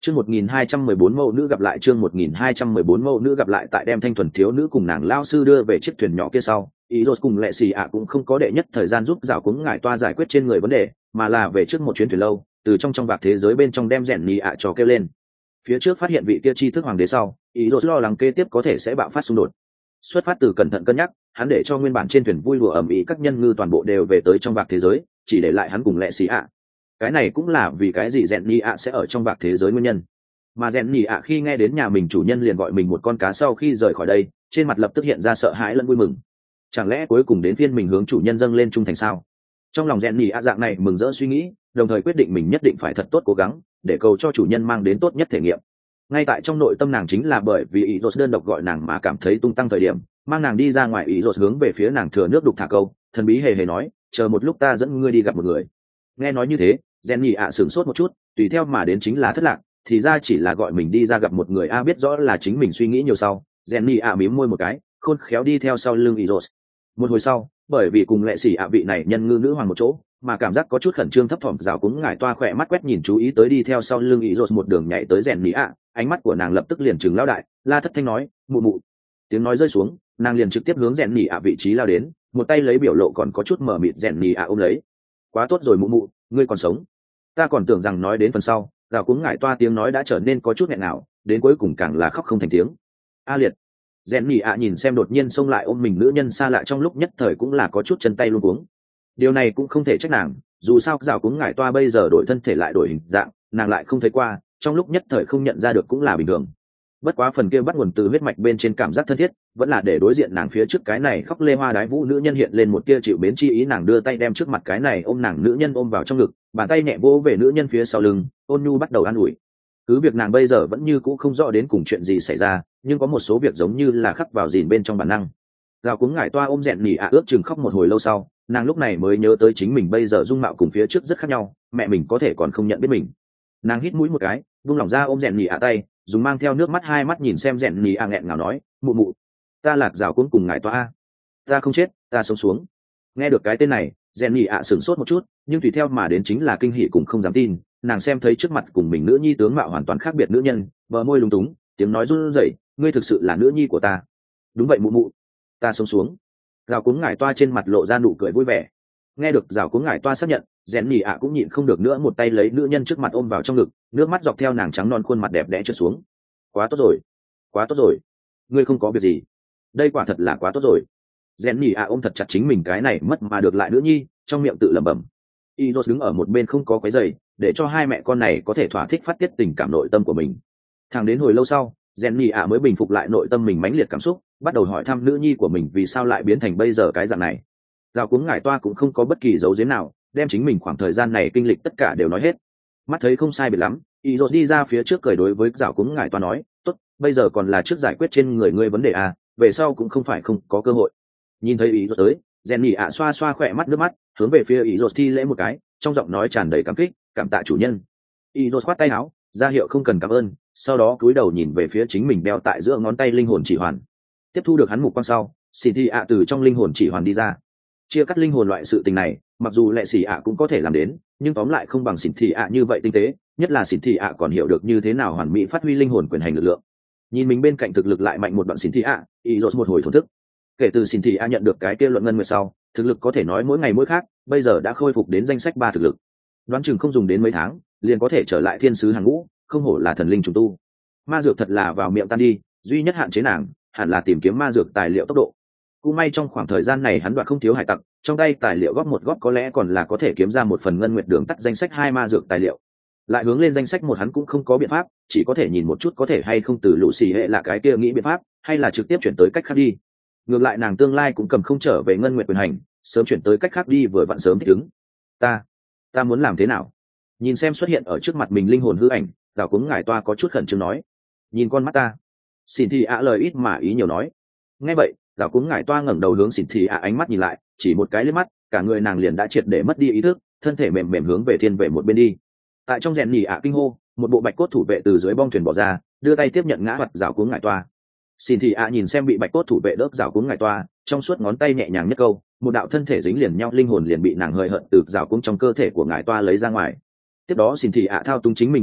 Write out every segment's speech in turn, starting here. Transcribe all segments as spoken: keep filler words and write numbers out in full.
Chương một nghìn hai trăm mười bốn mẫu nữ gặp lại chương một nghìn hai trăm mười bốn mẫu nữ gặp lại tại đem thanh thuần thiếu nữ cùng nàng lao sư đưa về chiếc thuyền nhỏ kia sau, ý rốt cùng lệ xì ạ cũng không có đệ nhất thời gian giúp rào cuống ngải toa giải quyết trên người vấn đề, mà là về trước một chuyến thuyền lâu, từ trong trong vạc thế giới bên trong đem rèn nhì ạ trò kêu lên. Phía trước phát hiện vị kia tri thức hoàng đế sau, ý rốt lo lắng kế tiếp có thể sẽ bạo phát xung đột. Xuất phát từ cẩn thận cân nhắc, hắn để cho nguyên bản trên thuyền vui đùa ầm ĩ các nhân ngư toàn bộ đều về tới trong vạc thế giới, chỉ để lại hắn cùng lệ xì ạ. Cái này cũng là vì cái gì rèn nhì ạ sẽ ở trong vạc thế giới nguyên nhân. Mà rèn nhì ạ khi nghe đến nhà mình chủ nhân liền gọi mình một con cá sau khi rời khỏi đây, trên mặt lập tức hiện ra sợ hãi lẫn vui mừng. Chẳng lẽ cuối cùng đến phiên mình hướng chủ nhân dâng lên trung thành sao? Trong lòng rèn nhì ạ dạng này mừng rỡ suy nghĩ, đồng thời quyết định mình nhất định phải thật tốt cố gắng để cầu cho chủ nhân mang đến tốt nhất thể nghiệm. Ngay tại trong nội tâm nàng chính là bởi vì ý rốt đơn độc gọi nàng mà cảm thấy tung tăng thời điểm, mang nàng đi ra ngoài, ý rốt hướng về phía nàng thừa nước đục thả câu, thần bí hề hề nói, chờ một lúc ta dẫn ngươi đi gặp một người. Nghe nói như thế, rèn nhì ạ sửng sốt một chút, tùy theo mà đến chính là thất lạc, thì ra chỉ là gọi mình đi ra gặp một người. A biết rõ là chính mình suy nghĩ nhiều sau, rèn nhì ạ mím môi một cái, khôn khéo đi theo sau lưng ý rốt. Một hồi sau, bởi vì cùng lệ xỉ ạ vị này nhân ngư nữ hoàng một chỗ, mà cảm giác có chút khẩn trương thấp thỏm, rào cuống ngải toa khỏe mắt quét nhìn chú ý tới đi theo sau lưng ý rốt một đường nhảy tới rèn nhì ạ, ánh mắt của nàng lập tức liền trừng lao đại, la thất thanh nói, mụ mụ. Tiếng nói rơi xuống, nàng liền trực tiếp hướng rèn nhì ạ vị trí lao đến, một tay lấy biểu lộ còn có chút mờ mịt rèn nhì ạ ôm lấy. Quá tốt rồi mụ mụ, ngươi còn sống. Ta còn tưởng rằng nói đến phần sau, rào cuống ngải toa tiếng nói đã trở nên có chút nghẹn nào, đến cuối cùng càng là khóc không thành tiếng. A liệt. Rèn nhì ạ nhìn xem đột nhiên xông lại ôm mình nữ nhân xa lạ, trong lúc nhất thời cũng là có chút chân tay luống cuống. Điều này cũng không thể trách nàng, dù sao rào cuống ngải toa bây giờ đổi thân thể lại đổi hình dạng, nàng lại không thấy qua, trong lúc nhất thời không nhận ra được cũng là bình thường. Bất quá phần kia bắt nguồn từ huyết mạch bên trên cảm giác thân thiết, vẫn là để đối diện nàng phía trước cái này khóc lê hoa đái vũ nữ nhân hiện lên một tia chịu mến chi ý. Nàng đưa tay đem trước mặt cái này ôm nàng nữ nhân ôm vào trong ngực, bàn tay nhẹ vỗ về nữ nhân phía sau lưng, ôn nhu bắt đầu an ủi. Cứ việc nàng bây giờ vẫn như cũ không rõ đến cùng chuyện gì xảy ra, nhưng có một số việc giống như là khắc vào gìn bên trong bản năng. Gào cuống ngải toa ôm rèn nhì ạ ước chừng khóc một hồi lâu sau, nàng lúc này mới nhớ tới chính mình bây giờ dung mạo cùng phía trước rất khác nhau, mẹ mình có thể còn không nhận biết mình. Nàng hít mũi một cái, vung lòng ra ôm rèn nhì ạ tay, dùng mang theo nước mắt hai mắt nhìn xem rèn nhì ạ nghẹn ngào nói, mụ mụ, ta lạc rào cuống cùng ngải toa, ta không chết, ta sống xuống. Nghe được cái tên này, rèn nhì ạ sửng sốt một chút, nhưng tùy theo mà đến chính là kinh hỉ cũng không dám tin. Nàng xem thấy trước mặt cùng mình nữ nhi tướng mạo hoàn toàn khác biệt nữ nhân, bờ môi lúng túng, tiếng nói run rẩy, ngươi thực sự là nữ nhi của ta. Đúng vậy mụ mụ, ta sống xuống. Rào cuống ngải toa trên mặt lộ ra nụ cười vui vẻ. Nghe được rào cuống ngải toa xác nhận, rèn nhì ạ cũng nhịn không được nữa, một tay lấy nữ nhân trước mặt ôm vào trong ngực, nước mắt dọc theo nàng trắng non khuôn mặt đẹp đẽ trượt xuống. Quá tốt rồi, quá tốt rồi, ngươi không có việc gì, đây quả thật là quá tốt rồi. Rèn nhì ạ ôm thật chặt chính mình cái này mất mà được lại nữ nhi, trong miệng tự lẩm bẩm. Inos đứng ở một bên không có quấy rầy, để cho hai mẹ con này có thể thỏa thích phát tiết tình cảm nội tâm của mình. Thẳng đến hồi lâu sau, rèn nhì ạ mới bình phục lại nội tâm mình mãnh liệt cảm xúc, bắt đầu hỏi thăm nữ nhi của mình vì sao lại biến thành bây giờ cái dạng này. Rào cuống ngải toa cũng không có bất kỳ dấu giếm nào, đem chính mình khoảng thời gian này kinh lịch tất cả đều nói hết. Mắt thấy không sai biệt lắm, Inos đi ra phía trước cười đối với rào cuống ngải toa nói, tốt, bây giờ còn là trước giải quyết trên người ngươi vấn đề à, về sau cũng không phải không có cơ hội. Nhìn thấy Inos tới, rèn nhì ạ xoa xoa khỏe mắt nước mắt, hướng về phía Inos thi lễ một cái, trong giọng nói tràn đầy cảm kích, cảm tạ chủ nhân. Inos khoát tay áo, ra hiệu không cần cảm ơn, sau đó cúi đầu nhìn về phía chính mình đeo tại giữa ngón tay linh hồn chỉ hoàn. Tiếp thu được hắn mục quan sau, xì thị ạ từ trong linh hồn chỉ hoàn đi ra. Chia cắt linh hồn loại sự tình này, mặc dù lệ xì ạ cũng có thể làm đến, nhưng tóm lại không bằng xỉn thị ạ như vậy tinh tế, nhất là xỉn thị ạ còn hiểu được như thế nào hoàn mỹ phát huy linh hồn quyền hành lực lượng. Nhìn mình bên cạnh thực lực lại mạnh một đoạn xỉn thị ạ, Inos một hồi thổn thức. Kể từ xỉn thị ạ nhận được cái kia luận ngân nguyệt sau, thực lực có thể nói mỗi ngày mỗi khác, bây giờ đã khôi phục đến danh sách ba thực lực. Đoán chừng không dùng đến mấy tháng, liền có thể trở lại thiên sứ hàng ngũ, không hổ là thần linh trùng tu. Ma dược thật là vào miệng tan đi, duy nhất hạn chế nàng hẳn là tìm kiếm ma dược tài liệu tốc độ. Cũng may trong khoảng thời gian này hắn đoạt không thiếu hải tặc, trong tay tài liệu góp một góp có lẽ còn là có thể kiếm ra một phần ngân nguyệt đường tắt danh sách hai ma dược tài liệu. Lại hướng lên danh sách một hắn cũng không có biện pháp, chỉ có thể nhìn một chút có thể hay không từ lũ xì hệ là cái kia nghĩ biện pháp, hay là trực tiếp chuyển tới cách khác đi. Ngược lại nàng tương lai cũng cầm không trở về ngân nguyệt quyền hành, sớm chuyển tới cách khác đi vừa vặn sớm thích ứng. Ta, ta muốn làm thế nào? Nhìn xem xuất hiện ở trước mặt mình linh hồn hư ảnh, rào cuống ngải toa có chút khẩn trương nói, nhìn con mắt ta. Xỉn thị ạ lời ít mà ý nhiều nói. Nghe vậy, rào cuống ngải toa ngẩng đầu hướng xỉn thị ạ ánh mắt nhìn lại, chỉ một cái liếc mắt, cả người nàng liền đã triệt để mất đi ý thức, thân thể mềm mềm hướng về thiên vệ một bên đi. Tại trong rèn nhì ạ kinh hô, một bộ bạch cốt thủ vệ từ dưới bong thuyền bỏ ra, đưa tay tiếp nhận ngã mặt rào cuống ngải toa. Xỉn thị ạ nhìn xem bị bạch cốt thủ vệ đớp rào cuống ngải toa, trong suốt ngón tay nhẹ nhàng nhất câu, một đạo thân thể dính liền nhau linh hồn liền bị nàng hời hợt từ rào cuống trong cơ thể của ngải toa lấy ra ngoài. Tiếp đó xỉn thị ạ thao túng chính mình lực lượng,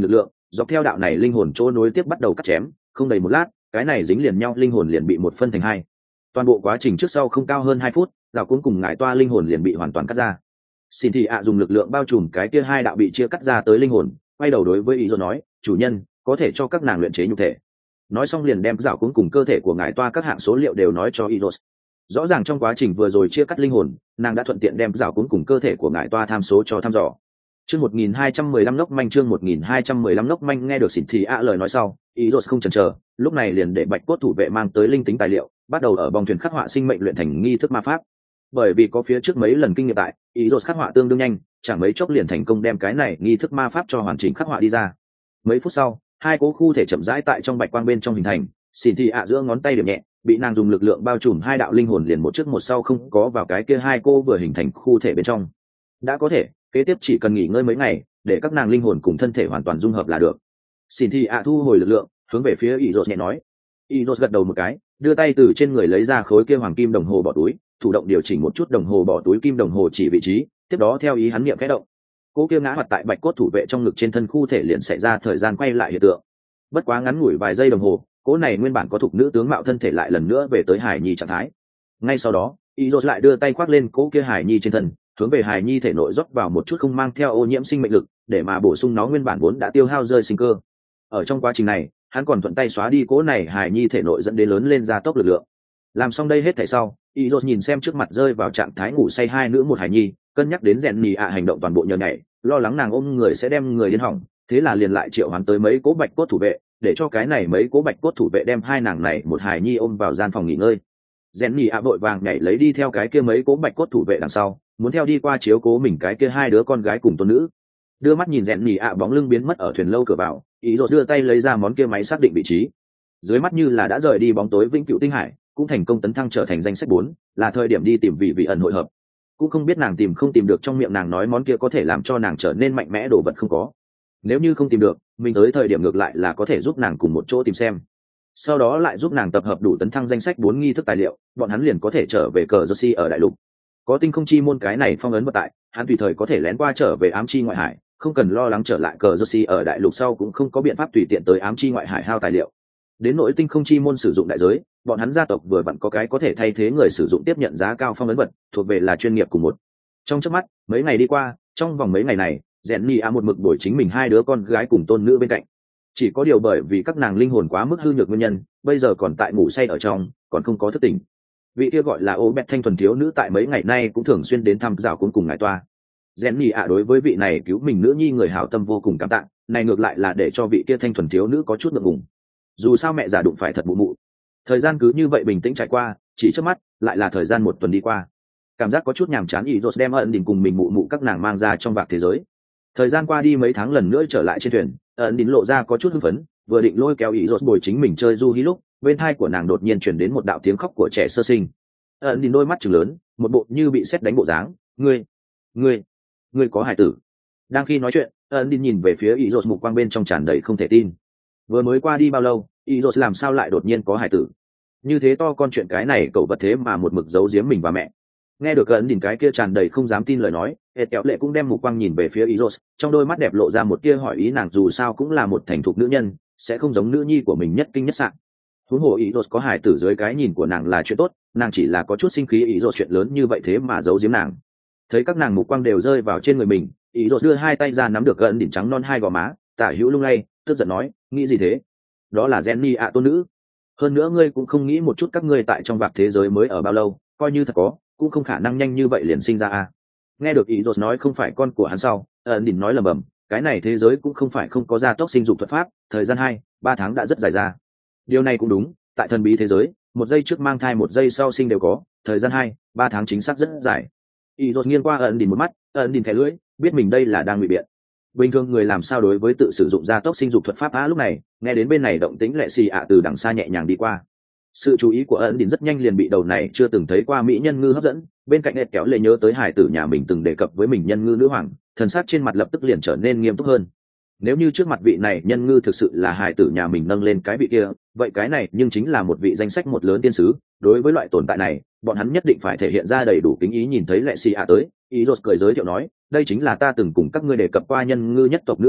dọc theo đạo này linh hồn chỗ nối tiếp bắt đầu cắt chém, không đầy một lát cái này dính liền nhau linh hồn liền bị một phân thành hai. Toàn bộ quá trình trước sau không cao hơn hai phút, rào cuốn cùng ngải toa linh hồn liền bị hoàn toàn cắt ra. Xin thì ạ dùng lực lượng bao trùm cái kia hai đạo bị chia cắt ra tới linh hồn, quay đầu đối với ý rồi nói, chủ nhân có thể cho các nàng luyện chế nhục thể. Nói xong liền đem rào cuốn cùng cơ thể của ngải toa các hạng số liệu đều nói cho Iros. Rõ ràng trong quá trình vừa rồi chia cắt linh hồn, nàng đã thuận tiện đem rào cuốn cùng cơ thể của ngải toa tham số cho thăm dò. Chương một nghìn hai trăm mười lăm lốc manh chương một nghìn hai trăm mười lăm lốc manh nghe được Xỉn Thì ạ lời nói sau, Iros không chần chờ, lúc này liền để Bạch Cốt thủ vệ mang tới linh tính tài liệu, bắt đầu ở bong thuyền khắc họa sinh mệnh luyện thành nghi thức ma pháp. Bởi vì có phía trước mấy lần kinh nghiệm tại, Iros khắc họa tương đương nhanh, chẳng mấy chốc liền thành công đem cái này nghi thức ma pháp cho hoàn chỉnh khắc họa đi ra. Mấy phút sau, hai cố khu thể chậm rãi tại trong bạch quang bên trong hình thành, Xỉn Thì ạ giữa ngón tay điểm nhẹ, bị nàng dùng lực lượng bao trùm hai đạo linh hồn liền một trước một sau không có vào cái kia hai cô vừa hình thành khu thể bên trong. Đã có thể, kế tiếp chỉ cần nghỉ ngơi mấy ngày, để các nàng linh hồn cùng thân thể hoàn toàn dung hợp là được. Xin Thì ạ thu hồi lực lượng, hướng về phía Iros nhẹ nói. Iros gật đầu một cái, đưa tay từ trên người lấy ra khối kia hoàng kim đồng hồ bỏ túi, thủ động điều chỉnh một chút đồng hồ bỏ túi kim đồng hồ chỉ vị trí, tiếp đó theo ý hắn niệm khẽ động. Cố kia ngã hoạt tại Bạch Cốt thủ vệ trong ngực trên thân khu thể liền xảy ra thời gian quay lại hiện tượng. Bất quá ngắn ngủi vài giây đồng hồ, cố này nguyên bản có thuộc nữ tướng mạo thân thể lại lần nữa về tới Hải Nhi trạng thái. Ngay sau đó, Iros lại đưa tay khoác lên cố kia Hải Nhi trên thân, hướng về Hải Nhi thể nội rót vào một chút không mang theo ô nhiễm sinh mệnh lực, để mà bổ sung nó nguyên bản vốn đã tiêu hao rơi sinh cơ. Ở trong quá trình này, hắn còn thuận tay xóa đi cố này Hải Nhi thể nội dẫn đến lớn lên gia tốc lực lượng. Làm xong đây hết thảy sau, Iros nhìn xem trước mặt rơi vào trạng thái ngủ say hai nữ một Hải Nhi, cân nhắc đến rèn nhì ạ hành động toàn bộ nhờ nhảy, lo lắng nàng ôm người sẽ đem người điên hỏng, thế là liền lại triệu hoán tới mấy cố Bạch Cốt thủ vệ, để cho cái này mấy cố Bạch Cốt thủ vệ đem hai nàng này một Hải Nhi ôm vào gian phòng nghỉ ngơi. Rèn nhì ạ vội vàng nhảy lấy đi theo cái kia mấy cố Bạch Cốt thủ vệ đằng sau, muốn theo đi qua chiếu cố mình cái kia hai đứa con gái cùng tôn nữ. Đưa mắt nhìn rèn nhì ạ bóng lưng biến mất ở thuyền lâu cửa vào, ý rồi đưa tay lấy ra món kia máy xác định vị trí. Dưới mắt như là đã rời đi bóng tối vĩnh cửu tinh hải, cũng thành công tấn thăng trở thành danh sách bốn, là thời điểm đi tìm vị vị ẩn hội hợp. Cũng không biết nàng tìm không tìm được trong miệng nàng nói món kia có thể làm cho nàng trở nên mạnh mẽ đồ vật không có. Nếu như không tìm được, mình tới thời điểm ngược lại là có thể giúp nàng cùng một chỗ tìm xem. Sau đó lại giúp nàng tập hợp đủ tấn thăng danh sách bốn nghi thức tài liệu, bọn hắn liền có thể trở về cờ Jersey ở đại lục. Có tinh không chi môn cái này phong ấn vật tại, hắn tùy thời có thể lén qua trở về ám chi ngoại hải, không cần lo lắng trở lại cờ Jersey ở đại lục sau cũng không có biện pháp tùy tiện tới ám chi ngoại hải hao tài liệu. Đến nỗi tinh không chi môn sử dụng đại giới, bọn hắn gia tộc vừa vặn có cái có thể thay thế người sử dụng tiếp nhận giá cao phong ấn vật, thuộc về là chuyên nghiệp cùng một. Trong chớp mắt, mấy ngày đi qua, trong vòng mấy ngày này, rèn nhì ạ một mực đổi chính mình hai đứa con gái cùng tôn nữ bên cạnh. Chỉ có điều bởi vì các nàng linh hồn quá mức hư nhược nguyên nhân, bây giờ còn tại ngủ say ở trong, còn không có thức tỉnh. Vị kia gọi là ô bẹt thanh thuần thiếu nữ tại mấy ngày nay cũng thường xuyên đến thăm dạo cuốn cùng ngài toa. Rèn nhì ạ đối với vị này cứu mình nữ nhi người hảo tâm vô cùng cảm tạ, này ngược lại là để cho vị kia thanh thuần thiếu nữ có chút ngượng ngùng. Dù sao mẹ già đụng phải thật mụ mụ. Thời gian cứ như vậy bình tĩnh trải qua, chỉ trước mắt lại là thời gian một tuần đi qua. Cảm giác có chút nhàm chán, ý rồi đem ẩn đỉnh cùng mình mụ mụ các nàng mang ra trong vạc thế giới. Thời gian qua đi mấy tháng lần nữa trở lại trên thuyền, ẩn đỉnh lộ ra có chút hưng phấn, vừa định lôi kéo ý rồi bồi chính mình chơi du hí lúc, bên tai của nàng đột nhiên truyền đến một đạo tiếng khóc của trẻ sơ sinh. Ẩn đỉnh đôi mắt trừng lớn, một bộ như bị sét đánh bộ dáng, "Ngươi, ngươi, ngươi có hải tử?" Đang khi nói chuyện, ẩn đỉnh nhìn về phía ý rồi mục quang bên trong tràn đầy không thể tin. Vừa mới qua đi bao lâu, ý rồi làm sao lại đột nhiên có hải tử? Như thế to con chuyện cái này cậu vật thế mà một mực giấu giếm mình và mẹ. Nghe được ẩn đỉnh cái kia tràn đầy không dám tin lời nói, Hệt Kéo Lệ cũng đem mục quang nhìn về phía Iros, trong đôi mắt đẹp lộ ra một tia hỏi ý, nàng dù sao cũng là một thành thục nữ nhân, sẽ không giống nữ nhi của mình nhất kinh nhất sạn. Huống hồ Iros có hài tử dưới cái nhìn của nàng là chuyện tốt, nàng chỉ là có chút sinh khí Iros chuyện lớn như vậy thế mà giấu giếm nàng. Thấy các nàng mục quang đều rơi vào trên người mình, Iros đưa hai tay ra nắm được ẩn đỉnh trắng non hai gò má, tả hữu lung lay, tức giận nói, nghĩ gì thế? Đó là Jenny ạ tôn nữ. Hơn nữa ngươi cũng không nghĩ một chút các ngươi tại trong vạc thế giới mới ở bao lâu, coi như thật có, cũng không khả năng nhanh như vậy liền sinh ra à. Nghe được ý nói không phải con của hắn sau, ẩn đỉnh nói lầm bầm, cái này thế giới cũng không phải không có gia tốc sinh dục thuật pháp, thời gian hai ba tháng đã rất dài ra. Điều này cũng đúng, tại thần bí thế giới, một giây trước mang thai một giây sau sinh đều có, thời gian hai ba tháng chính xác rất dài. Ý nghiêng qua ẩn đỉnh một mắt, ẩn đỉnh thẻ lưỡi, biết mình đây là đang ngụy biện. Bình thường người làm sao đối với tự sử dụng gia tốc sinh dục thuật pháp á, lúc này nghe đến bên này động tĩnh lệ xì ạ từ đằng xa nhẹ nhàng đi qua. Sự chú ý của ẩn đỉnh rất nhanh liền bị đầu này chưa từng thấy qua mỹ nhân ngư hấp dẫn, bên cạnh Hệt Kéo Lệ nhớ tới hải tử nhà mình từng đề cập với mình nhân ngư nữ hoàng, thần sắc trên mặt lập tức liền trở nên nghiêm túc hơn. Nếu như trước mặt vị này nhân ngư thực sự là hải tử nhà mình nâng lên cái vị kia, vậy cái này nhưng chính là một vị danh sách một lớn tiên sứ. Đối với loại tồn tại này, bọn hắn nhất định phải thể hiện ra đầy đủ kính ý. Nhìn thấy lệ xì ạ tới, ý rột cười giới thiệu nói, đây chính là ta từng cùng các ngươi đề cập qua nhân ngư nhất tộc nữ hoàng,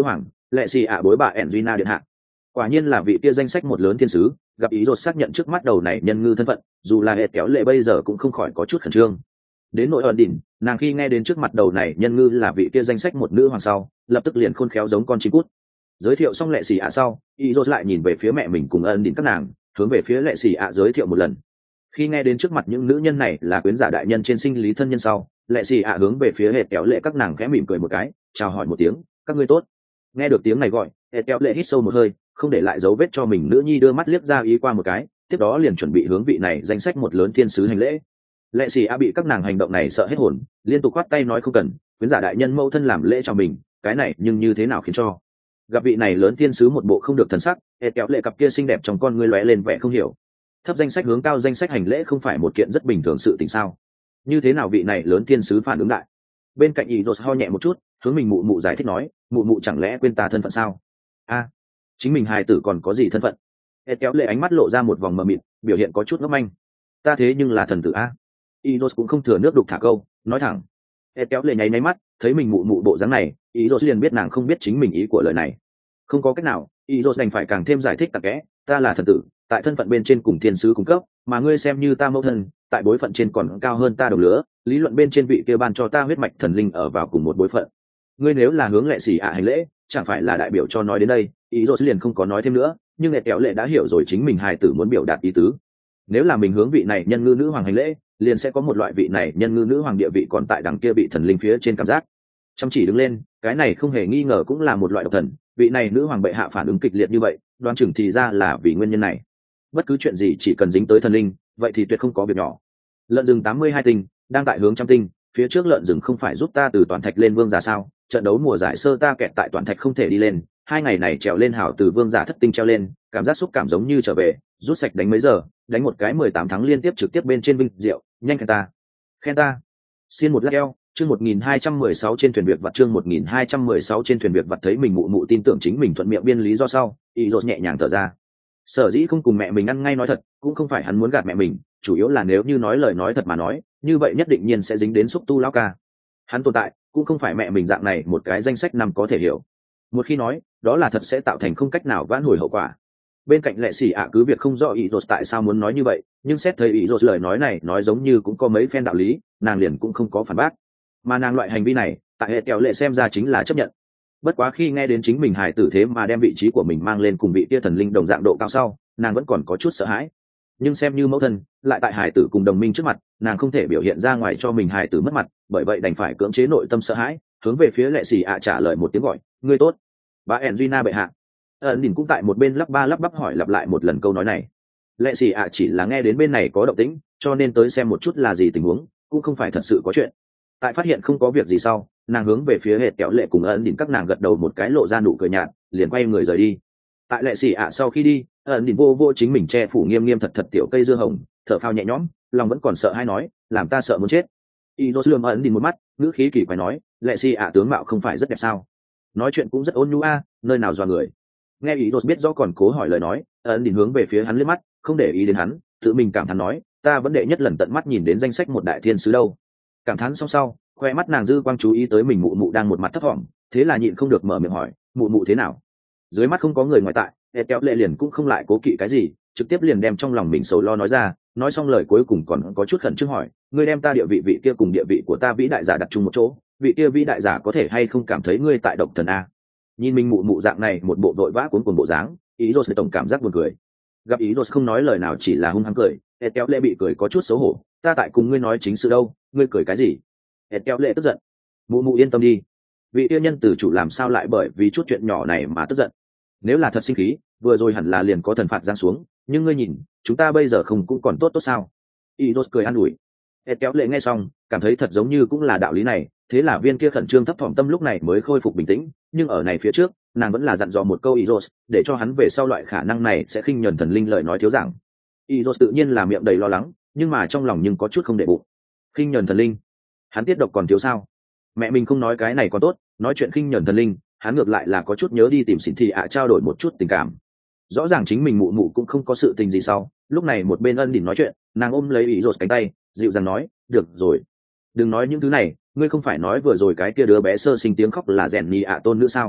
lệ xì ạ bối bà Enrina điện hạ. Quả nhiên là vị kia danh sách một lớn thiên sứ, gặp ý rồi xác nhận trước mắt đầu này nhân ngư thân phận, dù là hệ kéo lệ bây giờ cũng không khỏi có chút khẩn trương. Đến nội ẩn đỉnh, nàng khi nghe đến trước mặt đầu này nhân ngư là vị kia danh sách một nữ hoàng sau, lập tức liền khôn khéo giống con chim cút. Giới thiệu xong lệ xì ạ sau, ý rồi lại nhìn về phía mẹ mình cùng ẩn đỉnh các nàng, hướng về phía lệ xì ạ giới thiệu một lần. Khi nghe đến trước mặt những nữ nhân này là quyến giả đại nhân trên sinh lý thân nhân sau, lệ xì ạ hướng về phía hệ kéo lệ các nàng khẽ mỉm cười một cái, chào hỏi một tiếng, các ngươi tốt. Nghe được tiếng này gọi, hệ kéo lệ hít sâu một hơi, không để lại dấu vết cho mình nữ nhi đưa mắt liếc ra ý qua một cái, tiếp đó liền chuẩn bị hướng vị này danh sách một lớn thiên sứ hành lễ. Lệ xì a bị các nàng hành động này sợ hết hồn, liên tục quát tay nói không cần, quyến giả đại nhân mẫu thân làm lễ cho mình, cái này nhưng như thế nào khiến cho. Gặp vị này lớn thiên sứ một bộ không được thần sắc, hệ kéo lệ cặp kia xinh đẹp trong con ngươi lóe lên vẻ không hiểu. Thấp danh sách hướng cao danh sách hành lễ không phải một kiện rất bình thường sự tình sao? Như thế nào vị này lớn thiên sứ phản ứng lại? Bên cạnh ý ho nhẹ một chút, hướng mình mụ mụ giải thích nói, mụ mụ chẳng lẽ quên ta thân phận sao? A, chính mình hài tử còn có gì thân phận? Hệ kéo lệ ánh mắt lộ ra một vòng mờ mịt, biểu hiện có chút ngốc manh. Ta thế nhưng là thần tử a. Idos cũng không thừa nước đục thả câu, nói thẳng. Hệ kéo lệ nháy nháy mắt, thấy mình mụ mụ bộ dáng này, Idos liền biết nàng không biết chính mình ý của lời này. Không có cách nào, Idos đành phải càng thêm giải thích tặc kẽ, ta là thần tử, tại thân phận bên trên cùng thiên sứ cung cấp, mà ngươi xem như ta mẫu thân, tại bối phận trên còn cao hơn ta đồng lứa, lý luận bên trên vị kia ban cho ta huyết mạch thần linh ở vào cùng một bối phận. Ngươi nếu là hướng lệ xì ạ hành lễ, chẳng phải là đại biểu cho nói đến đây, Idos liền không có nói thêm nữa, nhưng hệ kéo lệ đã hiểu rồi chính mình hài tử muốn biểu đạt ý tứ. Nếu là mình hướng vị này nhân ngư nữ hoàng hành lễ, liền sẽ có một loại vị này nhân ngư nữ hoàng địa vị còn tại đằng kia bị thần linh phía trên cảm giác. Chăm chỉ đứng lên, cái này không hề nghi ngờ cũng là một loại độc thần, vị này nữ hoàng bệ hạ phản ứng kịch liệt như vậy, đoán chừng thì ra là vì nguyên nhân này. Bất cứ chuyện gì chỉ cần dính tới thần linh, vậy thì tuyệt không có việc nhỏ. Lợn rừng tám mươi hai tinh, đang tại hướng trăm tinh, phía trước lợn rừng không phải giúp ta từ toàn thạch lên vương giả sao? Trận đấu mùa giải sơ ta kẹt tại toàn thạch không thể đi lên, hai ngày này trèo lên hảo từ vương giả thất tinh treo lên, cảm giác xúc cảm giống như trở về, rút sạch đánh mấy giờ, đánh một cái mười tám tháng liên tiếp trực tiếp bên trên vinh diệu, nhanh khen ta, khen ta. Xiên một lát eo, chương một nghìn hai trăm mười sáu trên thuyền việc vặt chương một nghìn hai trăm mười sáu trên thuyền việc vặt thấy mình mụ mụ tin tưởng chính mình thuận miệng biên lý do sau, ý rốt nhẹ nhàng thở ra. Sở dĩ không cùng mẹ mình ăn ngay nói thật, cũng không phải hắn muốn gạt mẹ mình, chủ yếu là nếu như nói lời nói thật mà nói, như vậy nhất định nhiên sẽ dính đến xúc tu lão ca. Hắn tồn tại, cũng không phải mẹ mình dạng này một cái danh sách năm có thể hiểu. Một khi nói, đó là thật sẽ tạo thành không cách nào vãn hồi hậu quả. Bên cạnh lệ xì ạ cứ việc không rõ ý rốt tại sao muốn nói như vậy, nhưng xét thấy ý rốt lời nói này nói giống như cũng có mấy phen đạo lý, nàng liền cũng không có phản bác. Mà nàng loại hành vi này, tại hệ kéo lệ xem ra chính là chấp nhận. Bất quá khi nghe đến chính mình hài tử thế mà đem vị trí của mình mang lên cùng vị tia thần linh đồng dạng độ cao sau, nàng vẫn còn có chút sợ hãi. Nhưng xem như mẫu thân, lại tại hài tử cùng đồng minh trước mặt, nàng không thể biểu hiện ra ngoài cho mình hài tử mất mặt, bởi vậy đành phải cưỡng chế nội tâm sợ hãi, hướng về phía lệ xì ạ trả lời một tiếng gọi, ngươi tốt. Bà Enrina bệ hạ. Ẩn đỉnh cũng tại một bên lắp ba lắp bắp hỏi lặp lại một lần câu nói này. Lệ xì ạ chỉ là nghe đến bên này có động tĩnh, cho nên tới xem một chút là gì tình huống, cũng không phải thật sự có chuyện. Tại phát hiện không có việc gì sau, nàng hướng về phía hệ kéo lệ cùng ẩn đỉnh các nàng gật đầu một cái lộ ra nụ cười nhạt, liền quay người rời đi. Tại lệ xì ạ sau khi đi, ẩn đỉnh vô vô chính mình che phủ nghiêm nghiêm thật thật tiểu cây dưa hồng, thở phào nhẹ nhõm, lòng vẫn còn sợ hay nói, làm ta sợ muốn chết. Idos lườm ẩn đỉnh một mắt, ngữ khí kỳ quái nói, lệ xì ạ tướng mạo không phải rất đẹp sao? Nói chuyện cũng rất ôn nhu a, nơi nào dọa người. Nghe Idos biết rõ còn cố hỏi lời nói, ẩn đỉnh hướng về phía hắn liếc mắt, không để ý đến hắn, tự mình cảm thán nói, ta vẫn đệ nhất lần tận mắt nhìn đến danh sách một đại thiên sứ đâu. Cảm thán xong sau, khoe mắt nàng dư quang chú ý tới mình mụ mụ đang một mặt thấp thỏm, thế là nhịn không được mở miệng hỏi, mụ mụ thế nào? Dưới mắt không có người ngoài tại, hệ kéo lệ liền cũng không lại cố kỵ cái gì, trực tiếp liền đem trong lòng mình sầu lo nói ra, nói xong lời cuối cùng còn có chút khẩn trương hỏi, ngươi đem ta địa vị vị kia cùng địa vị của ta vĩ đại giả đặt chung một chỗ, vị kia vĩ đại giả có thể hay không cảm thấy ngươi tại độc thần a? Nhìn mình mụ mụ dạng này một bộ vội vã cuốn cuồng bộ dáng, ý rồi tổng cảm giác buồn cười. Gặp ý rồi không nói lời nào chỉ là hung hăng cười, hệ kéo lệ bị cười có chút xấu hổ, ta tại cùng ngươi nói chính sự đâu, ngươi cười cái gì? Hệ kéo lệ tức giận, mụ mụ yên tâm đi, vị tiêu nhân tử chủ làm sao lại bởi vì chút chuyện nhỏ này mà tức giận? Nếu là thật sinh khí, vừa rồi hẳn là liền có thần phạt giáng xuống, nhưng ngươi nhìn, chúng ta bây giờ không cũng còn tốt tốt sao? Idos cười an ủi. Hệ kéo lệ nghe xong, cảm thấy thật giống như cũng là đạo lý này, thế là viên kia khẩn trương thấp thỏm tâm lúc này mới khôi phục bình tĩnh, nhưng ở này phía trước, nàng vẫn là dặn dò một câu Idos, để cho hắn về sau loại khả năng này sẽ khinh nhẫn thần linh lời nói thiếu giảng. Idos tự nhiên là miệng đầy lo lắng, nhưng mà trong lòng nhưng có chút không để bụng. Khinh nhẫn thần linh, hắn tiết độc còn thiếu sao? Mẹ mình không nói cái này còn tốt, nói chuyện khinh nhẫn thần linh, hắn ngược lại là có chút nhớ đi tìm xỉn thị ạ trao đổi một chút tình cảm. Rõ ràng chính mình mụ mụ cũng không có sự tình gì sau, lúc này một bên ân đỉnh nói chuyện, nàng ôm lấy Idos cánh tay, dịu dàng nói, được rồi, đừng nói những thứ này, ngươi không phải nói vừa rồi cái kia đứa bé sơ sinh tiếng khóc là rèn nhì ạ tôn nữa sao?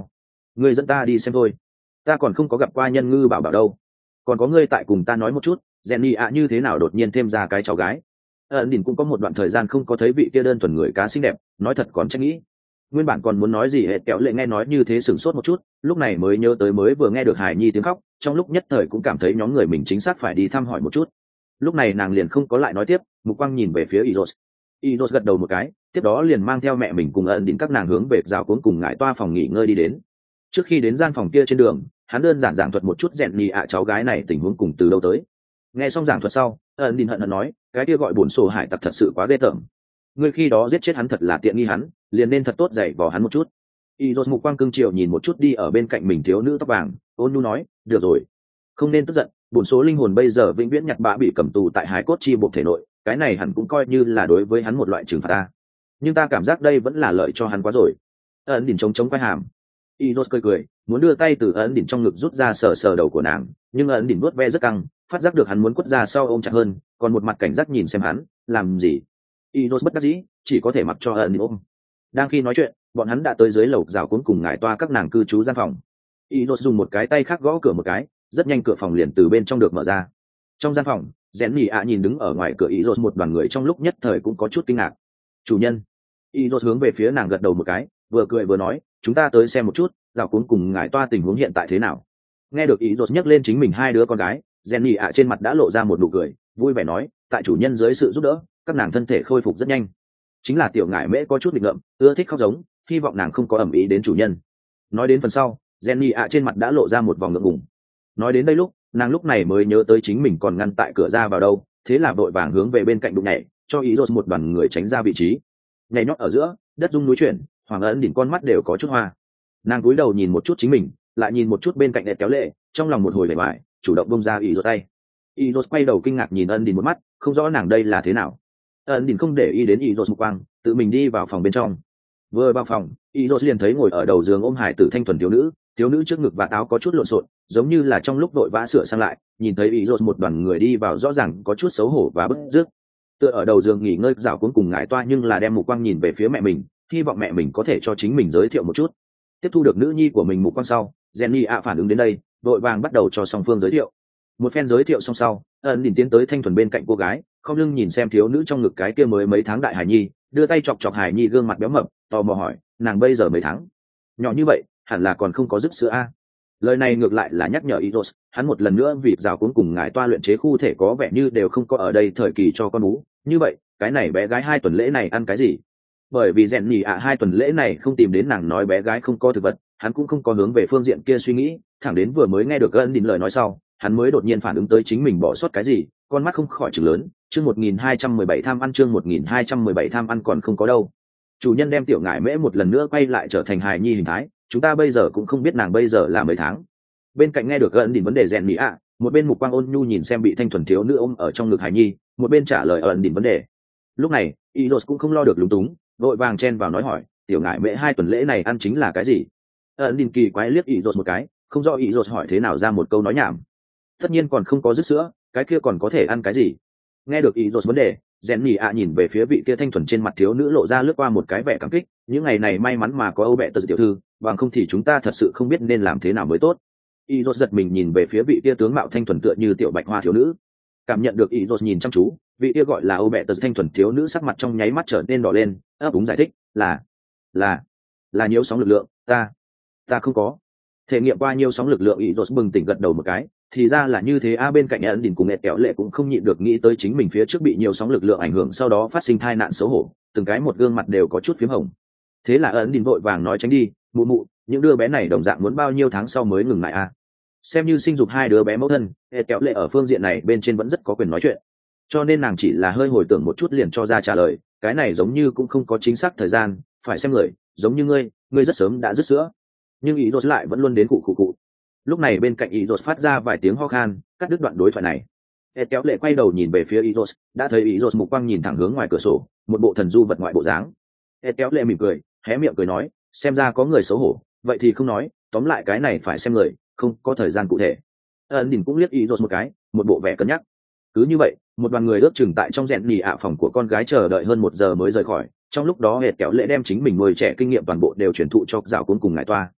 ngươi dẫn ta đi xem thôi, ta còn không có gặp qua nhân ngư bảo bảo đâu, còn có ngươi tại cùng ta nói một chút Jenny ạ như thế nào đột nhiên thêm ra cái cháu gái. ẩn đình cũng có một đoạn thời gian không có thấy vị kia đơn thuần người cá xinh đẹp, nói thật còn trách nghĩ. Nguyên bản còn muốn nói gì hệ kéo lệ nghe nói như thế sửng sốt một chút, lúc này mới nhớ tới mới vừa nghe được Hải Nhi tiếng khóc, trong lúc nhất thời cũng cảm thấy nhóm người mình chính xác phải đi thăm hỏi một chút. Lúc này nàng liền không có lại nói tiếp, mục quang nhìn về phía Iros. Iros gật đầu một cái, tiếp đó liền mang theo mẹ mình cùng ẩn đình các nàng hướng về rào cuốn cùng ngải toa phòng nghỉ ngơi đi đến. Trước khi đến gian phòng kia trên đường, hắn đơn giản giảng thuật một chút rèn nhì ạ cháu gái này tình huống cùng từ đâu tới. Nghe xong giảng thuật sau, ẩn đình hận hận nói, cái kia gọi buồn sổ hải tặc thật sự quá ghê tởm. Ngươi khi đó giết chết hắn thật là tiện nghi hắn, liền nên thật tốt dạy vò hắn một chút. Iros mục quang cương triều nhìn một chút đi ở bên cạnh mình thiếu nữ tóc vàng, ôn nhu nói, được rồi, không nên tức giận, bổn số linh hồn bây giờ vĩnh viễn nhặt bã bị cầm tù tại hải cốt chi buộc thể nội, cái này hẳn cũng coi như là đối với hắn một loại trừng phạt ta. Nhưng ta cảm giác đây vẫn là lợi cho hắn quá rồi. Ấn đỉnh chống chống quay hàm. Iros cười cười, muốn đưa tay từ ấn đỉnh trong ngực rút ra sờ sờ đầu của nàng, nhưng ấn đỉnh nuốt ve rất căng, phát giác được hắn muốn quất ra sau ôm chặt hơn, còn một mặt cảnh giác nhìn xem hắn, làm gì? Iros bất đắc dĩ, chỉ có thể mặc cho ấn đỉnh ôm. Đang khi nói chuyện, bọn hắn đã tới dưới lầu rào cuốn cùng ngải toa các nàng cư trú gian phòng. Iros dùng một cái tay khác gõ cửa một cái, rất nhanh cửa phòng liền từ bên trong được mở ra. Trong gian phòng, rèn nhì ạ nhìn đứng ở ngoài cửa Iros một đoàn người trong lúc nhất thời cũng có chút kinh ngạc. Chủ nhân. Iros hướng về phía nàng gật đầu một cái, vừa cười vừa nói, chúng ta tới xem một chút rào cuốn cùng ngải toa tình huống hiện tại thế nào. Nghe được Iros nhắc lên chính mình hai đứa con gái, rèn nhì ạ trên mặt đã lộ ra một nụ cười, vui vẻ nói, tại chủ nhân dưới sự giúp đỡ, các nàng thân thể khôi phục rất nhanh. Chính là tiểu ngải mễ có chút nghịch ngợm, ưa thích khóc giống, hy vọng nàng không có ẩm ý đến chủ nhân. Nói đến phần sau, Jenny ạ trên mặt đã lộ ra một vòng ngượng ngùng. Nói đến đây lúc, nàng lúc này mới nhớ tới chính mình còn ngăn tại cửa ra vào đâu, thế là vội vàng hướng về bên cạnh đụng nhảy, cho Iros một đoàn người tránh ra vị trí. Nhảy nhót ở giữa, đất rung núi chuyển, Hoàng ấn đỉnh con mắt đều có chút hoa. Nàng cúi đầu nhìn một chút chính mình, lại nhìn một chút bên cạnh đẹp kéo lệ, trong lòng một hồi vẻ vải, chủ động bông ra Iros tay. Iros quay đầu kinh ngạc nhìn ân đỉnh một mắt, không rõ nàng đây là thế nào. Ân đỉnh không để ý đến Iros một quang, tự mình đi vào phòng bên trong. Vừa vào phòng, Iros liền thấy ngồi ở đầu giường ôm hải tử thanh thuần thiếu nữ, thiếu nữ trước ngực và áo có chút lộn xộn, giống như là trong lúc vội vã sửa sang lại. Nhìn thấy Iros một đoàn người đi vào rõ ràng có chút xấu hổ và bức rứt. Tựa ở đầu giường nghỉ ngơi rảo cuốn cùng ngải toa, nhưng là đem mục quang nhìn về phía mẹ mình, hy vọng mẹ mình có thể cho chính mình giới thiệu một chút. Tiếp thu được nữ nhi của mình mục quang sau, Jenny ạ phản ứng đến đây, vội vàng bắt đầu cho song phương giới thiệu. Một phen giới thiệu xong sau, ẩn đỉnh tiến tới thanh thuần bên cạnh cô gái, không lưng nhìn xem thiếu nữ trong ngực cái kia mới mấy tháng đại hải nhi, đưa tay chọc chọc hải nhi gương mặt béo mập, tò mò hỏi, nàng bây giờ mấy tháng? Nhỏ như vậy, hẳn là còn không có dứt sữa a. Lời này ngược lại là nhắc nhở Iros, hắn một lần nữa vì rào cuốn cùng ngải toa luyện chế khu thể có vẻ như đều không có ở đây thời kỳ cho con bú. Như vậy, cái này bé gái hai tuần lễ này ăn cái gì? Bởi vì rèn nhì ạ hai tuần lễ này không tìm đến nàng nói bé gái không có thực vật, hắn cũng không có hướng về phương diện kia suy nghĩ, thẳng đến vừa mới nghe được ân đình lời nói sau, hắn mới đột nhiên phản ứng tới chính mình bỏ sót cái gì, con mắt không khỏi trừng lớn. Chương một nghìn hai trăm mười bảy tham ăn, chương một nghìn hai trăm mười bảy tham ăn còn không có đâu. Chủ nhân đem tiểu ngải mễ một lần nữa quay lại trở thành hài nhi hình thái, chúng ta bây giờ cũng không biết nàng bây giờ là mấy tháng. Bên cạnh nghe được ân đình vấn đề rèn nhì ạ, một bên mục quang ôn nhu nhìn xem bị thanh thuần thiếu nữ ôm ở trong ngực hài nhi, một bên trả lời ân đình vấn đề. Lúc này, Iros cũng không lo được lúng túng, vội vàng chen vào nói hỏi, tiểu ngải mễ hai tuần lễ này ăn chính là cái gì? Ân đình kỳ quái liếc Iros một cái, không rõ Iros hỏi thế nào ra một câu nói nhảm. Tất nhiên còn không có dứt sữa, cái kia còn có thể ăn cái gì? Nghe được Iros vấn đề, Jenny ạ nhìn về phía vị kia thanh thuần trên mặt thiếu nữ lộ ra lướt qua một cái vẻ cảm kích, những ngày này may mắn mà có Âu bẹ tật tiểu thư, bằng không thì chúng ta thật sự không biết nên làm thế nào mới tốt. Iros giật mình nhìn về phía vị kia tướng mạo thanh thuần tựa như tiểu bạch hoa thiếu nữ. Cảm nhận được Iros nhìn chăm chú, vị kia gọi là Âu bẹ tật thanh thuần thiếu nữ sắc mặt trong nháy mắt trở nên đỏ lên, ấp úng giải thích, là là là nhiễu sóng lực lượng, ta ta không có thể nghiệm qua nhiễu sóng lực lượng. Iros bừng tỉnh gật đầu một cái, thì ra là như thế a. À, bên cạnh ấn đỉnh cùng nghẹt kẹo lệ cũng không nhịn được nghĩ tới chính mình phía trước bị nhiều sóng lực lượng ảnh hưởng, sau đó phát sinh tai nạn xấu hổ, từng cái một gương mặt đều có chút phím hồng. Thế là ấn đỉnh vội vàng nói tránh đi, mụ mụ, những đứa bé này đồng dạng muốn bao nhiêu tháng sau mới ngừng lại a? À? Xem như sinh dục hai đứa bé mẫu thân, nghẹt kẹo lệ ở phương diện này bên trên vẫn rất có quyền nói chuyện, cho nên nàng chỉ là hơi hồi tưởng một chút liền cho ra trả lời, cái này giống như cũng không có chính xác thời gian, phải xem người, giống như ngươi, ngươi rất sớm đã dứt sữa. Nhưng ý đột lại vẫn luôn đến cụ cụ cụ. Lúc này bên cạnh Iros phát ra vài tiếng ho khan, cắt đứt đoạn đối thoại này. Ed kéo lệ quay đầu nhìn về phía Iros, đã thấy Iros mục quang nhìn thẳng hướng ngoài cửa sổ, một bộ thần du vật ngoại bộ dáng. Ed kéo lệ mỉm cười, hé miệng cười nói, xem ra có người xấu hổ, vậy thì không nói, tóm lại cái này phải xem người, không có thời gian cụ thể. Ân đỉnh cũng liếc Iros một cái, một bộ vẻ cân nhắc. Cứ như vậy, một đoàn người ước chừng tại trong rèn nhì ạ phòng của con gái chờ đợi hơn một giờ mới rời khỏi. Trong lúc đó Ed kéo lệ đem chính mình nuôi trẻ kinh nghiệm toàn bộ đều truyền thụ cho dạo cuốn cùng ngải toa.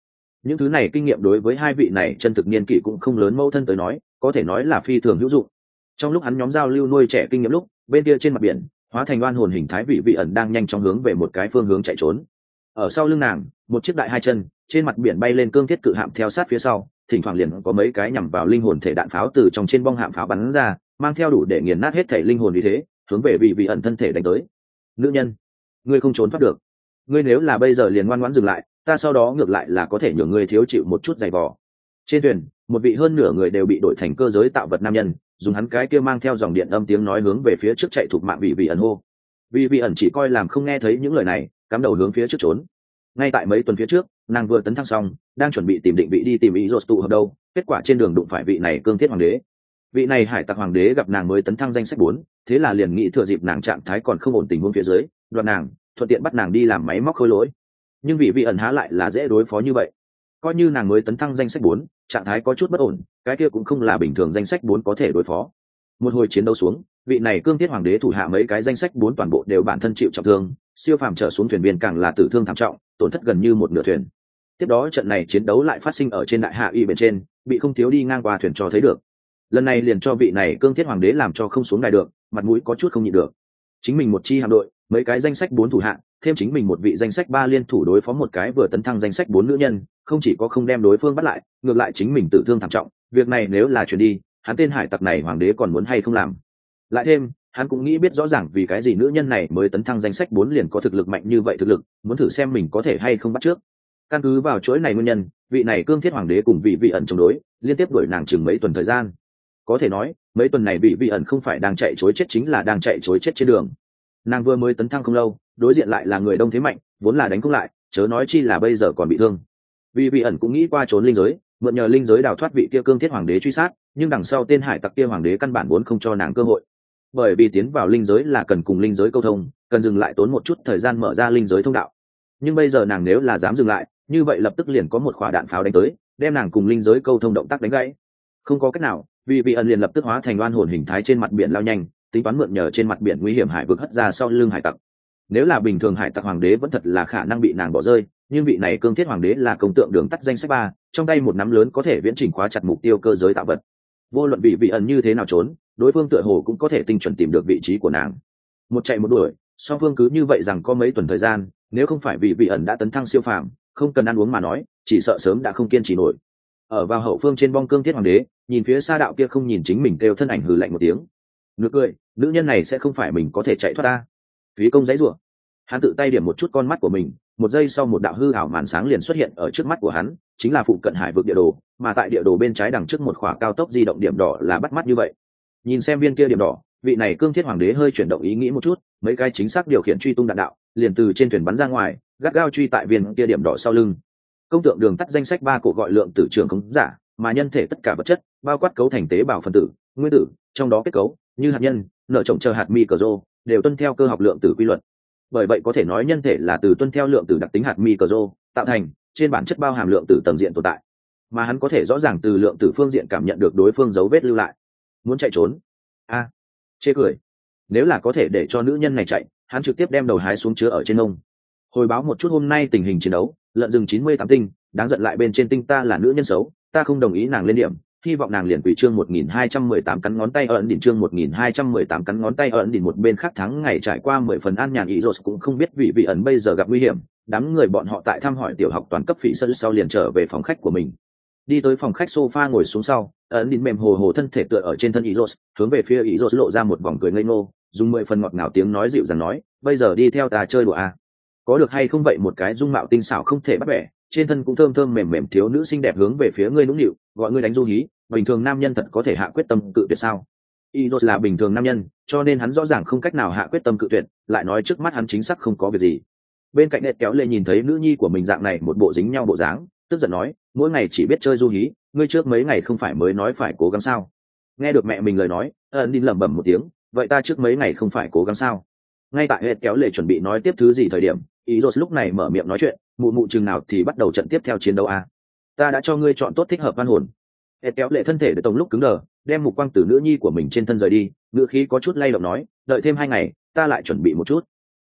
những thứ này kinh nghiệm đối với hai vị này chân thực niên kỷ cũng không lớn mẫu thân tới nói có thể nói là phi thường hữu dụng. Trong lúc hắn nhóm giao lưu nuôi trẻ kinh nghiệm lúc, bên kia trên mặt biển hóa thành oan hồn hình thái vị vị ẩn đang nhanh chóng hướng về một cái phương hướng chạy trốn. Ở sau lưng nàng một chiếc đại hai chân trên mặt biển bay lên cương thiết cự hạm theo sát phía sau, thỉnh thoảng liền có mấy cái nhằm vào linh hồn thể đạn pháo từ trong trên bong hạm pháo bắn ra, mang theo đủ để nghiền nát hết thể linh hồn, vì thế hướng về vị vị ẩn thân thể đánh tới. Nữ nhân, ngươi không trốn thoát được. Ngươi nếu là bây giờ liền ngoan ngoãn dừng lại, ta sau đó ngược lại là có thể nhường ngươi thiếu chịu một chút giày vò. Trên thuyền một vị hơn nửa người đều bị đổi thành cơ giới tạo vật nam nhân dùng hắn cái kia mang theo dòng điện âm tiếng nói hướng về phía trước chạy thuộc mạng vị vị ẩn hô. Vị vị ẩn chỉ coi làm không nghe thấy những lời này, cắm đầu hướng phía trước trốn. Ngay tại mấy tuần phía trước, nàng vừa tấn thăng xong, đang chuẩn bị tìm định vị đi tìm ý rột tụ hợp đâu, kết quả trên đường đụng phải vị này cương thiết hoàng đế. Vị này hải tặc hoàng đế gặp nàng mới tấn thăng danh sách bốn, thế là liền nghĩ thừa dịp nàng trạng thái còn không ổn tình huống phía dưới, đoạt nàng, thuận tiện bắt nàng đi làm máy móc khôi lỗi. Nhưng vị vị ẩn há lại là dễ đối phó như vậy. Coi như nàng mới tấn thăng danh sách bốn, trạng thái có chút bất ổn, cái kia cũng không là bình thường danh sách bốn có thể đối phó. Một hồi chiến đấu xuống, vị này cương thiết hoàng đế thủ hạ mấy cái danh sách bốn toàn bộ đều bản thân chịu trọng thương, siêu phàm trở xuống thuyền viên càng là tử thương thảm trọng, tổn thất gần như một nửa thuyền. Tiếp đó trận này chiến đấu lại phát sinh ở trên đại hạ y bên trên, bị không thiếu đi ngang qua thuyền cho thấy được. Lần này liền cho vị này cương thiết hoàng đế làm cho không xuống đài được, mặt mũi có chút không nhịn được. Chính mình một chi hạm đội, mấy cái danh sách bốn thủ hạ, thêm chính mình một vị danh sách ba liên thủ đối phó một cái vừa tấn thăng danh sách bốn nữ nhân, không chỉ có không đem đối phương bắt lại, ngược lại chính mình tử thương thảm trọng. Việc này nếu là chuyển đi, hắn tên hải tặc này hoàng đế còn muốn hay không làm. Lại thêm hắn cũng nghĩ biết rõ ràng vì cái gì nữ nhân này mới tấn thăng danh sách bốn liền có thực lực mạnh như vậy, thực lực muốn thử xem mình có thể hay không bắt trước. Căn cứ vào chuỗi này nguyên nhân, vị này cương thiết hoàng đế cùng vị vị ẩn chống đối, liên tiếp đuổi nàng chừng mấy tuần thời gian. Có thể nói mấy tuần này vị vị ẩn không phải đang chạy chối chết chính là đang chạy chối chết trên đường. Nàng vừa mới tấn thăng không lâu, đối diện lại là người đông thế mạnh, vốn là đánh không lại, chớ nói chi là bây giờ còn bị thương. Vị vị ẩn cũng nghĩ qua trốn linh giới, mượn nhờ linh giới đào thoát vị kia cương thiết hoàng đế truy sát, nhưng đằng sau tên hải tặc kia hoàng đế căn bản vốn không cho nàng cơ hội. Bởi vì tiến vào linh giới là cần cùng linh giới câu thông, cần dừng lại tốn một chút thời gian mở ra linh giới thông đạo. Nhưng bây giờ nàng nếu là dám dừng lại, như vậy lập tức liền có một quả đạn pháo đánh tới, đem nàng cùng linh giới câu thông động tác đánh gãy. Không có cách nào, vì vị ẩn liền lập tức hóa thành oan hồn hình thái trên mặt biển lao nhanh, tính toán mượn nhờ trên mặt biển nguy hiểm hải vực hất ra sau lưng hải tặc. Nếu là bình thường hải tặc hoàng đế vẫn thật là khả năng bị nàng bỏ rơi, nhưng vị này cương thiết hoàng đế là công tượng đường tắt danh sách ba, trong tay một nắm lớn có thể viễn chỉnh khóa chặt mục tiêu cơ giới tạo vật. Vô luận vị vị ẩn như thế nào trốn, đối phương tựa hồ cũng có thể tinh chuẩn tìm được vị trí của nàng. Một chạy một đuổi, song phương cứ như vậy rằng có mấy tuần thời gian, nếu không phải vị vị ẩn đã tấn thăng siêu phàm, không cần ăn uống mà nói, chỉ sợ sớm đã không kiên trì nổi. Ở vào hậu phương trên bong cương thiết hoàng đế, nhìn phía xa đạo kia không nhìn chính mình kêu thân ảnh hừ lạnh một tiếng. Nực cười, nữ nhân này sẽ không phải mình có thể chạy thoát ta. Phí công giấy rủa. Hắn tự tay điểm một chút con mắt của mình, một giây sau một đạo hư ảo màn sáng liền xuất hiện ở trước mắt của hắn, chính là phụ cận hải vực địa đồ, mà tại địa đồ bên trái đằng trước một khỏa cao tốc di động điểm đỏ là bắt mắt như vậy. Nhìn xem viên kia điểm đỏ, vị này cương thiết hoàng đế hơi chuyển động ý nghĩ một chút, mấy cái chính xác điều khiển truy tung đạn đạo, liền từ trên thuyền bắn ra ngoài, gắt gao truy tại viên kia điểm đỏ sau lưng. Công tượng đường tắt danh sách ba cổ gọi lượng tử trường khống giả, mà nhân thể tất cả vật chất, bao quát cấu thành tế bào phân tử, nguyên tử, trong đó kết cấu như hạt nhân, nợ trồng chờ hạt micro, đều tuân theo cơ học lượng tử quy luật. Bởi vậy có thể nói nhân thể là từ tuân theo lượng tử đặc tính hạt micro tạo thành, trên bản chất bao hàm lượng tử tầng diện tồn tại, mà hắn có thể rõ ràng từ lượng tử phương diện cảm nhận được đối phương dấu vết lưu lại. Muốn chạy trốn? A, à, chê cười. Nếu là có thể để cho nữ nhân này chạy, hắn trực tiếp đem đầu hái xuống chứa ở trên ông. Hồi báo một chút hôm nay tình hình chiến đấu, lợn rừng chín mươi tám tinh, đáng giận lại bên trên tinh ta là nữ nhân xấu, ta không đồng ý nàng lên điểm, hy vọng nàng liền quỷ chương một nghìn hai trăm mười tám cắn ngón tay ở ấn đỉnh chương một nghìn hai trăm mười tám cắn ngón tay ở ấn đỉnh. Một bên khác thắng ngày trải qua mười phần an nhàn, ý rồi cũng không biết vị vị ẩn bây giờ gặp nguy hiểm, đám người bọn họ tại thăm hỏi tiểu học toàn cấp phỉ sân sau liền trở về phòng khách của mình. Đi tới phòng khách sofa ngồi xuống sau, ấn đỉnh mềm hồ hồ thân thể tựa ở trên thân ý rồi, hướng về phía ý rồi lộ ra một vòng cười ngây ngô, dùng mười phần ngọt ngào tiếng nói dịu dàng nói, bây giờ đi theo ta chơi đùa à? Có được hay không vậy? Một cái dung mạo tinh xảo không thể bắt bẻ, trên thân cũng thơm thơm mềm mềm thiếu nữ xinh đẹp hướng về phía ngươi nũng nịu, gọi ngươi đánh du hí. Bình thường nam nhân thật có thể hạ quyết tâm cự tuyệt sao? Idos là bình thường nam nhân, cho nên hắn rõ ràng không cách nào hạ quyết tâm cự tuyệt, lại nói trước mắt hắn chính xác không có việc gì. Bên cạnh Ned kéo lệ nhìn thấy nữ nhi của mình dạng này một bộ dính nhau bộ dáng, tức giận nói, mỗi ngày chỉ biết chơi du hí, ngươi trước mấy ngày không phải mới nói phải cố gắng sao? Nghe được mẹ mình lời nói, ẩn đi lẩm bẩm một tiếng, vậy ta trước mấy ngày không phải cố gắng sao? Ngay tại Ned kéo lệ chuẩn bị nói tiếp thứ gì thời điểm, Idos lúc này mở miệng nói chuyện, mụ mụ chừng nào thì bắt đầu trận tiếp theo chiến đấu a? Ta đã cho ngươi chọn tốt thích hợp văn hồn. Ed kéo lệ thân thể để tổng lúc cứng đờ, đem mục quang từ nữ nhi của mình trên thân rời đi, ngữ khí có chút lay động nói, đợi thêm hai ngày, ta lại chuẩn bị một chút.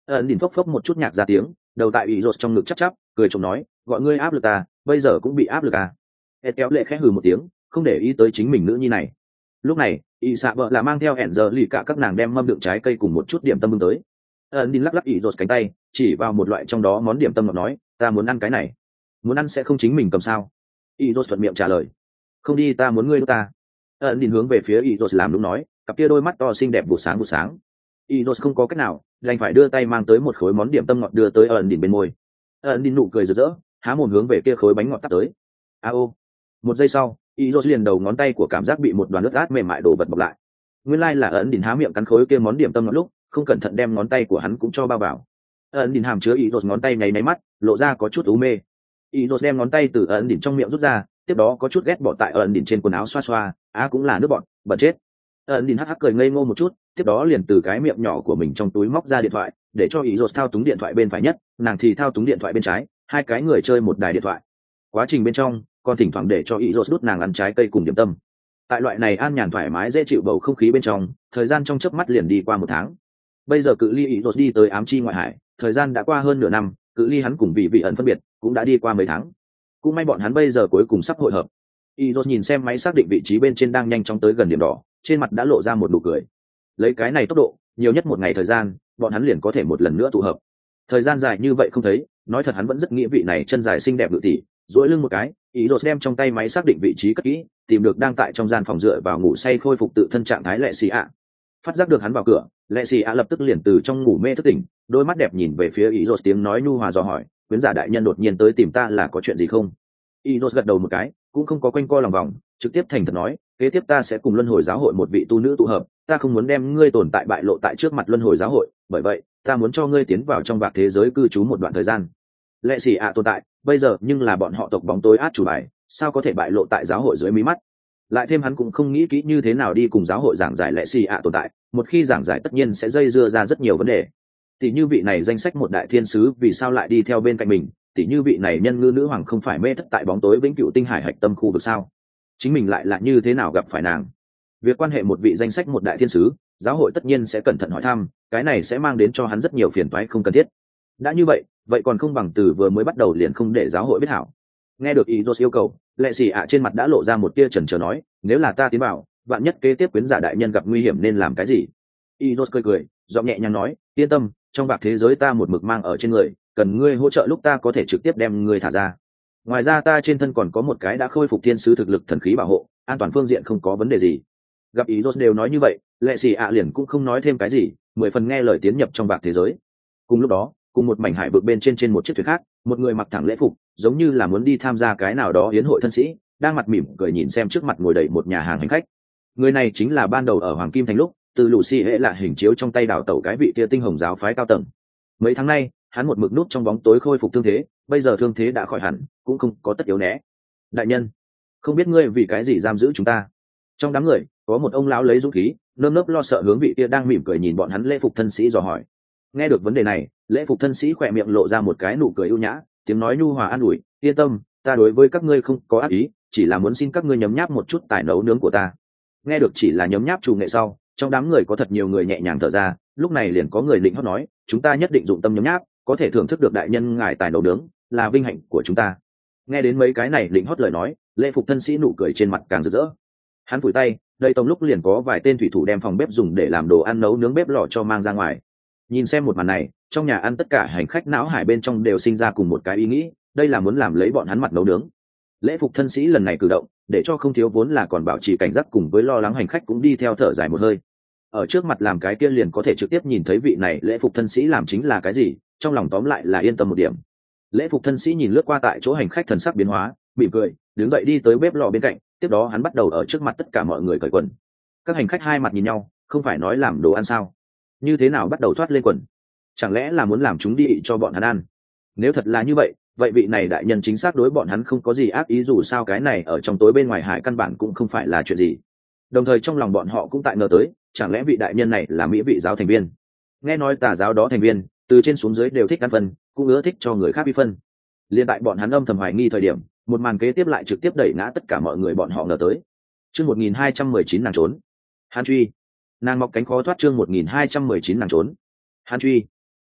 ẩn đỉnh phốc phốc một chút nhạc ra tiếng, đầu tại ý rột trong ngực chắp chắp, cười chồng nói, gọi ngươi áp lực ta, bây giờ cũng bị áp lực à. Ed kéo lệ khẽ hừ một tiếng, không để ý tới chính mình nữ nhi này. Lúc này y xạ vợ là mang theo hẹn giờ lì cả các nàng đem mâm đựng trái cây cùng một chút điểm tâm bưng tới. ẩn đỉnh lắc lắc ý rột cánh tay, chỉ vào một loại trong đó món điểm tâm ngọt nói, ta muốn ăn cái này. Muốn ăn sẽ không chính mình cầm sao? ý rột thuận miệng trả lời, không đi, ta muốn ngươi đốt ta. ẩn đỉnh hướng về phía ý rột làm đúng nói, cặp kia đôi mắt to xinh đẹp vụ sáng vụ sáng. ý rột không có cách nào, đành phải đưa tay mang tới một khối món điểm tâm ngọt đưa tới ẩn đỉnh bên môi. ẩn đỉnh nụ cười rực rỡ, há mồm hướng về kia khối bánh ngọt tắt tới. a ô một giây sau, ý rột liền đầu ngón tay của cảm giác bị một đoàn nước át mềm mại đổ vật bọc lại. Nguyên lai là ẩn đỉnh há miệng cắn khối kia món điểm tâm ngọt lúc không cẩn thận đem ngón tay của hắn cũng cho bao vào. ẩn đỉnh hàm chứa ý rột ngón tay nháy nháy mắt, lộ ra có chút u mê. ý rột đem ngón tay từ ẩn đỉnh trong miệng rút ra, tiếp đó có chút ghét bỏ tại ẩn đỉnh trên quần áo xoa xoa, á cũng là nước bọn, bẩn chết. ẩn đỉnh hắc hắc cười ngây ngô một chút, tiếp đó liền từ cái miệng nhỏ của mình trong túi móc ra điện thoại, để cho ý rột thao túng điện thoại bên phải nhất, nàng thì thao túng điện thoại bên trái, hai cái người chơi một đài điện thoại. Quá trình bên trong còn thỉnh thoảng để cho ý rột đút nàng ăn trái cây cùng điểm tâm. Tại loại này an nhàn thoải mái dễ chịu bầu không khí bên trong, thời gian trong chớp mắt liền đi qua một tháng. Bây giờ cự ly ý rột đi tới ám chi ngoại hải, thời gian đã qua hơn nửa năm, cự ly hắn cùng vị vị ẩn phân biệt cũng đã đi qua mấy tháng. Cũng may bọn hắn bây giờ cuối cùng sắp hội hợp. ý rột nhìn xem máy xác định vị trí bên trên đang nhanh chóng tới gần điểm đỏ, trên mặt đã lộ ra một nụ cười. Lấy cái này tốc độ, nhiều nhất một ngày thời gian, bọn hắn liền có thể một lần nữa tụ hợp. Thời gian dài như vậy không thấy, nói thật hắn vẫn rất nghĩa vị này chân dài xinh đẹp ngự tỷ, duỗi lưng một cái, ý rột đem trong tay máy xác định vị trí cất kỹ, tìm được đang tại trong gian phòng dựa vào ngủ say khôi phục tự thân trạng thái lệ xì ạ. Phát giác được hắn vào cửa, lệ xì ạ lập tức liền từ trong ngủ mê thức tỉnh, đôi mắt đẹp nhìn về phía ý rột, tiếng nói nhu hòa dò hỏi, quyến giả đại nhân đột nhiên tới tìm ta là có chuyện gì không? Ý rột gật đầu một cái, cũng không có quanh co lòng vòng, trực tiếp thành thật nói, kế tiếp ta sẽ cùng luân hồi giáo hội một vị tu nữ tụ hợp, ta không muốn đem ngươi tồn tại bại lộ tại trước mặt luân hồi giáo hội, bởi vậy ta muốn cho ngươi tiến vào trong vạc thế giới cư trú một đoạn thời gian. Lệ xì ạ tồn tại bây giờ nhưng là bọn họ tộc bóng tối át chủ bài, sao có thể bại lộ tại giáo hội dưới mí mắt. Lại thêm hắn cũng không nghĩ kỹ như thế nào đi cùng giáo hội giảng giải lệ xì ạ tồn tại, một khi giảng giải tất nhiên sẽ dây dưa ra rất nhiều vấn đề. Tỷ như vị này danh sách một đại thiên sứ vì sao lại đi theo bên cạnh mình, tỷ như vị này nhân ngư nữ hoàng không phải mê thất tại bóng tối vĩnh cửu tinh hải hạch tâm khu vực sao, chính mình lại là như thế nào gặp phải nàng. Việc quan hệ một vị danh sách một đại thiên sứ, giáo hội tất nhiên sẽ cẩn thận hỏi thăm, cái này sẽ mang đến cho hắn rất nhiều phiền toái không cần thiết. Đã như vậy, vậy còn không bằng từ vừa mới bắt đầu liền không để giáo hội biết hảo. Nghe được ý yêu cầu, lệ xì ạ trên mặt đã lộ ra một tia chần chờ nói, nếu là ta tiến vào, vạn nhất kế tiếp quyến giả đại nhân gặp nguy hiểm nên làm cái gì? ý cười cười, giọng nhẹ nhàng nói, yên tâm, trong bạc thế giới ta một mực mang ở trên người, cần ngươi hỗ trợ lúc ta có thể trực tiếp đem ngươi thả ra. Ngoài ra ta trên thân còn có một cái đã khôi phục thiên sứ thực lực thần khí bảo hộ, an toàn phương diện không có vấn đề gì. Gặp ý đều nói như vậy, lệ xì ạ liền cũng không nói thêm cái gì, mười phần nghe lời tiến nhập trong bạc thế giới. Cùng lúc đó, cùng một mảnh hải vực bên trên trên một chiếc thuyền khác, một người mặc thẳng lễ phục, giống như là muốn đi tham gia cái nào đó hiến hội thân sĩ, đang mặt mỉm cười nhìn xem trước mặt ngồi đầy một nhà hàng hành khách. Người này chính là ban đầu ở Hoàng Kim Thành lúc, từ Lucy hệ là hình chiếu trong tay đào tẩu cái vị kia tinh hồng giáo phái cao tầng. Mấy tháng nay, hắn một mực nút trong bóng tối khôi phục thương thế, bây giờ thương thế đã khỏi hẳn, cũng không có tất yếu né. Đại nhân, không biết ngươi vì cái gì giam giữ chúng ta? Trong đám người, có một ông lão lấy dũng khí, nơm nớp lo sợ hướng vị kia đang mỉm cười nhìn bọn hắn lễ phục thân sĩ dò hỏi. Nghe được vấn đề này, lễ phục thân sĩ khỏe miệng lộ ra một cái nụ cười ưu nhã, tiếng nói nhu hòa an ủi, yên tâm, ta đối với các ngươi không có ác ý, chỉ là muốn xin các ngươi nhấm nháp một chút tài nấu nướng của ta. Nghe được chỉ là nhấm nháp chủ nghệ sau, trong đám người có thật nhiều người nhẹ nhàng thở ra, lúc này liền có người định hót nói, chúng ta nhất định dụng tâm nhấm nháp, có thể thưởng thức được đại nhân ngài tài nấu nướng, là vinh hạnh của chúng ta. Nghe đến mấy cái này định hót lời nói, lễ phục thân sĩ nụ cười trên mặt càng rực rỡ. Hắn phủi tay, đây tông lúc liền có vài tên thủy thủ đem phòng bếp dùng để làm đồ ăn nấu nướng bếp lò cho mang ra ngoài. Nhìn xem một màn này, trong nhà ăn tất cả hành khách não hải bên trong đều sinh ra cùng một cái ý nghĩ, đây là muốn làm lấy bọn hắn mặt nấu nướng. Lễ phục thân sĩ lần này cử động, để cho không thiếu vốn là còn bảo trì cảnh giác cùng với lo lắng hành khách cũng đi theo thở dài một hơi. Ở trước mặt làm cái kia liền có thể trực tiếp nhìn thấy vị này lễ phục thân sĩ làm chính là cái gì, trong lòng tóm lại là yên tâm một điểm. Lễ phục thân sĩ nhìn lướt qua tại chỗ hành khách thần sắc biến hóa, mỉm cười, đứng dậy đi tới bếp lò bên cạnh, tiếp đó hắn bắt đầu ở trước mặt tất cả mọi người cởi quần. Các hành khách hai mặt nhìn nhau, không phải nói làm đồ ăn sao? Như thế nào bắt đầu thoát lên quần? Chẳng lẽ là muốn làm chúng đi cho bọn hắn ăn? Nếu thật là như vậy, vậy vị này đại nhân chính xác đối bọn hắn không có gì ác ý, dù sao cái này ở trong tối bên ngoài hải căn bản cũng không phải là chuyện gì. Đồng thời trong lòng bọn họ cũng tại ngờ tới, chẳng lẽ vị đại nhân này là mỹ vị giáo thành viên? Nghe nói tà giáo đó thành viên, từ trên xuống dưới đều thích ăn phân, cũng ưa thích cho người khác bị phân. Liên tại bọn hắn âm thầm hoài nghi thời điểm, một màn kế tiếp lại trực tiếp đẩy ngã tất cả mọi người bọn họ ngờ tới. Chương một nghìn hai trăm mười chín nàng trốn. Hàn truy. Nàng mọc cánh khó thoát chương một nghìn hai trăm mười chín nàng trốn. Hàn truy.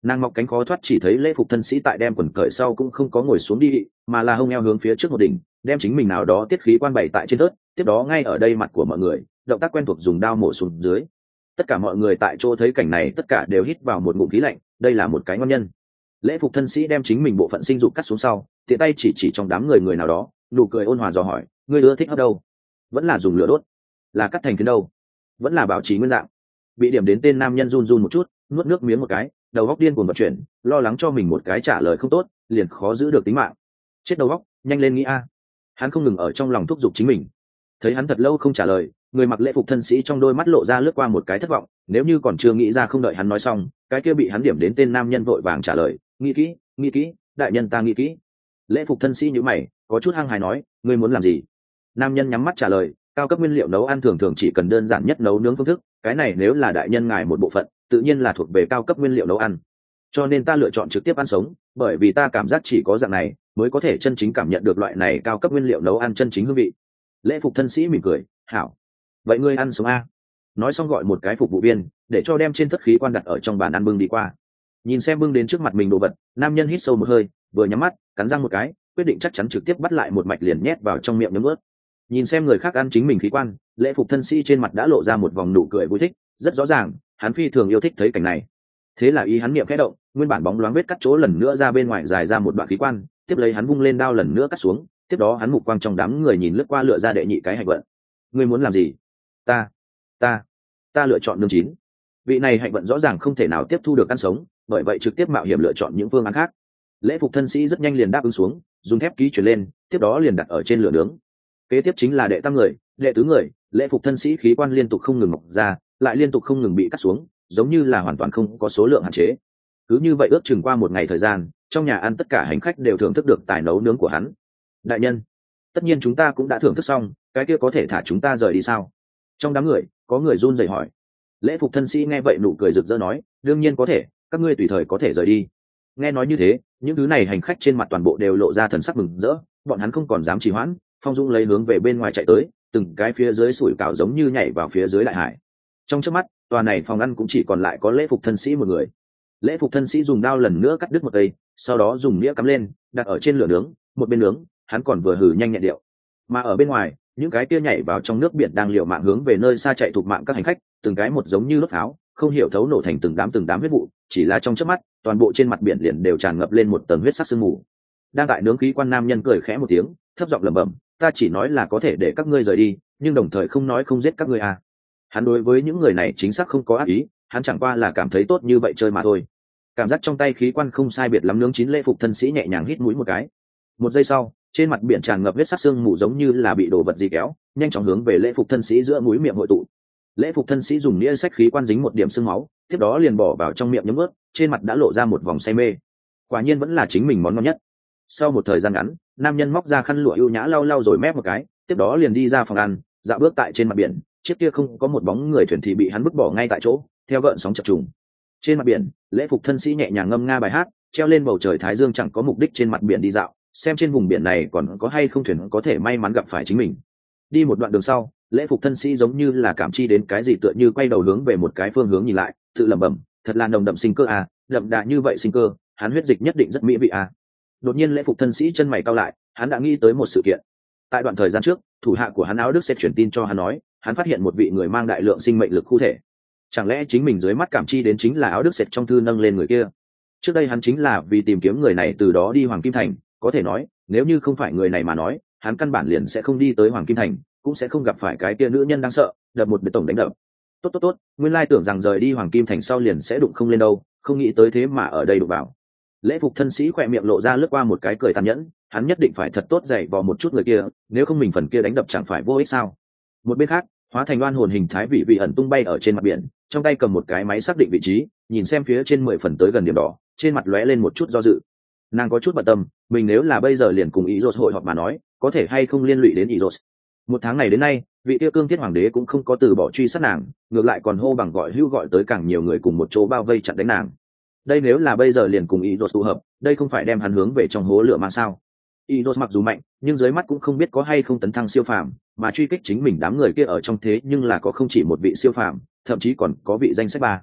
Nàng mọc cánh khó thoát, chỉ thấy lễ phục thân sĩ tại đem quần cởi sau cũng không có ngồi xuống đi, mà là hông eo hướng phía trước một đỉnh, đem chính mình nào đó tiết khí quan bày tại trên tớt, tiếp đó ngay ở đây mặt của mọi người, động tác quen thuộc dùng đao mổ xuống dưới. Tất cả mọi người tại chỗ thấy cảnh này tất cả đều hít vào một ngụm khí lạnh, đây là một cái ngon nhân. Lễ phục thân sĩ đem chính mình bộ phận sinh dục cắt xuống sau, tiện tay chỉ chỉ trong đám người người nào đó, nụ cười ôn hòa dò hỏi, ngươi ưa thích hấp đâu? Vẫn là dùng lửa đốt? Là cắt thành phiến đâu? Vẫn là bảo trì nguyên dạng? Bị điểm đến tên nam nhân run run một chút, nuốt nước miếng một cái, đầu óc điên cuồng vận chuyển, lo lắng cho mình một cái trả lời không tốt, liền khó giữ được tính mạng. Chết đầu óc, nhanh lên nghĩ a. Hắn không ngừng ở trong lòng thúc giục chính mình. Thấy hắn thật lâu không trả lời, người mặc lễ phục thân sĩ trong đôi mắt lộ ra lướt qua một cái thất vọng, nếu như còn chưa nghĩ ra không đợi hắn nói xong, cái kia bị hắn điểm đến tên nam nhân vội vàng trả lời, nghĩ kỹ, nghĩ kỹ, đại nhân ta nghĩ kỹ. Lễ phục thân sĩ nhíu mày, có chút hăng hái nói, ngươi muốn làm gì? Nam nhân nhắm mắt trả lời, cao cấp nguyên liệu nấu ăn thường thường chỉ cần đơn giản nhất nấu nướng phương thức, cái này nếu là đại nhân ngài một bộ phận, tự nhiên là thuộc về cao cấp nguyên liệu nấu ăn. Cho nên ta lựa chọn trực tiếp ăn sống, bởi vì ta cảm giác chỉ có dạng này mới có thể chân chính cảm nhận được loại này cao cấp nguyên liệu nấu ăn chân chính hương vị. Lễ phục thân sĩ mỉm cười, hảo, vậy ngươi ăn sống a. Nói xong gọi một cái phục vụ viên, để cho đem trên thất khí quan đặt ở trong bàn ăn bưng đi qua. Nhìn xem bưng đến trước mặt mình đồ vật, nam nhân hít sâu một hơi, vừa nhắm mắt, cắn răng một cái, quyết định chắc chắn trực tiếp bắt lại một mạch liền nhét vào trong miệng nhấm ướt. Nhìn xem người khác ăn chính mình khí quan, lễ phục thân sĩ trên mặt đã lộ ra một vòng nụ cười vui thích, rất rõ ràng hắn phi thường yêu thích thấy cảnh này. Thế là ý hắn niệm khẽ động, nguyên bản bóng loáng vết cắt chỗ lần nữa ra bên ngoài dài ra một đoạn khí quan, tiếp lấy hắn vung lên đao lần nữa cắt xuống, tiếp đó hắn mục quang trong đám người nhìn lướt qua lựa ra đệ nhị cái hạnh vận. Ngươi muốn làm gì? Ta, ta, ta lựa chọn nương chín. Vị này hạnh vận rõ ràng không thể nào tiếp thu được ăn sống, bởi vậy trực tiếp mạo hiểm lựa chọn những phương án khác. Lễ phục thân sĩ rất nhanh liền đáp ứng xuống, dùng thép ký chuyển lên, tiếp đó liền đặt ở trên lửa nướng. Kế tiếp chính là đệ tam người, đệ tứ người, lễ phục thân sĩ khí quan liên tục không ngừng mọc ra, lại liên tục không ngừng bị cắt xuống, giống như là hoàn toàn không có số lượng hạn chế. Cứ như vậy ước chừng qua một ngày thời gian, trong nhà ăn tất cả hành khách đều thưởng thức được tài nấu nướng của hắn. Đại nhân, tất nhiên chúng ta cũng đã thưởng thức xong, cái kia có thể thả chúng ta rời đi sao? Trong đám người có người run rẩy hỏi. Lễ phục thân sĩ nghe vậy nụ cười rực rỡ nói, đương nhiên có thể, các ngươi tùy thời có thể rời đi. Nghe nói như thế, những thứ này hành khách trên mặt toàn bộ đều lộ ra thần sắc mừng rỡ, bọn hắn không còn dám trì hoãn, phong dũng lấy hướng về bên ngoài chạy tới, từng cái phía dưới sủi cảo giống như nhảy vào phía dưới đại hải. Trong chớp mắt, tòa này phòng ăn cũng chỉ còn lại có lễ phục thân sĩ một người. Lễ phục thân sĩ dùng đao lần nữa cắt đứt một cây, sau đó dùng nĩa cắm lên, đặt ở trên lửa nướng, một bên nướng, hắn còn vừa hừ nhanh nhẹn điệu. Mà ở bên ngoài, những cái kia nhảy vào trong nước biển đang liều mạng hướng về nơi xa chạy thục mạng các hành khách, từng cái một giống như lốp pháo, không hiểu thấu nổ thành từng đám từng đám huyết vụ, chỉ là trong chớp mắt, toàn bộ trên mặt biển liền đều tràn ngập lên một tầng huyết sắc sương mù. Đang tại nướng khí quan nam nhân cười khẽ một tiếng, thấp giọng lẩm bẩm, ta chỉ nói là có thể để các ngươi rời đi, nhưng đồng thời không nói không giết các ngươi à. Hắn đối với những người này chính xác không có ác ý, hắn chẳng qua là cảm thấy tốt như vậy chơi mà thôi. Cảm giác trong tay khí quan không sai biệt lắm, nướng chín lễ phục thân sĩ nhẹ nhàng hít mũi một cái. Một giây sau, trên mặt biển tràn ngập huyết sắc sương mù giống như là bị đồ vật gì kéo, nhanh chóng hướng về lễ phục thân sĩ giữa mũi miệng hội tụ. Lễ phục thân sĩ dùng nĩa sách khí quan dính một điểm sương máu, tiếp đó liền bỏ vào trong miệng nhấm ướt, trên mặt đã lộ ra một vòng say mê. Quả nhiên vẫn là chính mình món ngon nhất. Sau một thời gian ngắn, nam nhân móc ra khăn lụa ưu nhã lau lau rồi mép một cái, tiếp đó liền đi ra phòng ăn, dạo bước tại trên mặt biển, chiếc kia không có một bóng người thuyền thì bị hắn vứt bỏ ngay tại chỗ, theo gợn sóng chập trùng. Trên mặt biển, lễ phục thân sĩ nhẹ nhàng ngâm nga bài hát, treo lên bầu trời thái dương, chẳng có mục đích trên mặt biển đi dạo, xem trên vùng biển này còn có hay không thuyền có thể may mắn gặp phải chính mình. Đi một đoạn đường sau, lễ phục thân sĩ giống như là cảm chi đến cái gì, tựa như quay đầu hướng về một cái phương hướng nhìn lại, tự lẩm bẩm, thật là nồng đậm sinh cơ à, đậm đà như vậy sinh cơ, hắn huyết dịch nhất định rất mỹ vị à. Đột nhiên lễ phục thân sĩ chân mày cau lại, hắn đã nghĩ tới một sự kiện. Tại đoạn thời gian trước, thủ hạ của hắn áo đức sẽ truyền tin cho hắn nói, hắn phát hiện một vị người mang đại lượng sinh mệnh lực khu thể. Chẳng lẽ chính mình dưới mắt cảm chi đến chính là áo đức sệt trong thư nâng lên người kia? Trước đây hắn chính là vì tìm kiếm người này từ đó đi Hoàng Kim Thành, có thể nói, nếu như không phải người này mà nói, hắn căn bản liền sẽ không đi tới Hoàng Kim Thành, cũng sẽ không gặp phải cái kia nữ nhân đáng sợ, đập một biệt tổng đánh đập. Tốt tốt tốt, nguyên lai tưởng rằng rời đi Hoàng Kim Thành sau liền sẽ đụng không lên đâu, không nghĩ tới thế mà ở đây đụng vào. Lễ phục thân sĩ khỏe miệng lộ ra lướt qua một cái cười tàn nhẫn, hắn nhất định phải thật tốt dạy vò một chút người kia, nếu không mình phần kia đánh đập chẳng phải vô ích sao? Một bên khác, hóa thành oan hồn hình thái vị vị ẩn tung bay ở trên mặt biển, trong tay cầm một cái máy xác định vị trí, nhìn xem phía trên mười phần tới gần điểm đỏ, trên mặt lóe lên một chút do dự. Nàng có chút bận tâm, mình nếu là bây giờ liền cùng ý rốt hội họp mà nói, có thể hay không liên lụy đến ý rốt. Một tháng này đến nay, vị tiêu cương thiết hoàng đế cũng không có từ bỏ truy sát nàng, ngược lại còn hô bằng gọi hưu gọi tới càng nhiều người cùng một chỗ bao vây chặn đánh nàng. Đây nếu là bây giờ liền cùng ý rốt tụ hợp, đây không phải đem hắn hướng về trong hố lửa mà sao? Ý rốt mặc dù mạnh, nhưng dưới mắt cũng không biết có hay không tấn thăng siêu phàm, mà truy kích chính mình đám người kia ở trong thế nhưng là có không chỉ một vị siêu phàm, thậm chí còn có vị danh sách ba.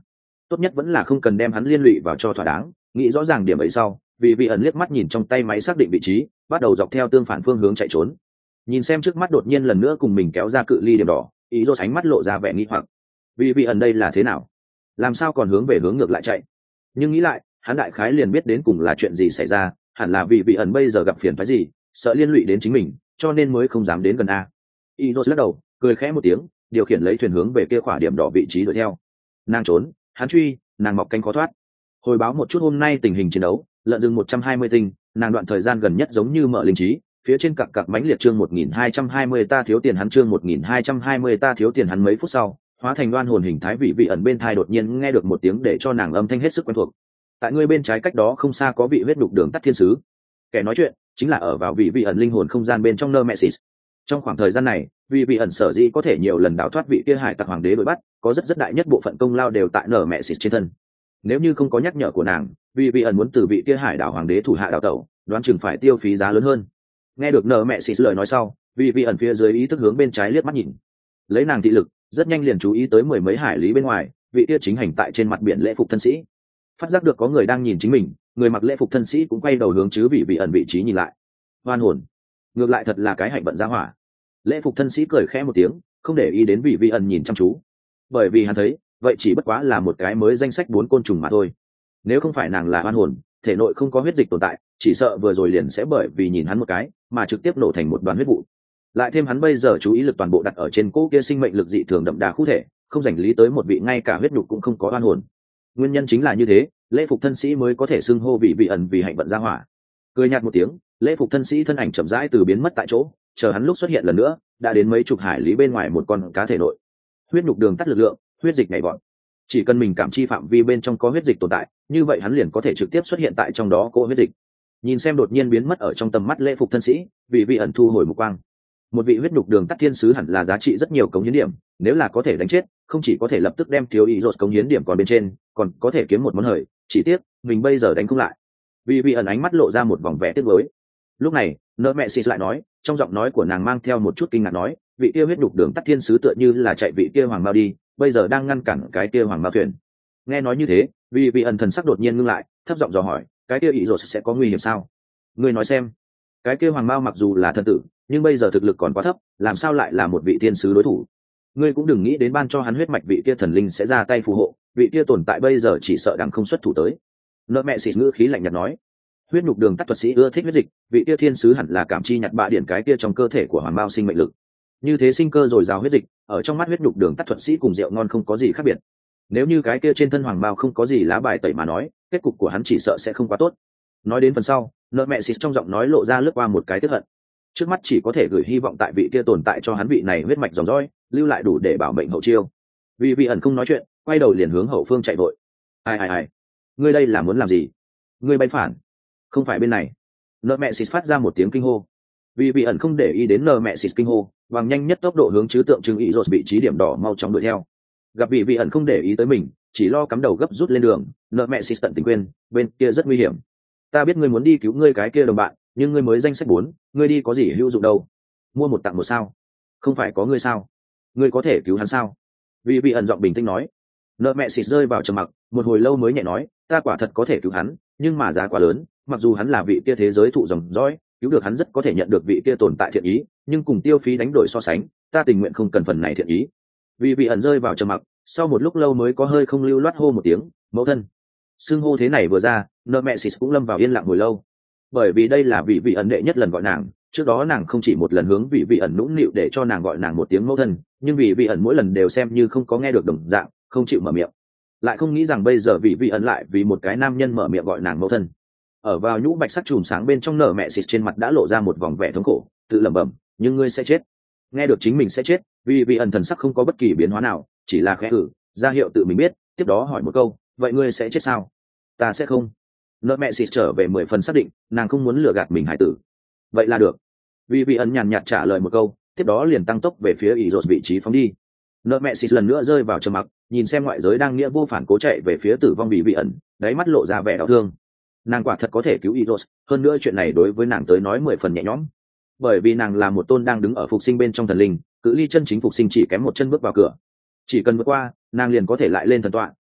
tốt nhất vẫn là không cần đem hắn liên lụy vào cho thỏa đáng. Nghĩ rõ ràng điểm ấy sau, vì vị ẩn liếc mắt nhìn trong tay máy xác định vị trí, bắt đầu dọc theo tương phản phương hướng chạy trốn. Nhìn xem trước mắt đột nhiên lần nữa cùng mình kéo ra cự ly điểm đỏ, ý rốt ánh mắt lộ ra vẻ nghi hoặc. Vì vị ẩn đây là thế nào? Làm sao còn hướng về hướng ngược lại chạy? Nhưng nghĩ lại, hắn đại khái liền biết đến cùng là chuyện gì xảy ra, hẳn là vì vị ẩn bây giờ gặp phiền phức gì, sợ liên lụy đến chính mình, cho nên mới không dám đến gần a. Ý rốt lắc đầu, cười khẽ một tiếng, điều khiển lấy thuyền hướng về kia khỏa điểm đỏ vị trí đuổi theo. Nàng trốn, hắn truy, nàng mọc cánh khó thoát. Hồi báo một chút hôm nay tình hình chiến đấu, lợn rừng một trăm hai mươi tinh, nàng đoạn thời gian gần nhất giống như mở linh trí, phía trên cặc cặc mãnh liệt chương một nghìn hai trăm hai mươi ta thiếu tiền hắn chương một nghìn hai trăm hai mươi ta thiếu tiền hắn mấy phút sau, hóa thành đoan hồn hình thái vị vị ẩn bên thai đột nhiên nghe được một tiếng để cho nàng âm thanh hết sức quen thuộc. Tại người bên trái cách đó không xa có vị huyết đục đường tắt thiên sứ. Kẻ nói chuyện chính là ở vào vị vị ẩn linh hồn không gian bên trong Nemesis. Trong khoảng thời gian này, vị vị ẩn sở dĩ có thể nhiều lần đào thoát vị kia hải tặc hoàng đế đuổi bắt, có rất rất đại nhất bộ phận công lao đều tại Nemesis trên thân. Nếu như không có nhắc nhở của nàng, vị vị ẩn muốn từ vị kia hải đảo hoàng đế thủ hạ đào tẩu, đoán chừng phải tiêu phí giá lớn hơn. Nghe được Nemesis lời nói sau, vị vị ẩn phía dưới ý thức hướng bên trái liếc mắt nhìn, lấy nàng thị lực rất nhanh liền chú ý tới mười mấy hải lý bên ngoài, vị kia chính hành tại trên mặt biển lễ phục thân sĩ. Phát giác được có người đang nhìn chính mình, người mặc lễ phục thân sĩ cũng quay đầu hướng chứ vị vị ẩn vị trí nhìn lại. Hoan hồn, ngược lại thật là cái hạnh vận gia hỏa. Lễ phục thân sĩ cười khẽ một tiếng, không để ý đến vị vị ẩn nhìn chăm chú, bởi vì hắn thấy vậy chỉ bất quá là một cái mới danh sách bốn côn trùng mà thôi. Nếu không phải nàng là hoan hồn, thể nội không có huyết dịch tồn tại, chỉ sợ vừa rồi liền sẽ bởi vì nhìn hắn một cái mà trực tiếp nổ thành một đoàn huyết vụ. Lại thêm hắn bây giờ chú ý lực toàn bộ đặt ở trên cỗ kia sinh mệnh lực dị thường đậm đà khu thể, không dành lý tới một vị ngay cả huyết nhục cũng không có oan hồn. Nguyên nhân chính là như thế, lễ phục thân sĩ mới có thể xưng hô vị vị ẩn vì hạnh vận gia hỏa. Cười nhạt một tiếng, lễ phục thân sĩ thân ảnh chậm rãi từ biến mất tại chỗ, chờ hắn lúc xuất hiện lần nữa, đã đến mấy chục hải lý bên ngoài một con cá thể nội. Huyết nhục đường tắt lực lượng, huyết dịch nhảy vọt. Chỉ cần mình cảm chi phạm vi bên trong có huyết dịch tồn tại, như vậy hắn liền có thể trực tiếp xuất hiện tại trong đó cỗ huyết dịch. Nhìn xem đột nhiên biến mất ở trong tầm mắt lễ phục thân sĩ, vị vị ẩn thu hồi một quang. Một vị huyết nhục đường tắt thiên sứ hẳn là giá trị rất nhiều cống hiến điểm, nếu là có thể đánh chết, không chỉ có thể lập tức đem thiếu ý rột cống hiến điểm còn bên trên, còn có thể kiếm một món hời, chỉ tiếc mình bây giờ đánh không lại. Vị vị ẩn ánh mắt lộ ra một vòng vẻ tiếc nuối. Lúc này, Nemesis lại nói, trong giọng nói của nàng mang theo một chút kinh ngạc nói, vị kia huyết nhục đường tắt thiên sứ tựa như là chạy vị kia hoàng mao đi, bây giờ đang ngăn cản cái kia hoàng mao thuyền. Nghe nói như thế, vị vị ẩn thần sắc đột nhiên ngưng lại, thấp giọng dò hỏi, cái kia ý rột sẽ có nguy hiểm sao? Ngươi nói xem. Cái kia hoàng mao mặc dù là thần tử, nhưng bây giờ thực lực còn quá thấp, làm sao lại là một vị thiên sứ đối thủ? Ngươi cũng đừng nghĩ đến ban cho hắn huyết mạch vị kia thần linh sẽ ra tay phù hộ, vị kia tồn tại bây giờ chỉ sợ đang không xuất thủ tới. Nợ mẹ xịt ngữ khí lạnh nhạt nói, huyết nhục đường tắt thuật sĩ ưa thích huyết dịch, vị kia thiên sứ hẳn là cảm chi nhặt bạ điển cái kia trong cơ thể của hoàng mao sinh mệnh lực. Như thế sinh cơ dồi dào huyết dịch, ở trong mắt huyết nhục đường tắt thuật sĩ cùng rượu ngon không có gì khác biệt. Nếu như cái kia trên thân hoàng mao không có gì lá bài tẩy mà nói, kết cục của hắn chỉ sợ sẽ không quá tốt. Nói đến phần sau, nợ mẹ xịt trong giọng nói lộ ra lướt qua một cái tức hận. Trước mắt chỉ có thể gửi hy vọng tại vị kia tồn tại cho hắn vị này huyết mạch dòng dõi, lưu lại đủ để bảo mệnh hậu chiêu. Vì vị ẩn không nói chuyện, quay đầu liền hướng hậu phương chạy vội. Ai ai ai, ngươi đây là muốn làm gì? Ngươi bay phản? Không phải bên này. Nợ mẹ xịt phát ra một tiếng kinh hô. Vì vị ẩn không để ý đến nợ mẹ xịt kinh hô, bằng nhanh nhất tốc độ hướng chứ tượng trưng ý rột vị trí điểm đỏ mau chóng đuổi theo. Gặp vị vị ẩn không để ý tới mình, chỉ lo cắm đầu gấp rút lên đường, nợ mẹ xịt tận tình quên, bên kia rất nguy hiểm. Ta biết ngươi muốn đi cứu ngươi cái kia đồng bạn, nhưng ngươi mới danh sách bốn, ngươi đi có gì hữu dụng đâu? Mua một tặng một sao? Không phải có ngươi sao? Ngươi có thể cứu hắn sao? Vì vị ẩn giọng bình tĩnh nói. Nợ mẹ xịt rơi vào trầm mặc, một hồi lâu mới nhẹ nói, ta quả thật có thể cứu hắn, nhưng mà giá quá lớn. Mặc dù hắn là vị kia thế giới thụ dòng dõi, cứu được hắn rất có thể nhận được vị kia tồn tại thiện ý, nhưng cùng tiêu phí đánh đổi so sánh, ta tình nguyện không cần phần này thiện ý. Vì vị ẩn rơi vào trầm mặc, sau một lúc lâu mới có hơi không lưu loát hô một tiếng, mẫu thân. Xưng hô thế này vừa ra, nợ mẹ xịt cũng lâm vào yên lặng hồi lâu, bởi vì đây là vị vị ẩn đệ nhất lần gọi nàng. Trước đó nàng không chỉ một lần hướng vị vị ẩn nũng nịu để cho nàng gọi nàng một tiếng mẫu thân, nhưng vị vị ẩn mỗi lần đều xem như không có nghe được đồng dạng, không chịu mở miệng. Lại không nghĩ rằng bây giờ vị vị ẩn lại vì một cái nam nhân mở miệng gọi nàng mẫu thân. Ở vào nhũ bạch sắc chùm sáng bên trong, nở mẹ xịt trên mặt đã lộ ra một vòng vẻ thống khổ, tự lẩm bẩm, nhưng ngươi sẽ chết. Nghe được chính mình sẽ chết, vị vị ẩn thần sắc không có bất kỳ biến hóa nào, chỉ là khẽ ử ra hiệu tự mình biết, tiếp đó hỏi một câu, vậy ngươi sẽ chết sao? Ta sẽ không. Nợ mẹ xịt trở về mười phần xác định, nàng không muốn lừa gạt mình hải tử. Vậy là được. Vì vị ẩn nhàn nhạt trả lời một câu, tiếp đó liền tăng tốc về phía ý rột vị trí phóng đi. Nợ mẹ xịt lần nữa rơi vào trầm mặc, nhìn xem ngoại giới đang nghĩa vô phản cố chạy về phía tử vong vị vị ẩn, đáy mắt lộ ra vẻ đau thương. Nàng quả thật có thể cứu ý rột, hơn nữa chuyện này đối với nàng tới nói mười phần nhẹ nhõm, bởi vì nàng là một tôn đang đứng ở phục sinh bên trong thần linh, cự ly chân chính phục sinh chỉ kém một chân bước vào cửa. Chỉ cần vượt qua, nàng liền có thể lại lên thần tọa,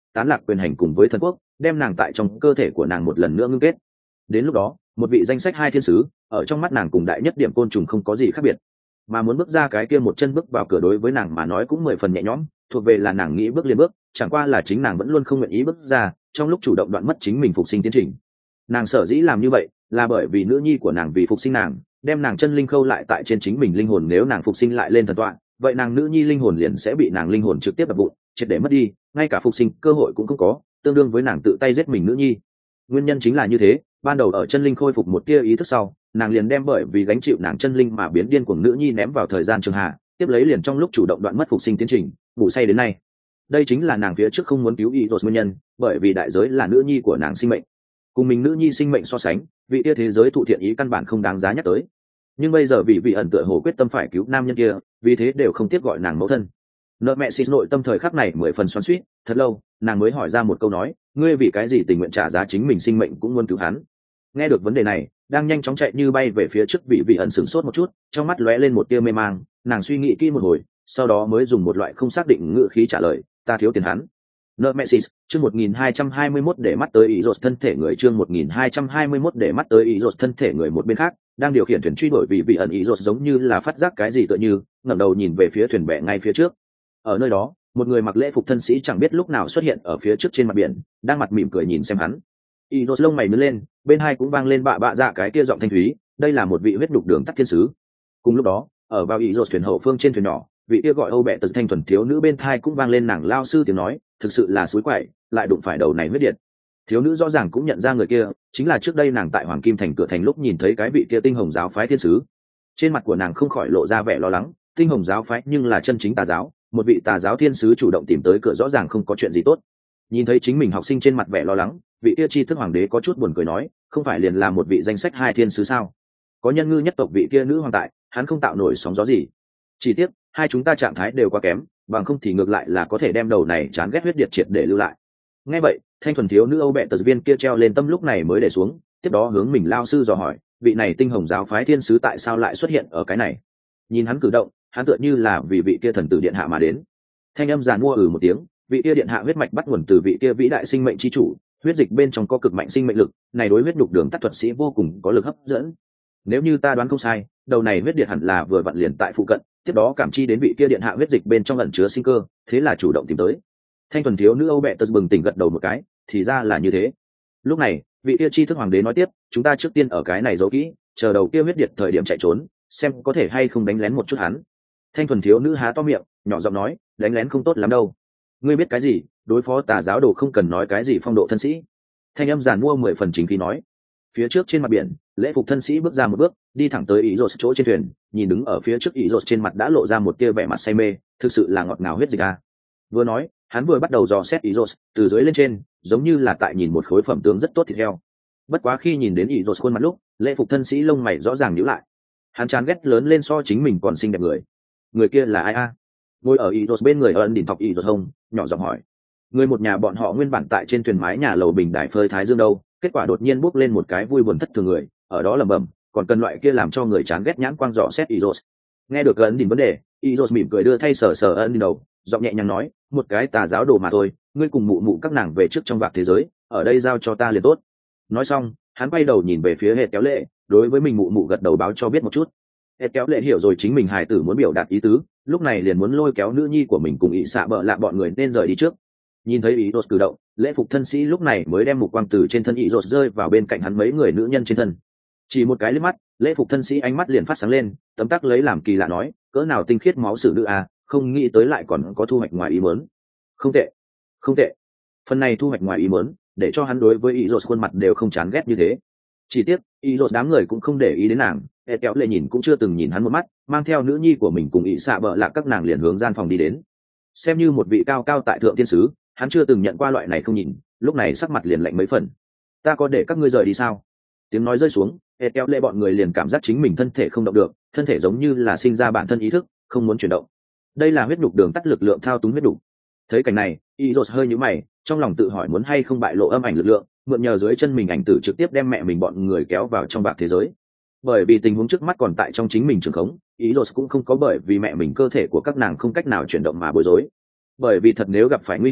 tán lạc quyền hành cùng với thần quốc, đem nàng tại trong cơ thể của nàng một lần nữa ngưng kết. Đến lúc đó một vị danh sách hai thiên sứ ở trong mắt nàng cùng đại nhất điểm côn trùng không có gì khác biệt, mà muốn bước ra cái kia một chân bước vào cửa đối với nàng mà nói cũng mười phần nhẹ nhõm, thuộc về là nàng nghĩ bước liền bước, chẳng qua là chính nàng vẫn luôn không nguyện ý bước ra, trong lúc chủ động đoạn mất chính mình phục sinh tiến trình. Nàng sở dĩ làm như vậy là bởi vì nữ nhi của nàng vì phục sinh nàng, đem nàng chân linh khâu lại tại trên chính mình linh hồn, nếu nàng phục sinh lại lên thần tọa, vậy nàng nữ nhi linh hồn liền sẽ bị nàng linh hồn trực tiếp đập vụn, triệt để mất đi, ngay cả phục sinh cơ hội cũng không có, tương đương với nàng tự tay giết mình nữ nhi. Nguyên nhân chính là như thế, ban đầu ở chân linh khôi phục một tia ý thức sau, nàng liền đem bởi vì gánh chịu nàng chân linh mà biến điên cuồng nữ nhi ném vào thời gian trường hạ, tiếp lấy liền trong lúc chủ động đoạn mất phục sinh tiến trình, ngủ say đến nay. Đây chính là nàng phía trước không muốn cứu Ý Rốt nguyên nhân, bởi vì đại giới là nữ nhi của nàng sinh mệnh. Cùng mình nữ nhi sinh mệnh so sánh, vị tia thế giới thụ thiện ý căn bản không đáng giá nhắc tới. Nhưng bây giờ vị vị ẩn tựa hồ quyết tâm phải cứu nam nhân kia, vì thế đều không tiếp gọi nàng mẫu thân. Nợ mẹ xịt nội tâm thời khắc này mười phần xoắn xuýt, thật lâu, nàng mới hỏi ra một câu nói, ngươi vì cái gì tình nguyện trả giá chính mình sinh mệnh cũng muốn cứu hắn? Nghe được vấn đề này, đang nhanh chóng chạy như bay về phía trước vị vị ẩn sửng sốt một chút, trong mắt lóe lên một tia mê mang, nàng suy nghĩ kỹ một hồi, sau đó mới dùng một loại không xác định ngữ khí trả lời, ta thiếu tiền hắn. Nợ mẹ xịt, chương một nghìn hai trăm hai mươi mốt để mắt tới Ý Rốt thân thể người, chương một nghìn hai trăm hai mươi mốt để mắt tới Ý Rốt thân thể người. Một bên khác, đang điều khiển thuyền truy đuổi vị vị ẩn Ý Rốt giống như là phát giác cái gì tựa như, ngẩng đầu nhìn về phía thuyền bè ngay phía trước. Ở nơi đó, một người mặc lễ phục thân sĩ chẳng biết lúc nào xuất hiện ở phía trước trên mặt biển, đang mặt mỉm cười nhìn xem hắn. Ý Rốt lông mày nhướng lên, bên hai cũng vang lên bạ bạ dạ cái kia giọng thanh thúy, đây là một vị huyết đục đường tắt thiên sứ. Cùng lúc đó, ở vào Ý Rốt thuyền hậu phương trên thuyền nhỏ, vị kia gọi Âu Bệ Tật thanh thuần thiếu nữ bên thai cũng vang lên nàng lao sư tiếng nói, thực sự là suối quậy, lại đụng phải đầu này huyết điện. Thiếu nữ rõ ràng cũng nhận ra người kia chính là trước đây nàng tại Hoàng Kim Thành cửa thành lúc nhìn thấy cái vị kia tinh hồng giáo phái thiên sứ. Trên mặt của nàng không khỏi lộ ra vẻ lo lắng, tinh hồng giáo phái nhưng là chân chính tà giáo, một vị tà giáo thiên sứ chủ động tìm tới cửa rõ ràng không có chuyện gì tốt. Nhìn thấy chính mình học sinh trên mặt vẻ lo lắng, vị kia tri thức hoàng đế có chút buồn cười nói, không phải liền là một vị danh sách hai thiên sứ sao? Có nhân ngư nhất tộc vị kia nữ hoàng tại, hắn không tạo nổi sóng gió gì. Chỉ tiếc hai chúng ta trạng thái đều quá kém, bằng không thì ngược lại là có thể đem đầu này chán ghét huyết điệt triệt để lưu lại. Nghe vậy, thanh thuần thiếu nữ Âu Bệ Tật viên kia treo lên tâm lúc này mới để xuống, tiếp đó hướng mình lao sư dò hỏi, vị này tinh hồng giáo phái thiên sứ tại sao lại xuất hiện ở cái này? Nhìn hắn cử động, hắn tựa như là vì vị kia thần tử điện hạ mà đến. Thanh âm giàn mua ừ một tiếng, vị kia điện hạ huyết mạch bắt nguồn từ vị kia vĩ đại sinh mệnh chi chủ, huyết dịch bên trong có cực mạnh sinh mệnh lực, này đối huyết đục đường tắt thuật sĩ vô cùng có lực hấp dẫn. Nếu như ta đoán không sai, đầu này huyết điệt hẳn là vừa vặn liền tại phụ cận, tiếp đó cảm chi đến vị kia điện hạ huyết dịch bên trong ẩn chứa sinh cơ, thế là chủ động tìm tới. Thanh thuần thiếu nữ Âu Bệ Tật bừng tỉnh gật đầu một cái, thì ra là như thế. Lúc này, vị kia tri thức hoàng đế nói tiếp, chúng ta trước tiên ở cái này giấu kỹ, chờ đầu kia huyết điệt thời điểm chạy trốn, xem có thể hay không đánh lén một chút hắn. Thanh thuần thiếu nữ há to miệng, nhỏ giọng nói, đánh lén không tốt lắm đâu. Ngươi biết cái gì, đối phó tà giáo đồ không cần nói cái gì phong độ thân sĩ. Thanh âm giàn mua mười phần chính khí nói. Phía trước trên mặt biển, lễ phục thân sĩ bước ra một bước, đi thẳng tới Ý Rốt chỗ trên thuyền, nhìn đứng ở phía trước Ý Rốt trên mặt đã lộ ra một tia vẻ mặt say mê, thực sự là ngọt ngào huyết dịch a. Vừa nói, hắn vừa bắt đầu dò xét Ý Rốt, từ dưới lên trên, giống như là tại nhìn một khối phẩm tướng rất tốt thịt heo. Bất quá khi nhìn đến Ý Rốt khuôn mặt lúc, lễ phục thân sĩ lông mày rõ ràng nhíu lại. Hắn chán ghét lớn lên so chính mình còn xinh đẹp người. Người kia là ai a? Ngồi ở Ý Rốt bên người ân đỉnh thọc Ý Rốt hông, nhỏ giọng hỏi. Người một nhà bọn họ nguyên bản tại trên thuyền mái nhà lầu bình đài phơi thái dương đâu, kết quả đột nhiên bốc lên một cái vui buồn thất thường người, ở đó lẩm bẩm, còn cần loại kia làm cho người chán ghét nhãn quang dò xét Ý Rốt. Nghe được ân đỉnh vấn đề, Ý Rốt mỉm cười đưa thay sờ sờ ân đỉnh đầu, giọng nhẹ nhàng nói, một cái tà giáo đồ mà thôi, ngươi cùng mụ mụ các nàng về trước trong vạc thế giới, ở đây giao cho ta liền tốt. Nói xong, hắn quay đầu nhìn về phía Hệt Kéo Lệ, đối với mình mụ mụ gật đầu báo cho biết một chút. Hệt Kéo Lệ hiểu rồi chính mình hài tử muốn biểu đạt ý tứ, lúc này liền muốn lôi kéo nữ nhi của mình cùng Ý xạ bợ lạ bọn người nên rời đi trước. Nhìn thấy Ý Rốt cử động, lễ phục thân sĩ lúc này mới đem mục quang từ trên thân Ý Rốt rơi vào bên cạnh hắn mấy người nữ nhân trên thân. Chỉ một cái liếc mắt, lễ phục thân sĩ ánh mắt liền phát sáng lên, tấm tắc lấy làm kỳ lạ nói, cỡ nào tinh khiết máu sử nữ a, không nghĩ tới lại còn có thu hoạch ngoài ý muốn. Không tệ, không tệ. Phần này thu hoạch ngoài ý muốn, để cho hắn đối với Ý Rốt khuôn mặt đều không chán ghét như thế. Chỉ tiếc, Ý Rốt đám người cũng không để ý đến nàng, Hệt Kéo Lệ nhìn cũng chưa từng nhìn hắn một mắt, mang theo nữ nhi của mình cùng Ý xạ bợ lạ các nàng liền hướng gian phòng đi đến. Xem như một vị cao cao tại thượng thiên sứ, hắn chưa từng nhận qua loại này không nhìn, lúc này sắc mặt liền lạnh mấy phần. Ta có để các ngươi rời đi sao? Tiếng nói rơi xuống, Hệt Kéo Lệ bọn người liền cảm giác chính mình thân thể không động được, thân thể giống như là sinh ra bản thân ý thức, không muốn chuyển động. Đây là huyết nhục đường tắt lực lượng thao túng huyết nhục. Thấy cảnh này, Ý Rốt hơi nhíu mày, trong lòng tự hỏi muốn hay không bại lộ âm ảnh lực lượng, mượn nhờ dưới chân mình ảnh tử trực tiếp đem mẹ mình bọn người kéo vào trong vạc thế giới. Bởi vì tình huống trước mắt còn tại trong chính mình trường khống, Ý Rốt cũng không có bởi vì mẹ mình cơ thể của các nàng không cách nào chuyển động mà bối rối. Bởi vì thật nếu gặp phải nguy hiểm,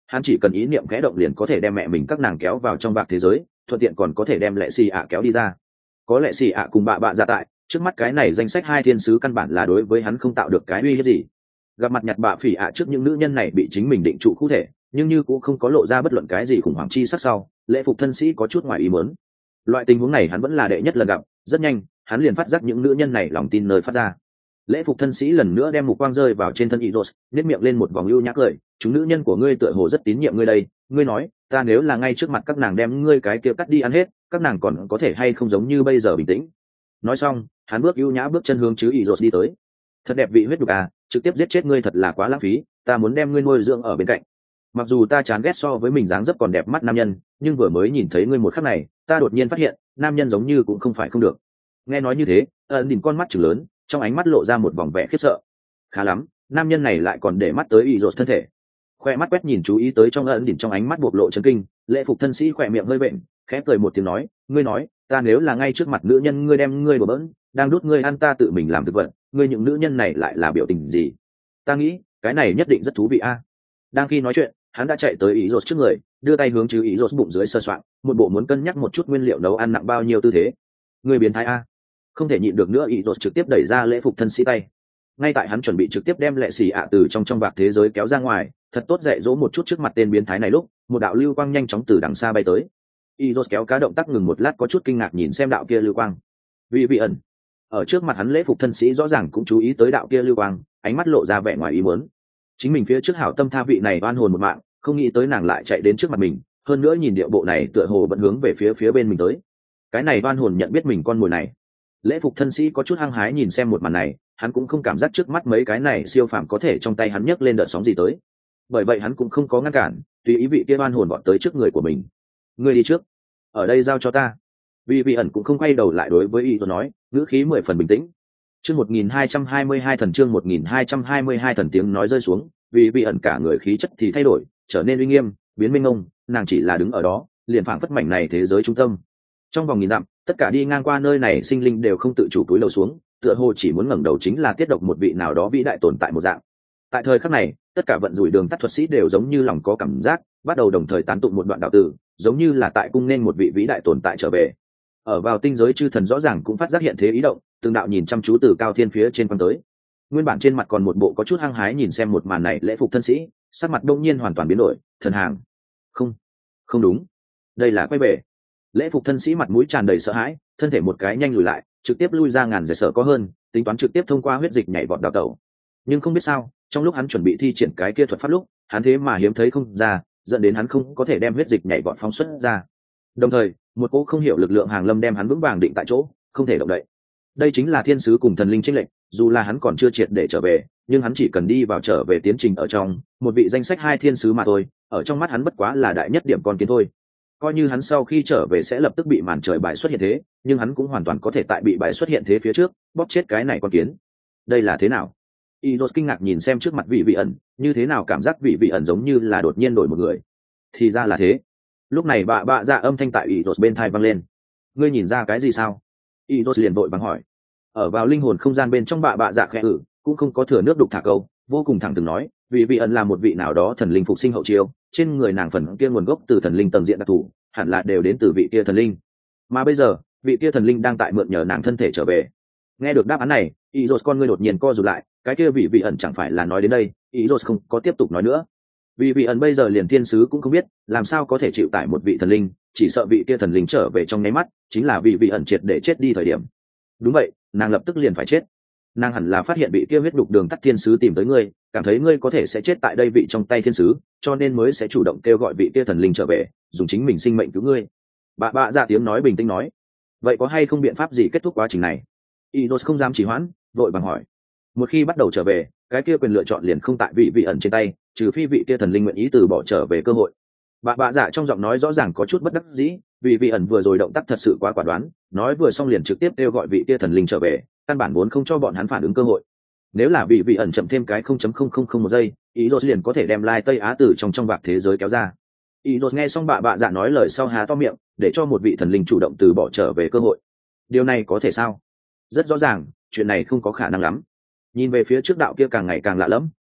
hắn chỉ cần ý niệm khẽ động liền có thể đem mẹ mình các nàng kéo vào trong vạc thế giới, thuận tiện còn có thể đem lệ xì ạ kéo đi ra. Có lệ xì ạ cùng bạ bạ dạ tại, trước mắt cái này danh sách hai thiên sứ căn bản là đối với hắn không tạo được cái uy hiếp gì. Gặp mặt nhặt bạ phỉ ạ trước những nữ nhân này bị chính mình định trụ cụ thể, nhưng như cũng không có lộ ra bất luận cái gì khủng hoảng chi sắc sau, lễ phục thân sĩ có chút ngoài ý muốn. Loại tình huống này hắn vẫn là đệ nhất lần gặp, rất nhanh hắn liền phát giác những nữ nhân này lòng tin nơi phát ra. Lễ phục thân sĩ lần nữa đem mục quang rơi vào trên thân Iros, nhếch miệng lên một vòng ưu nhã cười, chúng nữ nhân của ngươi tựa hồ rất tín nhiệm ngươi đây, ngươi nói, ta nếu là ngay trước mặt các nàng đem ngươi cái kia cắt đi ăn hết, các nàng còn có thể hay không giống như bây giờ bình tĩnh. Nói xong, hắn bước ưu nhã bước chân hướng chứ Iros đi tới. Thật đẹp vị huyết đục à, trực tiếp giết chết ngươi thật là quá lãng phí, ta muốn đem ngươi nuôi dưỡng ở bên cạnh. Mặc dù ta chán ghét so với mình dáng dấp còn đẹp mắt nam nhân, nhưng vừa mới nhìn thấy ngươi một khắc này, ta đột nhiên phát hiện, nam nhân giống như cũng không phải không được. Nghe nói như thế, ẩn đỉnh con mắt trừng lớn, trong ánh mắt lộ ra một vòng vẻ khiếp sợ. Khá lắm, nam nhân này lại còn để mắt tới Iros thân thể. Khoe mắt quét nhìn chú ý tới trong ẩn đỉnh trong ánh mắt bộc lộ chấn kinh, lễ phục thân sĩ khỏe miệng hơi vện, khẽ cười một tiếng nói, ngươi nói, ta nếu là ngay trước mặt nữ nhân ngươi đem ngươi bừa bỡn, đang đút ngươi ăn ta tự mình làm thực vật, ngươi những nữ nhân này lại là biểu tình gì? Ta nghĩ, cái này nhất định rất thú vị a. Đang khi nói chuyện, hắn đã chạy tới Iros trước người, đưa tay hướng chứ Iros bụng dưới sơ soạn, một bộ muốn cân nhắc một chút nguyên liệu nấu ăn nặng bao nhiêu tư thế. Ngươi biến thái a. Không thể nhịn được nữa, Iros trực tiếp đẩy ra lễ phục thân sĩ tay. Ngay tại hắn chuẩn bị trực tiếp đem lệ xì ạ từ trong trong vạc thế giới kéo ra ngoài, thật tốt dạy dỗ một chút trước mặt tên biến thái này lúc, một đạo lưu quang nhanh chóng từ đằng xa bay tới. Iros kéo cá động tác ngừng một lát, có chút kinh ngạc nhìn xem đạo kia lưu quang. Vì vị ẩn ở trước mặt hắn, lễ phục thân sĩ rõ ràng cũng chú ý tới đạo kia lưu quang, ánh mắt lộ ra vẻ ngoài ý muốn. Chính mình phía trước hảo tâm tha vị này oan hồn một mạng, không nghĩ tới nàng lại chạy đến trước mặt mình, hơn nữa nhìn điệu bộ này tựa hồ vẫn hướng về phía phía bên mình tới. Cái này oan hồn nhận biết mình con mồi này. Lễ phục thân sĩ có chút hăng hái nhìn xem một màn này, hắn cũng không cảm giác trước mắt mấy cái này siêu phàm có thể trong tay hắn nhấc lên đợt sóng gì tới, bởi vậy hắn cũng không có ngăn cản, tùy ý vị kia oan hồn bọn tới trước người của mình. Ngươi đi trước, ở đây giao cho ta. Vì vị ẩn cũng không quay đầu lại đối với y tôi nói, ngữ khí mười phần bình tĩnh. Chương một nghìn hai trăm hai mươi hai thần chương một nghìn hai trăm hai mươi hai thần tiếng nói rơi xuống, vì vị ẩn cả người khí chất thì thay đổi, trở nên uy nghiêm, biến minh ngông, nàng chỉ là đứng ở đó, liền phảng phất mảnh này thế giới trung tâm. Trong vòng nghìn dặm, tất cả đi ngang qua nơi này sinh linh đều không tự chủ túi lầu xuống, tựa hồ chỉ muốn ngẩng đầu chính là tiết độc một vị nào đó vĩ đại tồn tại một dạng. Tại thời khắc này, tất cả vận rủi đường tắt thuật sĩ đều giống như lòng có cảm giác, bắt đầu đồng thời tán tụng một đoạn đạo tử, giống như là tại cung nên một vị vĩ đại tồn tại trở về. Ở vào tinh giới chư thần rõ ràng cũng phát giác hiện thế ý động, từng đạo nhìn chăm chú từ cao thiên phía trên quan tới. Nguyên bản trên mặt còn một bộ có chút hăng hái nhìn xem một màn này lễ phục thân sĩ, sắc mặt đông nhiên hoàn toàn biến đổi, thần hàng. Không, không đúng, đây là quay về. Lễ phục thân sĩ mặt mũi tràn đầy sợ hãi, thân thể một cái nhanh lùi lại, trực tiếp lui ra ngàn dặm sợ có hơn, tính toán trực tiếp thông qua huyết dịch nhảy vọt đào tẩu. Nhưng không biết sao, trong lúc hắn chuẩn bị thi triển cái kia thuật pháp lúc, hắn thế mà hiếm thấy không ra, dẫn đến hắn không có thể đem huyết dịch nhảy vọt phóng xuất ra. Đồng thời, một cỗ không hiểu lực lượng hàng lâm đem hắn vững vàng định tại chỗ, không thể động đậy. Đây chính là thiên sứ cùng thần linh chênh lệch, dù là hắn còn chưa triệt để trở về, nhưng hắn chỉ cần đi vào trở về tiến trình ở trong, một vị danh sách hai thiên sứ mà thôi, ở trong mắt hắn bất quá là đại nhất điểm con kiến thôi. Coi như hắn sau khi trở về sẽ lập tức bị màn trời bài xuất hiện thế, nhưng hắn cũng hoàn toàn có thể tại bị bài xuất hiện thế phía trước bóp chết cái này con kiến. Đây là thế nào? Idos kinh ngạc nhìn xem trước mặt vị vị ẩn, như thế nào cảm giác vị vị ẩn giống như là đột nhiên đổi một người. Thì ra là thế. Lúc này bạ bạ dạ âm thanh tại Idos bên tai vang lên. Ngươi nhìn ra cái gì sao? Idos liền vội vàng hỏi. Ở vào linh hồn không gian bên trong bạ bạ dạ khẽ ử, cũng không có thừa nước đục thả câu, vô cùng thẳng thừng nói, vị vị ẩn là một vị nào đó thần linh phục sinh hậu chiêu, trên người nàng phần kia nguồn gốc từ thần linh tầng diện đặc thù, hẳn là đều đến từ vị kia thần linh. Mà bây giờ, vị kia thần linh đang tại mượn nhờ nàng thân thể trở về. Nghe được đáp án này, Iros con ngươi đột nhiên co rụt lại, cái kia vị vị ẩn chẳng phải là nói đến đây, Iros không có tiếp tục nói nữa. Vì vị ẩn bây giờ liền thiên sứ cũng không biết, làm sao có thể chịu tải một vị thần linh, chỉ sợ vị kia thần linh trở về trong nháy mắt, chính là vị vị ẩn triệt để chết đi thời điểm. Đúng vậy, nàng lập tức liền phải chết. Nàng hẳn là phát hiện vị kia huyết đục đường tắt thiên sứ tìm tới ngươi, cảm thấy ngươi có thể sẽ chết tại đây vị trong tay thiên sứ, cho nên mới sẽ chủ động kêu gọi vị kia thần linh trở về, dùng chính mình sinh mệnh cứu ngươi. Bà bạ ra tiếng nói bình tĩnh nói, vậy có hay không biện pháp gì kết thúc quá trình này? Idos không dám trì hoãn, vội vàng hỏi. Một khi bắt đầu trở về, cái kia quyền lựa chọn liền không tại vị vị ẩn trên tay, trừ phi vị kia thần linh nguyện ý từ bỏ trở về cơ hội. Bà bạ dạ trong giọng nói rõ ràng có chút bất đắc dĩ, vì vị ẩn vừa rồi động tác thật sự quá quả đoán, nói vừa xong liền trực tiếp kêu gọi vị kia thần linh trở về, căn bản vốn không cho bọn hắn phản ứng cơ hội. Nếu là vị vị ẩn chậm thêm cái không chấm không không không một giây, Idos liền có thể đem lai Tây Á tử trong trong vạc thế giới kéo ra. Idos nghe xong bà bạ dạ nói lời sau há to miệng, để cho một vị thần linh chủ động từ bỏ trở về cơ hội. Điều này có thể sao? Rất rõ ràng, chuyện này không có khả năng lắm. Nhìn về phía trước đạo kia càng ngày càng lạ lẫm,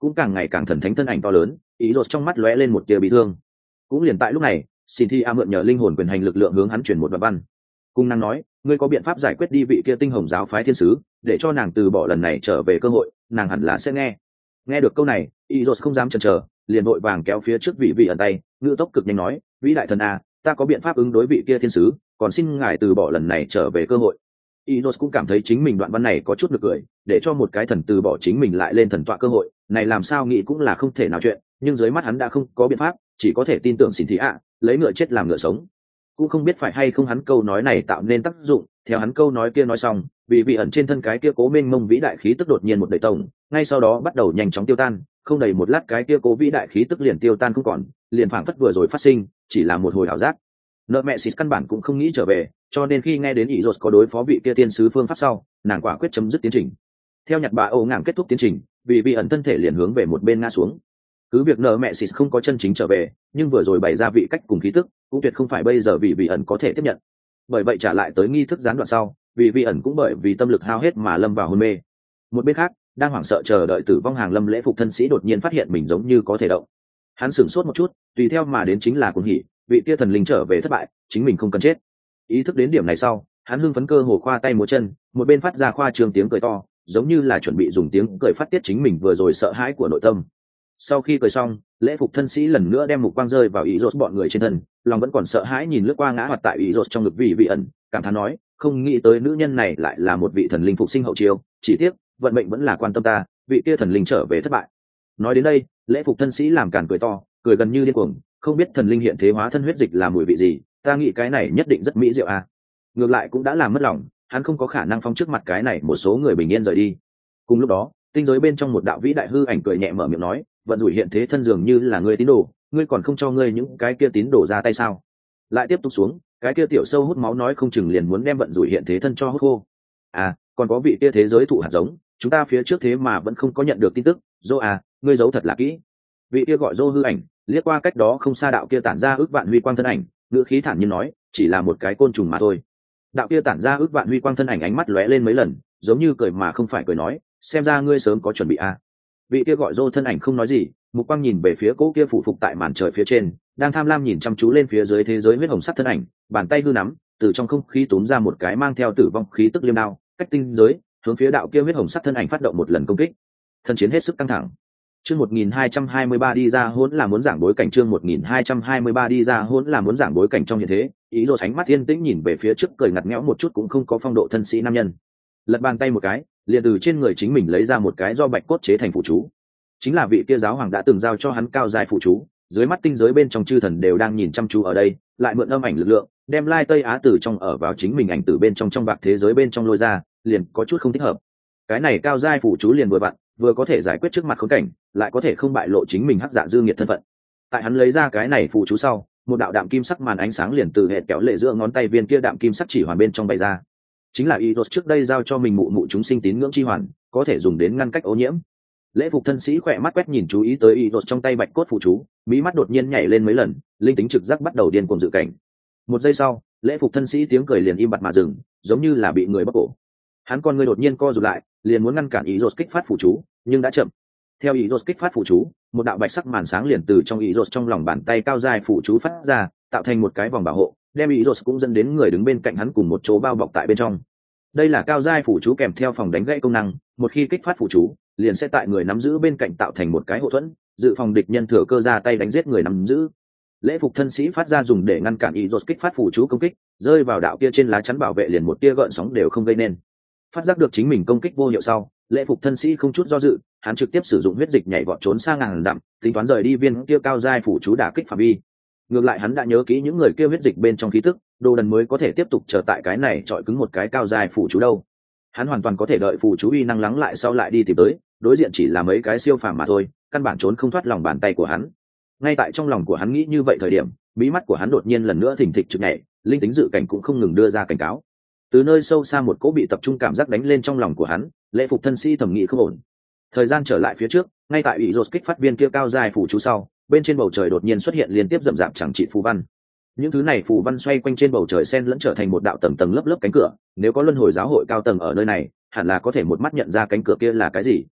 cũng càng ngày càng thần thánh thân ảnh to lớn, ý rột trong mắt lóe lên một tia bị thương. Cũng liền tại lúc này, Cynthia mượn nhờ linh hồn quyền hành lực lượng hướng hắn truyền một đoạn văn. Cung năng nói, ngươi có biện pháp giải quyết đi vị kia tinh hồng giáo phái thiên sứ, để cho nàng từ bỏ lần này trở về cơ hội, nàng hẳn là sẽ nghe. Nghe được câu này, Izos không dám chần chờ, liền vội vàng kéo phía trước vị vị ẩn tay, ngữ tốc cực nhanh nói, vĩ đại thần a, ta có biện pháp ứng đối vị kia thiên sứ, còn xin ngài từ bỏ lần này trở về cơ hội. Izos cũng cảm thấy chính mình đoạn văn này có chút nực cười, để cho một cái thần từ bỏ chính mình lại lên thần tọa cơ hội, này làm sao nghĩ cũng là không thể nào chuyện, nhưng dưới mắt hắn đã không có biện pháp, chỉ có thể tin tưởng xin thị ạ, lấy ngựa chết làm ngựa sống. Cũng không biết phải hay không hắn câu nói này tạo nên tác dụng, theo hắn câu nói kia nói xong, vì vị ẩn trên thân cái kia cố mênh mông vĩ đại khí tức đột nhiên một đầy tổng, ngay sau đó bắt đầu nhanh chóng tiêu tan, không đầy một lát cái kia cố vĩ đại khí tức liền tiêu tan không còn, liền phảng phất vừa rồi phát sinh, chỉ là một hồi ảo giác. Nợ mẹ xịt căn bản cũng không nghĩ trở về, cho nên khi nghe đến ý rột có đối phó vị kia tiên sứ phương pháp sau, nàng quả quyết chấm dứt tiến trình. Theo nhặt bà Âu ngảm kết thúc tiến trình, vì vị ẩn thân thể liền hướng về một bên ngã xuống. Cứ việc nợ mẹ xịt không có chân chính trở về, nhưng vừa rồi bày ra vị cách cùng khí tức, cũng tuyệt không phải bây giờ vị vị ẩn có thể tiếp nhận. Bởi vậy trả lại tới nghi thức gián đoạn sau, vị vị ẩn cũng bởi vì tâm lực hao hết mà lâm vào hôn mê. Một bên khác, đang hoảng sợ chờ đợi tử vong hàng lâm lễ phục thân sĩ đột nhiên phát hiện mình giống như có thể động. Hắn sửng sốt một chút, tùy theo mà đến chính là cuồng hỉ, vị kia thần linh trở về thất bại, chính mình không cần chết. Ý thức đến điểm này sau, hắn hưng phấn cơ hồ khoa tay múa chân, một bên phát ra khoa trương tiếng cười to, giống như là chuẩn bị dùng tiếng cười phát tiết chính mình vừa rồi sợ hãi của nội tâm. Sau khi cười xong, lễ phục thân sĩ lần nữa đem mục quang rơi vào ý rốt bọn người trên thân, lòng vẫn còn sợ hãi nhìn lướt qua ngã hoạt tại ý rốt trong ngực vị vị ẩn, cảm thán nói, không nghĩ tới nữ nhân này lại là một vị thần linh phục sinh hậu chiêu, chỉ tiếc vận mệnh vẫn là quan tâm ta, vị kia thần linh trở về thất bại. Nói đến đây, lễ phục thân sĩ làm càn cười to, cười gần như điên cuồng, không biết thần linh hiện thế hóa thân huyết dịch là mùi vị gì, ta nghĩ cái này nhất định rất mỹ diệu à. Ngược lại cũng đã làm mất lòng, hắn không có khả năng phóng trước mặt cái này một số người bình yên rời đi. Cùng lúc đó, tinh giới bên trong một đạo vĩ đại hư ảnh cười nhẹ mở miệng nói, vận rủi hiện thế thân dường như là ngươi tín đồ, ngươi còn không cho ngươi những cái kia tín đồ ra tay sao? Lại tiếp tục xuống, cái kia tiểu sâu hút máu nói không chừng liền muốn đem vận rủi hiện thế thân cho hút khô. À, còn có vị kia thế giới thụ hạt giống, chúng ta phía trước thế mà vẫn không có nhận được tin tức, Dô à, ngươi giấu thật là kỹ. Vị kia gọi Dô hư ảnh, liếc qua cách đó không xa đạo kia tản ra ước vạn huy quang thân ảnh, ngữ khí thản nhiên nói, chỉ là một cái côn trùng mà thôi. Đạo kia tản ra ước vạn huy quang thân ảnh ánh mắt lóe lên mấy lần, giống như cười mà không phải cười nói, xem ra ngươi sớm có chuẩn bị à. Vị kia gọi Dô thân ảnh không nói gì, mục quang nhìn về phía cỗ kia phủ phục tại màn trời phía trên, đang tham lam nhìn chăm chú lên phía dưới thế giới huyết hồng sắc thân ảnh, bàn tay hư nắm, từ trong không khí túm ra một cái mang theo tử vong khí tức liêm đao, cách tinh giới, hướng phía đạo kia huyết hồng sắc thân ảnh phát động một lần công kích. Thân chiến hết sức căng thẳng. Chương một nghìn hai trăm hai mươi ba đi ra hỗn là muốn giảng bối cảnh chương một nghìn hai trăm hai mươi ba đi ra hỗn là muốn giảng bối cảnh trong hiện thế, ý đồ sánh mắt yên tĩnh nhìn về phía trước cười ngặt nghẽo một chút cũng không có phong độ thân sĩ nam nhân. Lật bàn tay một cái, liền từ trên người chính mình lấy ra một cái do bạch cốt chế thành phụ chú. Chính là vị kia giáo hoàng đã từng giao cho hắn cao dài phụ chú, dưới mắt tinh giới bên trong chư thần đều đang nhìn chăm chú ở đây, lại mượn âm ảnh lực lượng, đem lai Tây Á từ trong ở vào chính mình ảnh từ bên trong trong bạc thế giới bên trong lôi ra, liền có chút không thích hợp. Cái này cao giai phụ chú liền vừa vặn, vừa có thể giải quyết trước mặt khốn cảnh, lại có thể không bại lộ chính mình hắc dạ dư nghiệt thân phận. Tại hắn lấy ra cái này phụ chú sau, một đạo đạm kim sắc màn ánh sáng liền từ hệ kéo lệ giữa ngón tay viên kia đạm kim sắc chỉ hoàn bên trong bay ra. Chính là Eidos trước đây giao cho mình mụ mụ chúng sinh tín ngưỡng chi hoàn, có thể dùng đến ngăn cách ô nhiễm. Lễ phục thân sĩ khỏe mắt quét nhìn chú ý tới Eidos trong tay bạch cốt phụ chú, mí mắt đột nhiên nhảy lên mấy lần, linh tính trực giác bắt đầu điên cuồng dự cảnh. Một giây sau, lễ phục thân sĩ tiếng cười liền im bặt mà dừng, giống như là bị người bóp cổ. Hắn con người đột nhiên co rụt lại, liền muốn ngăn cản Eidos kích phát phụ chú, nhưng đã chậm. Theo Eidos kích phát phụ chú, một đạo bạch sắc màn sáng liền từ trong Eidos trong lòng bàn tay cao dài phụ chú phát ra, tạo thành một cái vòng bảo hộ, đem Eidos cũng dẫn đến người đứng bên cạnh hắn cùng một chỗ bao bọc tại bên trong. Đây là cao giai phụ chú kèm theo phòng đánh gãy công năng, một khi kích phát phụ chú, liền sẽ tại người nắm giữ bên cạnh tạo thành một cái hộ thuẫn, dự phòng địch nhân thừa cơ ra tay đánh giết người nắm giữ. Lễ phục thân sĩ phát ra dùng để ngăn cản Eidos kích phát phụ chú công kích, rơi vào đạo kia trên lá chắn bảo vệ liền một tia gợn sóng đều không gây nên. Phát giác được chính mình công kích vô hiệu sau, lễ phục thân sĩ không chút do dự, hắn trực tiếp sử dụng huyết dịch nhảy vọt trốn sang ngàn dặm, tính toán rời đi viên kia cao giai phụ chú đả kích phạm vi. Ngược lại hắn đã nhớ kỹ những người kia huyết dịch bên trong khí tức, đồ đần mới có thể tiếp tục chờ tại cái này trọi cứng một cái cao dài phụ chú đâu. Hắn hoàn toàn có thể đợi phụ chú uy năng lắng lại sau lại đi tìm tới, đối diện chỉ là mấy cái siêu phàm mà thôi, căn bản trốn không thoát lòng bàn tay của hắn. Ngay tại trong lòng của hắn nghĩ như vậy thời điểm, mí mắt của hắn đột nhiên lần nữa thình thịch trực nhảy, linh tính dự cảnh cũng không ngừng đưa ra cảnh cáo. Từ nơi sâu xa một cỗ bị tập trung cảm giác đánh lên trong lòng của hắn, lễ phục thân sĩ thẩm nghĩ không ổn. Thời gian trở lại phía trước, ngay tại ủy rột kích phát viên kia cao dài phụ chú sau, bên trên bầu trời đột nhiên xuất hiện liên tiếp rậm rạp chẳng trị phù văn. Những thứ này phù văn xoay quanh trên bầu trời xen lẫn trở thành một đạo tầng tầng lớp lớp cánh cửa, nếu có luân hồi giáo hội cao tầng ở nơi này, hẳn là có thể một mắt nhận ra cánh cửa kia là cái gì.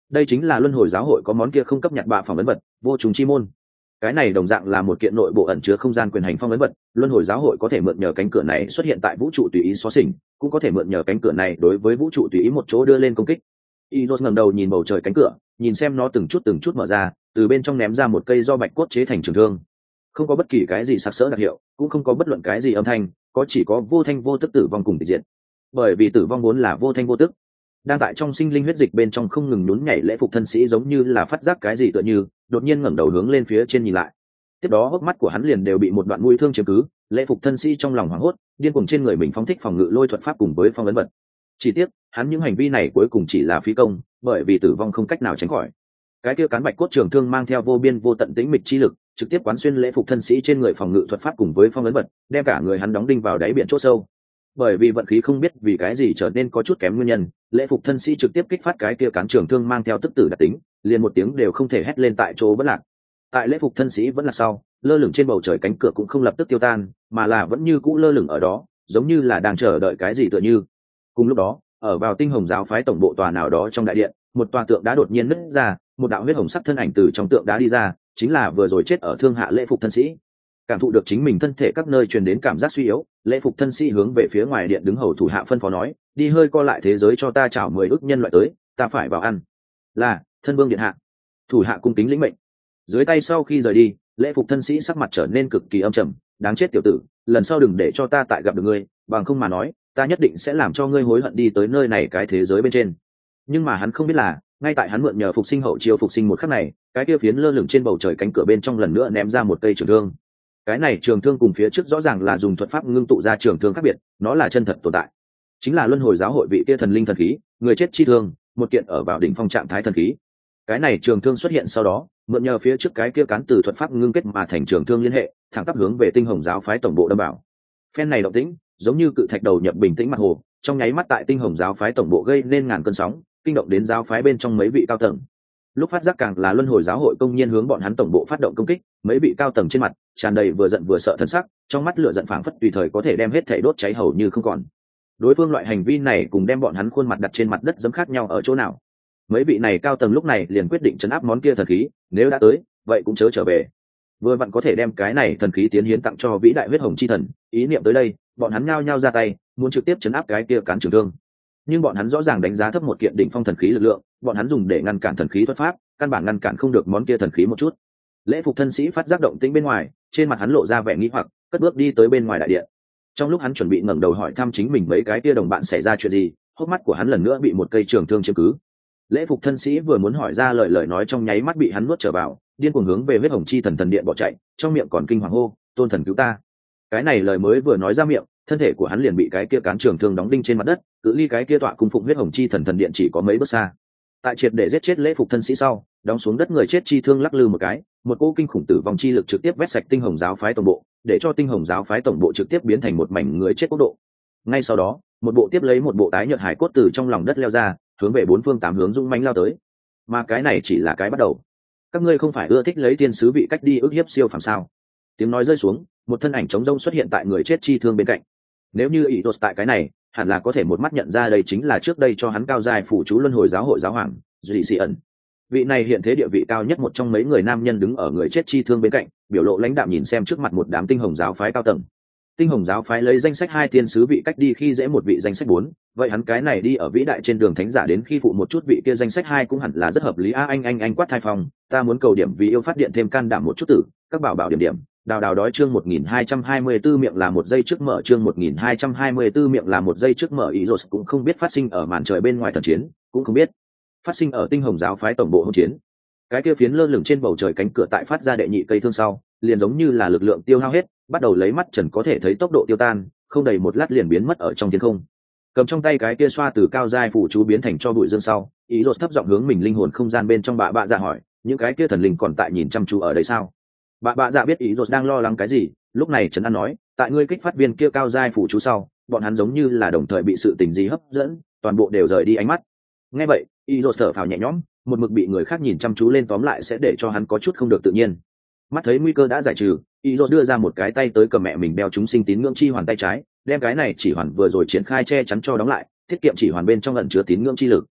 đây chính là luân hồi giáo hội có món kia không cấp nhặt bạ phỏng vấn vật vô trùng chi môn. Cái này đồng dạng là một kiện nội bộ ẩn chứa không gian quyền hành phong vấn vật, luân hồi giáo hội có thể mượn nhờ cánh cửa này xuất hiện tại vũ trụ tùy ý xóa xỉnh, cũng có thể mượn nhờ cánh cửa này đối với vũ trụ tùy ý một chỗ đưa lên công kích. Iros ngẩng đầu nhìn bầu trời cánh cửa, nhìn xem nó từng chút từng chút mở ra, từ bên trong ném ra một cây do bạch cốt chế thành trường thương. Không có bất kỳ cái gì sặc sỡ đặc hiệu, cũng không có bất luận cái gì âm thanh, có chỉ có vô thanh vô tức tử vong cùng tịch diệt. Bởi vì tử vong vốn là vô thanh vô tức. Đang tại trong sinh linh huyết dịch bên trong không ngừng nhún nhảy lễ phục thân sĩ giống như là phát giác cái gì tựa như, đột nhiên ngẩng đầu hướng lên phía trên nhìn lại. Tiếp đó hốc mắt của hắn liền đều bị một đoạn mũi thương chiếm cứ, lễ phục thân sĩ trong lòng hoảng hốt, điên cuồng trên người mình phóng thích phòng ngự lôi thuật pháp cùng với phong ấn vật. Chỉ tiếc, hắn những hành vi này cuối cùng chỉ là phí công, bởi vì tử vong không cách nào tránh khỏi. Cái kia cán bạch cốt trường thương mang theo vô biên vô tận tĩnh mịch chi lực, trực tiếp quán xuyên lễ phục thân sĩ trên người phòng ngự thuật pháp cùng với phong ấn vật, đem cả người hắn đóng đinh vào đáy biển chỗ sâu. Bởi vì vận khí không biết vì cái gì trở nên có chút kém nguyên nhân, lễ phục thân sĩ trực tiếp kích phát cái kia cán trường thương mang theo tức tử đặc tính, liền một tiếng đều không thể hét lên tại chỗ vẫn lạc. Tại lễ phục thân sĩ vẫn là sau, lơ lửng trên bầu trời cánh cửa cũng không lập tức tiêu tan, mà là vẫn như cũ lơ lửng ở đó, giống như là đang chờ đợi cái gì tựa như. Cùng lúc đó, ở vào Tinh Hồng giáo phái tổng bộ tòa nào đó trong đại điện, một tòa tượng đá đột nhiên nứt ra, một đạo huyết hồng sắc thân ảnh từ trong tượng đá đi ra, chính là vừa rồi chết ở thương hạ lễ phục thân sĩ. Cảm thụ được chính mình thân thể các nơi truyền đến cảm giác suy yếu, lễ phục thân sĩ hướng về phía ngoài điện đứng hầu thủ hạ phân phó nói, đi hơi co lại thế giới cho ta chào mười ức nhân loại tới, ta phải vào ăn. Là, thân vương điện hạ. Thủ hạ cung kính lĩnh mệnh. Dưới tay sau khi rời đi, lễ phục thân sĩ sắc mặt trở nên cực kỳ âm trầm, đáng chết tiểu tử, lần sau đừng để cho ta tại gặp được ngươi, bằng không mà nói, ta nhất định sẽ làm cho ngươi hối hận đi tới nơi này cái thế giới bên trên. Nhưng mà hắn không biết là, ngay tại hắn mượn nhờ phục sinh hậu chiêu phục sinh một khắc này, cái kia phiến lơ lửng trên bầu trời cánh cửa bên trong lần nữa ném ra một cây trường thương. Cái này trường thương cùng phía trước rõ ràng là dùng thuật pháp ngưng tụ ra trường thương khác biệt, nó là chân thật tồn tại, chính là luân hồi giáo hội vị kia thần linh thần khí, người chết chi thương, một kiện ở vào đỉnh phong trạng thái thần khí. Cái này trường thương xuất hiện sau đó, mượn nhờ phía trước cái kia cán từ thuật pháp ngưng kết mà thành trường thương liên hệ, thẳng tắp hướng về Tinh Hồng giáo phái tổng bộ đâm vào. Phen này động tĩnh, giống như cự thạch đầu nhập bình tĩnh mặt hồ, trong nháy mắt tại Tinh Hồng giáo phái tổng bộ gây nên ngàn cơn sóng, kinh động đến giáo phái bên trong mấy vị cao tầng. Lúc phát giác càng là luân hồi giáo hội công nhiên hướng bọn hắn tổng bộ phát động công kích, mấy vị cao tầng trên mặt tràn đầy vừa giận vừa sợ thân sắc, trong mắt lửa giận phảng phất tùy thời có thể đem hết thảy đốt cháy hầu như không còn. Đối phương loại hành vi này cùng đem bọn hắn khuôn mặt đặt trên mặt đất giống khác nhau ở chỗ nào? Mấy vị này cao tầng lúc này liền quyết định chấn áp món kia thần khí, nếu đã tới, vậy cũng chớ trở về. Vừa vặn có thể đem cái này thần khí tiến hiến tặng cho vĩ đại huyết hồng chi thần, ý niệm tới đây, bọn hắn nhao nhao ra tay, muốn trực tiếp chấn áp cái kia cán trường thương. Nhưng bọn hắn rõ ràng đánh giá thấp một kiện đỉnh phong thần khí lực lượng, bọn hắn dùng để ngăn cản thần khí thuật pháp, căn bản ngăn cản không được món kia thần khí một chút. Lễ phục thân sĩ phát giác động tĩnh bên ngoài, trên mặt hắn lộ ra vẻ nghi hoặc, cất bước đi tới bên ngoài đại điện. Trong lúc hắn chuẩn bị ngẩng đầu hỏi thăm chính mình mấy cái kia đồng bạn xảy ra chuyện gì, hốc mắt của hắn lần nữa bị một cây trường thương chiếm cứ. Lễ phục thân sĩ vừa muốn hỏi ra lời lời nói trong nháy mắt bị hắn nuốt trở vào, điên cuồng hướng về huyết hồng chi thần thần điện bỏ chạy, trong miệng còn kinh hoàng hô, tôn thần cứu ta. Cái này lời mới vừa nói ra miệng, thân thể của hắn liền bị cái kia cán trường thương đóng đinh trên mặt đất, cự ly cái kia tọa cung phụng huyết hồng chi thần thần điện chỉ có mấy bước xa. Tại triệt để giết chết lễ phục thân sĩ sau, đóng xuống đất người chết chi thương lắc lư một cái, một cỗ kinh khủng tử vong chi lực trực tiếp vét sạch Tinh Hồng giáo phái tổng bộ, để cho Tinh Hồng giáo phái tổng bộ trực tiếp biến thành một mảnh người chết quốc độ. Ngay sau đó, một bộ tiếp lấy một bộ tái nhợt hải cốt từ trong lòng đất leo ra, hướng về bốn phương tám hướng dũng mãnh lao tới. Mà cái này chỉ là cái bắt đầu. Các ngươi không phải ưa thích lấy tiên sứ vị cách đi ức hiếp siêu phàm sao? Tiếng nói rơi xuống, một thân ảnh trống rông xuất hiện tại người chết chi thương bên cạnh. Nếu như ý đột tại cái này, hẳn là có thể một mắt nhận ra đây chính là trước đây cho hắn cao dài phủ chú luân hồi giáo hội giáo hoàng Dị Sĩ ẩn. Vị này hiện thế địa vị cao nhất một trong mấy người nam nhân đứng ở người chết chi thương bên cạnh, biểu lộ lãnh đạm nhìn xem trước mặt một đám Tinh Hồng giáo phái cao tầng. Tinh Hồng giáo phái lấy danh sách hai tiên sứ vị cách đi khi dễ một vị danh sách bốn, vậy hắn cái này đi ở vĩ đại trên đường thánh giả đến khi phụ một chút vị kia danh sách hai cũng hẳn là rất hợp lý a. À, anh anh anh quát thai phong, ta muốn cầu điểm vì yêu phát điện thêm can đảm một chút tử, các bảo bảo điểm điểm. Đào đào đói chương một nghìn hai trăm hai mươi tư miệng là một giây trước mở chương một nghìn hai trăm hai mươi tư miệng là một giây trước mở ý rồi cũng không biết phát sinh ở màn trời bên ngoài thần chiến, cũng không biết phát sinh ở Tinh Hồng giáo phái tổng bộ hỗn chiến. Cái kia phiến lơ lửng trên bầu trời cánh cửa tại phát ra đệ nhị cây thương sau, liền giống như là lực lượng tiêu hao hết, bắt đầu lấy mắt trần có thể thấy tốc độ tiêu tan, không đầy một lát liền biến mất ở trong thiên không. Cầm trong tay cái kia xoa từ cao giai phủ chú biến thành cho bụi dương sau, ý rồi thấp giọng hướng mình linh hồn không gian bên trong bạ bạ dạ hỏi, những cái kia thần linh còn tại nhìn chăm chú ở đây sao? Bạ bạ dạ biết ý rồi đang lo lắng cái gì, lúc này trấn an nói, tại ngươi kích phát viên kia cao giai phủ chú sau, bọn hắn giống như là đồng thời bị sự tình gì hấp dẫn, toàn bộ đều rời đi ánh mắt. Nghe vậy, ý rồi thở phào nhẹ nhõm, một mực bị người khác nhìn chăm chú lên tóm lại sẽ để cho hắn có chút không được tự nhiên. Mắt thấy nguy cơ đã giải trừ, ý rồi đưa ra một cái tay tới cầm mẹ mình đeo chúng sinh tín ngưỡng chi hoàn tay trái, đem cái này chỉ hoàn vừa rồi triển khai che chắn cho đóng lại, tiết kiệm chỉ hoàn bên trong ẩn chứa tín ngưỡng chi lực.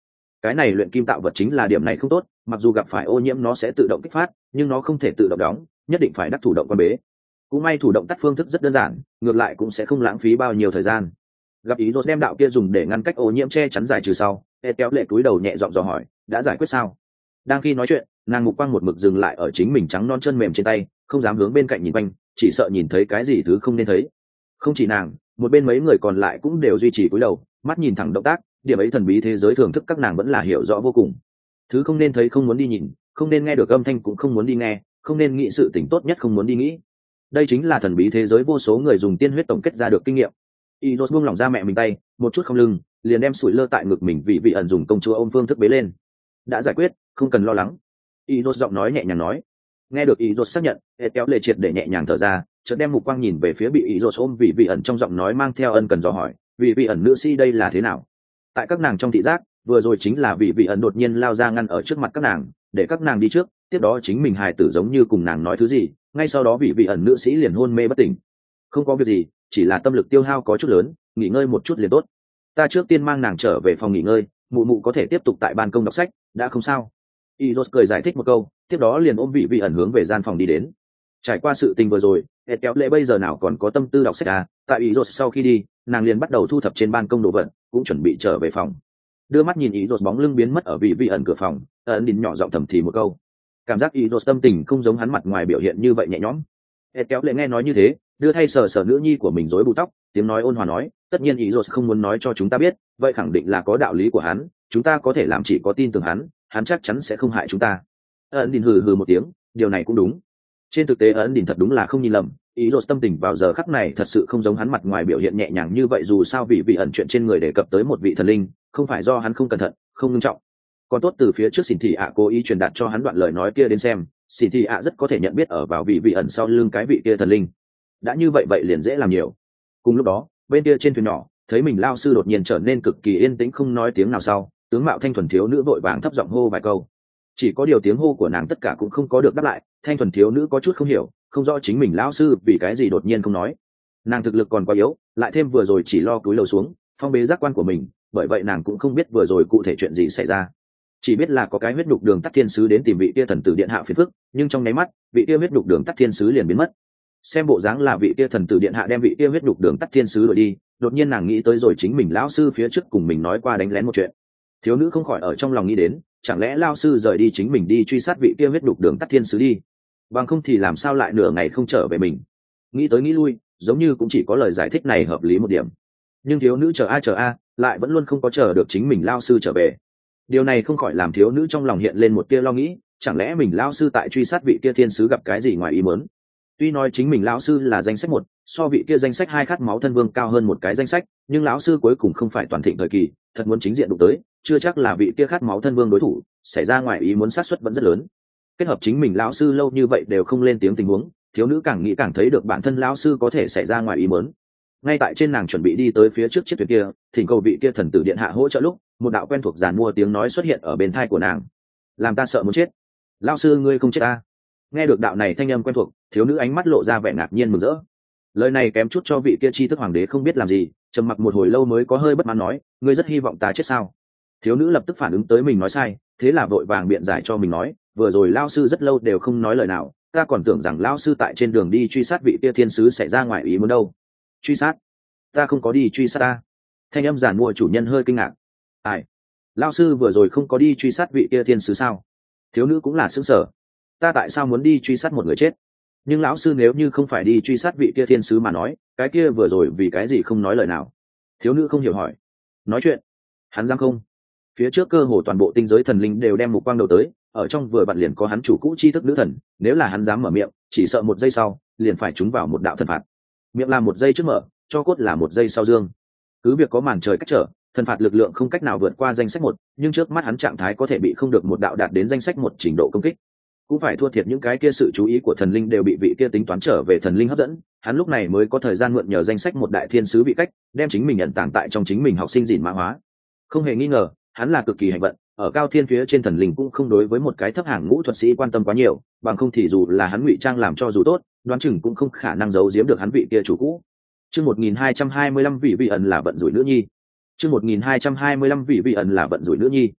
cái này luyện kim tạo vật chính là điểm này không tốt, mặc dù gặp phải ô nhiễm nó sẽ tự động kích phát, nhưng nó không thể tự động đóng, nhất định phải đắc thủ động quan bế. Cũng may thủ động tắt phương thức rất đơn giản, ngược lại cũng sẽ không lãng phí bao nhiêu thời gian. Gặp ý rốt đem đạo kia dùng để ngăn cách ô nhiễm che chắn giải trừ sau, e kéo lệ cúi đầu nhẹ giọng dò hỏi, đã giải quyết sao? Đang khi nói chuyện, nàng mục quang một mực dừng lại ở chính mình trắng non chân mềm trên tay, không dám hướng bên cạnh nhìn quanh, chỉ sợ nhìn thấy cái gì thứ không nên thấy. Không chỉ nàng, một bên mấy người còn lại cũng đều duy trì cúi đầu, mắt nhìn thẳng động tác, điểm ấy thần bí thế giới thưởng thức các nàng vẫn là hiểu rõ vô cùng. Thứ không nên thấy không muốn đi nhìn, không nên nghe được âm thanh cũng không muốn đi nghe, không nên nghĩ sự tình tốt nhất không muốn đi nghĩ. Đây chính là thần bí thế giới vô số người dùng tiên huyết tổng kết ra được kinh nghiệm. Iros buông lỏng ra mẹ mình tay, một chút không lưng, liền đem sủi lơ tại ngực mình vì vị ẩn dùng công chúa ôm phương thức bế lên. Đã giải quyết, không cần lo lắng. Iros giọng nói nhẹ nhàng nói. Nghe được Iros xác nhận, hệ kéo lệ triệt để nhẹ nhàng thở ra, chợt đem mục quang nhìn về phía bị Iros ôm vì vị ẩn trong giọng nói mang theo ân cần dò hỏi, vì vị ẩn nữ si đây là thế nào? Tại các nàng trong thị giác, vừa rồi chính là vì vị ẩn đột nhiên lao ra ngăn ở trước mặt các nàng, để các nàng đi trước, tiếp đó chính mình hài tử giống như cùng nàng nói thứ gì, ngay sau đó vị vị ẩn nữ sĩ liền hôn mê bất tỉnh. Không có việc gì, chỉ là tâm lực tiêu hao có chút lớn, nghỉ ngơi một chút liền tốt. Ta trước tiên mang nàng trở về phòng nghỉ ngơi, mụ mụ có thể tiếp tục tại ban công đọc sách, đã không sao. Iros cười giải thích một câu, tiếp đó liền ôm vị vị ẩn hướng về gian phòng đi đến. Trải qua sự tình vừa rồi, Ed kéo lệ bây giờ nào còn có tâm tư đọc sách à? Tại Iros sau khi đi, nàng liền bắt đầu thu thập trên ban công đồ vật, cũng chuẩn bị trở về phòng. Đưa mắt nhìn Iros bóng lưng biến mất ở vị vị ẩn cửa phòng, ẩn đình nhỏ giọng thầm thì một câu. Cảm giác Iros tâm tình không giống hắn mặt ngoài biểu hiện như vậy nhẹ nhõm. Ed kéo lệ nghe nói như thế, đưa thay sờ sờ nữ nhi của mình rối bù tóc, tiếng nói ôn hòa nói, tất nhiên Iros không muốn nói cho chúng ta biết, vậy khẳng định là có đạo lý của hắn, chúng ta có thể làm chỉ có tin tưởng hắn, hắn chắc chắn sẽ không hại chúng ta. Ấn Đình hừ hừ một tiếng, điều này cũng đúng. Trên thực tế Ấn Đình thật đúng là không nhìn lầm, Iros tâm tình vào giờ khắc này thật sự không giống hắn mặt ngoài biểu hiện nhẹ nhàng như vậy, dù sao vì vị ẩn chuyện trên người đề cập tới một vị thần linh, không phải do hắn không cẩn thận, không nghiêm trọng. Còn tốt từ phía trước Xỉn Thị ạ cố ý truyền đạt cho hắn đoạn lời nói kia đến xem, Xỉn Thị ạ rất có thể nhận biết ở vào vị vị ẩn sau lưng cái vị kia thần linh. Đã như vậy vậy liền dễ làm nhiều. Cùng lúc đó, bên kia trên thuyền nhỏ, thấy mình lao sư đột nhiên trở nên cực kỳ yên tĩnh không nói tiếng nào sau, tướng mạo thanh thuần thiếu nữ vội vàng thấp giọng hô vài câu. Chỉ có điều tiếng hô của nàng tất cả cũng không có được đáp lại, thanh thuần thiếu nữ có chút không hiểu, không rõ chính mình lão sư vì cái gì đột nhiên không nói. Nàng thực lực còn quá yếu, lại thêm vừa rồi chỉ lo cúi lầu xuống phong bế giác quan của mình, bởi vậy nàng cũng không biết vừa rồi cụ thể chuyện gì xảy ra, chỉ biết là có cái huyết nhục đường tắt thiên sứ đến tìm vị kia thần tử điện hạ phiền phức, nhưng trong nháy mắt vị kia huyết nhục đường tắt thiên sứ liền biến mất. Xem bộ dáng là vị kia thần tử điện hạ đem vị kia huyết nhục đường tắt thiên sứ đuổi đi, đột nhiên nàng nghĩ tới rồi chính mình lão sư phía trước cùng mình nói qua đánh lén một chuyện. Thiếu nữ không khỏi ở trong lòng nghĩ đến, chẳng lẽ lao sư rời đi chính mình đi truy sát vị kia huyết đục đường tắt thiên sứ đi, bằng không thì làm sao lại nửa ngày không trở về mình. Nghĩ tới nghĩ lui, giống như cũng chỉ có lời giải thích này hợp lý một điểm, nhưng thiếu nữ chờ a chờ a lại vẫn luôn không có chờ được chính mình lao sư trở về. Điều này không khỏi làm thiếu nữ trong lòng hiện lên một tia lo nghĩ, chẳng lẽ mình lao sư tại truy sát vị kia thiên sứ gặp cái gì ngoài ý muốn. Tuy nói chính mình lão sư là danh sách một, so vị kia danh sách hai khát máu thân vương cao hơn một cái danh sách, nhưng lão sư cuối cùng không phải toàn thịnh thời kỳ, thật muốn chính diện đụng tới, chưa chắc là vị kia khát máu thân vương đối thủ, xảy ra ngoài ý muốn xác suất vẫn rất lớn. Kết hợp chính mình lão sư lâu như vậy đều không lên tiếng tình huống, thiếu nữ càng nghĩ càng thấy được bản thân lão sư có thể xảy ra ngoài ý muốn. Ngay tại trên nàng chuẩn bị đi tới phía trước chiếc thuyền kia, thỉnh cầu vị kia thần tử điện hạ hỗ trợ lúc, một đạo quen thuộc giàn mua tiếng nói xuất hiện ở bên tai của nàng. Làm ta sợ muốn chết. Lão sư ngươi không chết ta. Nghe được đạo này thanh âm quen thuộc, thiếu nữ ánh mắt lộ ra vẻ ngạc nhiên mừng rỡ. Lời này kém chút cho vị kia tri thức hoàng đế không biết làm gì, trầm mặc một hồi lâu mới có hơi bất mãn nói, ngươi rất hy vọng ta chết sao? Thiếu nữ lập tức phản ứng tới mình nói sai, thế là vội vàng biện giải cho mình nói, vừa rồi lao sư rất lâu đều không nói lời nào, ta còn tưởng rằng lao sư tại trên đường đi truy sát vị kia thiên sứ xảy ra ngoài ý muốn đâu. Truy sát? Ta không có đi truy sát ta. Thanh âm giản mua chủ nhân hơi kinh ngạc. Ai? Lao sư vừa rồi không có đi truy sát vị kia thiên sứ sao? Thiếu nữ cũng là sững sờ. Ta tại sao muốn đi truy sát một người chết? Nhưng lão sư nếu như không phải đi truy sát vị kia thiên sứ mà nói, cái kia vừa rồi vì cái gì không nói lời nào? Thiếu nữ không hiểu hỏi. Nói chuyện? Hắn dám không? Phía trước cơ hồ toàn bộ tinh giới thần linh đều đem mục quang đầu tới, ở trong vừa vặn liền có hắn chủ cũ tri thức nữ thần, nếu là hắn dám mở miệng, chỉ sợ một giây sau liền phải trúng vào một đạo thần phạt. Miệng là một giây trước mở, cho cốt là một giây sau dương. Cứ việc có màn trời cách trở, thần phạt lực lượng không cách nào vượt qua danh sách một, nhưng trước mắt hắn trạng thái có thể bị không được một đạo đạt đến danh sách một trình độ công kích, cũng phải thua thiệt những cái kia sự chú ý của thần linh đều bị vị kia tính toán trở về thần linh hấp dẫn, hắn lúc này mới có thời gian mượn nhờ danh sách một đại thiên sứ vị cách, đem chính mình nhận tàng tại trong chính mình học sinh gìn mã hóa. Không hề nghi ngờ, hắn là cực kỳ hạnh vận, ở cao thiên phía trên thần linh cũng không đối với một cái thấp hàng ngũ thuật sĩ quan tâm quá nhiều, bằng không thì dù là hắn ngụy trang làm cho dù tốt, đoán chừng cũng không khả năng giấu giếm được hắn vị kia chủ cũ. Chương một nghìn hai trăm hai mươi lăm vị vị ẩn là vận rủi nữ nhi. Chương một nghìn hai trăm hai mươi lăm vị vị ẩn là vận rủi nữ nhi.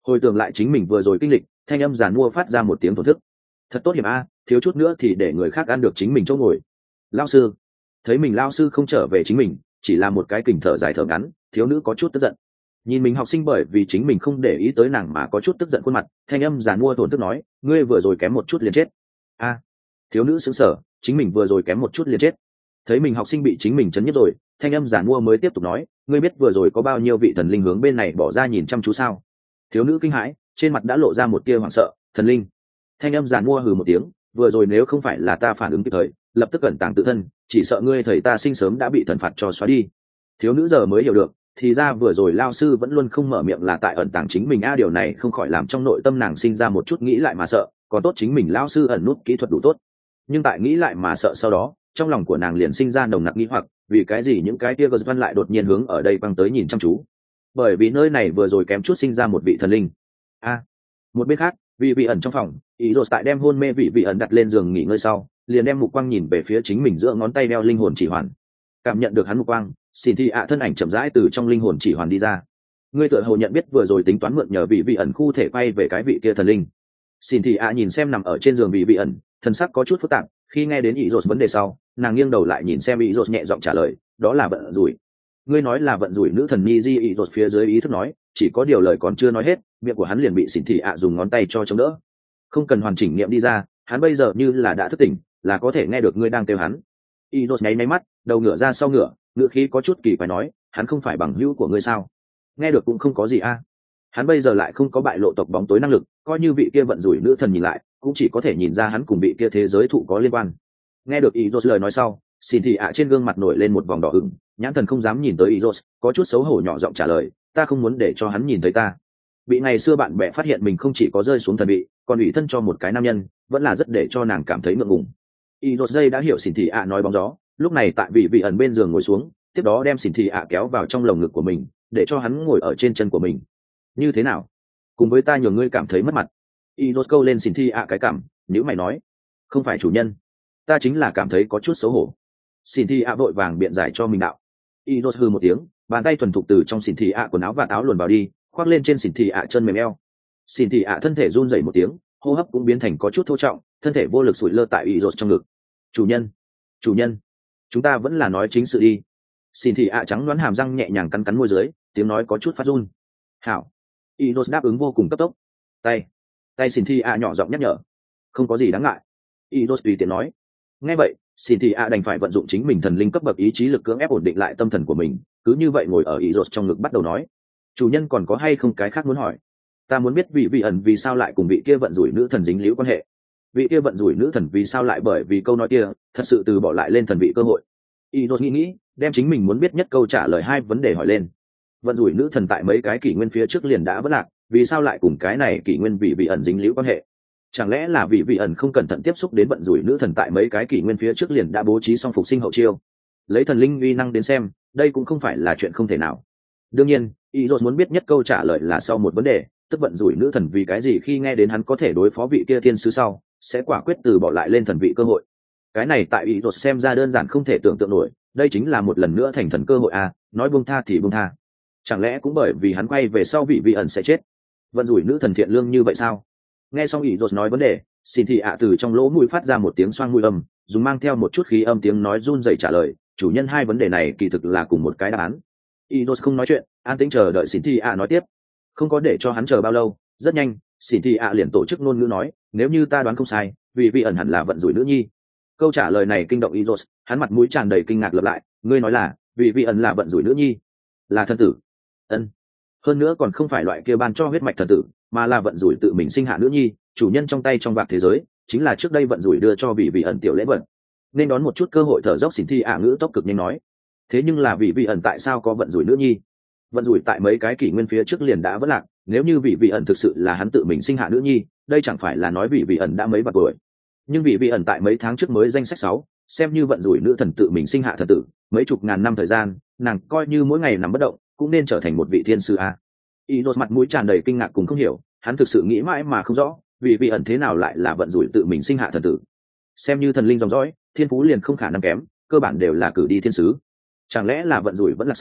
Hồi tưởng lại chính mình vừa rồi kinh lịch, thanh âm giàn mua phát ra một tiếng thổn thức. Thật tốt hiểm a, thiếu chút nữa thì để người khác ăn được chính mình chỗ ngồi. Lao sư, thấy mình lao sư không trở về chính mình, chỉ là một cái kình thở dài thở ngắn, thiếu nữ có chút tức giận. Nhìn mình học sinh bởi vì chính mình không để ý tới nàng mà có chút tức giận khuôn mặt, thanh âm giàn mua thổn thức nói, ngươi vừa rồi kém một chút liền chết. A, thiếu nữ sững sờ, chính mình vừa rồi kém một chút liền chết. Thấy mình học sinh bị chính mình chấn nhất rồi, thanh âm giàn mua mới tiếp tục nói, ngươi biết vừa rồi có bao nhiêu vị thần linh hướng bên này bỏ ra nhìn chăm chú sao? Thiếu nữ kinh hãi, trên mặt đã lộ ra một tia hoảng sợ. Thần linh? Thanh âm giàn mua hừ một tiếng, vừa rồi nếu không phải là ta phản ứng kịp thời, lập tức cẩn tàng tự thân, chỉ sợ ngươi thầy ta sinh sớm đã bị thần phạt cho xóa đi. Thiếu nữ giờ mới hiểu được, thì ra vừa rồi lao sư vẫn luôn không mở miệng là tại ẩn tàng chính mình a, điều này không khỏi làm trong nội tâm nàng sinh ra một chút nghĩ lại mà sợ, còn tốt chính mình lao sư ẩn nút kỹ thuật đủ tốt. Nhưng tại nghĩ lại mà sợ sau đó, trong lòng của nàng liền sinh ra nồng nặc nghi hoặc, vì cái gì những cái tia gờ văn lại đột nhiên hướng ở đây băng tới nhìn chăm chú? Bởi vì nơi này vừa rồi kém chút sinh ra một vị thần linh. A, một bên khác, vị vị ẩn trong phòng, ý rồi tại đem hôn mê vị vị ẩn đặt lên giường nghỉ ngơi sau, liền đem mục quang nhìn về phía chính mình giữa ngón tay đeo linh hồn chỉ hoàn. Cảm nhận được hắn mục quang, xin thị ạ thân ảnh chậm rãi từ trong linh hồn chỉ hoàn đi ra. Ngươi tựa hồ nhận biết vừa rồi tính toán mượn nhờ vị vị ẩn khu thể quay về cái vị kia thần linh. Xin thị ạ nhìn xem nằm ở trên giường vị vị ẩn, thần sắc có chút phức tạp. Khi nghe đến ý rồi vấn đề sau, nàng nghiêng đầu lại nhìn xem ý rồi nhẹ giọng trả lời, đó là vận rủi. Ngươi nói là vận rủi nữ thần ni di, ý rồi phía dưới ý thức nói, chỉ có điều lời còn chưa nói hết, miệng của hắn liền bị xỉn thị ạ dùng ngón tay cho chống đỡ. Không cần hoàn chỉnh niệm đi ra, hắn bây giờ như là đã thức tỉnh, là có thể nghe được ngươi đang kêu hắn. Y đột nháy nháy mắt, đầu ngửa ra sau ngửa, ngựa khí có chút kỳ quái nói, hắn không phải bằng hữu của ngươi sao? Nghe được cũng không có gì a. Hắn bây giờ lại không có bại lộ tộc bóng tối năng lực, coi như vị kia vận rủi nữ thần nhìn lại, cũng chỉ có thể nhìn ra hắn cùng vị kia thế giới thụ có liên quan. Nghe được Y đột lời nói sau, xỉn thị ạ trên gương mặt nổi lên một vòng đỏ ửng, nhãn thần không dám nhìn tới Y đột, có chút xấu hổ nhỏ giọng trả lời, ta không muốn để cho hắn nhìn thấy ta. Bị ngày xưa bạn bè phát hiện mình không chỉ có rơi xuống thần bị, còn ủy thân cho một cái nam nhân, vẫn là rất để cho nàng cảm thấy ngượng ngùng. Y đột dây đã hiểu xỉn thị ạ nói bóng gió, lúc này tại vị vị ẩn bên giường ngồi xuống, tiếp đó đem xỉn thị ạ kéo vào trong lồng ngực của mình, để cho hắn ngồi ở trên chân của mình. Như thế nào? Cùng với ta nhường ngươi cảm thấy mất mặt. Y đột câu lên xỉn thị ạ cái cảm, nếu mày nói, không phải chủ nhân, ta chính là cảm thấy có chút xấu hổ. Xỉn thị ạ vội vàng biện giải cho mình đạo. Y đột hừ một tiếng, bàn tay thuần thục từ trong xỉn thị ạ quần áo và áo luồn vào đi, khoác lên trên xỉn thị ạ chân mềm eo. Xỉn thị ạ thân thể run rẩy một tiếng, hô hấp cũng biến thành có chút thô trọng, thân thể vô lực sủi lơ tại Y đột trong ngực. Chủ nhân, chủ nhân, chúng ta vẫn là nói chính sự đi. Xỉn thị ạ trắng đoán hàm răng nhẹ nhàng cắn cắn môi dưới, tiếng nói có chút phát run. Hảo. Y đột đáp ứng vô cùng cấp tốc. Tay, tay xỉn thị ạ nhỏ giọng nhắc nhở. Không có gì đáng ngại. Y đột tùy tiện nói. Nghe vậy, xỉn thị ạ đành phải vận dụng chính mình thần linh cấp bậc ý chí lực cưỡng ép ổn định lại tâm thần của mình, cứ như vậy ngồi ở Y đột trong ngực bắt đầu nói. Chủ nhân còn có hay không cái khác muốn hỏi? Ta muốn biết vị vị ẩn vì sao lại cùng vị kia vận rủi nữ thần dính liễu quan hệ. Vị kia vận rủi nữ thần vì sao lại bởi vì câu nói kia thật sự từ bỏ lại lên thần vị cơ hội. Y đột nghĩ nghĩ, đem chính mình muốn biết nhất câu trả lời hai vấn đề hỏi lên. Vận rủi nữ thần tại mấy cái kỷ nguyên phía trước liền đã vất lạc, vì sao lại cùng cái này kỷ nguyên vị vị ẩn dính liễu quan hệ? Chẳng lẽ là vị vị ẩn không cẩn thận tiếp xúc đến vận rủi nữ thần tại mấy cái kỷ nguyên phía trước liền đã bố trí xong phục sinh hậu chiêu? Lấy thần linh uy năng đến xem, đây cũng không phải là chuyện không thể nào. Đương nhiên, Y đột muốn biết nhất câu trả lời là sau một vấn đề, tức vận rủi nữ thần vì cái gì khi nghe đến hắn có thể đối phó vị kia thiên sứ sau, sẽ quả quyết từ bỏ lại lên thần vị cơ hội. Cái này tại Y đột xem ra đơn giản không thể tưởng tượng nổi, đây chính là một lần nữa thành thần cơ hội à, nói buông tha thì buông tha. Chẳng lẽ cũng bởi vì hắn quay về sau vị vị ẩn sẽ chết? Vận rủi nữ thần thiện lương như vậy sao? Nghe xong Y đột nói vấn đề, xin thị ạ từ trong lỗ mũi phát ra một tiếng xoang mũi âm, dùng mang theo một chút khí âm tiếng nói run rẩy trả lời, chủ nhân hai vấn đề này kỳ thực là cùng một cái đáp án. Y đột không nói chuyện, an tĩnh chờ đợi xin thị ạ nói tiếp. Không có để cho hắn chờ bao lâu, rất nhanh, xin thị ạ liền tổ chức ngôn ngữ nói, nếu như ta đoán không sai, vì vị ẩn hẳn là vận rủi nữ nhi. Câu trả lời này kinh động Y đột, hắn mặt mũi tràn đầy kinh ngạc lặp lại, ngươi nói là vì vị ẩn là vận rủi nữ nhi, là thần tử? Ân. Hơn nữa còn không phải loại kia ban cho huyết mạch thần tử, mà là vận rủi tự mình sinh hạ nữ nhi, chủ nhân trong tay trong bạc thế giới, chính là trước đây vận rủi đưa cho vị vị ẩn tiểu lễ vật. Nên đón một chút cơ hội thở dốc, xin thị ạ ngữ tốc cực nhanh nói. Thế nhưng là vị vị ẩn tại sao có vận rủi nữ nhi? Vận rủi tại mấy cái kỷ nguyên phía trước liền đã vỡ lạc, nếu như vị vị ẩn thực sự là hắn tự mình sinh hạ nữ nhi, đây chẳng phải là nói vị vị ẩn đã mấy bạc tuổi. Nhưng vị vị ẩn tại mấy tháng trước mới danh sách sáu, xem như vận rủi nữ thần tự mình sinh hạ thần tử, mấy chục ngàn năm thời gian, nàng coi như mỗi ngày nằm bất động, cũng nên trở thành một vị thiên sư a. Y đột mặt mũi tràn đầy kinh ngạc cùng không hiểu, hắn thực sự nghĩ mãi mà không rõ, vị vị ẩn thế nào lại là vận rủi tự mình sinh hạ thần tử. Xem như thần linh dòng dõi, thiên phú liền không khả năng kém, cơ bản đều là cử đi thiên sứ. Chẳng lẽ là vận rủi vẫn là sau,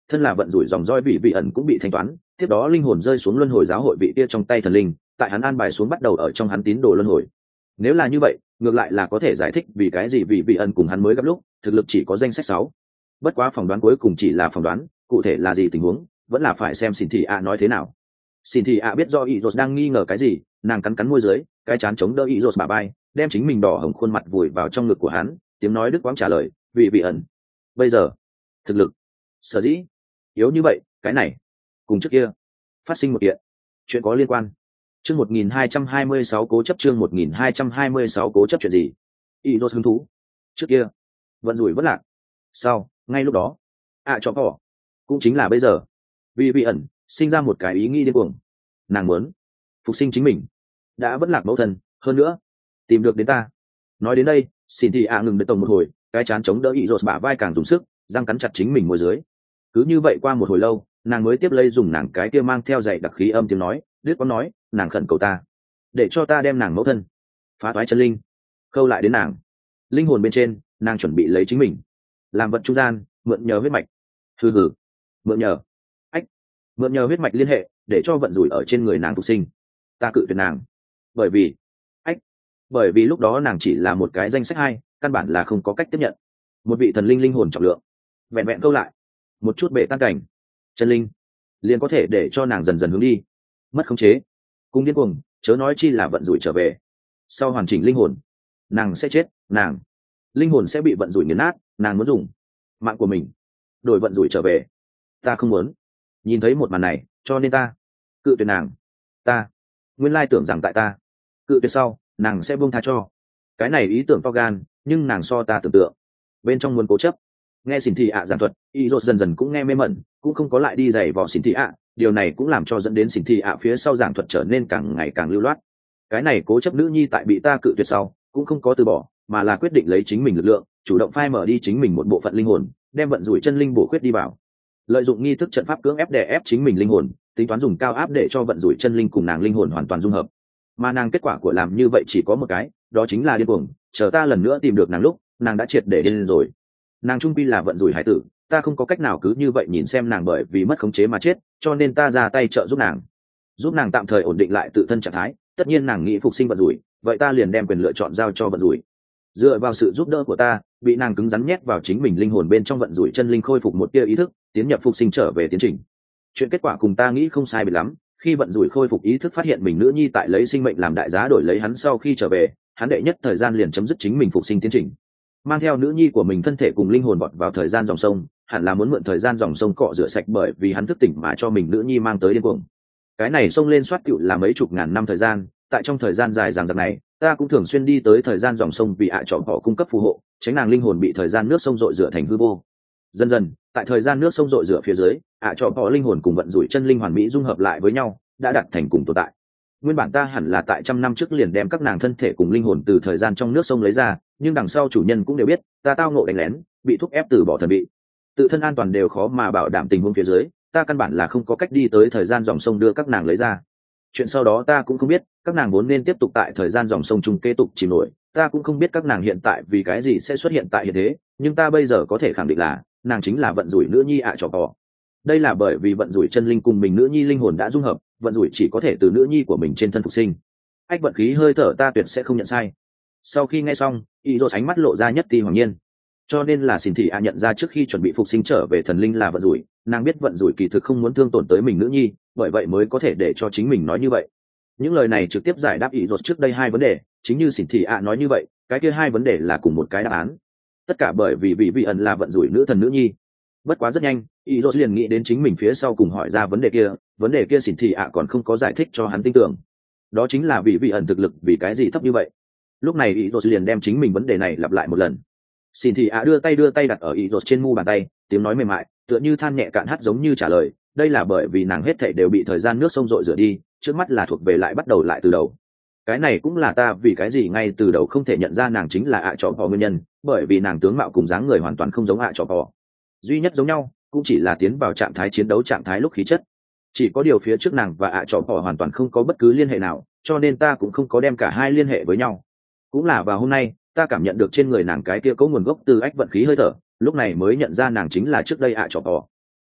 thân là vận rủi dòng roi vị vị ẩn cũng bị thanh toán, tiếp đó linh hồn rơi xuống luân hồi giáo hội vị kia trong tay thần linh, tại hắn an bài xuống bắt đầu ở trong hắn tín đồ luân hồi. Nếu là như vậy, ngược lại là có thể giải thích vì cái gì vị vị ẩn cùng hắn mới gặp lúc thực lực chỉ có danh sách sáu. Bất quá phỏng đoán cuối cùng chỉ là phỏng đoán, cụ thể là gì tình huống vẫn là phải xem xin thị ạ nói thế nào. Xin thị ạ biết do ý rột đang nghi ngờ cái gì, nàng cắn cắn môi dưới, cái chán chống đỡ ý rột bả vai, đem chính mình đỏ hồng khuôn mặt vùi vào trong ngực của hắn, tiếng nói đứt quãng trả lời, vị vị ẩn bây giờ thực lực sở dĩ yếu như vậy, cái này cùng trước kia phát sinh một kiện chuyện có liên quan. Chương một nghìn hai trăm hai mươi sáu cố chấp, chương một nghìn hai trăm hai mươi sáu cố chấp chuyện gì? Ý rột hứng thú. Trước kia vận rủi vất lạc, sau ngay lúc đó ạ à, cho cỏ cũng chính là bây giờ vì vị ẩn sinh ra một cái ý nghĩ điên cuồng, nàng muốn phục sinh chính mình, đã vẫn lạc mẫu thân, hơn nữa tìm được đến ta. Nói đến đây xin thì ạ ngừng được tổng một hồi, cái chán chống đỡ ý rột bả vai càng dùng sức, răng cắn chặt chính mình môi dưới. Cứ như vậy qua một hồi lâu, nàng mới tiếp lấy dùng nàng cái kia mang theo dạy đặc khí âm tiếng nói đứt có nói, nàng khẩn cầu ta để cho ta đem nàng mẫu thân phá toái chân linh khâu lại đến nàng linh hồn bên trên, nàng chuẩn bị lấy chính mình làm vật trung gian, mượn nhờ huyết mạch. Hừ hừ, mượn nhờ ách mượn nhờ huyết mạch liên hệ để cho vận rủi ở trên người nàng phục sinh. Ta cự tuyệt nàng, bởi vì ách bởi vì lúc đó nàng chỉ là một cái danh sách hai, căn bản là không có cách tiếp nhận một vị thần linh linh hồn trọng lượng. Vẹn vẹn câu lại một chút bệ tan cảnh chân linh liền có thể để cho nàng dần dần hướng đi mất khống chế cùng điên cuồng, chớ nói chi là vận rủi trở về. Sau hoàn chỉnh linh hồn, nàng sẽ chết, nàng linh hồn sẽ bị vận rủi nghiền nát, nàng muốn dùng mạng của mình đổi vận rủi trở về. Ta không muốn nhìn thấy một màn này, cho nên ta cự tuyệt nàng. Ta nguyên lai tưởng rằng tại ta cự tuyệt sau nàng sẽ buông tha cho. Cái này ý tưởng to gan, nhưng nàng so ta tưởng tượng bên trong muốn cố chấp. Nghe xin thị ạ giảng thuật, y rột dần dần cũng nghe mê mẩn, cũng không có lại đi giày vò xin thị ạ. Điều này cũng làm cho dẫn đến xin thị ạ phía sau giảng thuật trở nên càng ngày càng lưu loát. Cái này cố chấp nữ nhi tại bị ta cự tuyệt sau cũng không có từ bỏ, mà là quyết định lấy chính mình lực lượng chủ động phai mở đi chính mình một bộ phận linh hồn, đem vận rủi chân linh bổ khuyết đi vào, lợi dụng nghi thức trận pháp cưỡng ép đè ép chính mình linh hồn, tính toán dùng cao áp để cho vận rủi chân linh cùng nàng linh hồn hoàn toàn dung hợp. Mà nàng kết quả của làm như vậy chỉ có một cái, đó chính là điên cuồng. Chờ ta lần nữa tìm được nàng lúc, nàng đã triệt để điên rồi. Nàng trung quy là vận rủi hải tử, ta không có cách nào cứ như vậy nhìn xem nàng bởi vì mất khống chế mà chết, cho nên ta ra tay trợ giúp nàng, giúp nàng tạm thời ổn định lại tự thân trạng thái. Tất nhiên nàng nghĩ phục sinh vận rủi, vậy ta liền đem quyền lựa chọn giao cho vận rủi. Dựa vào sự giúp đỡ của ta, bị nàng cứng rắn nhét vào chính mình linh hồn bên trong vận rủi chân linh khôi phục một tia ý thức, tiến nhập phục sinh trở về tiến trình. Chuyện kết quả cùng ta nghĩ không sai biệt lắm. Khi vận rủi khôi phục ý thức, phát hiện mình nữ nhi tại lấy sinh mệnh làm đại giá đổi lấy hắn, sau khi trở về, hắn đệ nhất thời gian liền chấm dứt chính mình phục sinh tiến trình, mang theo nữ nhi của mình thân thể cùng linh hồn bọt vào thời gian dòng sông. Hẳn là muốn mượn thời gian dòng sông cọ rửa sạch bởi vì hắn thức tỉnh mà cho mình nữ nhi mang tới điên cuồng. Cái này sông lên soát cựu là mấy chục ngàn năm thời gian, tại trong thời gian dài dằng dặc này, ta cũng thường xuyên đi tới thời gian dòng sông vì ạ chọn họ cung cấp phù hộ, tránh nàng linh hồn bị thời gian nước sông dội rửa thành hư vô. Dần dần, tại thời gian nước sông dội rửa phía dưới, ạ chọn họ linh hồn cùng vận rủi chân linh hoàn mỹ dung hợp lại với nhau, đã đạt thành cùng tồn tại. Nguyên bản ta hẳn là tại trăm năm trước liền đem các nàng thân thể cùng linh hồn từ thời gian trong nước sông lấy ra, nhưng đằng sau chủ nhân cũng đều biết ta tao ngộ đánh lén, bị thúc ép từ bỏ thần bị, tự thân an toàn đều khó mà bảo đảm tình huống phía dưới, ta căn bản là không có cách đi tới thời gian dòng sông đưa các nàng lấy ra. Chuyện sau đó ta cũng không biết, các nàng vốn nên tiếp tục tại thời gian dòng sông chung kế tục chìm nổi, ta cũng không biết các nàng hiện tại vì cái gì sẽ xuất hiện tại hiện thế, nhưng ta bây giờ có thể khẳng định là nàng chính là vận rủi nữ nhi ạ trò cò. Đây là bởi vì vận rủi chân linh cùng mình nữ nhi linh hồn đã dung hợp, vận rủi chỉ có thể từ nữ nhi của mình trên thân phục sinh. Ách vận khí hơi thở ta tuyệt sẽ không nhận sai. Sau khi nghe xong, ý rồ ánh mắt lộ ra nhất ti hoàng nhiên. Cho nên là xin thị ạ nhận ra trước khi chuẩn bị phục sinh trở về thần linh là vận rủi, nàng biết vận rủi kỳ thực không muốn thương tổn tới mình nữ nhi, bởi vậy mới có thể để cho chính mình nói như vậy. Những lời này trực tiếp giải đáp ý rồ trước đây hai vấn đề, chính như xin thị ạ nói như vậy, cái kia hai vấn đề là cùng một cái đáp án. Tất cả bởi vì vị vị ẩn là vận rủi nữ thần nữ nhi. Bất quá rất nhanh, ý rồ liền nghĩ đến chính mình phía sau cùng hỏi ra vấn đề kia, vấn đề kia xin thị ạ còn không có giải thích cho hắn tin tưởng. Đó chính là vị vị ẩn thực lực vì cái gì thấp như vậy. Lúc này ý rồ liền đem chính mình vấn đề này lặp lại một lần. Xin thị ạ đưa tay đưa tay đặt ở ý rột trên mu bàn tay, tiếng nói mềm mại tựa như than nhẹ cạn hát giống như trả lời, đây là bởi vì nàng hết thảy đều bị thời gian nước sông dội rửa đi, trước mắt là thuộc về lại bắt đầu lại từ đầu. Cái này cũng là ta vì cái gì ngay từ đầu không thể nhận ra nàng chính là ạ trọ bò nguyên nhân, bởi vì nàng tướng mạo cùng dáng người hoàn toàn không giống ạ trọ bò, duy nhất giống nhau cũng chỉ là tiến vào trạng thái chiến đấu trạng thái lúc khí chất. Chỉ có điều phía trước nàng và ạ trọ bò hoàn toàn không có bất cứ liên hệ nào, cho nên ta cũng không có đem cả hai liên hệ với nhau. Cũng là vào hôm nay ta cảm nhận được trên người nàng cái kia có nguồn gốc từ ách vận khí hơi thở, lúc này mới nhận ra nàng chính là trước đây ạ trọ bò.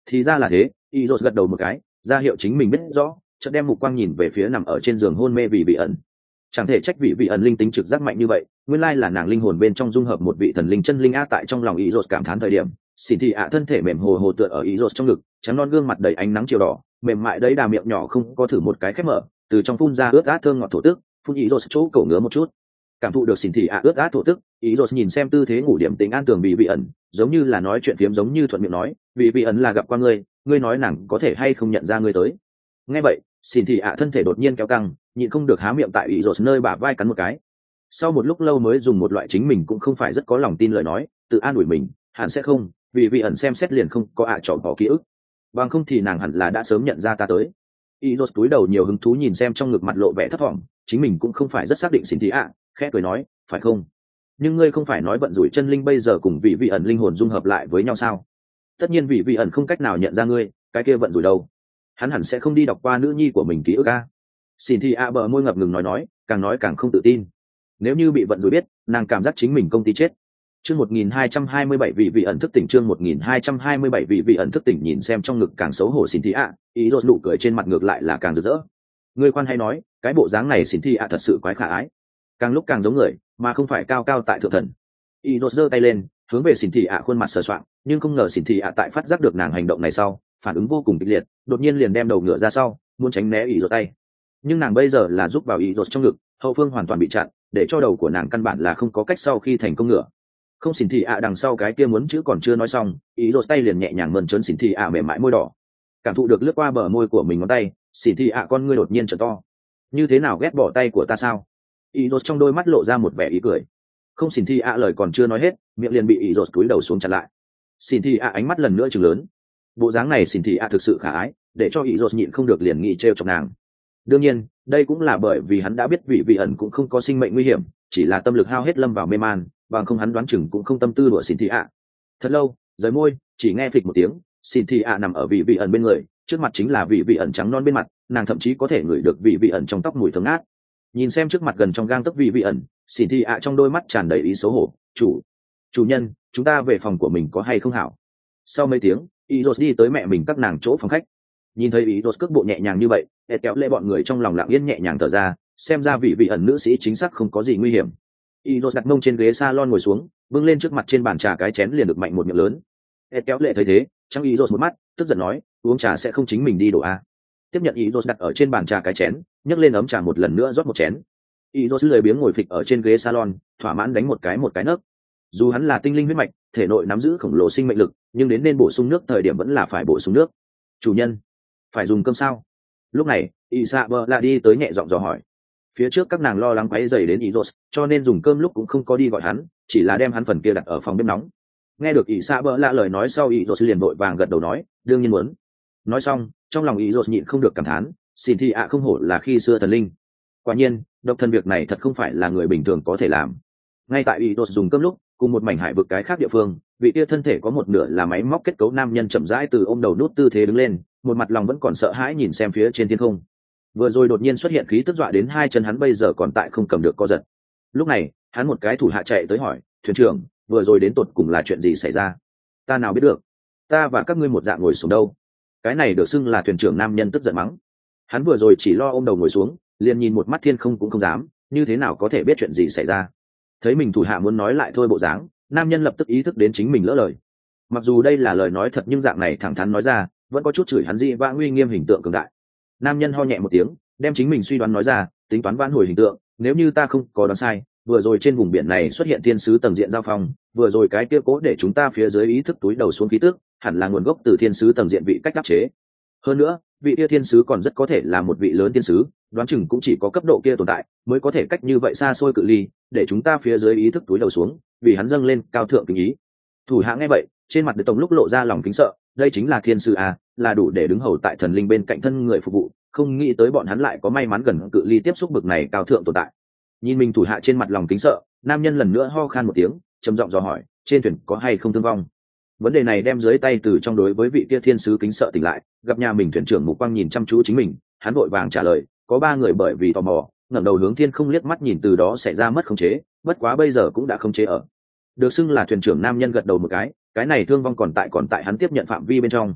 Thì ra là thế. Ý gật đầu một cái, ra hiệu chính mình biết rõ, chợt đem mục quang nhìn về phía nằm ở trên giường hôn mê vì vị ẩn. Chẳng thể trách vị vị ẩn linh tính trực giác mạnh như vậy, nguyên lai là nàng linh hồn bên trong dung hợp một vị thần linh chân linh a. Tại trong lòng ý cảm thán thời điểm, xỉn thị ạ thân thể mềm hồ hồ tựa ở ý trong ngực, trắng non gương mặt đầy ánh nắng chiều đỏ, mềm mại đấy đà miệng nhỏ không có thử một cái khép mở, từ trong phun ra ướt át thơm ngọt thổ tức, phun ý chỗ cổ ngứa một chút. Cảm thụ được xỉn thị ạ ướt át thổ tức, ý nhìn xem tư thế ngủ điểm tính an tường bị vị ẩn, giống như là nói chuyện phiếm, giống như thuận miệng nói, vị vị ẩn là gặp qua ngươi, ngươi nói nàng có thể hay không nhận ra ngươi tới. Nghe vậy, xỉn thị ạ thân thể đột nhiên kéo căng, nhịn không được há miệng tại ý nơi bả vai cắn một cái. Sau một lúc lâu mới dùng một loại chính mình cũng không phải rất có lòng tin lời nói tự an ủi mình, hẳn sẽ không, vì vị ẩn xem xét liền không có ạ à trọn bỏ ký ức, bằng không thì nàng hẳn là đã sớm nhận ra ta tới. Y rốt túi đầu nhiều hứng thú nhìn xem trong ngực mặt lộ vẻ thất vọng, chính mình cũng không phải rất xác định xin thị ạ, khẽ cười nói, phải không? Nhưng ngươi không phải nói vận rủi chân linh bây giờ cùng vị vị ẩn linh hồn dung hợp lại với nhau sao? Tất nhiên vị vị ẩn không cách nào nhận ra ngươi, cái kia vận rủi đâu? Hắn hẳn sẽ không đi đọc qua nữ nhi của mình ký ức a. Xin thị ạ bờ môi ngập ngừng nói nói, càng nói càng không tự tin. Nếu như bị vận rủi biết, nàng cảm giác chính mình công ty chết. Chương một nghìn hai trăm hai mươi bảy vị vị ẩn thức tỉnh, chương một nghìn hai trăm hai mươi bảy vị vị ẩn thức tỉnh. Nhìn xem trong ngực càng xấu hổ xin thị ạ, ý rốt nụ cười trên mặt ngược lại là càng rực rỡ. Ngươi khoan hay nói, cái bộ dáng này xin thị ạ thật sự quái khả ái, càng lúc càng giống người, mà không phải cao cao tại thượng thần. Ý rốt giơ tay lên, hướng về xin thị ạ khuôn mặt sờ soạng, nhưng không ngờ xin thị ạ tại phát giác được nàng hành động này sau, phản ứng vô cùng kịch liệt, đột nhiên liền đem đầu ngựa ra sau, muốn tránh né ý rốt tay. Nhưng nàng bây giờ là giúp vào ý rốt trong ngực, hậu phương hoàn toàn bị chặn, để cho đầu của nàng căn bản là không có cách sau khi thành công ngựa. Không xỉn thị ạ đằng sau cái kia muốn chữ còn chưa nói xong, ý rốt tay liền nhẹ nhàng mơn trớn xỉn thị ạ mềm mại môi đỏ. Cảm thụ được lướt qua bờ môi của mình ngón tay, xỉn thị ạ con ngươi đột nhiên trở to. Như thế nào ghét bỏ tay của ta sao? Ý rốt trong đôi mắt lộ ra một vẻ ý cười. Không xỉn thị ạ lời còn chưa nói hết, miệng liền bị ý rốt cúi đầu xuống chặn lại. Xỉn thị ạ ánh mắt lần nữa trừng lớn. Bộ dáng này xỉn thị ạ thực sự khả ái, để cho ý rốt nhịn không được liền nghĩ trêu chọc nàng. Đương nhiên, đây cũng là bởi vì hắn đã biết vị vị ẩn cũng không có sinh mệnh nguy hiểm, chỉ là tâm lực hao hết lâm vào mê man, bằng không hắn đoán chừng cũng không tâm tư đùa xin thị ạ. Thật lâu, rời môi, chỉ nghe phịch một tiếng, xin thị ạ nằm ở vị vị ẩn bên người, trước mặt chính là vị vị ẩn trắng non bên mặt, nàng thậm chí có thể ngửi được vị vị ẩn trong tóc mùi thơm ngát. Nhìn xem trước mặt gần trong gang tấc vị vị ẩn, xin thị ạ trong đôi mắt tràn đầy ý xấu hổ, chủ, chủ nhân, chúng ta về phòng của mình có hay không hảo? Sau mấy tiếng, Iros đi tới mẹ mình các nàng chỗ phòng khách. Nhìn thấy Iros cước bộ nhẹ nhàng như vậy, ép kéo lê bọn người trong lòng lặng yên nhẹ nhàng thở ra, xem ra vị vị ẩn nữ sĩ chính xác không có gì nguy hiểm. Iros đặt mông trên ghế salon ngồi xuống, bưng lên trước mặt trên bàn trà cái chén liền được mạnh một miệng lớn. Ed kéo lệ thấy thế, chẳng Iros một mắt, tức giận nói, uống trà sẽ không chính mình đi đổ a. Tiếp nhận Iros đặt ở trên bàn trà cái chén, nhấc lên ấm trà một lần nữa rót một chén. Iros lười biếng ngồi phịch ở trên ghế salon, thỏa mãn đánh một cái một cái nấc. Dù hắn là tinh linh huyết mạch, thể nội nắm giữ khổng lồ sinh mệnh lực, nhưng đến nên bổ sung nước thời điểm vẫn là phải bổ sung nước. Chủ nhân, phải dùng cơm sao? Lúc này, Isabella lại đi tới nhẹ giọng dò hỏi. Phía trước các nàng lo lắng quấy rầy đến Iros, cho nên dùng cơm lúc cũng không có đi gọi hắn, chỉ là đem hắn phần kia đặt ở phòng bếp nóng. Nghe được Isabella lời nói sau, Iros liền vội vàng gật đầu nói, đương nhiên muốn. Nói xong, trong lòng Iros nhịn không được cảm thán, xin thị ạ không hổ là khi xưa thần linh. Quả nhiên, độc thân việc này thật không phải là người bình thường có thể làm. Ngay tại Iros dùng cơm lúc, cùng một mảnh hải vực cái khác địa phương, vị kia thân thể có một nửa là máy móc kết cấu nam nhân chậm rãi từ ôm đầu nút tư thế đứng lên, một mặt lòng vẫn còn sợ hãi nhìn xem phía trên thiên không. Vừa rồi đột nhiên xuất hiện khí tức dọa đến hai chân hắn bây giờ còn tại không cầm được co giật. Lúc này, hắn một cái thủ hạ chạy tới hỏi, thuyền trưởng, vừa rồi đến tột cùng là chuyện gì xảy ra? Ta nào biết được? Ta và các ngươi một dạng ngồi xuống đâu? Cái này được xưng là thuyền trưởng nam nhân tức giận mắng. Hắn vừa rồi chỉ lo ôm đầu ngồi xuống, liền nhìn một mắt thiên không cũng không dám, như thế nào có thể biết chuyện gì xảy ra? Thấy mình thủ hạ muốn nói lại thôi bộ dáng, nam nhân lập tức ý thức đến chính mình lỡ lời. Mặc dù đây là lời nói thật nhưng dạng này thẳng thắn nói ra, vẫn có chút chửi hắn dị vãng uy nghiêm hình tượng cường đại. Nam nhân ho nhẹ một tiếng, đem chính mình suy đoán nói ra, tính toán vãn hồi hình tượng, nếu như ta không có đoán sai, vừa rồi trên vùng biển này xuất hiện thiên sứ tầng diện giao phong, vừa rồi cái kia cố để chúng ta phía dưới ý thức túi đầu xuống khí tức, hẳn là nguồn gốc từ thiên sứ tầng diện vị cách áp chế. Hơn nữa, vị kia thiên sứ còn rất có thể là một vị lớn thiên sứ, đoán chừng cũng chỉ có cấp độ kia tồn tại, mới có thể cách như vậy xa xôi cự ly, để chúng ta phía dưới ý thức túi đầu xuống, vì hắn dâng lên cao thượng kính ý. Thủ hạ nghe vậy, trên mặt Đế Tổng lúc lộ ra lòng kính sợ, đây chính là thiên sứ à, là đủ để đứng hầu tại thần linh bên cạnh thân người phục vụ, không nghĩ tới bọn hắn lại có may mắn gần cự ly tiếp xúc bực này cao thượng tồn tại. Nhìn mình thủ hạ trên mặt lòng kính sợ, nam nhân lần nữa ho khan một tiếng, trầm giọng dò hỏi, trên thuyền có hay không thương vong? Vấn đề này đem dưới tay từ trong đối với vị kia thiên sứ kính sợ tỉnh lại, gặp nhà mình thuyền trưởng mục quang nhìn chăm chú chính mình, hắn vội vàng trả lời, có ba người bởi vì tò mò, ngẩng đầu hướng thiên không liếc mắt nhìn, từ đó xảy ra mất khống chế, bất quá bây giờ cũng đã khống chế ở. Được xưng là thuyền trưởng nam nhân gật đầu một cái, cái này thương vong còn tại còn tại hắn tiếp nhận phạm vi bên trong.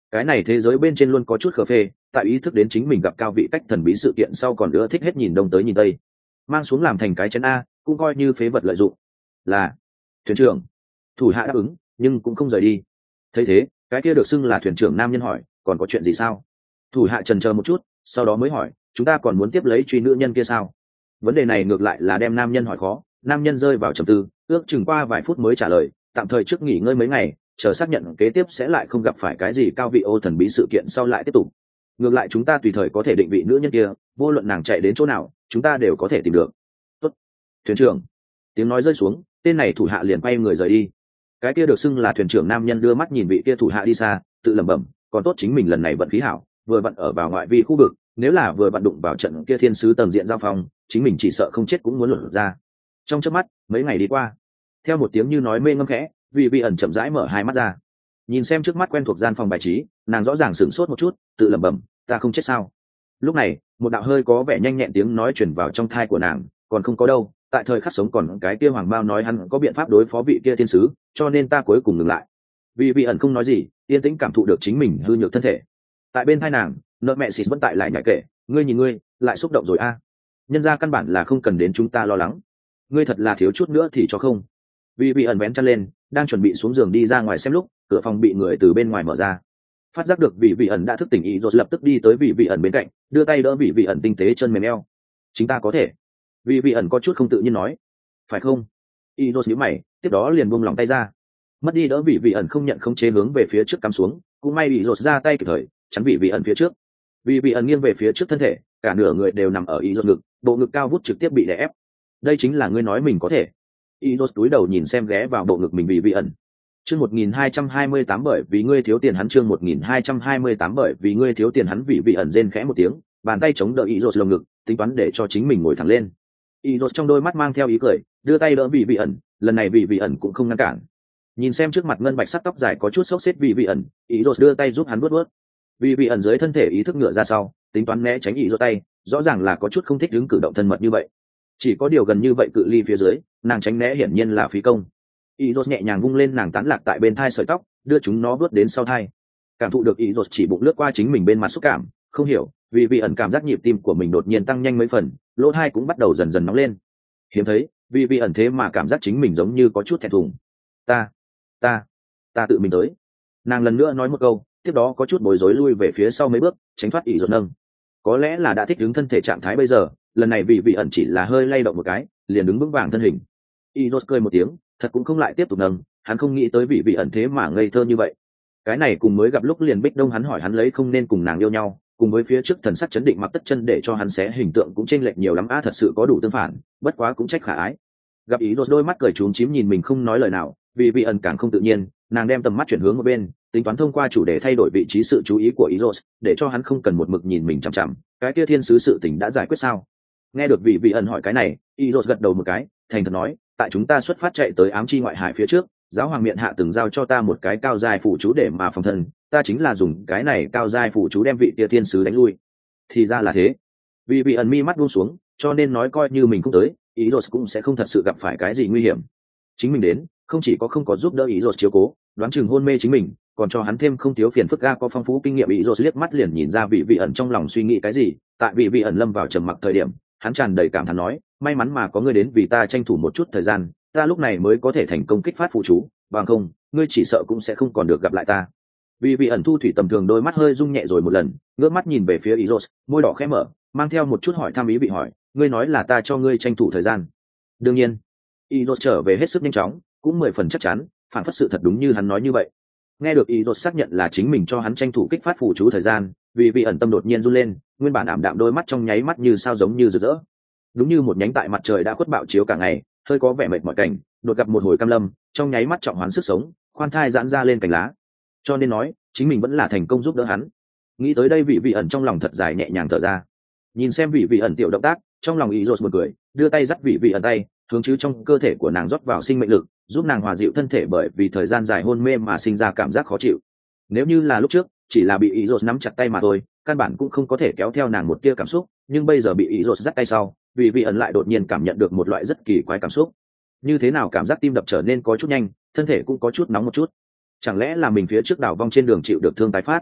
cái này thế giới bên trên luôn có chút khờ phê, tại ý thức đến chính mình gặp cao vị cách thần bí sự kiện sau còn nữa thích hết nhìn đông tới nhìn tây, mang xuống làm thành cái chén a cũng coi như phế vật lợi dụng. Là thuyền trưởng. Thủ hạ đáp ứng nhưng cũng không rời đi. Thấy thế, cái kia được xưng là thuyền trưởng nam nhân hỏi, còn có chuyện gì sao? Thủ hạ chần chờ một chút, sau đó mới hỏi, chúng ta còn muốn tiếp lấy truy nữ nhân kia sao? Vấn đề này ngược lại là đem nam nhân hỏi khó. Nam nhân rơi vào trầm tư, ước chừng qua vài phút mới trả lời, tạm thời trước nghỉ ngơi mấy ngày, chờ xác nhận kế tiếp sẽ lại không gặp phải cái gì cao vị ô thần bí sự kiện sau lại tiếp tục. Ngược lại chúng ta tùy thời có thể định vị nữ nhân kia, vô luận nàng chạy đến chỗ nào chúng ta đều có thể tìm được. Tốt. Thuyền trưởng. Tiếng nói rơi xuống, tên này thủ hạ liền quay người rời đi. Cái kia được xưng là thuyền trưởng nam nhân đưa mắt nhìn vị kia thủ hạ đi xa, tự lẩm bẩm, còn tốt chính mình lần này vận khí hảo, vừa vặn ở vào ngoại vi khu vực, nếu là vừa vặn đụng vào trận kia thiên sứ tầng diện giao phong, chính mình chỉ sợ không chết cũng muốn luận ra. Trong chớp mắt, mấy ngày đi qua, theo một tiếng như nói mê ngâm khẽ, vị vị ẩn chậm rãi mở hai mắt ra, nhìn xem trước mắt quen thuộc gian phòng bài trí, nàng rõ ràng sửng sốt một chút, tự lẩm bẩm, ta không chết sao? Lúc này, một đạo hơi có vẻ nhanh nhẹn tiếng nói truyền vào trong thai của nàng, còn không có đâu, tại thời khắc sống còn cái kia hoàng bao nói hắn có biện pháp đối phó vị kia thiên sứ, cho nên ta cuối cùng ngừng lại. Vì vị ẩn không nói gì, yên tĩnh cảm thụ được chính mình hư nhược thân thể. Tại bên thai nàng, nợ mẹ xịt vẫn tại lại nhảy kể, ngươi nhìn ngươi, lại xúc động rồi a. Nhân ra căn bản là không cần đến chúng ta lo lắng. Ngươi thật là thiếu chút nữa thì cho không. Vì vị ẩn vén chân lên, đang chuẩn bị xuống giường đi ra ngoài xem lúc, cửa phòng bị người từ bên ngoài mở ra. Phát giác được vị vị ẩn đã thức tỉnh ý rồi lập tức đi tới vị vị ẩn bên cạnh, đưa tay đỡ vị vị ẩn tinh tế chân mềm eo. Chính ta có thể. Vị vị ẩn có chút không tự nhiên nói, phải không? Ý rồi nhíu mày, tiếp đó liền buông lòng tay ra. Mất đi đỡ vị vị ẩn không nhận không chế hướng về phía trước cắm xuống, cũng may ý rồi ra tay kịp thời, chắn vị vị ẩn phía trước. Vị vị ẩn nghiêng về phía trước thân thể, cả nửa người đều nằm ở ý rồi ngực, bộ ngực cao vút trực tiếp bị đè ép. Đây chính là ngươi nói mình có thể. Ý rồi túi đầu nhìn xem ghé vào bộ ngực mình vị vị ẩn. Chương một nghìn hai trăm hai mươi tám bởi vì ngươi thiếu tiền hắn chương một nghìn hai trăm hai mươi tám bởi vì ngươi thiếu tiền hắn vị vị ẩn rên khẽ một tiếng, bàn tay chống đỡ ý rồi lồng ngực, tính toán để cho chính mình ngồi thẳng lên. Ý rồi trong đôi mắt mang theo ý cười, đưa tay đỡ vị vị ẩn, lần này vị vị ẩn cũng không ngăn cản. Nhìn xem trước mặt ngân bạch sắc tóc dài có chút xốc xếp vị vị ẩn, ý rồi đưa tay giúp hắn vuốt vuốt. Vị vị ẩn dưới thân thể ý thức ngựa ra sau, tính toán né tránh ý rồi tay, rõ ràng là có chút không thích đứng cử động thân mật như vậy. Chỉ có điều gần như vậy cự ly phía dưới, nàng tránh né hiển nhiên là phí công. Ý rồi nhẹ nhàng vung lên nàng tán lạc tại bên thai sợi tóc, đưa chúng nó vớt đến sau thai. Cảm thụ được ý rồi chỉ bụng lướt qua chính mình bên mặt xúc cảm, không hiểu, vì vị ẩn cảm giác nhịp tim của mình đột nhiên tăng nhanh mấy phần, lỗ thai cũng bắt đầu dần dần nóng lên. Hiếm thấy, vì vị ẩn thế mà cảm giác chính mình giống như có chút thẹn thùng. Ta, ta, ta tự mình tới. Nàng lần nữa nói một câu, tiếp đó có chút bối rối lui về phía sau mấy bước, tránh thoát ý rồi nâng. Có lẽ là đã thích ứng thân thể trạng thái bây giờ, lần này vì vị ẩn chỉ là hơi lay động một cái, liền đứng vững vàng thân hình. Ý rồi cười một tiếng, thật cũng không lại tiếp tục nâng, hắn không nghĩ tới vị vị ẩn thế mà ngây thơ như vậy. Cái này cùng mới gặp lúc liền Bích Đông hắn hỏi hắn lấy không nên cùng nàng yêu nhau, cùng với phía trước thần sắc chấn định mặc tất chân để cho hắn xé hình tượng cũng chênh lệch nhiều lắm a, thật sự có đủ tương phản, bất quá cũng trách khả ái. Gặp ý đôi mắt cười trúng chím nhìn mình không nói lời nào, vì vị ẩn càng không tự nhiên, nàng đem tầm mắt chuyển hướng một bên, tính toán thông qua chủ đề thay đổi vị trí sự chú ý của ý rồi, để cho hắn không cần một mực nhìn mình chằm chằm. Cái kia thiên sứ sự tình đã giải quyết sao? Nghe được vị vị ẩn hỏi cái này, ý rồi gật đầu một cái, thành thật nói, tại chúng ta xuất phát chạy tới ám chi ngoại hải phía trước, giáo hoàng miện hạ từng giao cho ta một cái cao giai phụ chú để mà phòng thân, ta chính là dùng cái này cao giai phụ chú đem vị tia thiên sứ đánh lui. Thì ra là thế. Vì vị ẩn mi mắt buông xuống, cho nên nói coi như mình không tới, ý rồi cũng sẽ không thật sự gặp phải cái gì nguy hiểm. Chính mình đến, không chỉ có không có giúp đỡ ý rồi chiếu cố, đoán chừng hôn mê chính mình, còn cho hắn thêm không thiếu phiền phức. Ga có phong phú kinh nghiệm, ý rồi liếc mắt liền nhìn ra vị vị ẩn trong lòng suy nghĩ cái gì. Tại vị vị ẩn lâm vào trầm mặc thời điểm, hắn tràn đầy cảm thán nói, may mắn mà có ngươi đến vì ta tranh thủ một chút thời gian, ta lúc này mới có thể thành công kích phát phụ chú, bằng không ngươi chỉ sợ cũng sẽ không còn được gặp lại ta. Vì vị ẩn thu thủy tầm thường đôi mắt hơi rung nhẹ rồi một lần, ngước mắt nhìn về phía Iros, môi đỏ khẽ mở, mang theo một chút hỏi thăm ý vị hỏi, ngươi nói là ta cho ngươi tranh thủ thời gian? Đương nhiên. Iros trở về hết sức nhanh chóng, cũng mười phần chắc chắn, phản phất sự thật đúng như hắn nói như vậy. Nghe được Iros xác nhận là chính mình cho hắn tranh thủ kích phát phụ chú thời gian, vì vị ẩn tâm đột nhiên run lên, nguyên bản ảm đạm đôi mắt trong nháy mắt như sao giống như rực rỡ. Đúng như một nhánh tại mặt trời đã khuất bạo chiếu cả ngày, hơi có vẻ mệt mỏi cảnh, đột gặp một hồi cam lâm, trong nháy mắt trọng hoán sức sống, khoan thai giãn ra lên cành lá. Cho nên nói, chính mình vẫn là thành công giúp đỡ hắn. Nghĩ tới đây vị vị ẩn trong lòng thật dài nhẹ nhàng thở ra. Nhìn xem vị vị ẩn tiểu động tác, trong lòng ý rột một cười, đưa tay dắt vị vị ẩn tay, hướng chứ trong cơ thể của nàng rót vào sinh mệnh lực, giúp nàng hòa dịu thân thể bởi vì thời gian dài hôn mê mà sinh ra cảm giác khó chịu. Nếu như là lúc trước, chỉ là bị ý rột nắm chặt tay mà thôi, căn bản cũng không có thể kéo theo nàng một tia cảm xúc, nhưng bây giờ bị ý rột dắt tay sau, vị vị ẩn lại đột nhiên cảm nhận được một loại rất kỳ quái cảm xúc. Như thế nào cảm giác tim đập trở nên có chút nhanh, thân thể cũng có chút nóng một chút. Chẳng lẽ là mình phía trước đảo vong trên đường chịu được thương tái phát?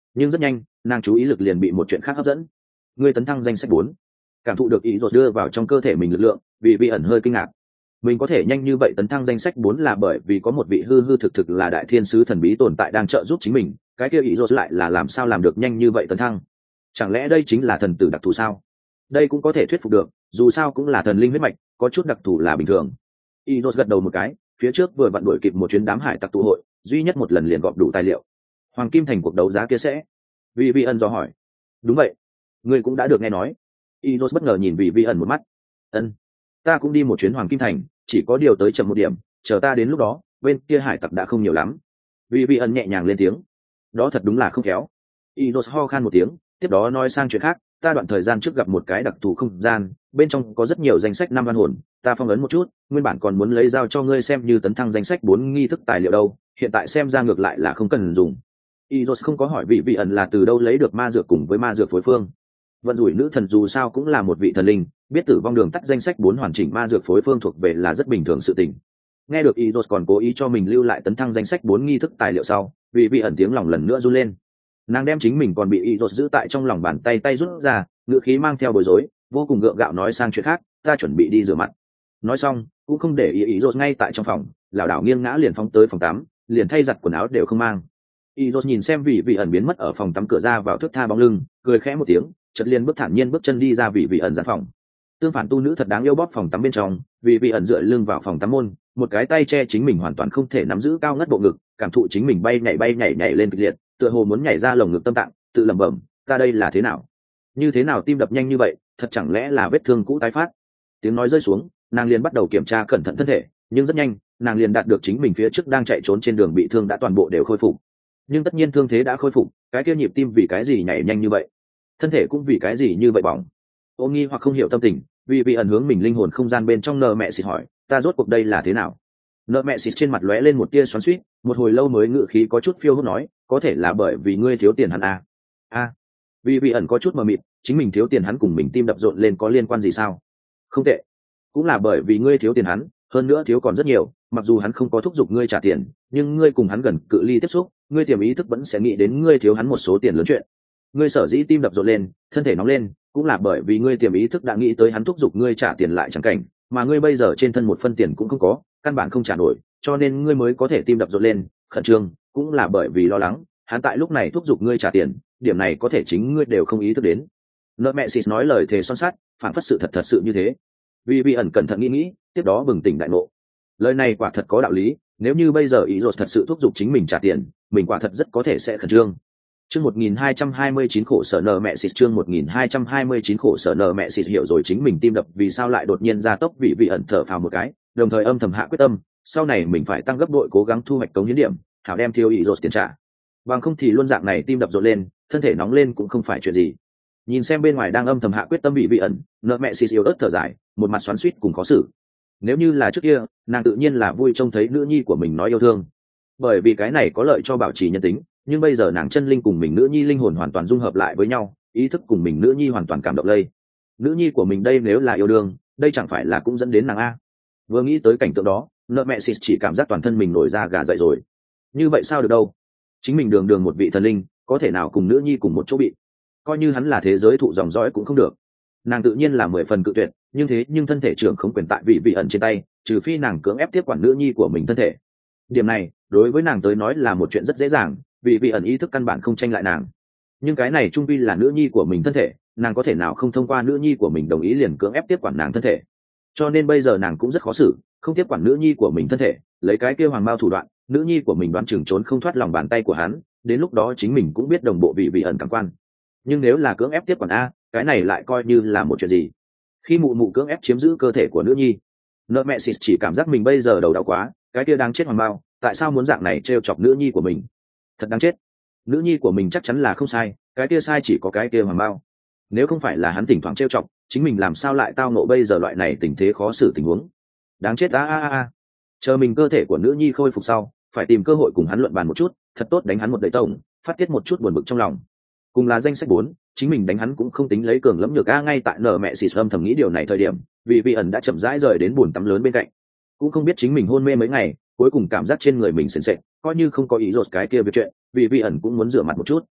nhưng rất nhanh nàng chú ý lực liền bị một chuyện khác hấp dẫn. Ngươi tấn thăng danh sách bốn. Cảm thụ được ý rồi đưa vào trong cơ thể mình lực lượng, vì vị ẩn hơi kinh ngạc. Mình có thể nhanh như vậy tấn thăng danh sách bốn là bởi vì có một vị hư hư thực thực là đại thiên sứ thần bí tồn tại đang trợ giúp chính mình, cái kia ý rồi lại là làm sao làm được nhanh như vậy tấn thăng? Chẳng lẽ đây chính là thần tử đặc thù sao? Đây cũng có thể thuyết phục được, dù sao cũng là thần linh huyết mạch, có chút đặc thù là bình thường. Ý rồi gật đầu một cái, phía trước vừa vặn đuổi kịp một chuyến đám hải tặc tụ hội, duy nhất một lần liền gọp đủ tài liệu. Hoàng kim thành cuộc đấu giá kia sẽ? Vì vị ẩn dò hỏi. Đúng vậy, ngươi cũng đã được nghe nói. Ý rồi bất ngờ nhìn vì vị ẩn một mắt. Ân, ta cũng đi một chuyến Hoàng kim thành, chỉ có điều tới chậm một điểm, chờ ta đến lúc đó bên kia hải tặc đã không nhiều lắm. Vì vị ẩn nhẹ nhàng lên tiếng. Đó thật đúng là không khéo. Iros ho khan một tiếng, tiếp đó nói sang chuyện khác. Ta đoạn thời gian trước gặp một cái đặc thù không gian, bên trong có rất nhiều danh sách năm văn hồn, ta phong ấn một chút, nguyên bản còn muốn lấy giao cho ngươi xem như tấn thăng danh sách bốn nghi thức tài liệu đâu, hiện tại xem ra ngược lại là không cần dùng. Iros không có hỏi vị vị ẩn là từ đâu lấy được ma dược cùng với ma dược phối phương. Vận rủi nữ thần dù sao cũng là một vị thần linh, biết tử vong đường tắt danh sách bốn hoàn chỉnh ma dược phối phương thuộc về là rất bình thường sự tình. Nghe được Iros còn cố ý cho mình lưu lại tấn thăng danh sách bốn nghi thức tài liệu sau, vị vị ẩn tiếng lòng lần nữa run lên. Nàng đem chính mình còn bị Iros giữ tại trong lòng bàn tay tay rút ra, ngữ khí mang theo bối rối, vô cùng gượng gạo nói sang chuyện khác, ta chuẩn bị đi rửa mặt. Nói xong cũng không để ý Iros ngay tại trong phòng, lảo đảo nghiêng ngã liền phóng tới phòng tắm, liền thay giặt quần áo đều không mang. Iros nhìn xem vị vị ẩn biến mất ở phòng tắm cửa ra vào thước tha bóng lưng, cười khẽ một tiếng, chợt liền bước thản nhiên bước chân đi ra vị vị ẩn gian phòng. Tương phản tu nữ thật đáng yêu bóp phòng tắm bên trong, vị vị ẩn dựa lưng vào phòng tắm môn, một cái tay che chính mình hoàn toàn không thể nắm giữ cao ngất bộ ngực, cảm thụ chính mình bay nhảy bay nhảy nhảy lên kịch liệt, tựa hồ muốn nhảy ra lồng ngực tâm tạng, tự lẩm bẩm, ta đây là thế nào? Như thế nào tim đập nhanh như vậy, thật chẳng lẽ là vết thương cũ tái phát? Tiếng nói rơi xuống, nàng liền bắt đầu kiểm tra cẩn thận thân thể, nhưng rất nhanh, nàng liền đạt được chính mình phía trước đang chạy trốn trên đường bị thương đã toàn bộ đều khôi phục. Nhưng tất nhiên thương thế đã khôi phục, cái kia nhịp tim vì cái gì nhảy nhanh như vậy? Thân thể cũng vì cái gì như vậy bỏng? Ôm nghi hoặc không hiểu tâm tình, vì vị ẩn hướng mình linh hồn không gian bên trong nợ mẹ xịt hỏi, ta rốt cuộc đây là thế nào? Nợ mẹ xịt trên mặt lóe lên một tia xoắn xuýt, một hồi lâu mới ngự khí có chút phiêu hốt nói, có thể là bởi vì ngươi thiếu tiền hắn à? A, vì vị ẩn có chút mờ mịt, chính mình thiếu tiền hắn cùng mình tim đập rộn lên có liên quan gì sao? Không tệ, cũng là bởi vì ngươi thiếu tiền hắn, hơn nữa thiếu còn rất nhiều, mặc dù hắn không có thúc giục ngươi trả tiền, nhưng ngươi cùng hắn gần cự ly tiếp xúc, ngươi tiềm ý thức vẫn sẽ nghĩ đến ngươi thiếu hắn một số tiền lớn chuyện. Ngươi sở dĩ tim đập rộn lên, thân thể nóng lên, cũng là bởi vì ngươi tiềm ý thức đã nghĩ tới hắn thúc giục ngươi trả tiền lại chẳng cảnh, mà ngươi bây giờ trên thân một phân tiền cũng không có, căn bản không trả nổi, cho nên ngươi mới có thể tim đập rộn lên, khẩn trương, cũng là bởi vì lo lắng, hắn tại lúc này thúc giục ngươi trả tiền, điểm này có thể chính ngươi đều không ý thức đến. Nợ mẹ xịt nói lời thề son sắt, phản phất sự thật thật sự như thế. Vì vị ẩn cẩn thận nghĩ nghĩ, tiếp đó bừng tỉnh đại ngộ. Lời này quả thật có đạo lý, nếu như bây giờ ý rồi thật sự thúc giục chính mình trả tiền, mình quả thật rất có thể sẽ khẩn trương. Chương một nghìn hai trăm hai mươi chín khổ sở nợ mẹ xịt chương một nghìn hai trăm hai mươi chín khổ sở nợ mẹ xịt hiểu rồi chính mình tim đập vì sao lại đột nhiên gia tốc, vị vị ẩn thở phào một cái, đồng thời âm thầm hạ quyết tâm, sau này mình phải tăng gấp đội cố gắng thu hoạch cống hiến điểm, hảo đem thiếu ý rồi tiền trả. Bằng không thì luôn dạng này tim đập rộn lên, thân thể nóng lên cũng không phải chuyện gì. Nhìn xem bên ngoài đang âm thầm hạ quyết tâm vị vị ẩn, nợ mẹ xịt yếu ớt thở dài, một mặt xoắn xuýt cùng khó xử. Nếu như là trước kia, nàng tự nhiên là vui trông thấy nữ nhi của mình nói yêu thương, bởi vì cái này có lợi cho bảo trì nhân tính, nhưng bây giờ nàng chân linh cùng mình nữ nhi linh hồn hoàn toàn dung hợp lại với nhau, ý thức cùng mình nữ nhi hoàn toàn cảm động lây. Nữ nhi của mình đây nếu là yêu đương, đây chẳng phải là cũng dẫn đến nàng a? Vừa nghĩ tới cảnh tượng đó, nợ mẹ xịt chỉ cảm giác toàn thân mình nổi da gà dậy rồi. Như vậy sao được đâu? Chính mình đường đường một vị thần linh, có thể nào cùng nữ nhi cùng một chỗ bị? Coi như hắn là thế giới thụ dòng dõi cũng không được. Nàng tự nhiên là mười phần cự tuyệt, nhưng thế nhưng thân thể trưởng không quyền tại vị vị ẩn trên tay, trừ phi nàng cưỡng ép tiếp quản nữ nhi của mình thân thể. Điểm này đối với nàng tới nói là một chuyện rất dễ dàng, vì vị ẩn ý thức căn bản không tranh lại nàng. Nhưng cái này trung vi là nữ nhi của mình thân thể, nàng có thể nào không thông qua nữ nhi của mình đồng ý liền cưỡng ép tiếp quản nàng thân thể. Cho nên bây giờ nàng cũng rất khó xử, không tiếp quản nữ nhi của mình thân thể, lấy cái kia hoàng bao thủ đoạn, nữ nhi của mình đoán chừng trốn không thoát lòng bàn tay của hắn, đến lúc đó chính mình cũng biết đồng bộ vị vị ẩn cảm quan. Nhưng nếu là cưỡng ép tiếp quản a, cái này lại coi như là một chuyện gì? Khi mụ mụ cưỡng ép chiếm giữ cơ thể của nữ nhi, nợ mẹ xịt chỉ cảm giác mình bây giờ đầu đau quá, cái kia đang chết hoàng bao, tại sao muốn dạng này trêu chọc nữ nhi của mình? Thật đáng chết. Nữ nhi của mình chắc chắn là không sai, cái kia sai chỉ có cái kia hoàng bao. Nếu không phải là hắn thỉnh thoảng trêu chọc, chính mình làm sao lại tao ngộ bây giờ loại này tình thế khó xử tình huống? Đáng chết a a a. Chờ mình cơ thể của nữ nhi khôi phục sau, phải tìm cơ hội cùng hắn luận bàn một chút, thật tốt đánh hắn một đẩy tổng, phát tiết một chút buồn bực trong lòng. Cùng là danh sách bốn, chính mình đánh hắn cũng không tính lấy cường lẫm nhược a. Ngay tại nợ mẹ xịt âm thầm nghĩ điều này thời điểm, vì vị ẩn đã chậm rãi rời đến bồn tắm lớn bên cạnh. Cũng không biết chính mình hôn mê mấy ngày, cuối cùng cảm giác trên người mình sền sệt, coi như không có ý rột cái kia việc chuyện, vì vị ẩn cũng muốn rửa mặt một chút.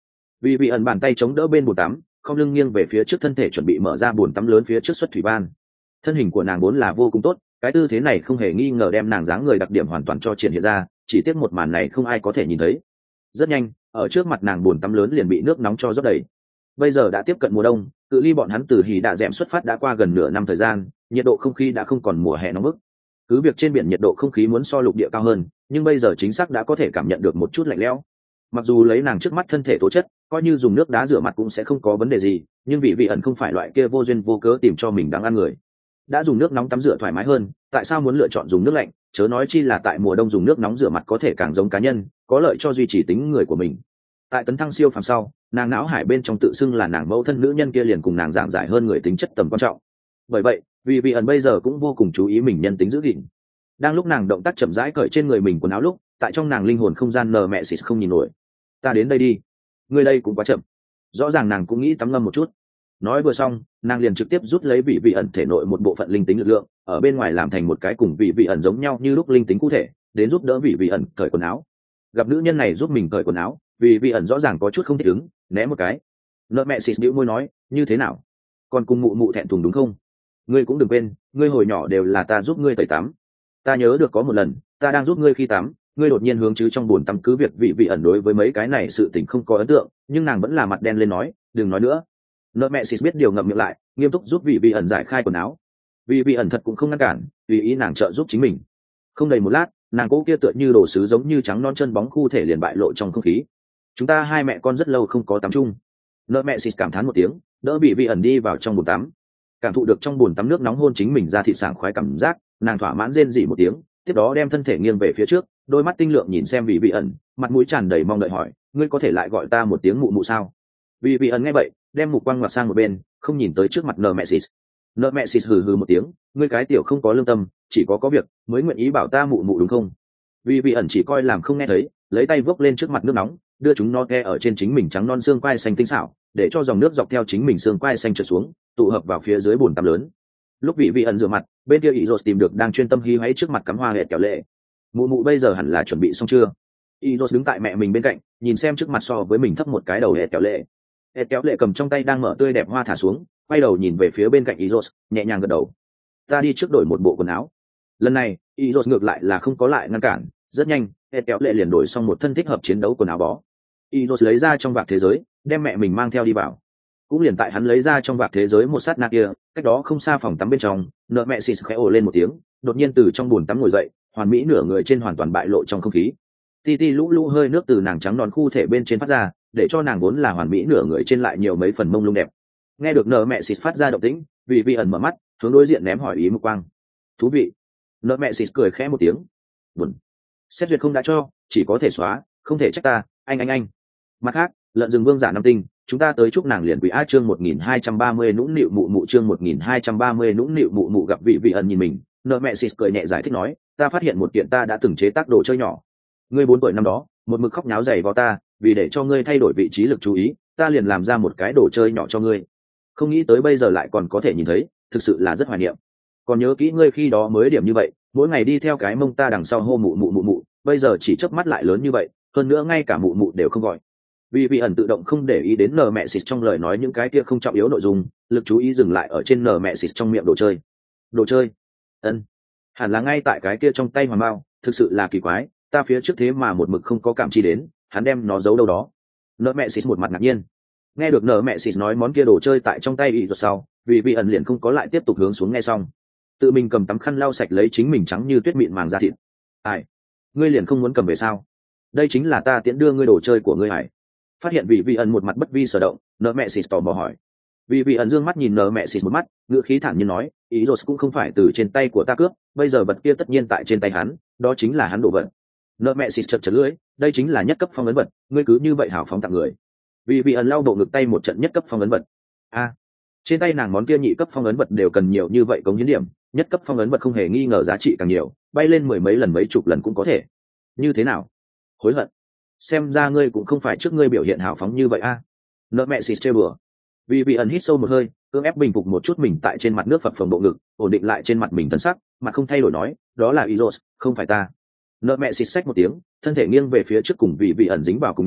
Vì vị ẩn bàn tay chống đỡ bên bồn tắm, không lưng nghiêng về phía trước, thân thể chuẩn bị mở ra bồn tắm lớn phía trước xuất thủy ban. Thân hình của nàng vốn là vô cùng tốt, cái tư thế này không hề nghi ngờ đem nàng dáng người đặc điểm hoàn toàn cho triển hiện ra, chỉ tiếc một màn này không ai có thể nhìn thấy. Rất nhanh, ở trước mặt nàng bồn tắm lớn liền bị nước nóng cho rót đầy. Bây giờ đã tiếp cận mùa đông, cự ly bọn hắn từ Hỉ Đạ Dẹm xuất phát đã qua gần nửa năm thời gian, nhiệt độ không khí đã không còn mùa hè nóng bức. Cứ việc trên biển nhiệt độ không khí muốn so lục địa cao hơn, nhưng bây giờ chính xác đã có thể cảm nhận được một chút lạnh lẽo. Mặc dù lấy nàng trước mắt thân thể tố chất, coi như dùng nước đá rửa mặt cũng sẽ không có vấn đề gì, nhưng vị vị ẩn không phải loại kia vô duyên vô cớ tìm cho mình đáng ăn người. Đã dùng nước nóng tắm rửa thoải mái hơn, tại sao muốn lựa chọn dùng nước lạnh, chớ nói chi là tại mùa đông dùng nước nóng rửa mặt có thể càng giống cá nhân, có lợi cho duy trì tính người của mình. Tại tấn thăng siêu phàm sau, nàng não hải bên trong tự xưng là nàng mẫu thân nữ nhân kia liền cùng nàng giảng giải hơn người tính chất tầm quan trọng. Bởi vậy, vì vị ẩn bây giờ cũng vô cùng chú ý mình nhân tính giữ gìn. Đang lúc nàng động tác chậm rãi cởi trên người mình quần áo lúc, tại trong nàng linh hồn không gian nờ mẹ xịt không nhìn nổi. Ta đến đây đi. Người đây cũng quá chậm. Rõ ràng nàng cũng nghĩ tắm ngâm một chút. Nói vừa xong, nàng liền trực tiếp rút lấy vị vị ẩn thể nội một bộ phận linh tính lực lượng, ở bên ngoài làm thành một cái cùng vị vị ẩn giống nhau như lúc linh tính cụ thể, đến giúp đỡ vị vị ẩn cởi quần áo. Gặp nữ nhân này giúp mình cởi quần áo, vị vị ẩn rõ ràng có chút không thích ứng, né một cái. Nợ mẹ xịt bĩu môi nói, như thế nào? Còn cùng mụ mụ thẹn thùng đúng không? Ngươi cũng đừng quên, ngươi hồi nhỏ đều là ta giúp ngươi tẩy tắm. Ta nhớ được có một lần, ta đang giúp ngươi khi tắm, ngươi đột nhiên hướng chứ trong bồn tắm, cứ việc vị vị ẩn đối với mấy cái này sự tình không có ấn tượng, nhưng nàng vẫn là mặt đen lên nói, đừng nói nữa. Nợ mẹ xịt biết điều ngậm miệng lại, nghiêm túc giúp vị vị ẩn giải khai quần áo. Vị vị ẩn thật cũng không ngăn cản, tùy ý nàng trợ giúp chính mình. Không đầy một lát, nàng cố kia tựa như đồ sứ giống như trắng non chân bóng khu thể liền bại lộ trong không khí. Chúng ta hai mẹ con rất lâu không có tắm chung. Nợ mẹ xịt cảm thán một tiếng, đỡ vị vị ẩn đi vào trong bồn tắm. Cảm thụ được trong bồn tắm nước nóng hôn chính mình ra thịt sảng khoái cảm giác, nàng thỏa mãn rên rỉ một tiếng, tiếp đó đem thân thể nghiêng về phía trước, đôi mắt tinh lượng nhìn xem vị vị ẩn, mặt mũi tràn đầy mong đợi hỏi, ngươi có thể lại gọi ta một tiếng mụ mụ sao? Vị vị ẩn nghe vậy, đem mục quang ngoặt sang một bên, không nhìn tới trước mặt nợ mẹ xịt. Nợ mẹ xịt hừ hừ một tiếng, ngươi cái tiểu không có lương tâm, chỉ có có việc mới nguyện ý bảo ta mụ mụ đúng không? Vị vị ẩn chỉ coi làm không nghe thấy, lấy tay vốc lên trước mặt nước nóng, đưa chúng nó khe ở trên chính mình trắng non xương quai xanh tinh xảo, để cho dòng nước dọc theo chính mình xương quai xanh trượt xuống, tụ hợp vào phía dưới bồn tắm lớn. Lúc vị vị ẩn rửa mặt, bên kia ý rột tìm được đang chuyên tâm hí hoáy trước mặt cắm hoa hệt kẹo lệ. Mụ mụ bây giờ hẳn là chuẩn bị xong chưa? Ý rột đứng tại mẹ mình bên cạnh, nhìn xem trước mặt so với mình thấp một cái đầu hệt kẹo lệ. Hệt kẹo lệ cầm trong tay đang mở tươi đẹp hoa thả xuống, quay đầu nhìn về phía bên cạnh ý rột, nhẹ nhàng gật đầu. Ta đi trước đổi một bộ quần áo. Lần này, ý rột ngược lại là không có lại ngăn cản, rất nhanh, hệt kẹo lệ liền đổi xong một thân thích hợp chiến đấu quần áo bó. Ý rột lấy ra trong vạc thế giới, đem mẹ mình mang theo đi vào. Cũng liền tại hắn lấy ra trong vạc thế giới một sát na kia, cách đó không xa phòng tắm bên trong, nợ mẹ xịt khẽ ồ lên một tiếng, đột nhiên từ trong bồn tắm ngồi dậy, hoàn mỹ nửa người trên hoàn toàn bại lộ trong không khí. Ti ti lũ lũ hơi nước từ nàng trắng non khu thể bên trên phát ra, để cho nàng vốn là hoàn mỹ nửa người trên lại nhiều mấy phần mông lung đẹp. Nghe được nợ mẹ xịt phát ra động tĩnh, vị vị ẩn mở mắt, hướng đối diện ném hỏi ý mục quang. Thú vị. Nợ mẹ xịt cười khẽ một tiếng. Buồn. Xét duyệt không đã cho, chỉ có thể xóa, không thể trách ta, anh anh anh. Mặt khác, lợn rừng vương giả năm tinh, chúng ta tới chúc nàng liền quỷ a chương một nghìn hai trăm ba mươi nũng nịu mụ mụ chương một nghìn hai trăm ba mươi nũng nịu mụ mụ gặp vị vị ẩn nhìn mình, nợ mẹ xịt cười nhẹ giải thích nói, ta phát hiện một kiện ta đã từng chế tác đồ chơi nhỏ. Ngươi bốn tuổi năm đó, một mực khóc nháo giày vào ta, vì để cho ngươi thay đổi vị trí lực chú ý, ta liền làm ra một cái đồ chơi nhỏ cho ngươi. Không nghĩ tới bây giờ lại còn có thể nhìn thấy, thực sự là rất hoài niệm. Còn nhớ kỹ ngươi khi đó mới điểm như vậy, mỗi ngày đi theo cái mông ta đằng sau hô mụ mụ mụ mụ, bây giờ chỉ chớp mắt lại lớn như vậy, hơn nữa ngay cả mụ mụ đều không gọi. Vì vị ẩn tự động không để ý đến nờ mẹ xịt trong lời nói những cái kia không trọng yếu nội dung, lực chú ý dừng lại ở trên nờ mẹ xịt trong miệng đồ chơi. Đồ chơi? Ân, hẳn là ngay tại cái kia trong tay Hoàng Mao, thực sự là kỳ quái, ta phía trước thế mà một mực không có cảm chi đến, hắn đem nó giấu đâu đó. Nờ mẹ xịt một mặt ngạc nhiên. Nghe được nờ mẹ xịt nói món kia đồ chơi tại trong tay ý rồi sau, vì vị ẩn liền không có lại tiếp tục hướng xuống nghe xong, tự mình cầm tấm khăn lau sạch lấy chính mình trắng như tuyết mịn màng da thịt. Ai, ngươi liền không muốn cầm về sao? Đây chính là ta tiễn đưa ngươi đồ chơi của ngươi hải. Phát hiện vị vị ẩn một mặt bất vi sở động, nợ mẹ xịt tò mò hỏi. Vị vị ẩn dương mắt nhìn nợ mẹ xịt một mắt, ngữ khí thản nhiên nói, ý rồi cũng không phải từ trên tay của ta cướp, bây giờ vật kia tất nhiên tại trên tay hắn, đó chính là hắn đồ vật. Nợ mẹ xịt chật chật lưỡi, đây chính là nhất cấp phong ấn vật, ngươi cứ như vậy hào phóng tặng người. Vị vị ẩn lau bộ ngực tay một trận nhất cấp phong ấn vật. A, trên tay nàng món kia nhị cấp phong ấn vật đều cần nhiều như vậy cống hiến điểm, nhất cấp phong ấn vật không hề nghi ngờ giá trị càng nhiều, bay lên mười mấy lần mấy chục lần cũng có thể. Như thế nào? Hối hận? Xem ra ngươi cũng không phải trước ngươi biểu hiện hào phóng như vậy a. À. Nợ mẹ xịt trêu bừa. Vì vị ẩn hít sâu một hơi, cưỡng ép bình phục một chút mình tại trên mặt nước phập phồng bộ ngực, ổn định lại trên mặt mình thân sắc, mặt không thay đổi nói, đó là Izos, không phải ta. Nợ mẹ xịt xách một tiếng, thân thể nghiêng về phía trước cùng vị vị ẩn dính vào cùng nhau,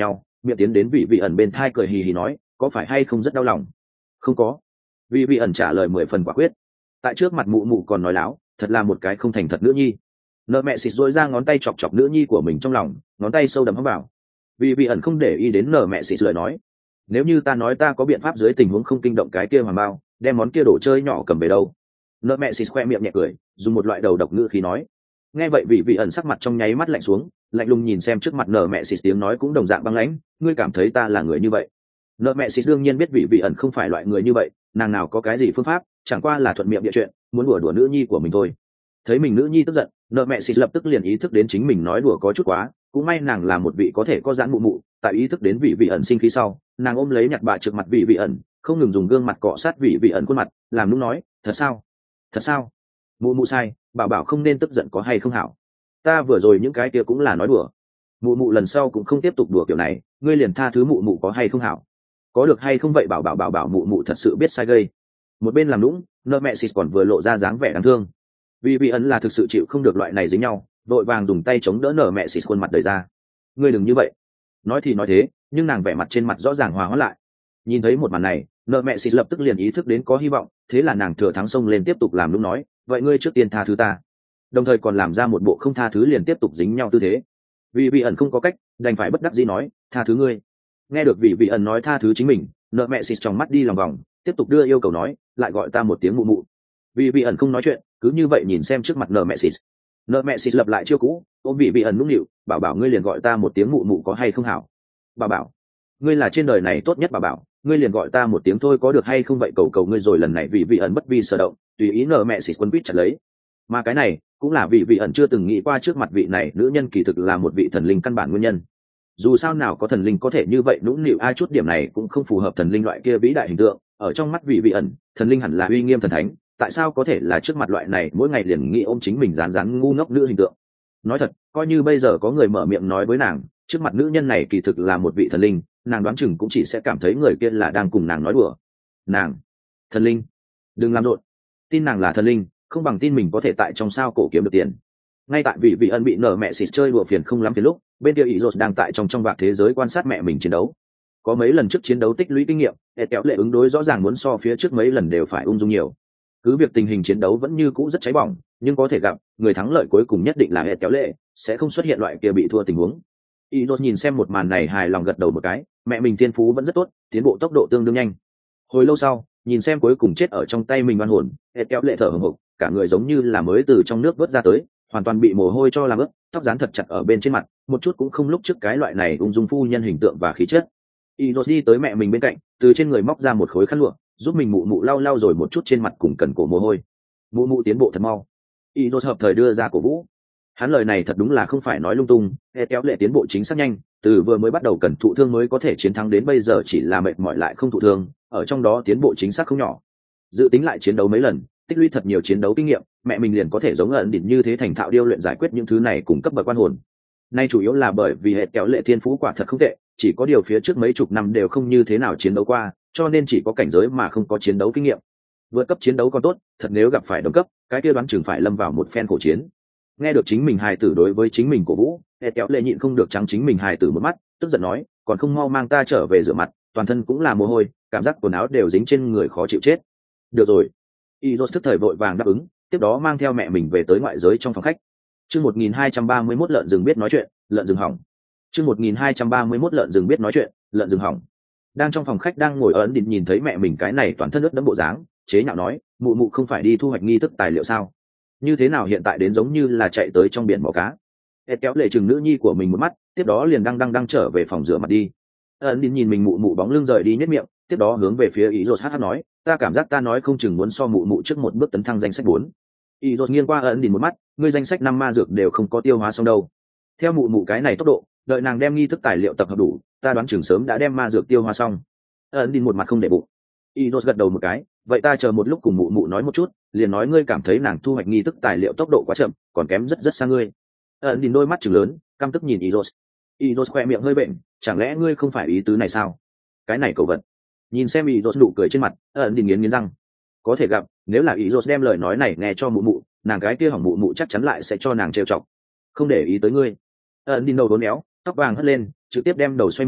miệng tiến đến vị vị ẩn bên thai cười hì hì nói, có phải hay không rất đau lòng? Không có. Vị vị ẩn trả lời mười phần quả quyết. Tại trước mặt mụ mụ còn nói láo, thật là một cái không thành thật nữ nhi. Nợ mẹ xịt dỗi ra ngón tay chọc chọc nữ nhi của mình trong lòng, ngón tay sâu đậm hấp vào. Vị vị ẩn không để ý đến nợ mẹ xịt lời nói, nếu như ta nói ta có biện pháp dưới tình huống không kinh động cái kia hoàng bao, đem món kia đồ chơi nhỏ cầm về đâu? Nợ mẹ xịt khoe miệng nhẹ cười, dùng một loại đầu độc ngữ khí nói. Nghe vậy vị vị ẩn sắc mặt trong nháy mắt lạnh xuống, lạnh lùng nhìn xem trước mặt nợ mẹ xịt, tiếng nói cũng đồng dạng băng lãnh, ngươi cảm thấy ta là người như vậy? Nợ mẹ xịt đương nhiên biết vị vị ẩn không phải loại người như vậy, nàng nào có cái gì phương pháp, chẳng qua là thuận miệng địa chuyện, muốn đùa đùa nữ nhi của mình thôi. Thấy mình nữ nhi tức giận, nợ mẹ xịt lập tức liền ý thức đến chính mình nói đùa có chút quá, cũng may nàng là một vị có thể có giãn mụ mụ, tại ý thức đến vị vị ẩn sinh khí sau, nàng ôm lấy nhặt bạ trước mặt vị vị ẩn, không ngừng dùng gương mặt cọ sát vị vị ẩn khuôn mặt, làm nũng nói, thật sao? Thật sao? Mụ mụ sai, bảo bảo không nên tức giận có hay không hảo? Ta vừa rồi những cái kia cũng là nói đùa. Mụ mụ lần sau cũng không tiếp tục đùa kiểu này, ngươi liền tha thứ mụ mụ có hay không hảo? Có được hay không vậy bảo bảo bảo bảo mụ mụ thật sự biết sai gây. Một bên làm nũng, nợ mẹ xịt còn vừa lộ ra dáng vẻ đáng thương. Vì vị ẩn là thực sự chịu không được loại này dính nhau, vội vàng dùng tay chống đỡ nợ mẹ xịt khuôn mặt đời ra. Ngươi đừng như vậy. Nói thì nói thế, nhưng nàng vẻ mặt trên mặt rõ ràng hòa hóa lại. Nhìn thấy một màn này, nợ mẹ xịt lập tức liền ý thức đến có hy vọng, thế là nàng thừa thắng xông lên tiếp tục làm nũng nói, vậy ngươi trước tiên tha thứ ta. Đồng thời còn làm ra một bộ không tha thứ liền tiếp tục dính nhau tư thế. Vì vị ẩn không có cách, đành phải bất đắc dĩ nói, tha thứ ngươi. Nghe được vị vị ẩn nói tha thứ chính mình, nợ mẹ xịt trong mắt đi lòng vòng, tiếp tục đưa yêu cầu nói, lại gọi ta một tiếng mụ mụ. Vì vị ẩn không nói chuyện, cứ như vậy nhìn xem trước mặt nợ mẹ xịt. Nợ mẹ xịt lập lại chiêu cũ, ôm vị vị ẩn nũng nịu, bảo bảo ngươi liền gọi ta một tiếng mụ mụ có hay không hảo? Bảo bảo, ngươi là trên đời này tốt nhất bảo bảo, ngươi liền gọi ta một tiếng thôi có được hay không vậy cầu cầu ngươi rồi. Lần này vị vị ẩn bất vi sở động, tùy ý nợ mẹ xịt quân quýt chặt lấy. Mà cái này cũng là vị vị ẩn chưa từng nghĩ qua trước mặt vị này nữ nhân kỳ thực là một vị thần linh căn bản nguyên nhân. Dù sao nào có thần linh có thể như vậy nũng nịu, ai chút điểm này cũng không phù hợp thần linh loại kia vĩ đại hình tượng. Ở trong mắt vị vị ẩn, thần linh hẳn là uy nghiêm thần thánh, tại sao có thể là trước mặt loại này mỗi ngày liền nghĩ ôm chính mình rán rán ngu ngốc nữ hình tượng. Nói thật, coi như bây giờ có người mở miệng nói với nàng trước mặt nữ nhân này kỳ thực là một vị thần linh, nàng đoán chừng cũng chỉ sẽ cảm thấy người kia là đang cùng nàng nói đùa. Nàng thần linh, đừng làm rộn. Tin nàng là thần linh không bằng tin mình có thể tại trong sao cổ kiếm được tiền. Ngay tại vị vị ẩn bị nở mẹ xịt chơi đùa phiền không lắm phiền lúc, bên kia ý đang tại trong trong vạc thế giới quan sát mẹ mình chiến đấu. Có mấy lần trước chiến đấu tích lũy kinh nghiệm, hệ kéo lệ ứng đối rõ ràng muốn so phía trước mấy lần đều phải ung dung nhiều. Cứ việc tình hình chiến đấu vẫn như cũ rất cháy bỏng, nhưng có thể gặp người thắng lợi cuối cùng nhất định là hệ kéo lệ, sẽ không xuất hiện loại kia bị thua tình huống. Ý nhìn xem một màn này hài lòng gật đầu một cái, mẹ mình thiên phú vẫn rất tốt, tiến bộ tốc độ tương đương nhanh. Hồi lâu sau, nhìn xem cuối cùng chết ở trong tay mình oan hồn, hệ kéo lệ thở hổn hộc, cả người giống như là mới từ trong nước vớt ra tới, hoàn toàn bị mồ hôi cho làm ướt, tóc dán thật chặt ở bên trên mặt, một chút cũng không lúc trước cái loại này ung dung phu nhân hình tượng và khí chất. Iros đi tới mẹ mình bên cạnh, từ trên người móc ra một khối khăn lụa, giúp mình mụ mụ lau lau rồi một chút trên mặt cùng cần cổ mồ hôi. Mụ mụ tiến bộ thật mau. Iros hợp thời đưa ra cổ vũ. Hắn lời này thật đúng là không phải nói lung tung, hệ kéo lệ tiến bộ chính xác nhanh, từ vừa mới bắt đầu cần thụ thương mới có thể chiến thắng đến bây giờ chỉ là mệt mỏi lại không thụ thương, ở trong đó tiến bộ chính xác không nhỏ. Dự tính lại chiến đấu mấy lần, tích lũy thật nhiều chiến đấu kinh nghiệm, mẹ mình liền có thể giống ẩn đỉnh như thế thành thạo điêu luyện giải quyết những thứ này cùng cấp bậc quan hồn. Nay chủ yếu là bởi vì hệ kéo lệ thiên phú quả thật không tệ, chỉ có điều phía trước mấy chục năm đều không như thế nào chiến đấu qua, cho nên chỉ có cảnh giới mà không có chiến đấu kinh nghiệm. Vượt cấp chiến đấu còn tốt, thật nếu gặp phải đồng cấp, cái kia đoán chừng phải lâm vào một phen khổ chiến. Nghe được chính mình hài tử đối với chính mình cổ vũ, hệ kéo lệ nhịn không được trắng chính mình hài tử một mắt, tức giận nói, còn không mau mang ta trở về rửa mặt, toàn thân cũng là mồ hôi, cảm giác quần áo đều dính trên người khó chịu chết. Được rồi. Iros thức thời vội vàng đáp ứng, tiếp đó mang theo mẹ mình về tới ngoại giới trong phòng khách. Chương một nghìn hai trăm ba mươi mốt lợn rừng biết nói chuyện, lợn rừng hỏng. Chương một nghìn hai trăm ba mươi mốt lợn rừng biết nói chuyện, lợn rừng hỏng. Đang trong phòng khách đang ngồi ấn định nhìn thấy mẹ mình cái này toàn thân ướt đẫm bộ dáng, chế nhạo nói, mụ mụ không phải đi thu hoạch nghi thức tài liệu sao? Như thế nào hiện tại đến giống như là chạy tới trong biển mò cá? Ed kéo lệ chừng nữ nhi của mình một mắt, tiếp đó liền đang đang đang trở về phòng rửa mặt đi. Ấn định nhìn mình mụ mụ bóng lưng rời đi nhếch miệng, tiếp đó hướng về phía Iros hát hát nói, ta cảm giác ta nói không chừng muốn so mụ mụ trước một bước tấn thăng danh sách bốn. Iros nghiêng qua ấn định một mắt, ngươi danh sách năm ma dược đều không có tiêu hóa xong đâu. Theo mụ mụ cái này tốc độ, đợi nàng đem nghi thức tài liệu tập hợp đủ, ta đoán chừng sớm đã đem ma dược tiêu hóa xong. Ấn định một mặt không để bụng. Iros gật đầu một cái, vậy ta chờ một lúc cùng mụ mụ nói một chút, liền nói ngươi cảm thấy nàng thu hoạch nghi thức tài liệu tốc độ quá chậm, còn kém rất rất xa ngươi. Ấn định đôi mắt trừng lớn, căm tức nhìn Iros. Iros khoe miệng hơi bệnh, chẳng lẽ ngươi không phải ý tứ này sao? Cái này cầu vật. Nhìn xem Iros nụ cười trên mặt, ẩn định nghiến nghiến răng. Có thể gặp, nếu là Iros đem lời nói này nghe cho mụ mụ, nàng gái kia hỏng mụ mụ chắc chắn lại sẽ cho nàng trêu chọc. Không để ý tới ngươi. Ẩn định đầu đốn éo, tóc vàng hất lên, trực tiếp đem đầu xoay mở,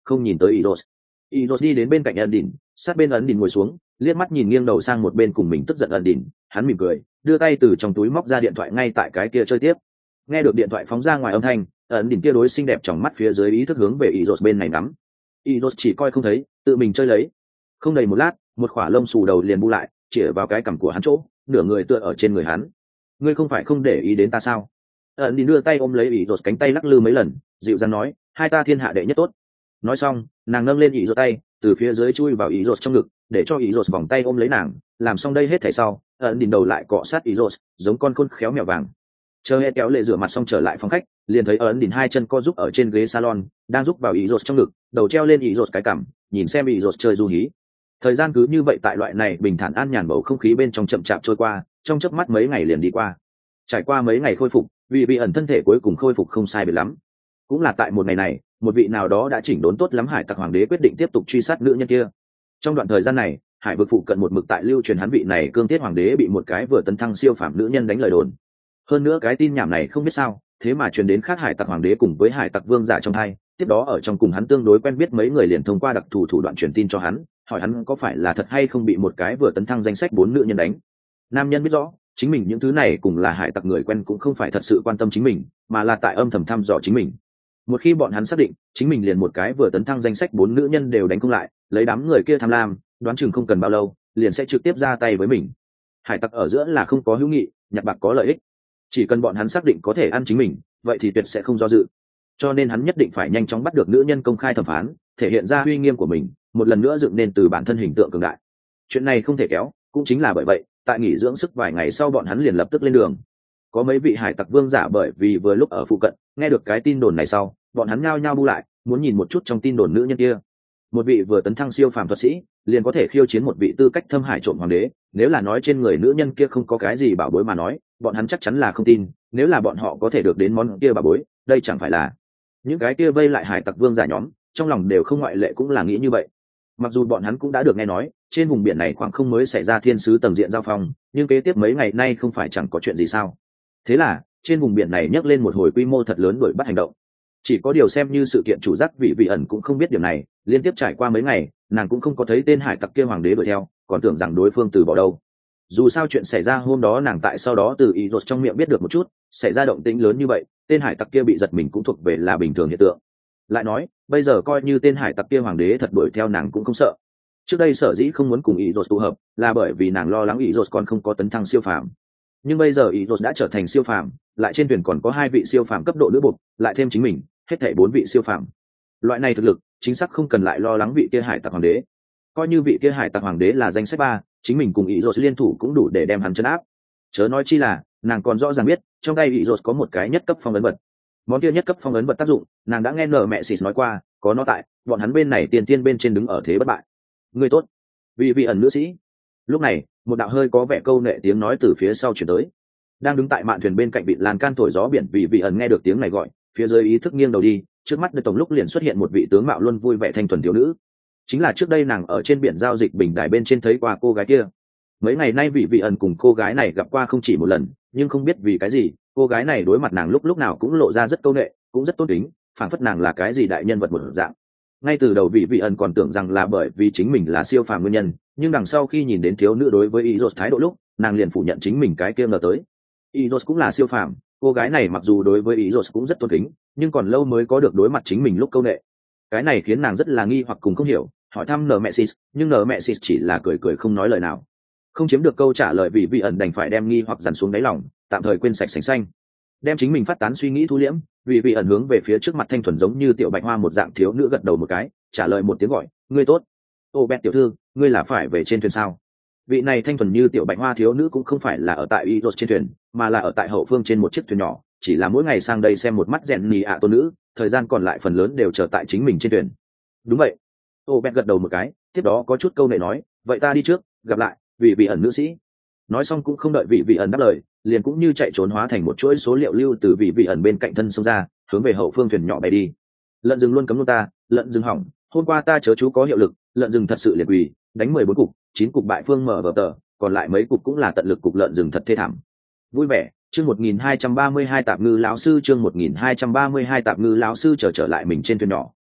không nhìn tới Iros. Iros đi đến bên cạnh ẩn đỉnh, sát bên ẩn đỉnh ngồi xuống, liếc mắt nhìn nghiêng đầu sang một bên cùng mình tức giận ẩn đỉnh, hắn mỉm cười, đưa tay từ trong túi móc ra điện thoại ngay tại cái kia chơi tiếp. Nghe được điện thoại phóng ra ngoài âm thanh, ẩn đỉnh kia đối xinh đẹp trong mắt phía dưới ý thức hướng về Iros bên này nắm. Iros chỉ coi không thấy, tự mình chơi lấy. Không đầy một lát, một khỏa lông xù đầu liền bu lại, chĩa vào cái cằm của hắn chỗ, nửa người tựa ở trên người hắn. Ngươi không phải không để ý đến ta sao? Ẩn đỉnh đưa tay ôm lấy Iros cánh tay lắc lư mấy lần, dịu dàng nói, hai ta thiên hạ đệ nhất tốt. Nói xong, nàng nâng lên Iros tay, từ phía dưới chui vào Iros trong ngực, để cho Iros vòng tay ôm lấy nàng. Làm xong đây hết thảy sau, ẩn đỉnh đầu lại cọ sát Iros, giống con khôn khéo mèo vàng. Chờ hết kéo lệ rửa mặt xong trở lại phòng khách, liền thấy ẩn đỉnh hai chân co giúp ở trên ghế salon, đang giúp vào Iros trong ngực, đầu treo lên Iros cái cằm, nhìn xem Iros chơi du hí. Thời gian cứ như vậy tại loại này bình thản an nhàn bầu không khí bên trong chậm chạp trôi qua, trong chớp mắt mấy ngày liền đi qua. Trải qua mấy ngày khôi phục, vì vị ẩn thân thể cuối cùng khôi phục không sai biệt lắm. Cũng là tại một ngày này, một vị nào đó đã chỉnh đốn tốt lắm hải tặc hoàng đế quyết định tiếp tục truy sát nữ nhân kia. Trong đoạn thời gian này, hải vực phụ cận một mực tại lưu truyền hắn vị này cương tiết hoàng đế bị một cái vừa tấn thăng siêu phàm nữ nhân đánh lời đồn. Hơn nữa cái tin nhảm này không biết sao, thế mà truyền đến khác hải tặc hoàng đế cùng với hải tặc vương giả trong hai, tiếp đó ở trong cùng hắn tương đối quen biết mấy người liền thông qua đặc thù thủ đoạn truyền tin cho hắn, hỏi hắn có phải là thật hay không bị một cái vừa tấn thăng danh sách bốn nữ nhân đánh. Nam nhân biết rõ, chính mình những thứ này cùng là hải tặc người quen cũng không phải thật sự quan tâm chính mình, mà là tại âm thầm thăm dò chính mình. Một khi bọn hắn xác định chính mình liền một cái vừa tấn thăng danh sách bốn nữ nhân đều đánh không lại, lấy đám người kia tham lam, đoán chừng không cần bao lâu liền sẽ trực tiếp ra tay với mình. Hải tặc ở giữa là không có hữu nghị, nhặt bạc có lợi ích, chỉ cần bọn hắn xác định có thể ăn chính mình, vậy thì tuyệt sẽ không do dự. Cho nên hắn nhất định phải nhanh chóng bắt được nữ nhân công khai thẩm phán, thể hiện ra uy nghiêm của mình, một lần nữa dựng nên từ bản thân hình tượng cường đại. Chuyện này không thể kéo, cũng chính là bởi vậy, tại nghỉ dưỡng sức vài ngày sau bọn hắn liền lập tức lên đường. Có mấy vị hải tặc vương giả bởi vì vừa lúc ở phụ cận, nghe được cái tin đồn này sau, bọn hắn nhao nhao bu lại, muốn nhìn một chút trong tin đồn nữ nhân kia. Một vị vừa tấn thăng siêu phàm thuật sĩ, liền có thể khiêu chiến một vị tư cách thâm hải trộm hoàng đế, nếu là nói trên người nữ nhân kia không có cái gì bảo bối mà nói, bọn hắn chắc chắn là không tin, nếu là bọn họ có thể được đến món kia bảo bối, đây chẳng phải là những cái kia vây lại hải tặc vương giả nhóm, trong lòng đều không ngoại lệ cũng là nghĩ như vậy. Mặc dù bọn hắn cũng đã được nghe nói, trên vùng biển này khoảng không mới xảy ra thiên sứ tầng diện giao phong, nhưng kế tiếp mấy ngày nay không phải chẳng có chuyện gì sao? Thế là, trên vùng biển này nhấc lên một hồi quy mô thật lớn đuổi bắt hành động. Chỉ có điều xem như sự kiện chủ giác vị vị ẩn cũng không biết điều này, liên tiếp trải qua mấy ngày, nàng cũng không có thấy tên hải tặc kia hoàng đế đuổi theo, còn tưởng rằng đối phương từ bỏ đâu. Dù sao chuyện xảy ra hôm đó nàng tại sau đó từ Iros trong miệng biết được một chút, xảy ra động tĩnh lớn như vậy, tên hải tặc kia bị giật mình cũng thuộc về là bình thường hiện tượng. Lại nói, bây giờ coi như tên hải tặc kia hoàng đế thật đuổi theo nàng cũng không sợ. Trước đây sở dĩ không muốn cùng Iros tụ hợp, là bởi vì nàng lo lắng Iros còn không có tấn thăng siêu phàm. Nhưng bây giờ Iros đã trở thành siêu phàm, lại trên thuyền còn có hai vị siêu phàm cấp độ nữ buộc, lại thêm chính mình, hết thảy bốn vị siêu phàm. Loại này thực lực, chính xác không cần lại lo lắng vị kia hải tặc hoàng đế. Coi như vị kia hải tặc hoàng đế là danh sách ba, chính mình cùng Iros liên thủ cũng đủ để đem hắn trấn áp. Chớ nói chi là, nàng còn rõ ràng biết, trong tay Iros có một cái nhất cấp phong ấn vật. Món kia nhất cấp phong ấn vật tác dụng, nàng đã nghe nở mẹ xịt nói qua, có nó tại, bọn hắn bên này tiền tiên bên trên đứng ở thế bất bại. Người tốt, vị vị ẩn nữ sĩ. Lúc này, một đạo hơi có vẻ câu nệ tiếng nói từ phía sau chuyển tới. Đang đứng tại mạn thuyền bên cạnh bị lan can thổi gió biển, vị vị ẩn nghe được tiếng này gọi, phía dưới ý thức nghiêng đầu đi, trước mắt nơi tổng lúc liền xuất hiện một vị tướng mạo luôn vui vẻ thanh thuần thiếu nữ. Chính là trước đây nàng ở trên biển giao dịch bình đài bên trên thấy qua cô gái kia. Mấy ngày nay vị vị ẩn cùng cô gái này gặp qua không chỉ một lần, nhưng không biết vì cái gì, cô gái này đối mặt nàng lúc lúc nào cũng lộ ra rất câu nệ, cũng rất tôn kính, phảng phất nàng là cái gì đại nhân vật một dạng. Ngay từ đầu vị vị ẩn còn tưởng rằng là bởi vì chính mình là siêu phàm nguyên nhân, nhưng đằng sau khi nhìn đến thiếu nữ đối với Iros thái độ lúc, nàng liền phủ nhận chính mình cái kia ngờ tới. Iros cũng là siêu phàm, cô gái này mặc dù đối với Iros cũng rất tôn kính, nhưng còn lâu mới có được đối mặt chính mình lúc câu nệ. Cái này khiến nàng rất là nghi hoặc cùng không hiểu, hỏi thăm Nemesis, nhưng Nemesis chỉ là cười cười không nói lời nào. Không chiếm được câu trả lời, vị vị ẩn đành phải đem nghi hoặc dằn xuống đáy lòng, tạm thời quên sạch sành xanh, đem chính mình phát tán suy nghĩ thu liễm. Vị vị ẩn hướng về phía trước mặt thanh thuần giống như tiểu bạch hoa một dạng thiếu nữ gật đầu một cái, trả lời một tiếng gọi, ngươi tốt. Ô bẹt tiểu thư, ngươi là phải về trên thuyền sao? Vị này thanh thuần như tiểu bạch hoa thiếu nữ cũng không phải là ở tại Iros trên thuyền, mà là ở tại hậu phương trên một chiếc thuyền nhỏ, chỉ là mỗi ngày sang đây xem một mắt rèn nhì ạ tôn nữ, thời gian còn lại phần lớn đều chờ tại chính mình trên thuyền. Đúng vậy. Ô bẹt gật đầu một cái, tiếp đó có chút câu nệ nói, vậy ta đi trước, gặp lại, vị vị ẩn nữ sĩ. Nói xong cũng không đợi vị vị ẩn đáp lời, liền cũng như chạy trốn hóa thành một chuỗi số liệu lưu từ vị vị ẩn bên cạnh thân xông ra, hướng về hậu phương thuyền nhỏ bay đi. Lợn rừng luôn cấm luôn ta, lợn rừng hỏng, hôm qua ta chớ chú có hiệu lực, lợn rừng thật sự liệt quỳ, đánh mười bốn cục, chín cục bại phương mở vở tờ, còn lại mấy cục cũng là tận lực cục lợn rừng thật thê thảm. Vui vẻ, chương một nghìn hai trăm ba mươi hai tạp ngư lão sư chương một nghìn hai trăm ba mươi hai tạp ngư lão sư trở trở lại mình trên thuyền nhỏ,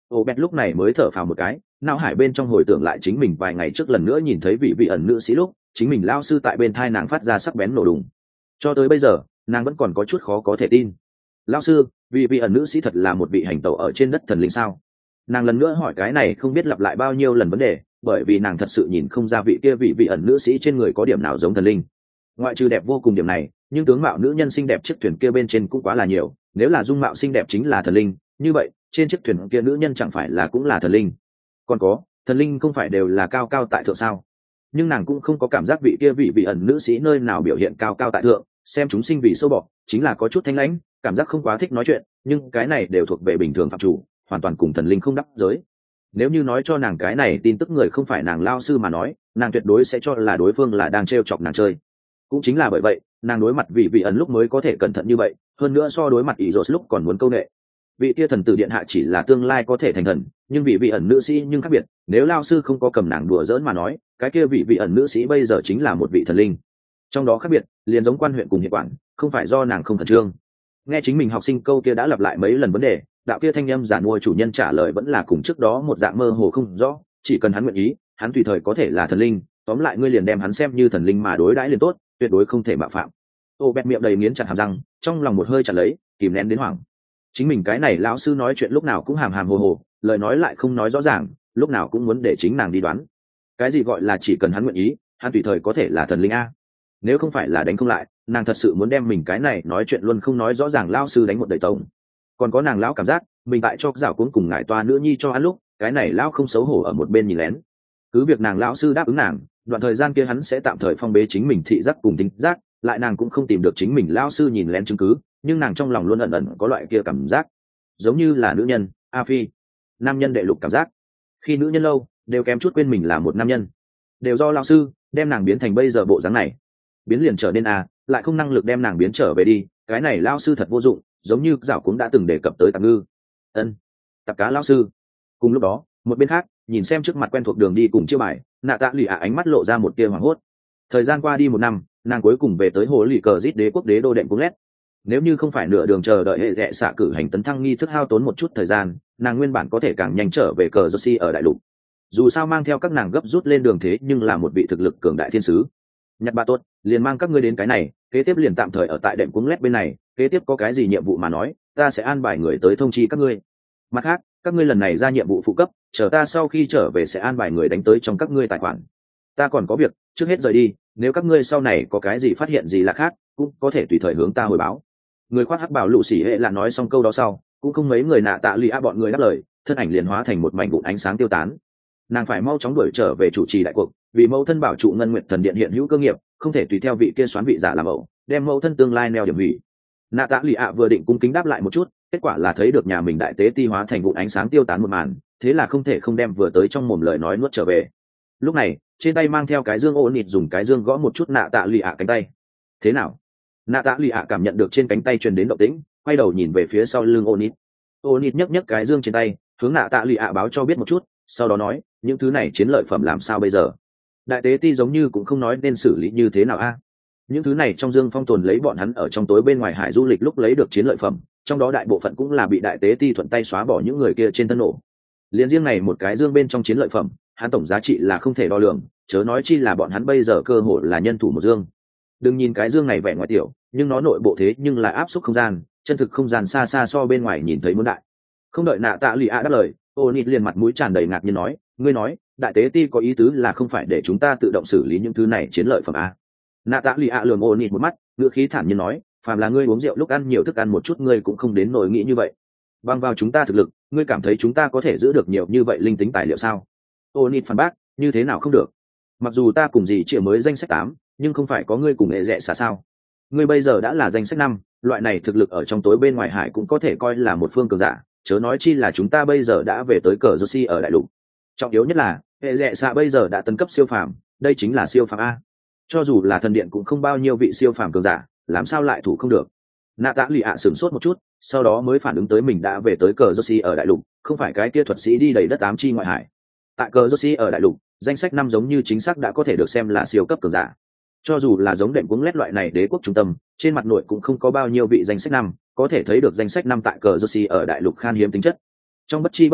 Ô bẹt lúc này mới thở phào một cái, não hải bên trong hồi tưởng lại chính mình vài ngày trước lần nữa nhìn thấy vị vị ẩn nữ sĩ lúc chính mình lao sư tại bên thai nàng phát ra sắc bén nổ đùng. Cho tới bây giờ nàng vẫn còn có chút khó có thể tin. Lao sư, vị vị ẩn nữ sĩ thật là một vị hành tẩu ở trên đất thần linh sao? Nàng lần nữa hỏi cái này không biết lặp lại bao nhiêu lần vấn đề, bởi vì nàng thật sự nhìn không ra vị kia vị vị ẩn nữ sĩ trên người có điểm nào giống thần linh. Ngoại trừ đẹp vô cùng điểm này, nhưng tướng mạo nữ nhân xinh đẹp chiếc thuyền kia bên trên cũng quá là nhiều. Nếu là dung mạo xinh đẹp chính là thần linh, như vậy trên chiếc thuyền kia nữ nhân chẳng phải là cũng là thần linh? Còn có, thần linh không phải đều là cao cao tại thượng sao? Nhưng nàng cũng không có cảm giác vị kia vị vị ẩn nữ sĩ nơi nào biểu hiện cao cao tại thượng, xem chúng sinh vì sâu bọ, chính là có chút thanh lãnh, cảm giác không quá thích nói chuyện, nhưng cái này đều thuộc về bình thường phạm chủ, hoàn toàn cùng thần linh không đắp giới. Nếu như nói cho nàng cái này tin tức người không phải nàng lao sư mà nói, nàng tuyệt đối sẽ cho là đối phương là đang trêu chọc nàng chơi. Cũng chính là bởi vậy, nàng đối mặt vị vị ẩn lúc mới có thể cẩn thận như vậy, hơn nữa so đối mặt ý rốt lúc còn muốn câu nệ. Vị kia thần tử điện hạ chỉ là tương lai có thể thành thần, nhưng vị vị ẩn nữ sĩ nhưng khác biệt, nếu lao sư không có cầm nàng đùa giỡn mà nói, cái kia vị vị ẩn nữ sĩ bây giờ chính là một vị thần linh. Trong đó khác biệt, liền giống quan huyện cùng hiệp quản, không phải do nàng không khẩn trương. Nghe chính mình học sinh câu kia đã lặp lại mấy lần vấn đề, đạo kia thanh âm giản mua chủ nhân trả lời vẫn là cùng trước đó một dạng mơ hồ không rõ, chỉ cần hắn nguyện ý, hắn tùy thời có thể là thần linh, tóm lại ngươi liền đem hắn xem như thần linh mà đối đãi liền tốt, tuyệt đối không thể mạo phạm. Ô bẹt miệng đầy nghiến chặt hàm răng, trong lòng một hơi chặt lấy, kìm nén đến hoảng. Chính mình cái này lão sư nói chuyện lúc nào cũng hàm hàm hồ hồ, lời nói lại không nói rõ ràng, lúc nào cũng muốn để chính nàng đi đoán. Cái gì gọi là chỉ cần hắn nguyện ý, hắn tùy thời có thể là thần linh a? Nếu không phải là đánh không lại, nàng thật sự muốn đem mình cái này nói chuyện luôn không nói rõ ràng lão sư đánh một đời tổng. Còn có nàng lão cảm giác mình tại cho giảo cuốn cùng ngải toa nữ nhi cho hắn lúc, cái này lão không xấu hổ ở một bên nhìn lén. Cứ việc nàng lão sư đáp ứng nàng, đoạn thời gian kia hắn sẽ tạm thời phong bế chính mình thị giác cùng tính giác, lại nàng cũng không tìm được chính mình lão sư nhìn lén chứng cứ, nhưng nàng trong lòng luôn ẩn ẩn có loại kia cảm giác, giống như là nữ nhân a phi nam nhân đệ lục cảm giác. Khi nữ nhân lâu đều kém chút quên mình là một nam nhân, đều do lão sư đem nàng biến thành bây giờ bộ dáng này. Biến liền trở nên a, lại không năng lực đem nàng biến trở về đi, cái này lão sư thật vô dụng, giống như giảo cũng đã từng đề cập tới tạp ngư ân tạp cá lão sư. Cùng lúc đó một bên khác, nhìn xem trước mặt quen thuộc đường đi cùng chiêu bài, nạ tạ lụy ạ ánh mắt lộ ra một tia hoảng hốt. Thời gian qua đi một năm, nàng cuối cùng về tới hồ lì cờ rít đế quốc đế đô đệm cũng lét. Nếu như không phải nửa đường chờ đợi hệ rẽ xạ cử hành tấn thăng nghi thức hao tốn một chút thời gian, nàng nguyên bản có thể càng nhanh trở về cờ Jersey ở đại lục. Dù sao mang theo các nàng gấp rút lên đường thế nhưng là một vị thực lực cường đại thiên sứ. Nhặt ba tốt, liền mang các ngươi đến cái này, kế tiếp liền tạm thời ở tại đệm cuống lét bên này, kế tiếp có cái gì nhiệm vụ mà nói, ta sẽ an bài người tới thông chi các ngươi. Mặt khác, các ngươi lần này ra nhiệm vụ phụ cấp, chờ ta sau khi trở về sẽ an bài người đánh tới trong các ngươi tài khoản. Ta còn có việc, trước hết rời đi, nếu các ngươi sau này có cái gì phát hiện gì là khác, cũng có thể tùy thời hướng ta hồi báo. Người khoác hắc bảo lũ xỉ hệ là nói xong câu đó sau, cũng không mấy người nạ tạ lụy a bọn người đáp lời, thân ảnh liền hóa thành một mảnh vụn ánh sáng tiêu tán. Nàng phải mau chóng đuổi trở về chủ trì đại cuộc, vì mẫu thân bảo trụ ngân nguyệt thần điện hiện hữu cơ nghiệp, không thể tùy theo vị kia xoán vị giả làm mẫu, đem mẫu thân tương lai neo điểm hủy. Nạ tạ lụy a vừa định cung kính đáp lại một chút, kết quả là thấy được nhà mình đại tế ti hóa thành vụn ánh sáng tiêu tán một màn, thế là không thể không đem vừa tới trong mồm lời nói nuốt trở về. Lúc này trên tay mang theo cái dương ô nịt dùng cái dương gõ một chút nạ tạ lụy a cánh tay. Thế nào? Nạ tạ lụy a cảm nhận được trên cánh tay truyền đến động tĩnh, quay đầu nhìn về phía sau lưng ô nịt. Ô nịt nhấc nhấc cái dương trên tay, hướng nạ tạ lụy a báo cho biết một chút, sau đó nói, những thứ này chiến lợi phẩm làm sao bây giờ? Đại tế ti giống như cũng không nói nên xử lý như thế nào a. Những thứ này trong dương phong tồn lấy bọn hắn ở trong tối bên ngoài hải du lịch lúc lấy được chiến lợi phẩm, trong đó đại bộ phận cũng là bị đại tế ti thuận tay xóa bỏ những người kia trên thân nổ. Liên riêng này một cái dương bên trong chiến lợi phẩm, hắn tổng giá trị là không thể đo lường, chớ nói chi là bọn hắn bây giờ cơ hội là nhân thủ một dương. Đừng nhìn cái dương này vẻ ngoài tiểu, nhưng nó nội bộ thế nhưng là áp suất không gian, chân thực không gian xa xa so bên ngoài nhìn thấy muốn đại. Không đợi nạ tạ lụy a đáp lời, ô nịt liền mặt mũi tràn đầy ngạc nhiên nói, ngươi nói đại tế ti có ý tứ là không phải để chúng ta tự động xử lý những thứ này chiến lợi phẩm à? Nạ tạ lụy a lườm ô nịt một mắt, ngữ khí thản nhiên nói, phàm là ngươi uống rượu lúc ăn nhiều thức ăn một chút ngươi cũng không đến nỗi nghĩ như vậy. Bằng vào chúng ta thực lực, ngươi cảm thấy chúng ta có thể giữ được nhiều như vậy linh tính tài liệu sao? Ô nịt phản bác, như thế nào không được? Mặc dù ta cùng gì chỉ mới danh sách tám, nhưng không phải có ngươi cùng nghệ rẻ xả sao? Ngươi bây giờ đã là danh sách năm, loại này thực lực ở trong tối bên ngoài hải cũng có thể coi là một phương cường giả, chớ nói chi là chúng ta bây giờ đã về tới cờ Jersey ở đại lục. Trọng yếu nhất là hệ rẻ xạ bây giờ đã tấn cấp siêu phàm, đây chính là siêu phàm a. Cho dù là thần điện cũng không bao nhiêu vị siêu phàm cường giả, làm sao lại thủ không được? Nạ tạ lụy ạ sửng sốt một chút, sau đó mới phản ứng tới mình đã về tới cờ Jersey ở đại lục, không phải cái kia thuật sĩ đi đầy đất ám chi ngoại hải. Tại cờ Jersey ở đại lục, danh sách năm giống như chính xác đã có thể được xem là siêu cấp cường giả. Cho dù là giống đệm cuống lét loại này đế quốc trung tâm, trên mặt nội cũng không có bao nhiêu vị danh sách năm, có thể thấy được danh sách năm tại cờ Jersey ở đại lục khan hiếm tính chất. Trong bất chi bất giác,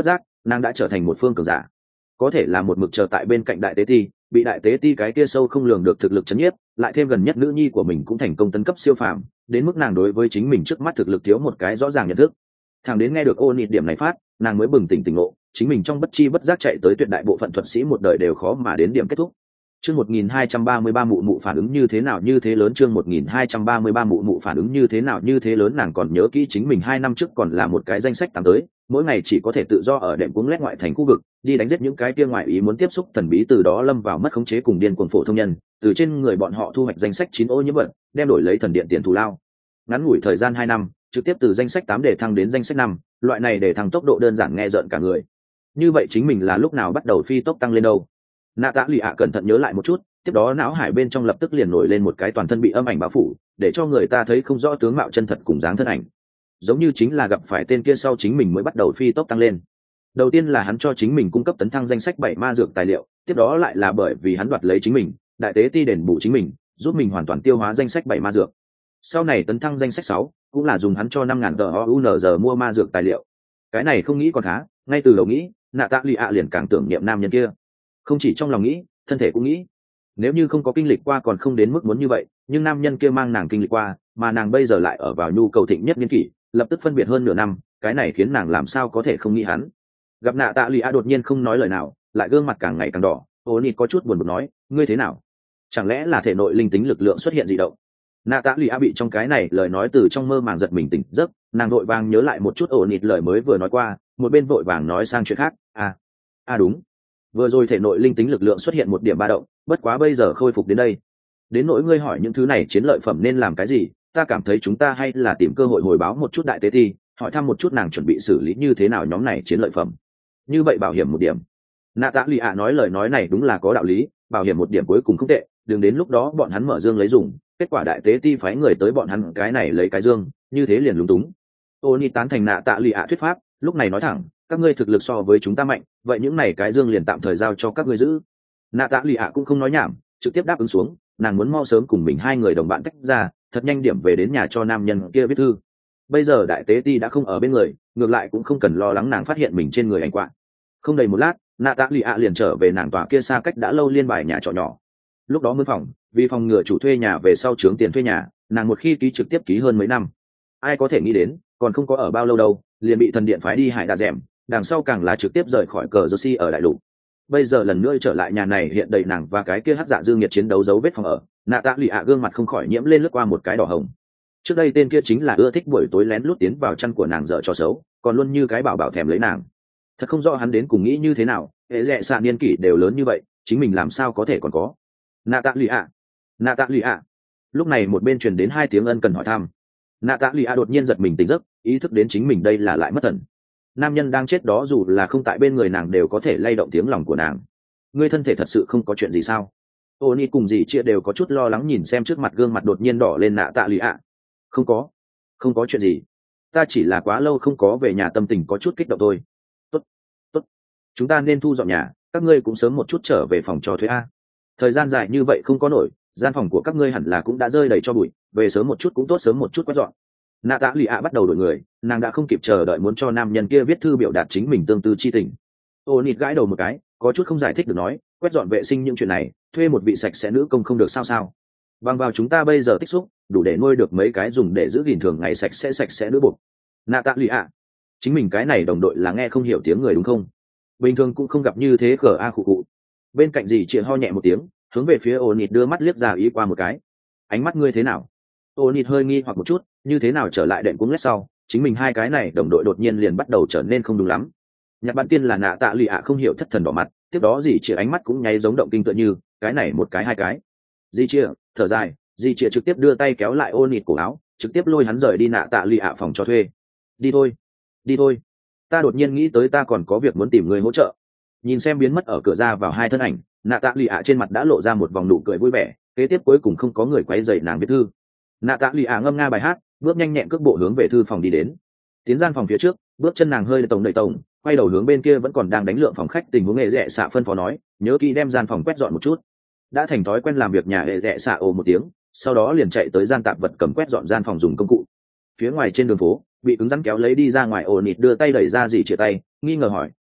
nàng đã trở thành một phương cường giả, có thể là một mực chờ tại bên cạnh đại tế ti, bị đại tế ti cái kia sâu không lường được thực lực chấn nhiếp, lại thêm gần nhất nữ nhi của mình cũng thành công tấn cấp siêu phàm, đến mức nàng đối với chính mình trước mắt thực lực thiếu một cái rõ ràng nhận thức. Thằng đến nghe được ô nịt điểm này phát, nàng mới bừng tỉnh tỉnh ngộ, chính mình trong bất chi bất giác chạy tới tuyệt đại bộ phận thuật sĩ một đời đều khó mà đến điểm kết thúc. Chương một nghìn hai trăm ba mươi ba mụ mụ phản ứng như thế nào như thế lớn chương một nghìn hai trăm ba mươi ba mụ mụ phản ứng như thế nào như thế lớn nàng còn nhớ kỹ chính mình hai năm trước còn là một cái danh sách tám tới, mỗi ngày chỉ có thể tự do ở đệm cuống lét ngoại thành khu vực, đi đánh giết những cái kia ngoại ý muốn tiếp xúc thần bí từ đó lâm vào mất khống chế cùng điên cuồng phổ thông nhân, từ trên người bọn họ thu hoạch danh sách chín ô nhiễm vật, đem đổi lấy thần điện tiền thù lao. Ngắn ngủi thời gian hai năm, trực tiếp từ danh sách tám để thăng đến danh sách năm, loại này để thăng tốc độ đơn giản nghe rợn cả người. Như vậy chính mình là lúc nào bắt đầu phi tốc tăng lên đâu? Nạ Tạ Lụy ạ cẩn thận nhớ lại một chút, tiếp đó não hải bên trong lập tức liền nổi lên một cái toàn thân bị âm ảnh bao phủ, để cho người ta thấy không rõ tướng mạo chân thật cùng dáng thân ảnh. Giống như chính là gặp phải tên kia sau chính mình mới bắt đầu phi tốc tăng lên. Đầu tiên là hắn cho chính mình cung cấp tấn thăng danh sách bảy ma dược tài liệu, tiếp đó lại là bởi vì hắn đoạt lấy chính mình, đại tế ti đền bù chính mình, giúp mình hoàn toàn tiêu hóa danh sách bảy ma dược. Sau này tấn thăng danh sách sáu, cũng là dùng hắn cho năm ngàn tờ o u en giờ mua ma dược tài liệu. Cái này không nghĩ còn khá, ngay từ đầu nghĩ, Nạ Tạ Lụy ạ liền càng tưởng niệm nam nhân kia. Không chỉ trong lòng nghĩ, thân thể cũng nghĩ. Nếu như không có kinh lịch qua còn không đến mức muốn như vậy, nhưng nam nhân kia mang nàng kinh lịch qua, mà nàng bây giờ lại ở vào nhu cầu thịnh nhất niên kỷ, lập tức phân biệt hơn nửa năm, cái này khiến nàng làm sao có thể không nghĩ hắn. Gặp Nạ Tạ Lụy ạ đột nhiên không nói lời nào, lại gương mặt càng ngày càng đỏ, ô nịt có chút buồn bực nói, ngươi thế nào? Chẳng lẽ là thể nội linh tính lực lượng xuất hiện dị động? Nạ Tạ Lụy ạ bị trong cái này lời nói từ trong mơ màng giật mình tỉnh giấc, nàng vội vàng nhớ lại một chút ổ nịt lời mới vừa nói qua, một bên vội vàng nói sang chuyện khác. À, à đúng, vừa rồi thể nội linh tính lực lượng xuất hiện một điểm ba động, bất quá bây giờ khôi phục đến đây. Đến nỗi ngươi hỏi những thứ này chiến lợi phẩm nên làm cái gì, ta cảm thấy chúng ta hay là tìm cơ hội hồi báo một chút đại tế ti, hỏi thăm một chút nàng chuẩn bị xử lý như thế nào nhóm này chiến lợi phẩm. Như vậy bảo hiểm một điểm. Nạ Tạ Lụy ạ nói lời nói này đúng là có đạo lý, bảo hiểm một điểm cuối cùng không tệ, đừng đến lúc đó bọn hắn mở dương lấy dùng, kết quả đại tế ti phái người tới bọn hắn cái này lấy cái dương, như thế liền lúng túng. Ô Nhi tán thành Nạ Tạ Lụy ạ thuyết pháp, lúc này nói thẳng, các ngươi thực lực so với chúng ta mạnh, vậy những này cái dương liền tạm thời giao cho các ngươi giữ. Nạ Tạ Lụy ạ cũng không nói nhảm, trực tiếp đáp ứng xuống, nàng muốn mau sớm cùng mình hai người đồng bạn tách ra, thật nhanh điểm về đến nhà cho nam nhân kia viết thư. Bây giờ đại tế ti đã không ở bên người, ngược lại cũng không cần lo lắng nàng phát hiện mình trên người ảnh quạ. Không đầy một lát, Nạ Tạ Lụy ạ liền trở về nàng tòa kia xa cách đã lâu liên bài nhà trọ nhỏ. Lúc đó mướn phòng, vì phòng ngừa chủ thuê nhà về sau trướng tiền thuê nhà, nàng một khi ký trực tiếp ký hơn mấy năm. Ai có thể nghĩ đến, còn không có ở bao lâu đâu, liền bị thần điện phái đi Hải Đà Dẻm, đằng sau càng là trực tiếp rời khỏi cờ Jersey ở đại lục. Bây giờ lần nữa trở lại nhà này hiện đầy nàng và cái kia hắc dạ dương nhiệt chiến đấu dấu vết phòng ở, Nạ Tạ Lụy ạ gương mặt không khỏi nhiễm lên lướt qua một cái đỏ hồng. Trước đây tên kia chính là ưa thích buổi tối lén lút tiến vào chăn của nàng dở trò xấu, còn luôn như cái bảo bảo thèm lấy nàng. Thật không rõ hắn đến cùng nghĩ như thế nào, hệ rẻ xạ niên kỷ đều lớn như vậy, chính mình làm sao có thể còn có. Nạ Tạ Lụy ạ, Nạ Tạ Lụy ạ. Lúc này một bên truyền đến hai tiếng ân cần hỏi thăm. Nạ Tạ Lụy ạ đột nhiên giật mình tỉnh giấc, ý thức đến chính mình đây là lại mất thần. Nam nhân đang chết đó dù là không tại bên người nàng đều có thể lay động tiếng lòng của nàng. Ngươi thân thể thật sự không có chuyện gì sao? Ô Nhi cùng dì chia đều có chút lo lắng nhìn xem trước mặt gương mặt đột nhiên đỏ lên Nạ Tạ Lụy ạ. Không có, không có chuyện gì. Ta chỉ là quá lâu không có về nhà, tâm tình có chút kích động thôi. Tốt, tốt. Chúng ta nên thu dọn nhà, các ngươi cũng sớm một chút trở về phòng cho thuê a. Thời gian dài như vậy không có nổi, gian phòng của các ngươi hẳn là cũng đã rơi đầy cho bụi, về sớm một chút cũng tốt, sớm một chút quét dọn. Nạ Tạ Lụy ạ bắt đầu đổi người, nàng đã không kịp chờ đợi muốn cho nam nhân kia viết thư biểu đạt chính mình tương tư chi tình. Ô Nịt gãi đầu một cái, có chút không giải thích được nói, quét dọn vệ sinh những chuyện này, thuê một vị sạch sẽ nữ công không được sao sao? Bằng vào chúng ta bây giờ tích xúc, đủ để nuôi được mấy cái dùng để giữ gìn thường ngày sạch sẽ sạch sẽ nữ buộc. Nạ Tạ Lụy ạ, chính mình cái này đồng đội là nghe không hiểu tiếng người đúng không? Bình thường cũng không gặp như thế cờ a khụ khụ. Bên cạnh dì chị ho nhẹ một tiếng, hướng về phía Ô Nịt đưa mắt liếc ra ý qua một cái. Ánh mắt ngươi thế nào? Ô Nịt hơi nghi hoặc một chút, như thế nào trở lại đệm cuống lét sau, chính mình hai cái này đồng đội đột nhiên liền bắt đầu trở nên không đúng lắm. Nhạc bạn tiên là Nạ Tạ Lụy ạ không hiểu thất thần đỏ mặt, tiếp đó dì chị ánh mắt cũng nháy giống động kinh tựa như, cái này một cái hai cái. Dì chị thở dài, dì chị trực tiếp đưa tay kéo lại Ô Nịt cổ áo, trực tiếp lôi hắn rời đi Nạ Tạ Lụy ạ phòng cho thuê. Đi thôi, đi thôi. Ta đột nhiên nghĩ tới ta còn có việc muốn tìm người hỗ trợ. Nhìn xem biến mất ở cửa ra vào hai thân ảnh, Nạ Tạ Lụy ạ trên mặt đã lộ ra một vòng nụ cười vui vẻ, kế tiếp cuối cùng không có người quấy rầy nàng viết thư. Nạ Tạ Lụy ạ ngâm nga bài hát, bước nhanh nhẹn cước bộ hướng về thư phòng đi đến. Tiến gian phòng phía trước, bước chân nàng hơi đầy tổng đầy tổng, quay đầu hướng bên kia vẫn còn đang đánh lượng phòng khách tình huống nghệ rẻ xạ phân phó nói, nhớ kỹ đem gian phòng quét dọn một chút. Đã thành thói quen làm việc nhà hệ rẻ xạ ồ một tiếng, sau đó liền chạy tới gian tạp vật cầm quét dọn gian phòng dùng công cụ. Phía ngoài trên đường phố, bị cứng rắn kéo lấy đi ra ngoài, ồ nịt đưa tay đẩy ra dì chia tay, nghi ngờ hỏi,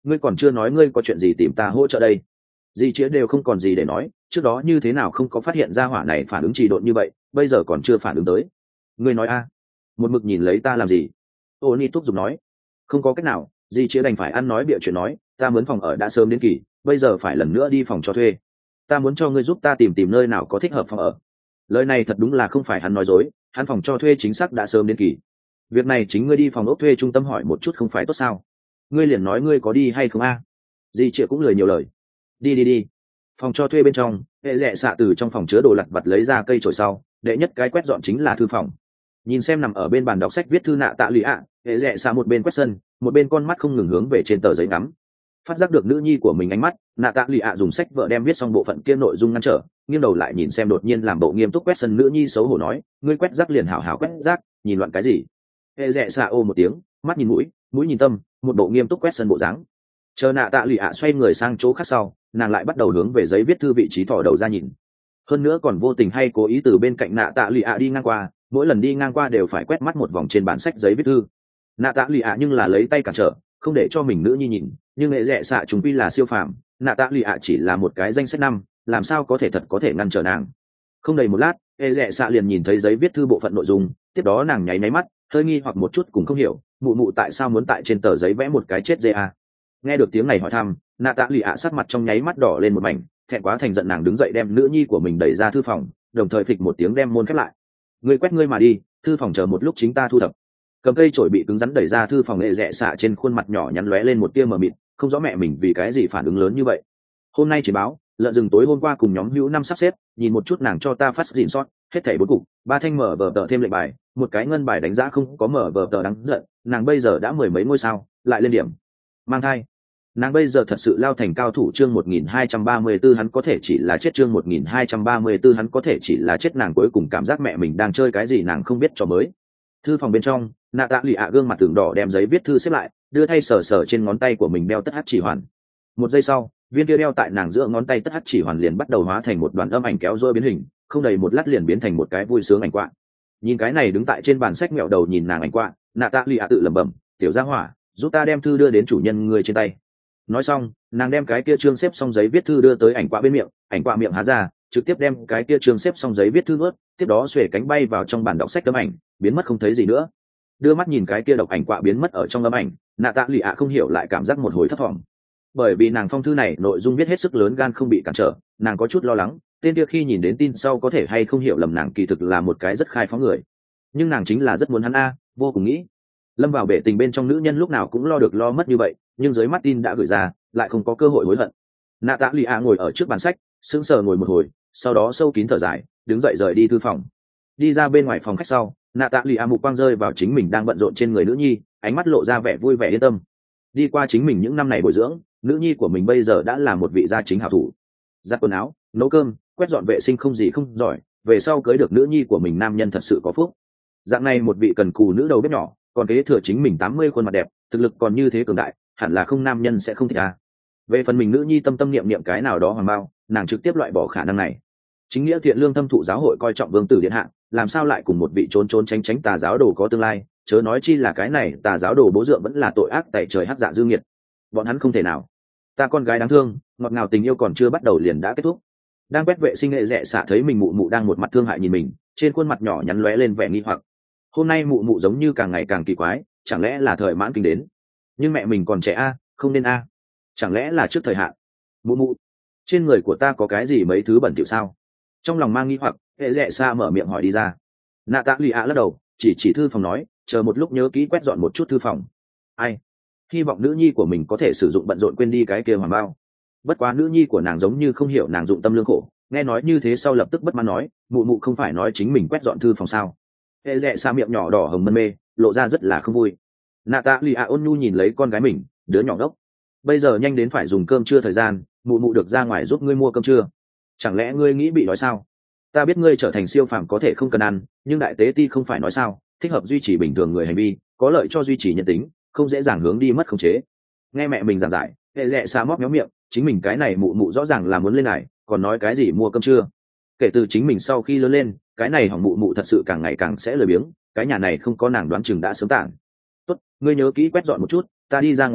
ngươi còn chưa nói ngươi có chuyện gì tìm ta hỗ trợ đây. Dì chĩa đều không còn gì để nói, trước đó như thế nào không có phát hiện ra hỏa này phản ứng trì độn như vậy, bây giờ còn chưa phản ứng tới. Ngươi nói a? Một mực nhìn lấy ta làm gì? Ô Ni thúc giục nói. Không có cách nào, dì chĩa đành phải ăn nói bịa chuyện nói, ta mướn phòng ở đã sớm đến kỳ, bây giờ phải lần nữa đi phòng cho thuê. Ta muốn cho ngươi giúp ta tìm tìm nơi nào có thích hợp phòng ở. Lời này thật đúng là không phải hắn nói dối, hắn phòng cho thuê chính xác đã sớm đến kỳ. Việc này chính ngươi đi phòng ốc thuê trung tâm hỏi một chút không phải tốt sao? Ngươi liền nói ngươi có đi hay không a? Dì chĩa cũng lười nhiều lời. Đi đi đi. Phòng cho thuê bên trong, hệ rẽ xạ từ trong phòng chứa đồ lặt vặt lấy ra cây chổi sau, đệ nhất cái quét dọn chính là thư phòng. Nhìn xem nằm ở bên bàn đọc sách viết thư nạ tạ lụy ạ, hệ rẽ xạ một bên quét sân, một bên con mắt không ngừng hướng về trên tờ giấy ngắm. Phát giác được nữ nhi của mình ánh mắt, nạ tạ lụy ạ dùng sách vợ đem viết xong bộ phận kia nội dung ngăn trở, nghiêng đầu lại nhìn xem đột nhiên làm bộ nghiêm túc quét sân nữ nhi xấu hổ nói, ngươi quét rác liền hảo hảo quét rác, nhìn loạn cái gì? Hệ rẽ xạ ô một tiếng, mắt nhìn mũi, mũi nhìn tâm, một bộ nghiêm túc quét sân bộ dáng. Chờ nạ tạ lụy ạ xoay người sang chỗ khác sau, nàng lại bắt đầu hướng về giấy viết thư vị trí thò đầu ra nhìn. Hơn nữa còn vô tình hay cố ý từ bên cạnh nạ tạ lụy ạ đi ngang qua, mỗi lần đi ngang qua đều phải quét mắt một vòng trên bản sách giấy viết thư. Nạ tạ lụy ạ nhưng là lấy tay cản trở, không để cho mình nữ nhi nhìn, nhưng nghệ rẽ xạ chúng quy là siêu phàm, nạ tạ lụy ạ chỉ là một cái danh sách năm, làm sao có thể thật có thể ngăn trở nàng. Không đầy một lát, nghệ rẽ xạ liền nhìn thấy giấy viết thư bộ phận nội dung, tiếp đó nàng nháy máy mắt, hơi nghi hoặc một chút cũng không hiểu, mụ mụ tại sao muốn tại trên tờ giấy vẽ một cái chết dê a. Nghe được tiếng này hỏi thăm, nạ tạ lụy ạ sắc mặt trong nháy mắt đỏ lên một mảnh, thẹn quá thành giận nàng đứng dậy đem nữ nhi của mình đẩy ra thư phòng, đồng thời phịch một tiếng đem môn khép lại. Ngươi quét ngươi mà đi, thư phòng chờ một lúc chính ta thu thập. Cầm cây chổi bị cứng rắn đẩy ra thư phòng, nghệ rẽ xạ trên khuôn mặt nhỏ nhắn lóe lên một tia mờ mịt, không rõ mẹ mình vì cái gì phản ứng lớn như vậy. Hôm nay chỉ báo lợn rừng tối hôm qua cùng nhóm hữu năm sắp xếp, nhìn một chút nàng cho ta phát dịn sót, hết thảy bốn cục, ba thanh mở vở tờ thêm lệnh bài, một cái ngân bài đánh giá không có mở vở tờ đáng giận, nàng bây giờ đã mười mấy ngôi sao, lại lên điểm. Mang thai. Nàng bây giờ thật sự lao thành cao thủ. Chương một nghìn hai trăm ba mươi tư hắn có thể chỉ là chết. Chương một nghìn hai trăm ba mươi tư hắn có thể chỉ là chết. Nàng cuối cùng cảm giác mẹ mình đang chơi cái gì nàng không biết cho mới. Thư phòng bên trong, nạ tạ lụy ạ gương mặt tường đỏ đem giấy viết thư xếp lại, đưa thay sờ sờ trên ngón tay của mình đeo tất hát chỉ hoàn. Một giây sau, viên kia đeo tại nàng giữa ngón tay tất hát chỉ hoàn liền bắt đầu hóa thành một đoàn âm ảnh kéo dôi biến hình, không đầy một lát liền biến thành một cái vui sướng ảnh quạ. Nhìn cái này đứng tại trên bàn sách mẹo đầu nhìn nàng ảnh quạ, nạ tạ lụy ạ tự lẩm bẩm, tiểu gia hỏa, giúp ta đem thư đưa đến chủ nhân người trên tay. Nói xong, nàng đem cái kia trương xếp xong giấy viết thư đưa tới ảnh quạ bên miệng, ảnh quạ miệng há ra, trực tiếp đem cái kia trương xếp xong giấy viết thư nuốt, tiếp đó xuề cánh bay vào trong bản đọc sách tấm ảnh, biến mất không thấy gì nữa. Đưa mắt nhìn cái kia độc ảnh quạ biến mất ở trong tấm ảnh, nạ tạ lụy ạ không hiểu lại cảm giác một hồi thất vọng. Bởi vì nàng phong thư này nội dung viết hết sức lớn gan không bị cản trở, nàng có chút lo lắng, tên kia khi nhìn đến tin sau có thể hay không hiểu lầm nàng kỳ thực là một cái rất khai phóng người. Nhưng nàng chính là rất muốn hắn a, vô cùng nghĩ. Lâm vào bể tình bên trong nữ nhân lúc nào cũng lo được lo mất như vậy, nhưng dưới mắt tin đã gửi ra, lại không có cơ hội hối hận. Nạ tạ lụy ạ ngồi ở trước bàn sách, sững sờ ngồi một hồi, sau đó sâu kín thở dài, đứng dậy rời đi thư phòng. Đi ra bên ngoài phòng khách sau, nạ tạ lụy ạ mục quang rơi vào chính mình đang bận rộn trên người nữ nhi, ánh mắt lộ ra vẻ vui vẻ yên tâm. Đi qua chính mình những năm này bồi dưỡng, nữ nhi của mình bây giờ đã là một vị gia chính hảo thủ. Giặt quần áo, nấu cơm, quét dọn vệ sinh không gì không giỏi, về sau cưới được nữ nhi của mình nam nhân thật sự có phúc. Dạng này một vị cần cù nữ đầu bếp nhỏ, còn kế thừa chính mình tám mươi khuôn mặt đẹp, thực lực còn như thế cường đại, hẳn là không nam nhân sẽ không thích à. Về phần mình nữ nhi tâm tâm niệm niệm cái nào đó hoàng bao, nàng trực tiếp loại bỏ khả năng này. Chính nghĩa thiện lương thâm thụ giáo hội coi trọng vương tử điện hạ, làm sao lại cùng một vị trốn trốn tránh tránh tà giáo đồ có tương lai, chớ nói chi là cái này tà giáo đồ bố dượng vẫn là tội ác tẩy trời hắc dạ dương nghiệt. Bọn hắn không thể nào. Ta con gái đáng thương, ngọt ngào tình yêu còn chưa bắt đầu liền đã kết thúc. Đang quét vệ sinh nghệ rẽ xạ thấy mình mụ mụ đang một mặt thương hại nhìn mình, trên khuôn mặt nhỏ nhắn lóe lên vẻ nghi hoặc. Hôm nay mụ mụ giống như càng ngày càng kỳ quái, chẳng lẽ là thời mãn kinh đến? Nhưng mẹ mình còn trẻ a, không nên a. Chẳng lẽ là trước thời hạn? Mụ mụ, trên người của ta có cái gì mấy thứ bẩn thỉu sao? Trong lòng mang nghi hoặc, hệ rẽ xạ mở miệng hỏi đi ra. Nạ tạ lụy ạ lắc đầu, chỉ chỉ thư phòng nói, chờ một lúc nhớ kỹ quét dọn một chút thư phòng. Ai? Hy vọng nữ nhi của mình có thể sử dụng bận rộn quên đi cái kia hoàng bao. Bất quá nữ nhi của nàng giống như không hiểu nàng dụng tâm lương khổ, nghe nói như thế sau lập tức bất mãn nói, mụ mụ không phải nói chính mình quét dọn thư phòng sao? Hệ rẽ xa miệng nhỏ đỏ hồng mân mê, lộ ra rất là không vui. Nạ tạ lụy ạ ôn nhu nhìn lấy con gái mình, đứa nhỏ đốc. Bây giờ nhanh đến phải dùng cơm trưa thời gian, mụ mụ được ra ngoài giúp ngươi mua cơm trưa. Chẳng lẽ ngươi nghĩ bị nói sao? Ta biết ngươi trở thành siêu phàm có thể không cần ăn, nhưng đại tế ti không phải nói sao, thích hợp duy trì bình thường người hành vi, có lợi cho duy trì nhân tính, không dễ dàng hướng đi mất khống chế. Nghe mẹ mình giảng giải, hệ rẽ xa móc méo miệng, chính mình cái này mụ mụ rõ ràng là muốn lên này, còn nói cái gì mua cơm trưa. Kể từ chính mình sau khi lớn lên, cái này hỏng mụ mụ thật sự càng ngày càng sẽ lười biếng, cái nhà này không có nàng đoán chừng đã sớm tản. Tốt, ngươi nhớ kỹ quét dọn một chút, ta đi ra ngoài trước,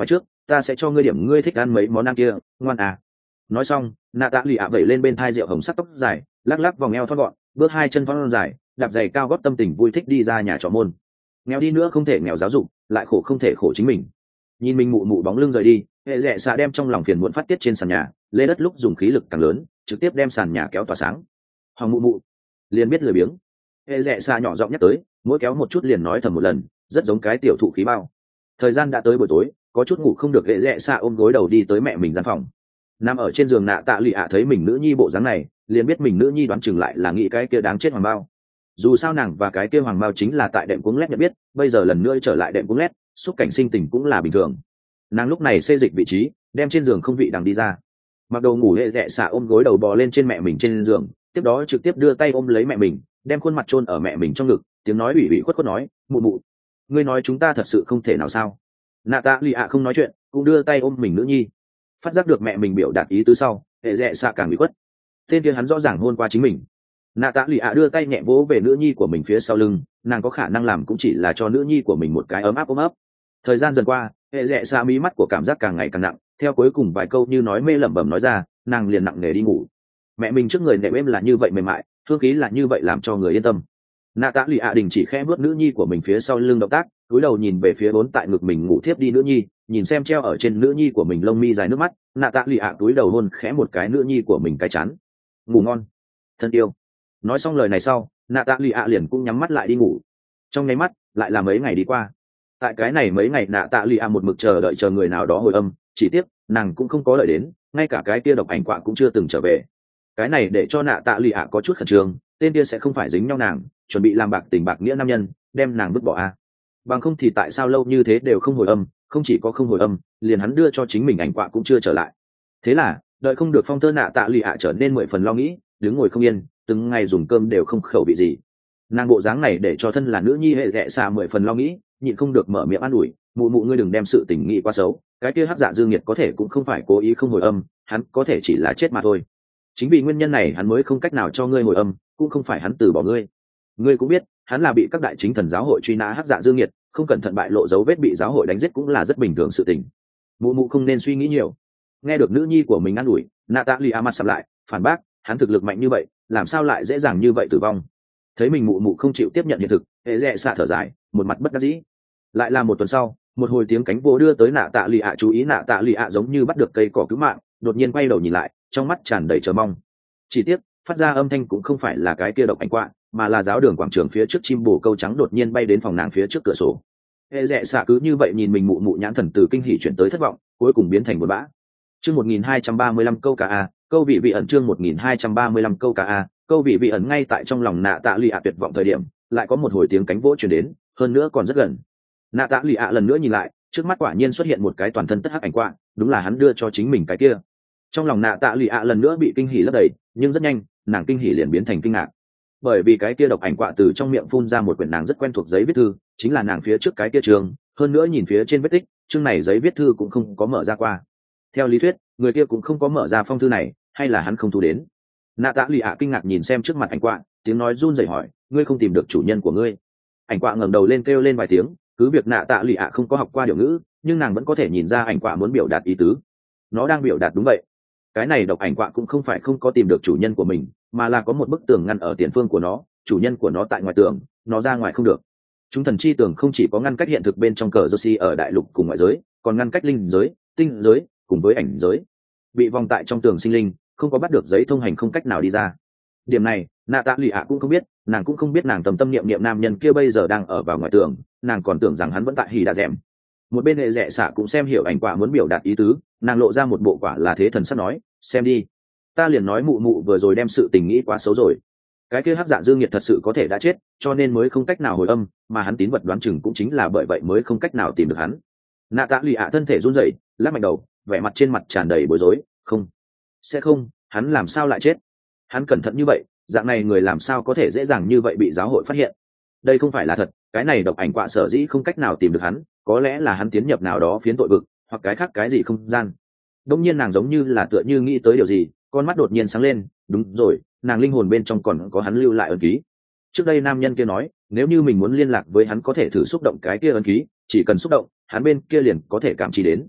ta sẽ cho ngươi điểm ngươi thích ăn mấy món ăn kia, ngoan à. Nói xong, nạ tạ lì ạ vẩy lên bên thai rượu hồng sắc tóc dài, lắc lắc vòng eo thon gọn, bước hai chân thon dài, đạp giày cao gót tâm tình vui thích đi ra nhà trọ môn. Nghèo đi nữa không thể nghèo giáo dục, lại khổ không thể khổ chính mình. Nhìn mình mụ mụ bóng lưng rời đi, hệ rẽ xạ đem trong lòng phiền muộn phát tiết trên sàn nhà, lê đất lúc dùng khí lực càng lớn, trực tiếp đem sàn nhà kéo tỏa sáng. Hoàng mụ mụ liền biết lười biếng. Hệ rẽ xạ nhỏ giọng nhắc tới, mỗi kéo một chút liền nói thầm một lần, rất giống cái tiểu thụ khí bao. Thời gian đã tới buổi tối, có chút ngủ không được, hệ rẽ xạ ôm gối đầu đi tới mẹ mình gian phòng. Nằm ở trên giường nạ tạ lì ạ thấy mình nữ nhi bộ dáng này, liền biết mình nữ nhi đoán chừng lại là nghĩ cái kia đáng chết hoàng bao. Dù sao nàng và cái kia hoàng bao chính là tại đệm cuống lét nhận biết, bây giờ lần nữa trở lại đệm cuống lét, xúc cảnh sinh tình cũng là bình thường. Nàng lúc này xê dịch vị trí, đem trên giường không vị đằng đi ra, mặc đồ ngủ, hệ rẽ xạ ôm gối đầu bò lên trên mẹ mình trên giường, tiếp đó trực tiếp đưa tay ôm lấy mẹ mình, đem khuôn mặt chôn ở mẹ mình trong ngực, tiếng nói ủy ủy khuất khuất nói, mụ mụ, ngươi nói chúng ta thật sự không thể nào sao? Nạ tạ lì ạ không nói chuyện, cũng đưa tay ôm mình nữ nhi. Phát giác được mẹ mình biểu đạt ý tứ sau, hệ rẽ xạ càng bị khuất. Tên kia hắn rõ ràng hôn qua chính mình. Nạ tạ lì ạ đưa tay nhẹ vỗ về nữ nhi của mình phía sau lưng, nàng có khả năng làm cũng chỉ là cho nữ nhi của mình một cái ấm áp ôm ấp. Thời gian dần qua, hệ rẽ xạ mí mắt của cảm giác càng ngày càng nặng, theo cuối cùng vài câu như nói mê lẩm bẩm nói ra, nàng liền nặng nề đi ngủ. Mẹ mình trước người nệm êm là như vậy mềm mại, hương khí là như vậy làm cho người yên tâm. Nạ tạ lì ạ đình chỉ khẽ bước nữ nhi của mình phía sau lưng động tác, cúi đầu nhìn về phía bốn tại ngực mình ngủ thiếp đi nữ nhi, nhìn xem treo ở trên nữ nhi của mình lông mi dài nước mắt. Nạ tạ lì ạ cúi đầu hôn khẽ một cái nữ nhi của mình cái chán. Ngủ ngon thân yêu. Nói xong lời này sau, nạ tạ lì ạ liền cũng nhắm mắt lại đi ngủ. Trong nháy mắt lại là mấy ngày đi qua. Tại cái này mấy ngày nạ tạ lì ạ một mực chờ đợi chờ người nào đó hồi âm, chỉ tiếc nàng cũng không có đợi đến, ngay cả cái kia độc ảnh quạ cũng chưa từng trở về. Cái này để cho nạ tạ lì ạ có chút khẩn trương, tên kia sẽ không phải dính nhau nàng, chuẩn bị làm bạc tình bạc nghĩa nam nhân, đem nàng vứt bỏ a. Bằng không thì tại sao lâu như thế đều không hồi âm, không chỉ có không hồi âm, liền hắn đưa cho chính mình ảnh quạ cũng chưa trở lại. Thế là đợi không được phong thơ, nạ tạ lì ạ trở nên mười phần lo nghĩ, đứng ngồi không yên, từng ngày dùng cơm đều không khẩu vị gì. Nàng bộ dáng này để cho thân là nữ nhi hệ rẽ xạ mười phần lo nghĩ, nhịn không được mở miệng an ủi, mụ mụ ngươi đừng đem sự tình nghĩ quá xấu, cái kia hắc dạ dương nhiệt có thể cũng không phải cố ý không hồi âm, hắn có thể chỉ là chết mà thôi. Chính vì nguyên nhân này hắn mới không cách nào cho ngươi hồi âm, cũng không phải hắn từ bỏ ngươi. Ngươi cũng biết hắn là bị các đại chính thần giáo hội truy nã hắc dạ dương nhiệt, không cẩn thận bại lộ dấu vết bị giáo hội đánh giết cũng là rất bình thường sự tình. Mụ mụ không nên suy nghĩ nhiều. Nghe được nữ nhi của mình an ủi, Natalia mặt sầm lại, phản bác, hắn thực lực mạnh như vậy, làm sao lại dễ dàng như vậy tử vong? Thấy mình mụ mụ không chịu tiếp nhận hiện thực, hệ rẽ xạ thở dài, một mặt bất đắc dĩ. Lại là một tuần sau, một hồi tiếng cánh vỗ đưa tới nạ tạ lì ạ chú ý, nạ tạ lì ạ giống như bắt được cây cỏ cứu mạng, đột nhiên quay đầu nhìn lại, trong mắt tràn đầy chờ mong. Chỉ tiếc phát ra âm thanh cũng không phải là cái kia độc ảnh quạ, mà là giáo đường quảng trường phía trước chim bồ câu trắng đột nhiên bay đến phòng nàng phía trước cửa sổ. Hệ rẽ xạ cứ như vậy nhìn mình mụ mụ, nhãn thần từ kinh hỉ chuyển tới thất vọng, cuối cùng biến thành buồn bã. Chương một nghìn hai trăm ba mươi lăm câu cả a, câu vị vị ẩn. Chương một nghìn hai trăm ba mươi lăm câu cả a, câu vị vị ẩn. Ngay tại trong lòng nạ tạ lì ạ tuyệt vọng thời điểm, lại có một hồi tiếng cánh vỗ truyền đến, hơn nữa còn rất gần. Nạ tạ lì ạ lần nữa nhìn lại, trước mắt quả nhiên xuất hiện một cái toàn thân tất hắc ảnh quạ, đúng là hắn đưa cho chính mình cái kia. Trong lòng nạ tạ lì ạ lần nữa bị kinh hỉ lấp đầy, nhưng rất nhanh nàng kinh hỉ liền biến thành kinh ngạc, bởi vì cái kia độc ảnh quạ từ trong miệng phun ra một quyển nàng rất quen thuộc giấy viết thư, chính là nàng phía trước cái kia trường. Hơn nữa nhìn phía trên vết tích, chương này giấy viết thư cũng không có mở ra qua. Theo lý thuyết người kia cũng không có mở ra phong thư này, hay là hắn không thu đến? Nạ tạ lì ạ kinh ngạc nhìn xem trước mặt ảnh quạ, tiếng nói run rẩy hỏi, ngươi không tìm được chủ nhân của ngươi? Ảnh quạ ngẩng đầu lên kêu lên vài tiếng, cứ việc nạ tạ lì ạ không có học qua điều ngữ, nhưng nàng vẫn có thể nhìn ra ảnh quạ muốn biểu đạt ý tứ. Nó đang biểu đạt đúng vậy. Cái này độc ảnh quạ cũng không phải không có tìm được chủ nhân của mình, mà là có một bức tường ngăn ở tiền phương của nó, chủ nhân của nó tại ngoài tường, nó ra ngoài không được. Chúng thần chi tường không chỉ có ngăn cách hiện thực bên trong cờ Jersey ở đại lục cùng ngoại giới, còn ngăn cách linh giới, tinh giới cùng với ảnh giới. Bị vòng tại trong tường sinh linh, không có bắt được giấy thông hành không cách nào đi ra. Điểm này nạ tạ lì ạ cũng không biết, nàng cũng không biết nàng tầm tâm niệm niệm nam nhân kia bây giờ đang ở vào ngoài tường, nàng còn tưởng rằng hắn vẫn tại hỉ đà dẻm. Một bên hệ rẽ xạ cũng xem hiểu ảnh quạ muốn biểu đạt ý tứ, nàng lộ ra một bộ quả là thế thần sắp nói, xem đi, ta liền nói mụ mụ vừa rồi đem sự tình nghĩ quá xấu rồi. Cái kia hắc dạ dương nhiệt thật sự có thể đã chết, cho nên mới không cách nào hồi âm, mà hắn tín vật đoán chừng cũng chính là bởi vậy mới không cách nào tìm được hắn. Nạ tạ lì ạ thân thể run rẩy, lắc mạnh đầu, vẻ mặt trên mặt tràn đầy bối rối, không, sẽ không, hắn làm sao lại chết? Hắn cẩn thận như vậy, dạng này người làm sao có thể dễ dàng như vậy bị giáo hội phát hiện? Đây không phải là thật, cái này độc ảnh quạ sở dĩ không cách nào tìm được hắn, có lẽ là hắn tiến nhập nào đó phiến tội vực, hoặc cái khác cái gì không gian. Đông nhiên nàng giống như là tựa như nghĩ tới điều gì, con mắt đột nhiên sáng lên, đúng rồi, nàng linh hồn bên trong còn có hắn lưu lại ấn ký. Trước đây nam nhân kia nói, nếu như mình muốn liên lạc với hắn có thể thử xúc động cái kia ấn ký, chỉ cần xúc động, hắn bên kia liền có thể cảm trí đến.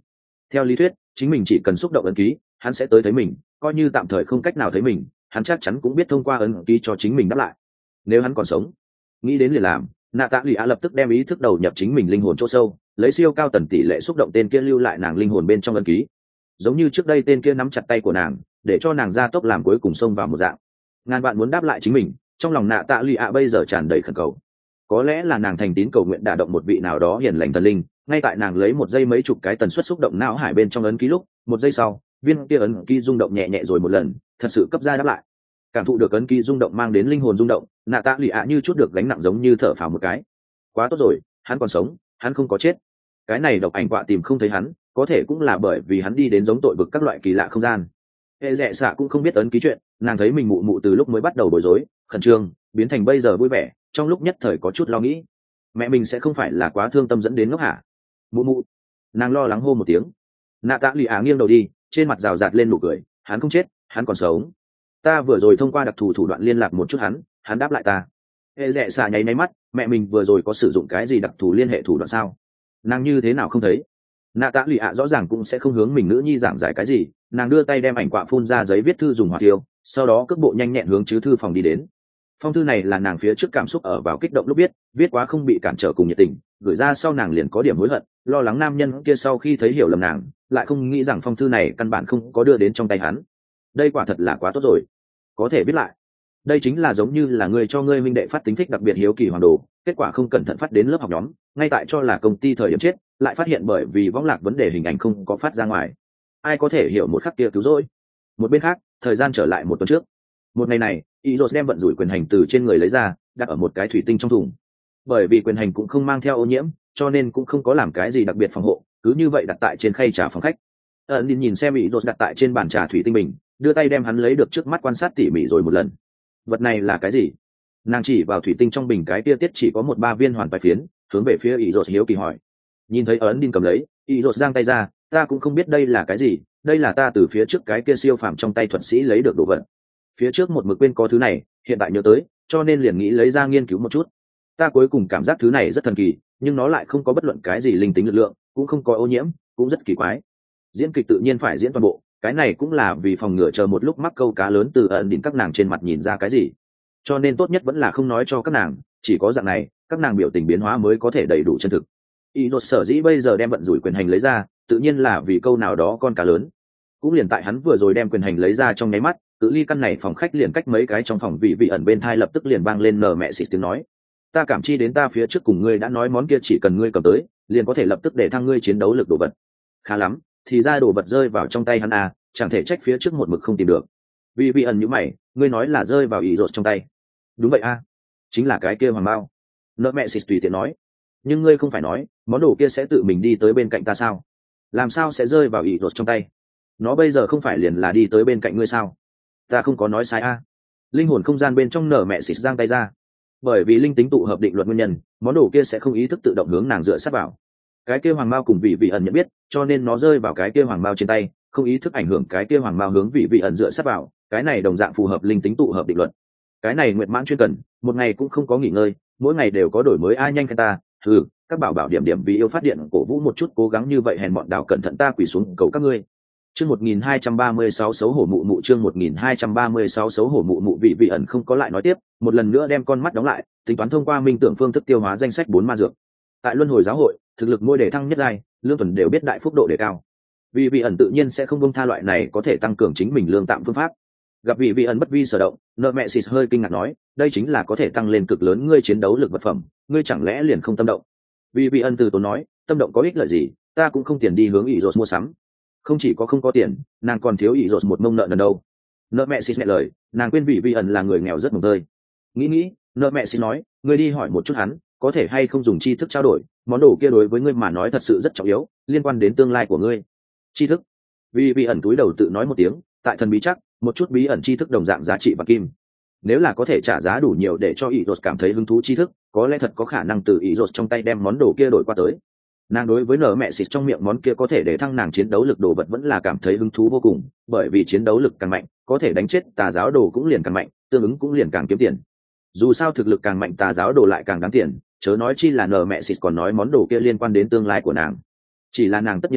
Theo lý thuyết chính mình chỉ cần xúc động ấn ký hắn sẽ tới thấy mình, coi như tạm thời không cách nào thấy mình hắn chắc chắn cũng biết thông qua ấn ký cho chính mình đáp lại. Nếu hắn còn sống, nghĩ đến liền làm, nạ tạ lụy ạ lập tức đem ý thức đầu nhập chính mình linh hồn chỗ sâu, lấy siêu cao tần tỷ lệ xúc động tên kia lưu lại nàng linh hồn bên trong ấn ký, giống như trước đây tên kia nắm chặt tay của nàng để cho nàng ra tốc làm cuối cùng xông vào một dạng. Ngàn bạn muốn đáp lại chính mình, trong lòng nạ tạ lụy ạ bây giờ tràn đầy khẩn cầu. Có lẽ là nàng thành tín cầu nguyện đả động một vị nào đó hiền lành thần linh, ngay tại nàng lấy một giây mấy chục cái tần suất xúc động não hải bên trong ấn ký lúc, một giây sau viên kia ấn ký rung động nhẹ nhẹ rồi một lần, thật sự cấp ra đáp lại. Cảm thụ được ấn ký rung động mang đến linh hồn rung động, nạ tạ lụy ạ như chút được gánh nặng, giống như thở phào một cái. Quá tốt rồi, hắn còn sống, hắn không có chết. Cái này độc ảnh quạ tìm không thấy hắn, có thể cũng là bởi vì hắn đi đến giống tội vực các loại kỳ lạ không gian. Hệ rẽ xạ cũng không biết ấn ký chuyện, nàng thấy mình mụ mụ từ lúc mới bắt đầu bối rối khẩn trương biến thành bây giờ vui vẻ, trong lúc nhất thời có chút lo nghĩ mẹ mình sẽ không phải là quá thương tâm dẫn đến ngốc hả. Mụ mụ, nàng lo lắng hô một tiếng. Nạ tạ lụy á nghiêng đầu đi, trên mặt rào rạt lên nụ cười. Hắn không chết, hắn còn sống. Ta vừa rồi thông qua đặc thù thủ đoạn liên lạc một chút hắn, hắn đáp lại ta. Hệ rẽ xạ nháy nháy mắt, mẹ mình vừa rồi có sử dụng cái gì đặc thù liên hệ thủ đoạn sao? Nàng như thế nào không thấy? Nạ tạ lụy ạ rõ ràng cũng sẽ không hướng mình nữ nhi giảng giải cái gì, nàng đưa tay đem ảnh quạ phun ra giấy viết thư dùng hỏa tiêu, sau đó cước bộ nhanh nhẹn hướng chứ thư phòng đi đến. Phong thư này là nàng phía trước cảm xúc ở vào kích động lúc viết, viết quá không bị cản trở cùng nhiệt tình, gửi ra sau nàng liền có điểm hối hận, lo lắng nam nhân kia sau khi thấy hiểu lầm nàng, lại không nghĩ rằng phong thư này căn bản không có đưa đến trong tay hắn. Đây quả thật là quá tốt rồi, có thể viết lại. Đây chính là giống như là người cho ngươi minh đệ phát tính thích đặc biệt hiếu kỳ hoàng đồ, kết quả không cẩn thận phát đến lớp học nhóm, ngay tại cho là công ty thời điểm chết, lại phát hiện bởi vì võng lạc vấn đề hình ảnh không có phát ra ngoài. Ai có thể hiểu một khắc kia cứu rỗi. Một bên khác, thời gian trở lại một tuần trước. Một ngày này, Izos đem vận rủi quyền hành từ trên người lấy ra, đặt ở một cái thủy tinh trong thùng. Bởi vì quyền hành cũng không mang theo ô nhiễm, cho nên cũng không có làm cái gì đặc biệt phòng hộ, cứ như vậy đặt tại trên khay trà phòng khách. Ẩn nhìn nhìn xem Izos đặt tại trên bàn trà thủy tinh bình, đưa tay đem hắn lấy được trước mắt quan sát tỉ mỉ rồi một lần. Vật này là cái gì? Nàng chỉ vào thủy tinh trong bình cái kia tiết chỉ có một ba viên hoàn bài phiến, hướng về phía Izos hiếu kỳ hỏi. Nhìn thấy Ẩn cầm lấy, Izos giang tay ra, ta cũng không biết đây là cái gì, đây là ta từ phía trước cái kia siêu phàm trong tay thuật sĩ lấy được đồ vật. Phía trước một mực quên có thứ này, hiện tại nhớ tới, cho nên liền nghĩ lấy ra nghiên cứu một chút. Ta cuối cùng cảm giác thứ này rất thần kỳ, nhưng nó lại không có bất luận cái gì linh tính lực lượng, cũng không có ô nhiễm, cũng rất kỳ quái. Diễn kịch tự nhiên phải diễn toàn bộ, cái này cũng là vì phòng ngừa chờ một lúc mắc câu cá lớn từ Ẩn đến các nàng trên mặt nhìn ra cái gì. Cho nên tốt nhất vẫn là không nói cho các nàng, chỉ có dạng này, các nàng biểu tình biến hóa mới có thể đầy đủ chân thực. Izos sở dĩ bây giờ đem vận rủi quyền hành lấy ra, tự nhiên là vì câu nào đó con cá lớn. Cũng liền tại hắn vừa rồi đem quyền hành lấy ra trong nháy mắt, cự ly căn này phòng khách liền cách mấy cái trong phòng vị vị ẩn bên thai lập tức liền vang lên nở mẹ xịt tiếng nói. Ta cảm chi đến ta phía trước cùng ngươi đã nói món kia chỉ cần ngươi cầm tới, liền có thể lập tức để thăng ngươi chiến đấu lực đồ vật. Khá lắm, thì ra đồ vật rơi vào trong tay hắn à, chẳng thể trách phía trước một mực không tìm được. Vị vị ẩn như mày, ngươi nói là rơi vào ý rột trong tay. Đúng vậy à, chính là cái kia hoàng bao. Nở mẹ xịt tùy tiện nói. Nhưng ngươi không phải nói, món đồ kia sẽ tự mình đi tới bên cạnh ta sao? Làm sao sẽ rơi vào ý rột trong tay? Nó bây giờ không phải liền là đi tới bên cạnh ngươi sao? Ta không có nói sai a. Linh hồn không gian bên trong nở mẹ xịt giang tay ra. Bởi vì linh tính tụ hợp định luật nguyên nhân, món đồ kia sẽ không ý thức tự động hướng nàng dựa sát vào. Cái kia hoàng mao cùng vị vị ẩn nhận biết, cho nên nó rơi vào cái kia hoàng mao trên tay, không ý thức ảnh hưởng cái kia hoàng mao hướng vị vị ẩn dựa sát vào, cái này đồng dạng phù hợp linh tính tụ hợp định luật. Cái này nguyệt mãn chuyên cần, một ngày cũng không có nghỉ ngơi, mỗi ngày đều có đổi mới, ai nhanh khen ta. Ừ, các bảo bảo điểm điểm vì yêu phát điện cổ vũ một chút, cố gắng như vậy hèn bọn đảo cẩn thận ta quỳ xuống cầu các ngươi. Chương một nghìn hai trăm ba mươi sáu xấu hổ mụ mụ chương một nghìn hai trăm ba mươi sáu xấu hổ mụ mụ vị vị ẩn không có lại nói tiếp, một lần nữa đem con mắt đóng lại, tính toán thông qua minh tưởng phương thức tiêu hóa danh sách bốn ma dược. Tại luân hồi giáo hội, thực lực mỗi đề thăng nhất giai, lương tuần đều biết đại phúc độ đề cao. Vị vị ẩn tự nhiên sẽ không buông tha loại này có thể tăng cường chính mình lương tạm phương pháp. Gặp vị vị ẩn bất vi sở động, nợ mẹ xịt hơi kinh ngạc nói, đây chính là có thể tăng lên cực lớn ngươi chiến đấu lực vật phẩm, ngươi chẳng lẽ liền không tâm động? Vị vị ẩn từ tốn nói, tâm động có ích lợi gì, ta cũng không tiền đi hướng ý rột mua sắm. Không chỉ có không có tiền, nàng còn thiếu ý rột một mông nợ nần đâu. Nợ mẹ xịt mẹ lời, nàng quên vị vị ẩn là người nghèo rất mồng tơi. Nghĩ nghĩ, nợ mẹ xịt nói, ngươi đi hỏi một chút hắn, có thể hay không dùng tri thức trao đổi, món đồ kia đối với ngươi mà nói thật sự rất trọng yếu, liên quan đến tương lai của ngươi. Tri thức? Vị vị ẩn túi đầu tự nói một tiếng, tại thần bí chắc, một chút bí ẩn tri thức đồng dạng giá trị và kim. Nếu là có thể trả giá đủ nhiều để cho ý rột cảm thấy hứng thú tri thức, có lẽ thật có khả năng từ ý rột trong tay đem món đồ kia đổi qua tới. Nàng đối với nở mẹ xịt trong miệng món kia có thể để thăng nàng chiến đấu lực đồ vật vẫn là cảm thấy hứng thú vô cùng, bởi vì chiến đấu lực càng mạnh, có thể đánh chết tà giáo đồ cũng liền càng mạnh, tương ứng cũng liền càng kiếm tiền. Dù sao thực lực càng mạnh tà giáo đồ lại càng đáng tiền, chớ nói chi là nở mẹ xịt còn nói món đồ kia liên quan đến tương lai của nàng. Chỉ là nàng tất nhiên nói,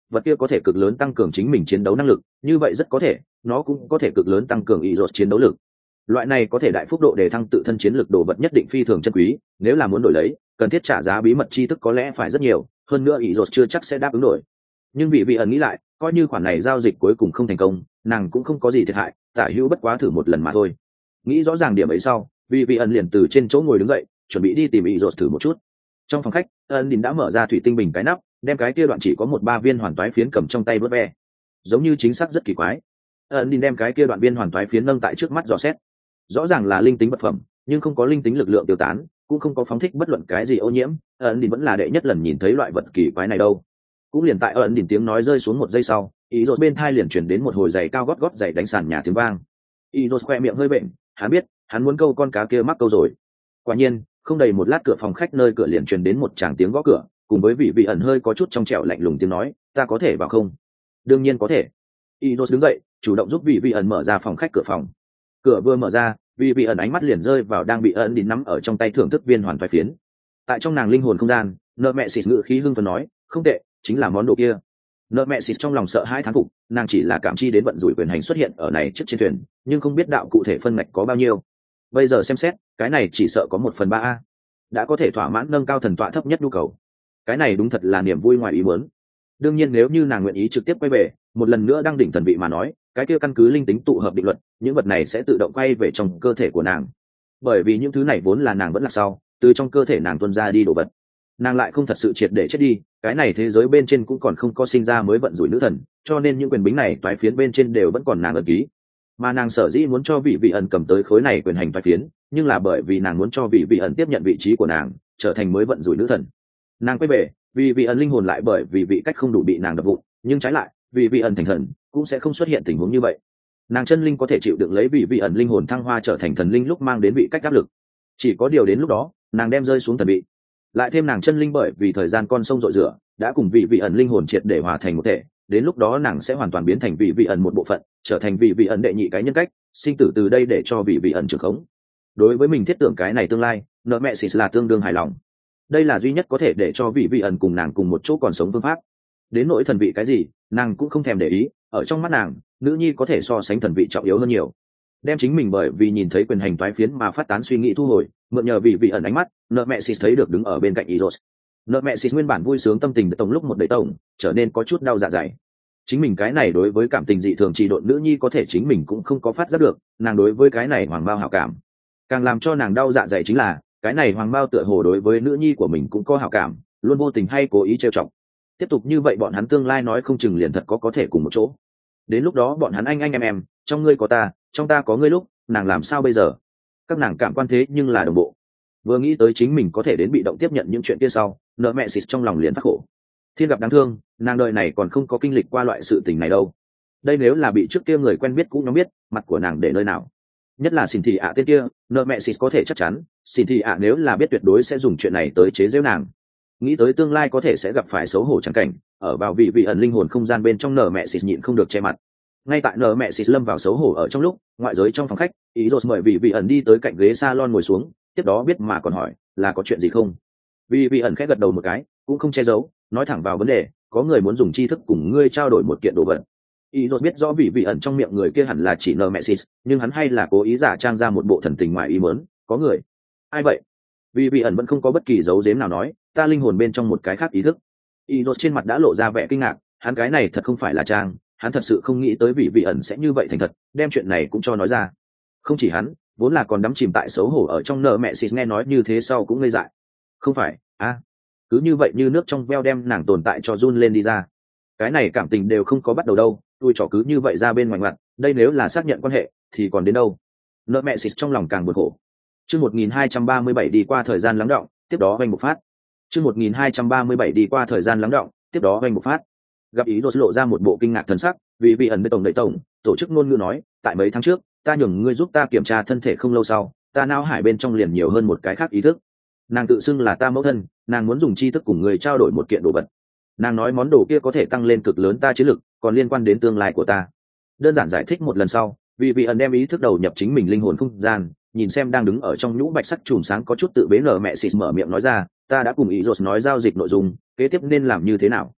vật kia có thể cực lớn tăng cường chính mình chiến đấu năng lực, như vậy rất có thể nó cũng có thể cực lớn tăng cường ý rột chiến đấu lực. Loại này có thể đại phúc độ để thăng tự thân chiến lực đồ vật nhất định phi thường chân quý, nếu là muốn đổi lấy cần thiết trả giá bí mật tri thức có lẽ phải rất nhiều, hơn nữa ý rột chưa chắc sẽ đáp ứng đổi. Nhưng vị vị ẩn nghĩ lại, coi như khoản này giao dịch cuối cùng không thành công, nàng cũng không có gì thiệt hại, tả hữu bất quá thử một lần mà thôi. Nghĩ rõ ràng điểm ấy sau, vị vị ẩn liền từ trên chỗ ngồi đứng dậy, chuẩn bị đi tìm ý rột thử một chút. Trong phòng khách, ân đình đã mở ra thủy tinh bình cái nắp, đem cái kia đoạn chỉ có một ba viên hoàn toái phiến cầm trong tay vớt ve, giống như chính xác rất kỳ quái. ân đình đem cái kia đoạn viên hoàn toái phiến nâng tại trước mắt dò xét, rõ ràng là linh tính vật phẩm, nhưng không có linh tính lực lượng tiêu tán, cũng không có phóng thích bất luận cái gì ô nhiễm. ân đình vẫn là đệ nhất lần nhìn thấy loại vật kỳ quái này đâu. Cũng liền tại ân đình tiếng nói rơi xuống một giây sau, ý rột bên thai liền chuyển đến một hồi giày cao gót gót giày đánh sàn nhà tiếng vang. Ý rột khoe miệng hơi bệnh, hắn biết hắn muốn câu con cá kia mắc câu rồi. Quả nhiên, không đầy một lát cửa phòng khách nơi cửa liền truyền đến một tràng tiếng gõ cửa, cùng với vị vị ẩn hơi có chút trong trẻo lạnh lùng tiếng nói, ta có thể vào không? Đương nhiên có thể. Inos đứng dậy, chủ động giúp vị vị ẩn mở ra phòng khách cửa phòng. Cửa vừa mở ra, vị vị ẩn ánh mắt liền rơi vào đang bị ẩn đi nắm ở trong tay thưởng thức viên hoàn toái phiến. Tại trong nàng linh hồn không gian, nợ mẹ xịt ngự khí hưng phấn nói, không tệ, chính là món đồ kia. Nợ mẹ xịt trong lòng sợ hãi thán phục, nàng chỉ là cảm chi đến vận rủi quyền hành xuất hiện ở này trước trên thuyền, nhưng không biết đạo cụ thể phân ngạch có bao nhiêu. Bây giờ xem xét, cái này chỉ sợ có một phần ba a, đã có thể thỏa mãn nâng cao thần tọa thấp nhất nhu cầu. Cái này đúng thật là niềm vui ngoài ý muốn. Đương nhiên nếu như nàng nguyện ý trực tiếp quay về một lần nữa đăng đỉnh thần vị mà nói, cái kia căn cứ linh tính tụ hợp định luật, những vật này sẽ tự động quay về trong cơ thể của nàng, bởi vì những thứ này vốn là nàng vẫn là sau từ trong cơ thể nàng tuôn ra đi đồ vật. Nàng lại không thật sự triệt để chết đi, cái này thế giới bên trên cũng còn không có sinh ra mới vận rủi nữ thần, cho nên những quyền bính này toái phiến bên trên đều vẫn còn nàng ấn ký. Mà nàng sở dĩ muốn cho vị vị ẩn cầm tới khối này quyền hành toái phiến, nhưng là bởi vì nàng muốn cho vị vị ẩn tiếp nhận vị trí của nàng, trở thành mới vận rủi nữ thần. Nàng quay về vì vị ẩn linh hồn lại bởi vì vị cách không đủ bị nàng đập vụn, nhưng trái lại vì vị ẩn thành thần cũng sẽ không xuất hiện tình huống như vậy. Nàng chân linh có thể chịu đựng lấy vị vị ẩn linh hồn thăng hoa trở thành thần linh lúc mang đến vị cách áp lực. Chỉ có điều đến lúc đó nàng đem rơi xuống thần vị, lại thêm nàng chân linh bởi vì thời gian con sông dội rửa đã cùng vị vị ẩn linh hồn triệt để hòa thành một thể, đến lúc đó nàng sẽ hoàn toàn biến thành vị vị ẩn một bộ phận, trở thành vị vị ẩn đệ nhị cái nhân cách, sinh tử từ đây để cho vị vị ẩn trưởng khống. Đối với mình thiết tưởng cái này tương lai, nợ mẹ xịt là tương đương hài lòng. Đây là duy nhất có thể để cho vị vị ẩn cùng nàng cùng một chỗ còn sống phương pháp. Đến nỗi thần vị cái gì, nàng cũng không thèm để ý, ở trong mắt nàng, nữ nhi có thể so sánh thần vị trọng yếu hơn nhiều. Đem chính mình bởi vì nhìn thấy quyền hành toái phiến mà phát tán suy nghĩ thu hồi, mượn nhờ vị vị ẩn ánh mắt, nợ mẹ xịt thấy được đứng ở bên cạnh Iros. Nợ mẹ xịt nguyên bản vui sướng tâm tình tổng lúc một đầy tổng, trở nên có chút đau dạ dày. Chính mình cái này đối với cảm tình dị thường trì độn nữ nhi có thể chính mình cũng không có phát giác được, nàng đối với cái này hoàng bao hảo cảm. Càng làm cho nàng đau dạ dày chính là, cái này hoàng bao tựa hồ đối với nữ nhi của mình cũng có hảo cảm, luôn vô tình hay cố ý trêu chọc. Tiếp tục như vậy bọn hắn tương lai nói không chừng liền thật có có thể cùng một chỗ. Đến lúc đó bọn hắn anh anh em em, trong ngươi có ta, trong ta có ngươi lúc, nàng làm sao bây giờ? Các nàng cảm quan thế nhưng là đồng bộ. Vừa nghĩ tới chính mình có thể đến bị động tiếp nhận những chuyện kia sau, nợ mẹ xịt trong lòng liền phát khổ. Thiên gặp đáng thương, nàng đời này còn không có kinh lịch qua loại sự tình này đâu. Đây nếu là bị trước kia người quen biết cũng nó biết, mặt của nàng để nơi nào. Nhất là xin thị ạ tên kia, nợ mẹ xịt có thể chắc chắn, xin thị ạ nếu là biết tuyệt đối sẽ dùng chuyện này tới chế giễu nàng. Nghĩ tới tương lai có thể sẽ gặp phải xấu hổ chẳng cảnh, ở vào vị vị ẩn linh hồn không gian bên trong nợ mẹ xịt nhịn không được che mặt. Ngay tại nợ mẹ xịt lâm vào xấu hổ ở trong lúc, ngoại giới trong phòng khách, ý rột mời vị vị ẩn đi tới cạnh ghế salon ngồi xuống, tiếp đó biết mà còn hỏi, là có chuyện gì không? Vị vị ẩn khẽ gật đầu một cái, cũng không che giấu, nói thẳng vào vấn đề, có người muốn dùng tri thức cùng ngươi trao đổi một kiện đồ vật. Ý rột biết rõ vị vị ẩn trong miệng người kia hẳn là chỉ nợ mẹ xịt, nhưng hắn hay là cố ý giả trang ra một bộ thần tình ngoài ý muốn, có người. Ai vậy? Vị vị ẩn vẫn không có bất kỳ dấu giếm nào nói, ta linh hồn bên trong một cái khác ý thức. Ý rột trên mặt đã lộ ra vẻ kinh ngạc, hắn cái này thật không phải là trang, hắn thật sự không nghĩ tới vị vị ẩn sẽ như vậy thành thật, đem chuyện này cũng cho nói ra. Không chỉ hắn, vốn là còn đắm chìm tại xấu hổ ở trong nợ mẹ xịt nghe nói như thế sau cũng ngây dại. Không phải, a, à, cứ như vậy như nước trong veo đem nàng tồn tại cho run lên đi ra. Cái này cảm tình đều không có bắt đầu đâu, tôi trò cứ như vậy ra bên ngoài mặt, đây nếu là xác nhận quan hệ thì còn đến đâu. Nợ mẹ xịt trong lòng càng buồn khổ. Chương một nghìn hai trăm ba mươi bảy đi qua thời gian lắng đọng, tiếp đó vành một phát. Chương một nghìn hai trăm ba mươi bảy đi qua thời gian lắng đọng, tiếp đó vành một phát. Gặp ý đột lộ ra một bộ kinh ngạc thần sắc, vì vị ẩn với tổng đợi tổng, tổ chức ngôn ngữ nói, tại mấy tháng trước, ta nhường ngươi giúp ta kiểm tra thân thể không lâu sau, ta não hải bên trong liền nhiều hơn một cái khác ý thức. Nàng tự xưng là ta mẫu thân, nàng muốn dùng tri thức cùng người trao đổi một kiện đồ vật. Nàng nói món đồ kia có thể tăng lên cực lớn ta chiến lực, còn liên quan đến tương lai của ta. Đơn giản giải thích một lần sau, vì vị ẩn đem ý thức đầu nhập chính mình linh hồn không gian, nhìn xem đang đứng ở trong nhũ bạch sắc chùm sáng có chút tự bế nở mẹ xịt mở miệng nói ra, ta đã cùng ý rột nói giao dịch nội dung, kế tiếp nên làm như thế nào.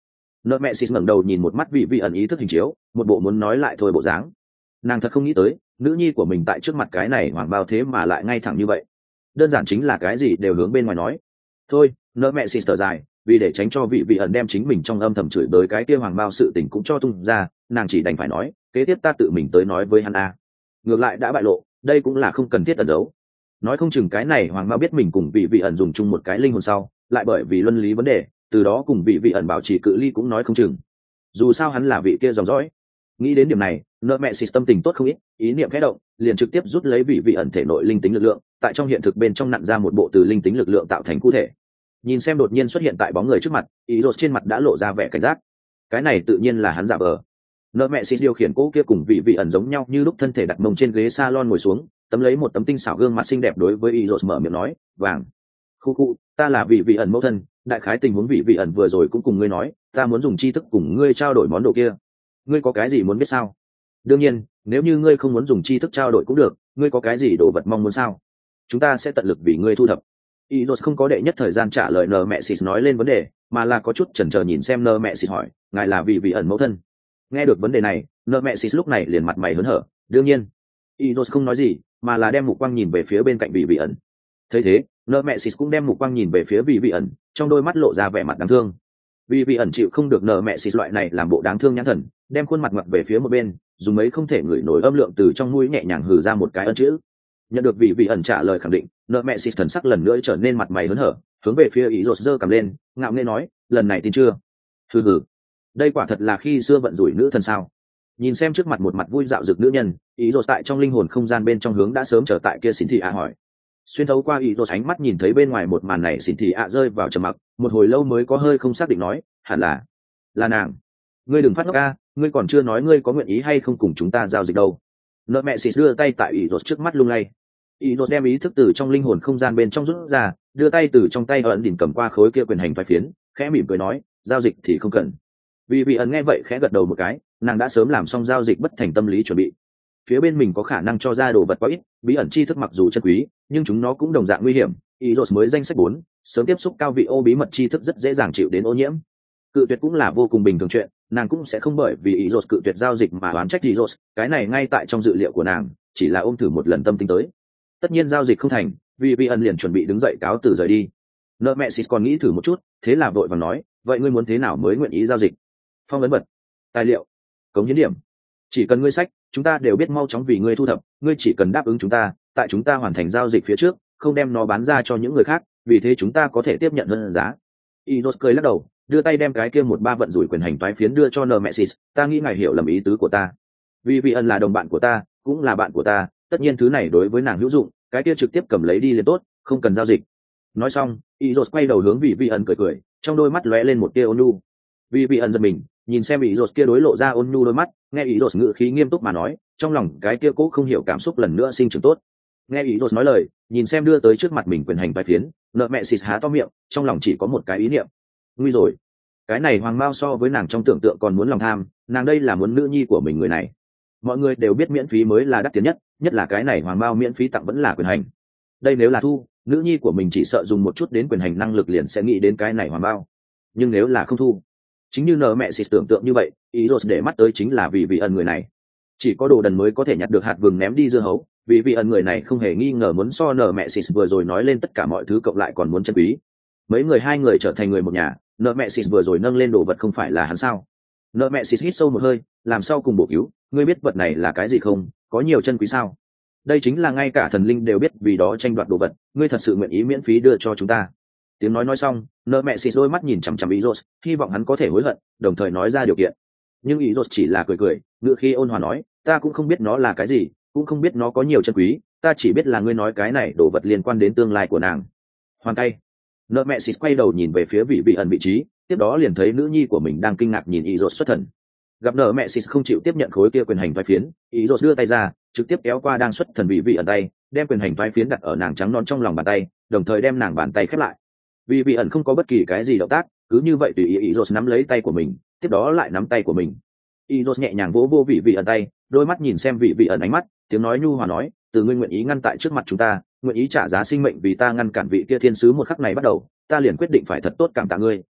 Nợ mẹ xịt ngẩng đầu nhìn một mắt vị vị ẩn ý thức hình chiếu, một bộ muốn nói lại thôi bộ dáng. Nàng thật không nghĩ tới, nữ nhi của mình tại trước mặt cái này hoàng bao thế mà lại ngay thẳng như vậy. Đơn giản chính là cái gì đều hướng bên ngoài nói. Thôi, nợ mẹ xịt thở dài, vì để tránh cho vị vị ẩn đem chính mình trong âm thầm chửi bới cái kia hoàng bao sự tình cũng cho tung ra, nàng chỉ đành phải nói, kế tiếp ta tự mình tới nói với hắn a. Ngược lại đã bại lộ, đây cũng là không cần thiết ẩn giấu. Nói không chừng cái này hoàng bao biết mình cùng vị vị ẩn dùng chung một cái linh hồn sau, lại bởi vì luân lý vấn đề, từ đó cùng vị vị ẩn bảo trì cự ly cũng nói không chừng. Dù sao hắn là vị kia dòng dõi. Nghĩ đến điểm này, nợ mẹ xịt tâm tình tốt không ít, ý niệm khẽ động, liền trực tiếp rút lấy vị vị ẩn thể nội linh tính lực lượng, tại trong hiện thực bên trong nặn ra một bộ từ linh tính lực lượng tạo thành cụ thể. Nhìn xem đột nhiên xuất hiện tại bóng người trước mặt, ý rốt trên mặt đã lộ ra vẻ cảnh giác. Cái này tự nhiên là hắn giả vờ. Nợ mẹ xịt điều khiển cỗ kia cùng vị vị ẩn giống nhau như lúc thân thể đặt mông trên ghế salon ngồi xuống, tấm lấy một tấm tinh xảo gương mặt xinh đẹp đối với ý rốt mở miệng nói, "Vàng, khu khu, ta là vị vị ẩn mẫu thân, đại khái tình huống vị vị ẩn vừa rồi cũng cùng ngươi nói, ta muốn dùng tri thức cùng ngươi trao đổi món đồ kia. Ngươi có cái gì muốn biết sao? Đương nhiên, nếu như ngươi không muốn dùng tri thức trao đổi cũng được, ngươi có cái gì đồ vật mong muốn sao? Chúng ta sẽ tận lực vì ngươi thu thập." Idos không có đệ nhất thời gian trả lời nờ mẹ xịt nói lên vấn đề, mà là có chút chần chờ nhìn xem nờ mẹ xịt hỏi, ngài là vị vị ẩn mẫu thân? Nghe được vấn đề này, nờ mẹ xịt lúc này liền mặt mày hớn hở. Đương nhiên, Idos không nói gì, mà là đem mục quang nhìn về phía bên cạnh vị vị ẩn. Thấy thế, nờ mẹ xịt cũng đem mục quang nhìn về phía vị vị ẩn, trong đôi mắt lộ ra vẻ mặt đáng thương. Vị vị ẩn chịu không được nờ mẹ xịt loại này làm bộ đáng thương nhãn thần, đem khuôn mặt ngoặt về phía một bên, dùng mấy không thể ngửi nổi âm lượng từ trong mũi nhẹ nhàng hừ ra một cái ân chữ. Nhận được vị vị ẩn trả lời khẳng định, nợ mẹ xịt thần sắc lần nữa trở nên mặt mày hớn hở, hướng về phía ý rột giơ cầm lên, ngạo nghễ nói, lần này tin chưa? Hừ hừ, đây quả thật là khi xưa vận rủi nữ thần sao? Nhìn xem trước mặt một mặt vui dạo dực nữ nhân, ý rột tại trong linh hồn không gian bên trong hướng đã sớm trở tại kia xỉn thị ạ hỏi. Xuyên thấu qua ý rột ánh mắt nhìn thấy bên ngoài một màn này, xỉn thị ạ rơi vào trầm mặc, một hồi lâu mới có hơi không xác định nói, hẳn là là nàng. Ngươi đừng phát ngốc a, ngươi còn chưa nói ngươi có nguyện ý hay không cùng chúng ta giao dịch đâu. Nợ mẹ xịt đưa tay tại ý rột trước mắt lung lay. Ý rột đem ý thức từ trong linh hồn không gian bên trong rút ra, đưa tay từ trong tay ẩn đỉnh cầm qua khối kia quyền hành phái phiến, khẽ mỉm cười nói, giao dịch thì không cần. Vì vị ẩn nghe vậy khẽ gật đầu một cái, nàng đã sớm làm xong giao dịch bất thành tâm lý chuẩn bị. Phía bên mình có khả năng cho ra đồ vật quá ít, bí ẩn tri thức mặc dù chân quý, nhưng chúng nó cũng đồng dạng nguy hiểm. Ý rột mới danh sách bốn, sớm tiếp xúc cao vị ô bí mật tri thức rất dễ dàng chịu đến ô nhiễm. Cự tuyệt cũng là vô cùng bình thường chuyện, nàng cũng sẽ không bởi vì ý rột cự tuyệt giao dịch mà oán trách ý rột, cái này ngay tại trong dự liệu của nàng, chỉ là ôm thử một lần tâm tính tới. Tất nhiên giao dịch không thành, vì vị ẩn liền chuẩn bị đứng dậy cáo từ rời đi. Nợ mẹ xịt còn nghĩ thử một chút, thế là vội vàng nói, vậy ngươi muốn thế nào mới nguyện ý giao dịch? Phong ấn vật, tài liệu, cống hiến điểm, chỉ cần ngươi sách, chúng ta đều biết mau chóng vì ngươi thu thập, ngươi chỉ cần đáp ứng chúng ta, tại chúng ta hoàn thành giao dịch phía trước, không đem nó bán ra cho những người khác, vì thế chúng ta có thể tiếp nhận hơn giá. Idos cười lắc đầu, đưa tay đem cái kia một ba vận rủi quyền hành toái phiến đưa cho nợ mẹ xịt, ta nghĩ ngài hiểu lầm ý tứ của ta. Vì vị ẩn là đồng bạn của ta, cũng là bạn của ta, tất nhiên thứ này đối với nàng hữu dụng, cái kia trực tiếp cầm lấy đi liền tốt, không cần giao dịch. Nói xong, Iros quay đầu hướng vị vị ẩn cười cười, trong đôi mắt lóe lên một tia ôn nhu. Vị vị ẩn giật mình, nhìn xem Iros kia đối lộ ra ôn nhu đôi mắt, nghe Iros ngữ khí nghiêm túc mà nói, trong lòng cái kia cố không hiểu cảm xúc lần nữa sinh trưởng tốt. Nghe Iros nói lời, nhìn xem đưa tới trước mặt mình quyền hành bài phiến, nợ mẹ xịt há to miệng, trong lòng chỉ có một cái ý niệm. Nguy rồi, cái này hoàng mao so với nàng trong tưởng tượng còn muốn lòng tham, nàng đây là muốn nữ nhi của mình người này. Mọi người đều biết miễn phí mới là đắt tiền nhất, nhất là cái này hoàng mao miễn phí tặng vẫn là quyền hành. Đây nếu là thu, nữ nhi của mình chỉ sợ dùng một chút đến quyền hành năng lực liền sẽ nghĩ đến cái này hoàng mao. Nhưng nếu là không thu, chính như nợ mẹ xịt tưởng tượng như vậy, ý rồi để mắt tới chính là vì vị ẩn người này. Chỉ có đồ đần mới có thể nhặt được hạt vừng ném đi dưa hấu, vì vị ẩn người này không hề nghi ngờ muốn so nợ mẹ xịt vừa rồi nói lên tất cả mọi thứ cộng lại còn muốn chân quý. Mấy người hai người trở thành người một nhà, nợ mẹ xịt vừa rồi nâng lên đồ vật không phải là hắn sao? Nợ mẹ xịt hít sâu một hơi, làm sao cùng bổ cứu, ngươi biết vật này là cái gì không, có nhiều chân quý sao? Đây chính là ngay cả thần linh đều biết vì đó tranh đoạt đồ vật, ngươi thật sự nguyện ý miễn phí đưa cho chúng ta? Tiếng nói nói xong, nợ mẹ xịt đôi mắt nhìn chằm chằm Izos, hy vọng hắn có thể hối hận, đồng thời nói ra điều kiện. Nhưng Izos chỉ là cười cười, ngữ khí ôn hòa nói, ta cũng không biết nó là cái gì, cũng không biết nó có nhiều chân quý, ta chỉ biết là ngươi nói cái này đồ vật liên quan đến tương lai của nàng. Hoàn tay. Nợ mẹ xịt quay đầu nhìn về phía vị vị ẩn vị trí, tiếp đó liền thấy nữ nhi của mình đang kinh ngạc nhìn Izos xuất thần. Gặp nợ mẹ xịt không chịu tiếp nhận khối kia quyền hành vai phiến, Izos đưa tay ra, trực tiếp kéo qua đang xuất thần vị vị ẩn tay, đem quyền hành vai phiến đặt ở nàng trắng non trong lòng bàn tay, đồng thời đem nàng bàn tay khép lại. Vị vị ẩn không có bất kỳ cái gì động tác, cứ như vậy tùy ý Izos nắm lấy tay của mình, tiếp đó lại nắm tay của mình. Izos nhẹ nhàng vỗ vô vị vị ẩn tay, đôi mắt nhìn xem vị vị ẩn ánh mắt, tiếng nói nhu hòa nói, từ ngươi nguyện ý ngăn tại trước mặt chúng ta, nguyện ý trả giá sinh mệnh vì ta ngăn cản vị kia thiên sứ một khắc này bắt đầu, ta liền quyết định phải thật tốt cảm tạ ngươi.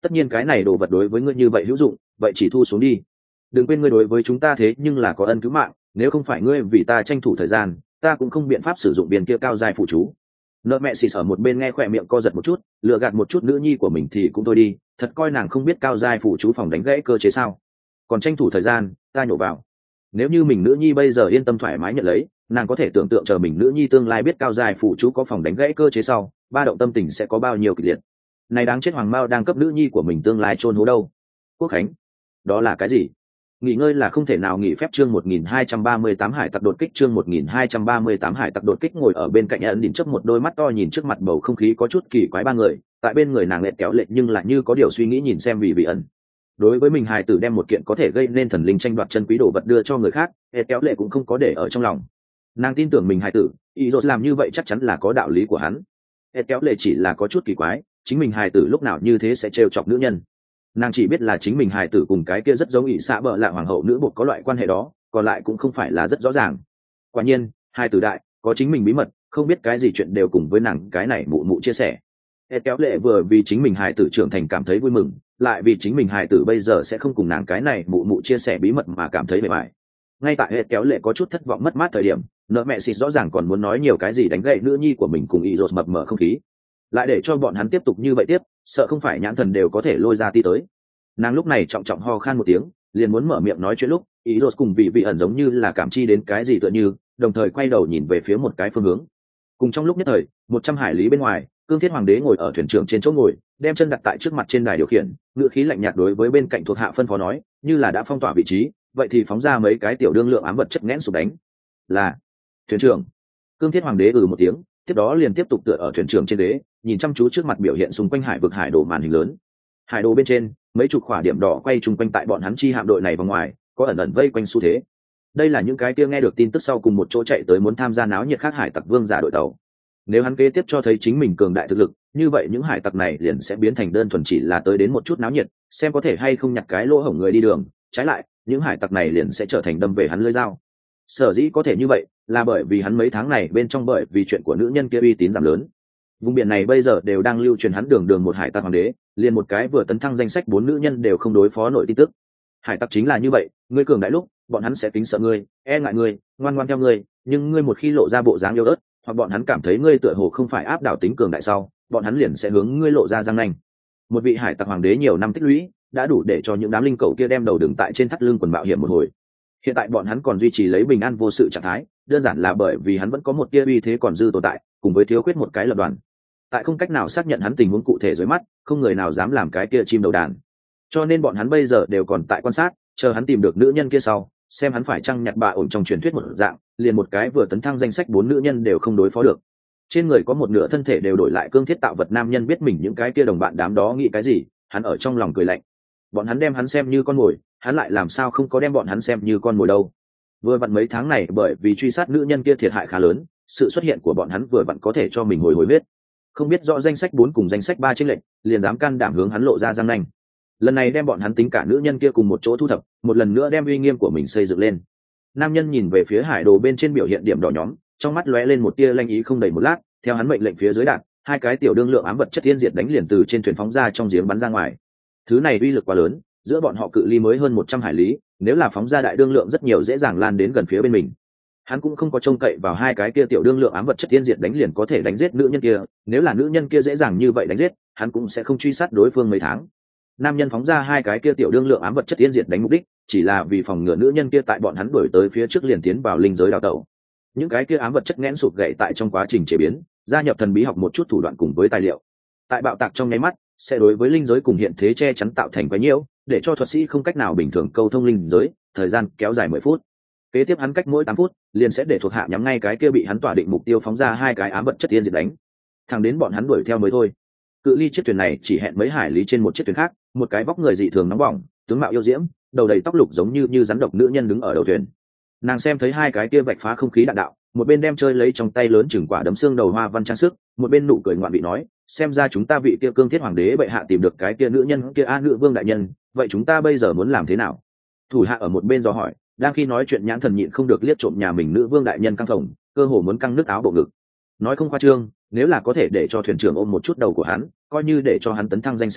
tất nhiên cái này đồ vật đối với ngươi như vậy hữu dụng, vậy chỉ thu xuống đi. Đừng quên ngươi đối với chúng ta thế nhưng là có ân cứu mạng, nếu không phải ngươi vì ta tranh thủ thời gian, ta cũng không biện pháp sử dụng viên kia cao dài phụ chú. Nợ mẹ xì ở một bên nghe khỏe miệng co giật một chút, lừa gạt một chút nữ nhi của mình thì cũng thôi đi, thật coi nàng không biết cao dài phụ chú phòng đánh gãy cơ chế sao? Còn tranh thủ thời gian, ta nhổ vào. Nếu như mình nữ nhi bây giờ yên tâm thoải mái nhận lấy, nàng có thể tưởng tượng chờ mình nữ nhi tương lai biết cao dài phụ chú có phòng đánh gãy cơ chế sau, ba động tâm tình sẽ có bao nhiêu kịch liệt. Này đáng chết, hoàng mao đang cấp nữ nhi của mình tương lai chôn hố đâu. Quốc khánh, đó là cái gì? Nghỉ ngơi là không thể nào nghỉ phép. Chương một nghìn hai trăm ba mươi tám hải tặc đột kích. Chương một nghìn hai trăm ba mươi tám hải tặc đột kích. Ngồi ở bên cạnh ẩn đỉnh chấp một đôi mắt to nhìn trước mặt bầu không khí có chút kỳ quái ba người, tại bên người nàng lẹt kéo lệ nhưng lại như có điều suy nghĩ nhìn xem vì vị ẩn. Đối với mình hài tử đem một kiện có thể gây nên thần linh tranh đoạt chân quý đồ vật đưa cho người khác, lẹt kéo lệ cũng không có để ở trong lòng. Nàng tin tưởng mình hài tử, ý rồi làm như vậy chắc chắn là có đạo lý của hắn. Lẹt kéo lệ chỉ là có chút kỳ quái, chính mình hài tử lúc nào như thế sẽ trêu chọc nữ nhân. Nàng chỉ biết là chính mình hài tử cùng cái kia rất giống ỷ xạ bợ lạ hoàng hậu nữ bột có loại quan hệ đó, còn lại cũng không phải là rất rõ ràng. Quả nhiên hài tử đại có chính mình bí mật, không biết cái gì chuyện đều cùng với nàng cái này mụ mụ chia sẻ. Ed kéo lệ vừa vì chính mình hài tử trưởng thành cảm thấy vui mừng, lại vì chính mình hài tử bây giờ sẽ không cùng nàng cái này mụ mụ chia sẻ bí mật mà cảm thấy bề bại. Ngay tại Ed kéo lệ có chút thất vọng mất mát thời điểm, nợ mẹ xịt rõ ràng còn muốn nói nhiều cái gì đánh gậy nữ nhi của mình cùng ý rột mập mờ không khí, lại để cho bọn hắn tiếp tục như vậy tiếp, sợ không phải nhãn thần đều có thể lôi ra ti tới. Nàng lúc này trọng trọng ho khan một tiếng, liền muốn mở miệng nói chuyện lúc ý rột cùng vị vị ẩn giống như là cảm chi đến cái gì tựa như, đồng thời quay đầu nhìn về phía một cái phương hướng. Cùng trong lúc nhất thời, một trăm hải lý bên ngoài, cương thiết hoàng đế ngồi ở thuyền trưởng trên chỗ ngồi, đem chân đặt tại trước mặt trên đài điều khiển, ngữ khí lạnh nhạt đối với bên cạnh thuộc hạ phân phó nói, như là đã phong tỏa vị trí, vậy thì phóng ra mấy cái tiểu đương lượng ám vật chất nghẽn sụp đánh. Là thuyền trưởng. Cương thiết hoàng đế ừ một tiếng, tiếp đó liền tiếp tục tựa ở thuyền trưởng trên đế, nhìn chăm chú trước mặt biểu hiện xung quanh hải vực hải đồ màn hình lớn. Hải đồ bên trên, mấy chục khỏa điểm đỏ quay chung quanh tại bọn hắn chi hạm đội này vào ngoài, có ẩn ẩn vây quanh xu thế. Đây là những cái kia nghe được tin tức sau cùng một chỗ chạy tới muốn tham gia náo nhiệt khác hải tặc vương giả đội tàu. Nếu hắn kế tiếp cho thấy chính mình cường đại thực lực, như vậy những hải tặc này liền sẽ biến thành đơn thuần chỉ là tới đến một chút náo nhiệt, xem có thể hay không nhặt cái lỗ hổng người đi đường. Trái lại, những hải tặc này liền sẽ trở thành đâm về hắn lưỡi dao. Sở dĩ có thể như vậy, là bởi vì hắn mấy tháng này bên trong bởi vì chuyện của nữ nhân kia uy tín giảm lớn. Vùng biển này bây giờ đều đang lưu truyền hắn đường đường một hải tặc hoàng đế, liền một cái vừa tấn thăng danh sách bốn nữ nhân đều không đối phó nổi tin tức. Hải tặc chính là như vậy, ngươi cường đại lúc, bọn hắn sẽ kính sợ ngươi, e ngại ngươi, ngoan ngoan theo ngươi, nhưng ngươi một khi lộ ra bộ dáng yếu ớt, hoặc bọn hắn cảm thấy ngươi tựa hồ không phải áp đảo tính cường đại sau, bọn hắn liền sẽ hướng ngươi lộ ra răng nanh. Một vị hải tặc hoàng đế nhiều năm tích lũy, đã đủ để cho những đám linh cầu kia đem đầu đứng tại trên thắt lưng quần mạo hiểm một hồi. Hiện tại bọn hắn còn duy trì lấy bình an vô sự trạng thái, đơn giản là bởi vì hắn vẫn có một tia uy thế còn dư tồn tại, cùng với thiếu khuyết một cái lập đoàn. Tại không cách nào xác nhận hắn tình huống cụ thể dưới mắt, không người nào dám làm cái kia chim đầu đàn. Cho nên bọn hắn bây giờ đều còn tại quan sát, chờ hắn tìm được nữ nhân kia sau, xem hắn phải chăng nhặt bà ổn trong truyền thuyết một dạng, liền một cái vừa tấn thăng danh sách bốn nữ nhân đều không đối phó được. Trên người có một nửa thân thể đều đổi lại cương thiết tạo vật nam nhân biết mình những cái kia đồng bạn đám đó nghĩ cái gì, hắn ở trong lòng cười lạnh. Bọn hắn đem hắn xem như con mồi, hắn lại làm sao không có đem bọn hắn xem như con mồi đâu. Vừa vặn mấy tháng này bởi vì truy sát nữ nhân kia thiệt hại khá lớn, sự xuất hiện của bọn hắn vừa vặn có thể cho mình hồi hồi huyết. Không biết rõ danh sách bốn cùng danh sách ba chênh lệch, liền dám can đảm hướng hắn lộ ra răng nanh. Lần này đem bọn hắn tính cả nữ nhân kia cùng một chỗ thu thập, một lần nữa đem uy nghiêm của mình xây dựng lên. Nam nhân nhìn về phía hải đồ bên trên biểu hiện điểm đỏ nhóm, trong mắt lóe lên một tia lanh ý không đầy một lát, theo hắn mệnh lệnh phía dưới đạn, hai cái tiểu đương lượng ám vật chất tiên diệt đánh liền từ trên thuyền phóng ra trong giếng bắn ra ngoài. Thứ này uy lực quá lớn, giữa bọn họ cự ly mới hơn một trăm hải lý, nếu là phóng ra đại đương lượng rất nhiều dễ dàng lan đến gần phía bên mình. Hắn cũng không có trông cậy vào hai cái kia tiểu đương lượng ám vật chất tiên diệt đánh liền có thể đánh giết nữ nhân kia, nếu là nữ nhân kia dễ dàng như vậy đánh giết, hắn cũng sẽ không truy sát đối phương mấy tháng. Nam nhân phóng ra hai cái kia tiểu đương lượng ám vật chất tiên diệt đánh mục đích, chỉ là vì phòng ngừa nữ nhân kia tại bọn hắn đuổi tới phía trước liền tiến vào linh giới đào tẩu. Những cái kia ám vật chất nghẽn sụp gậy tại trong quá trình chế biến, gia nhập thần bí học một chút thủ đoạn cùng với tài liệu. Tại bạo tạc trong nháy mắt, sẽ đối với linh giới cùng hiện thế che chắn tạo thành quá nhiễu, để cho thuật sĩ không cách nào bình thường câu thông linh giới, thời gian kéo dài mười phút. Kế tiếp hắn cách mỗi tám phút, liền sẽ để thuộc hạ nhắm ngay cái kia bị hắn tỏa định mục tiêu phóng ra hai cái ám vật chất tiên diệt đánh. Thẳng đến bọn hắn đuổi theo mới thôi. Cự ly chiếc thuyền này chỉ hẹn mấy hải lý trên một chiếc thuyền khác, một cái vóc người dị thường nóng bỏng, tướng mạo yêu diễm, đầu đầy tóc lục giống như như rắn độc nữ nhân đứng ở đầu thuyền. Nàng xem thấy hai cái kia vạch phá không khí đạn đạo, một bên đem chơi lấy trong tay lớn chừng quả đấm xương đầu hoa văn trang sức, một bên nụ cười ngoạn vị nói, xem ra chúng ta vị kia cương thiết hoàng đế bệ hạ tìm được cái kia nữ nhân kia a nữ vương đại nhân, vậy chúng ta bây giờ muốn làm thế nào? Thủ hạ ở một bên dò hỏi, đang khi nói chuyện nhãn thần nhịn không được liếc trộm nhà mình nữ vương đại nhân căng phồng, cơ hồ muốn căng nước áo bộ ngực. Nói không khoa trương, nếu là có thể để cho thuyền trưởng ôm một chút đầu của hắn, coi như để cho hắn tấn thăng danh sách ba,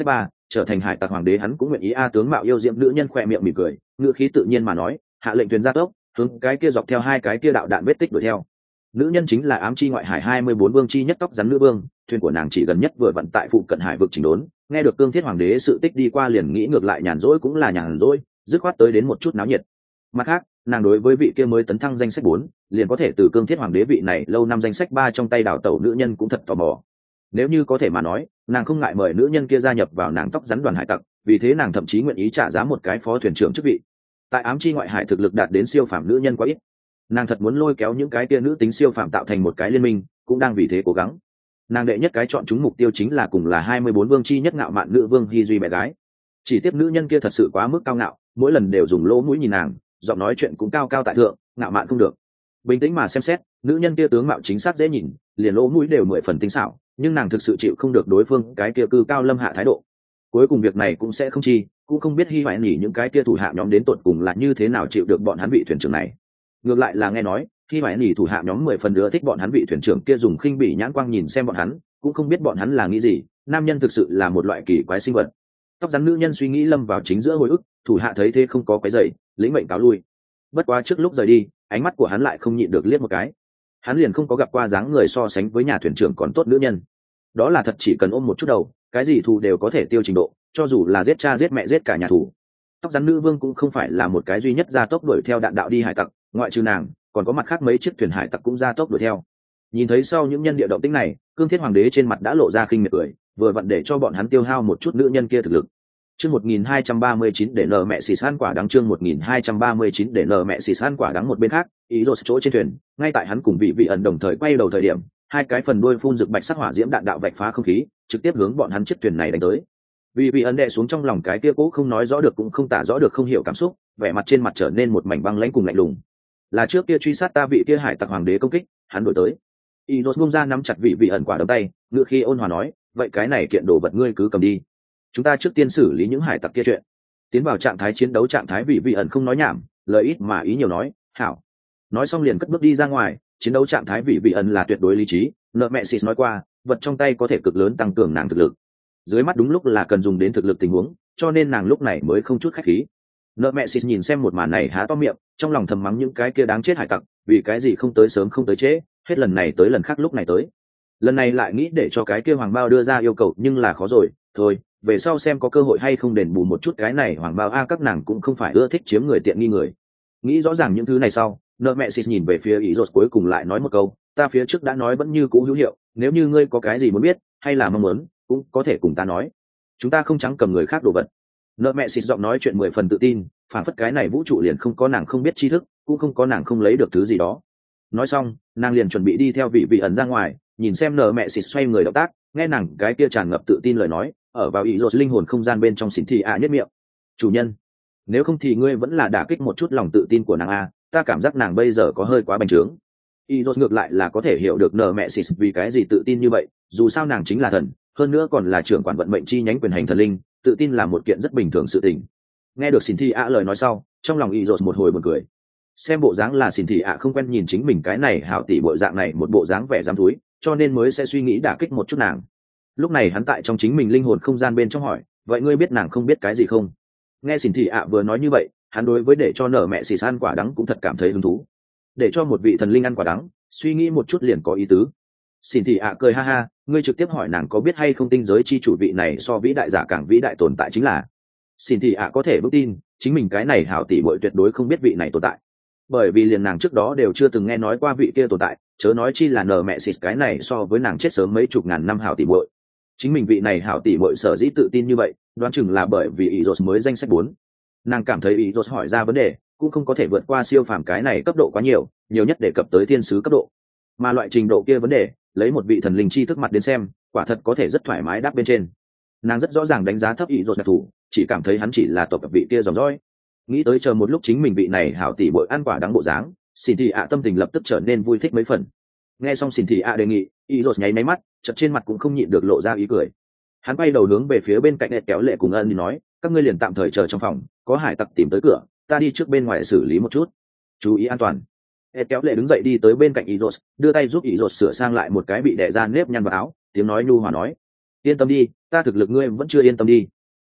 trở thành hải tặc hoàng đế hắn cũng nguyện ý. A tướng mạo yêu diệm nữ nhân khỏe miệng mỉm cười, ngựa khí tự nhiên mà nói, hạ lệnh thuyền gia tốc hướng cái kia dọc theo hai cái kia đạo đạn vết tích đuổi theo. Nữ nhân chính là ám chi ngoại hải hai mươi bốn vương chi nhất tóc rắn nữ vương, thuyền của nàng chỉ gần nhất vừa vận tại phụ cận hải vực chỉnh đốn, nghe được cương thiết hoàng đế sự tích đi qua liền nghĩ ngược lại nhàn rỗi cũng là nhàn rỗi, dứt khoát tới đến một chút náo nhiệt. Mặt khác, nàng đối với vị kia mới tấn thăng danh sách bốn, liền có thể từ cương thiết hoàng đế vị này lâu năm danh sách ba trong tay đào tẩu nữ nhân cũng thật tò mò. Nếu như có thể mà nói, nàng không ngại mời nữ nhân kia gia nhập vào nàng tóc rắn đoàn hải tặc, vì thế nàng thậm chí nguyện ý trả giá một cái phó thuyền trưởng chức vị. Tại ám chi ngoại hải thực lực đạt đến siêu phàm nữ nhân quá ít, nàng thật muốn lôi kéo những cái kia nữ tính siêu phàm tạo thành một cái liên minh, cũng đang vì thế cố gắng. Nàng đệ nhất cái chọn chúng mục tiêu chính là cùng là hai mươi bốn vương chi nhất ngạo mạn nữ vương Hy Duy bé gái. Chỉ tiếc nữ nhân kia thật sự quá mức cao ngạo, mỗi lần đều dùng lỗ mũi nhìn nàng, giọng nói chuyện cũng cao cao tại thượng, ngạo mạn không được. Bình tĩnh mà xem xét, nữ nhân kia tướng mạo chính xác dễ nhìn, liền lỗ mũi đều mười phần tinh xảo, nhưng nàng thực sự chịu không được đối phương cái kia cư cao lâm hạ thái độ. Cuối cùng việc này cũng sẽ không chi, cũng không biết Hy Hoài Nhỉ những cái kia thủ hạ nhóm đến tột cùng là như thế nào chịu được bọn hắn vị thuyền trưởng này. Ngược lại là nghe nói, Hy Hoài Nhỉ thủ hạ nhóm mười phần nữa thích bọn hắn vị thuyền trưởng kia dùng khinh bỉ nhãn quang nhìn xem bọn hắn, cũng không biết bọn hắn là nghĩ gì. Nam nhân thực sự là một loại kỳ quái sinh vật. Tóc rắn nữ nhân suy nghĩ lâm vào chính giữa hồi ức, thủ hạ thấy thế không có cái dậy, lĩnh mệnh cáo lui. Bất quá trước lúc rời đi, ánh mắt của hắn lại không nhịn được liếc một cái. Hắn liền không có gặp qua dáng người so sánh với nhà thuyền trưởng còn tốt nữ nhân. Đó là thật, chỉ cần ôm một chút đầu, cái gì thù đều có thể tiêu trình độ, cho dù là giết cha giết mẹ giết cả nhà thù. Tóc rắn nữ vương cũng không phải là một cái duy nhất ra tốc đuổi theo đạn đạo đi hải tặc, ngoại trừ nàng, còn có mặt khác mấy chiếc thuyền hải tặc cũng ra tốc đuổi theo. Nhìn thấy sau những nhân địa động tĩnh này, cương thiết hoàng đế trên mặt đã lộ ra khinh miệt cười, vừa vặn để cho bọn hắn tiêu hao một chút nữ nhân kia thực lực. Chương một nghìn hai trăm ba mươi chín để nợ mẹ xì san quả đắng. Chương một nghìn hai trăm ba mươi chín để nợ mẹ xì san quả đắng. Một bên khác, ý rột chỗ trên thuyền, ngay tại hắn cùng vị vị ẩn đồng thời quay đầu thời điểm, hai cái phần đuôi phun rực bạch sắc hỏa diễm đạn đạo vạch phá không khí, trực tiếp hướng bọn hắn chiếc thuyền này đánh tới. Vị vị ẩn đè xuống trong lòng cái kia cố không nói rõ được cũng không tả rõ được không hiểu cảm xúc, vẻ mặt trên mặt trở nên một mảnh băng lãnh cùng lạnh lùng. Là trước kia truy sát ta vị kia hải tặc hoàng đế công kích, hắn đổi tới. Ý rột buông ra nắm chặt vị vị ẩn quả đấm tay, ngựa khi ôn hòa nói, vậy cái này kiện đồ vật ngươi cứ cầm đi. Chúng ta trước tiên xử lý những hải tặc kia chuyện. Tiến vào trạng thái chiến đấu trạng thái vị vị ẩn không nói nhảm, lời ít mà ý nhiều nói, hảo. Nói xong liền cất bước đi ra ngoài. Chiến đấu trạng thái vị vị ẩn là tuyệt đối lý trí, nợ mẹ xịt nói qua, vật trong tay có thể cực lớn tăng cường nàng thực lực. Dưới mắt đúng lúc là cần dùng đến thực lực tình huống, cho nên nàng lúc này mới không chút khách khí. Nợ mẹ xịt nhìn xem một màn này há to miệng, trong lòng thầm mắng những cái kia đáng chết hải tặc, vì cái gì không tới sớm không tới trễ, hết lần này tới lần khác lúc này tới. Lần này lại nghĩ để cho cái kia hoàng bao đưa ra yêu cầu, nhưng là khó rồi, thôi, về sau xem có cơ hội hay không đền bù một chút cái này hoàng bao a. Các nàng cũng không phải ưa thích chiếm người tiện nghi người. Nghĩ rõ ràng những thứ này sau, nợ mẹ xịt nhìn về phía ý rột cuối cùng lại nói một câu, ta phía trước đã nói vẫn như cũ hữu hiệu, nếu như ngươi có cái gì muốn biết hay là mong muốn, cũng có thể cùng ta nói. Chúng ta không trắng cầm người khác đồ vật. Nợ mẹ xịt giọng nói chuyện mười phần tự tin, phản phất cái này vũ trụ liền không có nàng không biết tri thức, cũng không có nàng không lấy được thứ gì đó. Nói xong, nàng liền chuẩn bị đi theo vị vị ẩn ra ngoài, nhìn xem nợ mẹ xịt xoay người động tác, nghe nàng cái kia tràn ngập tự tin lời nói, ở vào ý rột linh hồn không gian bên trong xỉn thị ạ nhất miệng. Chủ nhân, nếu không thì ngươi vẫn là đả kích một chút lòng tự tin của nàng a, ta cảm giác nàng bây giờ có hơi quá bành trướng. Ý rột ngược lại là có thể hiểu được nợ mẹ xịt vì cái gì tự tin như vậy, dù sao nàng chính là thần, hơn nữa còn là trưởng quản vận mệnh chi nhánh quyền hành thần linh, tự tin là một kiện rất bình thường sự tình. Nghe được xỉn thị ạ lời nói sau, trong lòng ý rột một hồi buồn cười. Xem bộ dáng là xỉn thị ạ không quen nhìn chính mình cái này hảo tỷ bộ dạng này một bộ dáng vẻ dám thúi, cho nên mới sẽ suy nghĩ đả kích một chút nàng. Lúc này hắn tại trong chính mình linh hồn không gian bên trong hỏi, vậy ngươi biết nàng không biết cái gì không? Nghe xỉn thị ạ vừa nói như vậy, hắn đối với để cho nở mẹ xì ăn quả đắng cũng thật cảm thấy hứng thú. Để cho một vị thần linh ăn quả đắng, suy nghĩ một chút liền có ý tứ. Xỉn thị ạ cười ha ha, ngươi trực tiếp hỏi nàng có biết hay không tinh giới chi chủ vị này so vĩ đại giả càng vĩ đại tồn tại chính là. Xỉn thị ạ có thể vững tin, chính mình cái này hảo tỷ bội tuyệt đối không biết vị này tồn tại. Bởi vì liền nàng trước đó đều chưa từng nghe nói qua vị kia tồn tại, chớ nói chi là nở mẹ xịt cái này so với nàng chết sớm mấy chục ngàn năm hảo tỷ bội. Chính mình vị này hảo tỷ bội sở dĩ tự tin như vậy, đoán chừng là bởi vì ý rột mới danh sách bốn. Nàng cảm thấy ý rột hỏi ra vấn đề cũng không có thể vượt qua siêu phàm cái này cấp độ quá nhiều, nhiều nhất để cập tới thiên sứ cấp độ, mà loại trình độ kia vấn đề lấy một vị thần linh chi thức mặt đến xem, quả thật có thể rất thoải mái đáp bên trên. Nàng rất rõ ràng đánh giá thấp ý rột đặc thù, chỉ cảm thấy hắn chỉ là tộc vị kia dòng dõi. Nghĩ tới chờ một lúc chính mình vị này hảo tỷ bội ăn quả đắng bộ dáng, xin thị ạ tâm tình lập tức trở nên vui thích mấy phần. Nghe xong xin thị ạ đề nghị, ý rột nháy máy mắt, chợt trên mặt cũng không nhịn được lộ ra ý cười. Hắn bay đầu hướng về phía bên cạnh Ed Kéo Lệ cùng Ân nói, các ngươi liền tạm thời chờ trong phòng, có hải tặc tìm tới cửa, ta đi trước bên ngoài xử lý một chút, chú ý an toàn. Ed Kéo Lệ đứng dậy đi tới bên cạnh Izos, đưa tay giúp Izos sửa sang lại một cái bị đè ra nếp nhăn vào áo, tiếng nói nhu hòa nói, yên tâm đi, ta thực lực ngươi vẫn chưa yên tâm đi.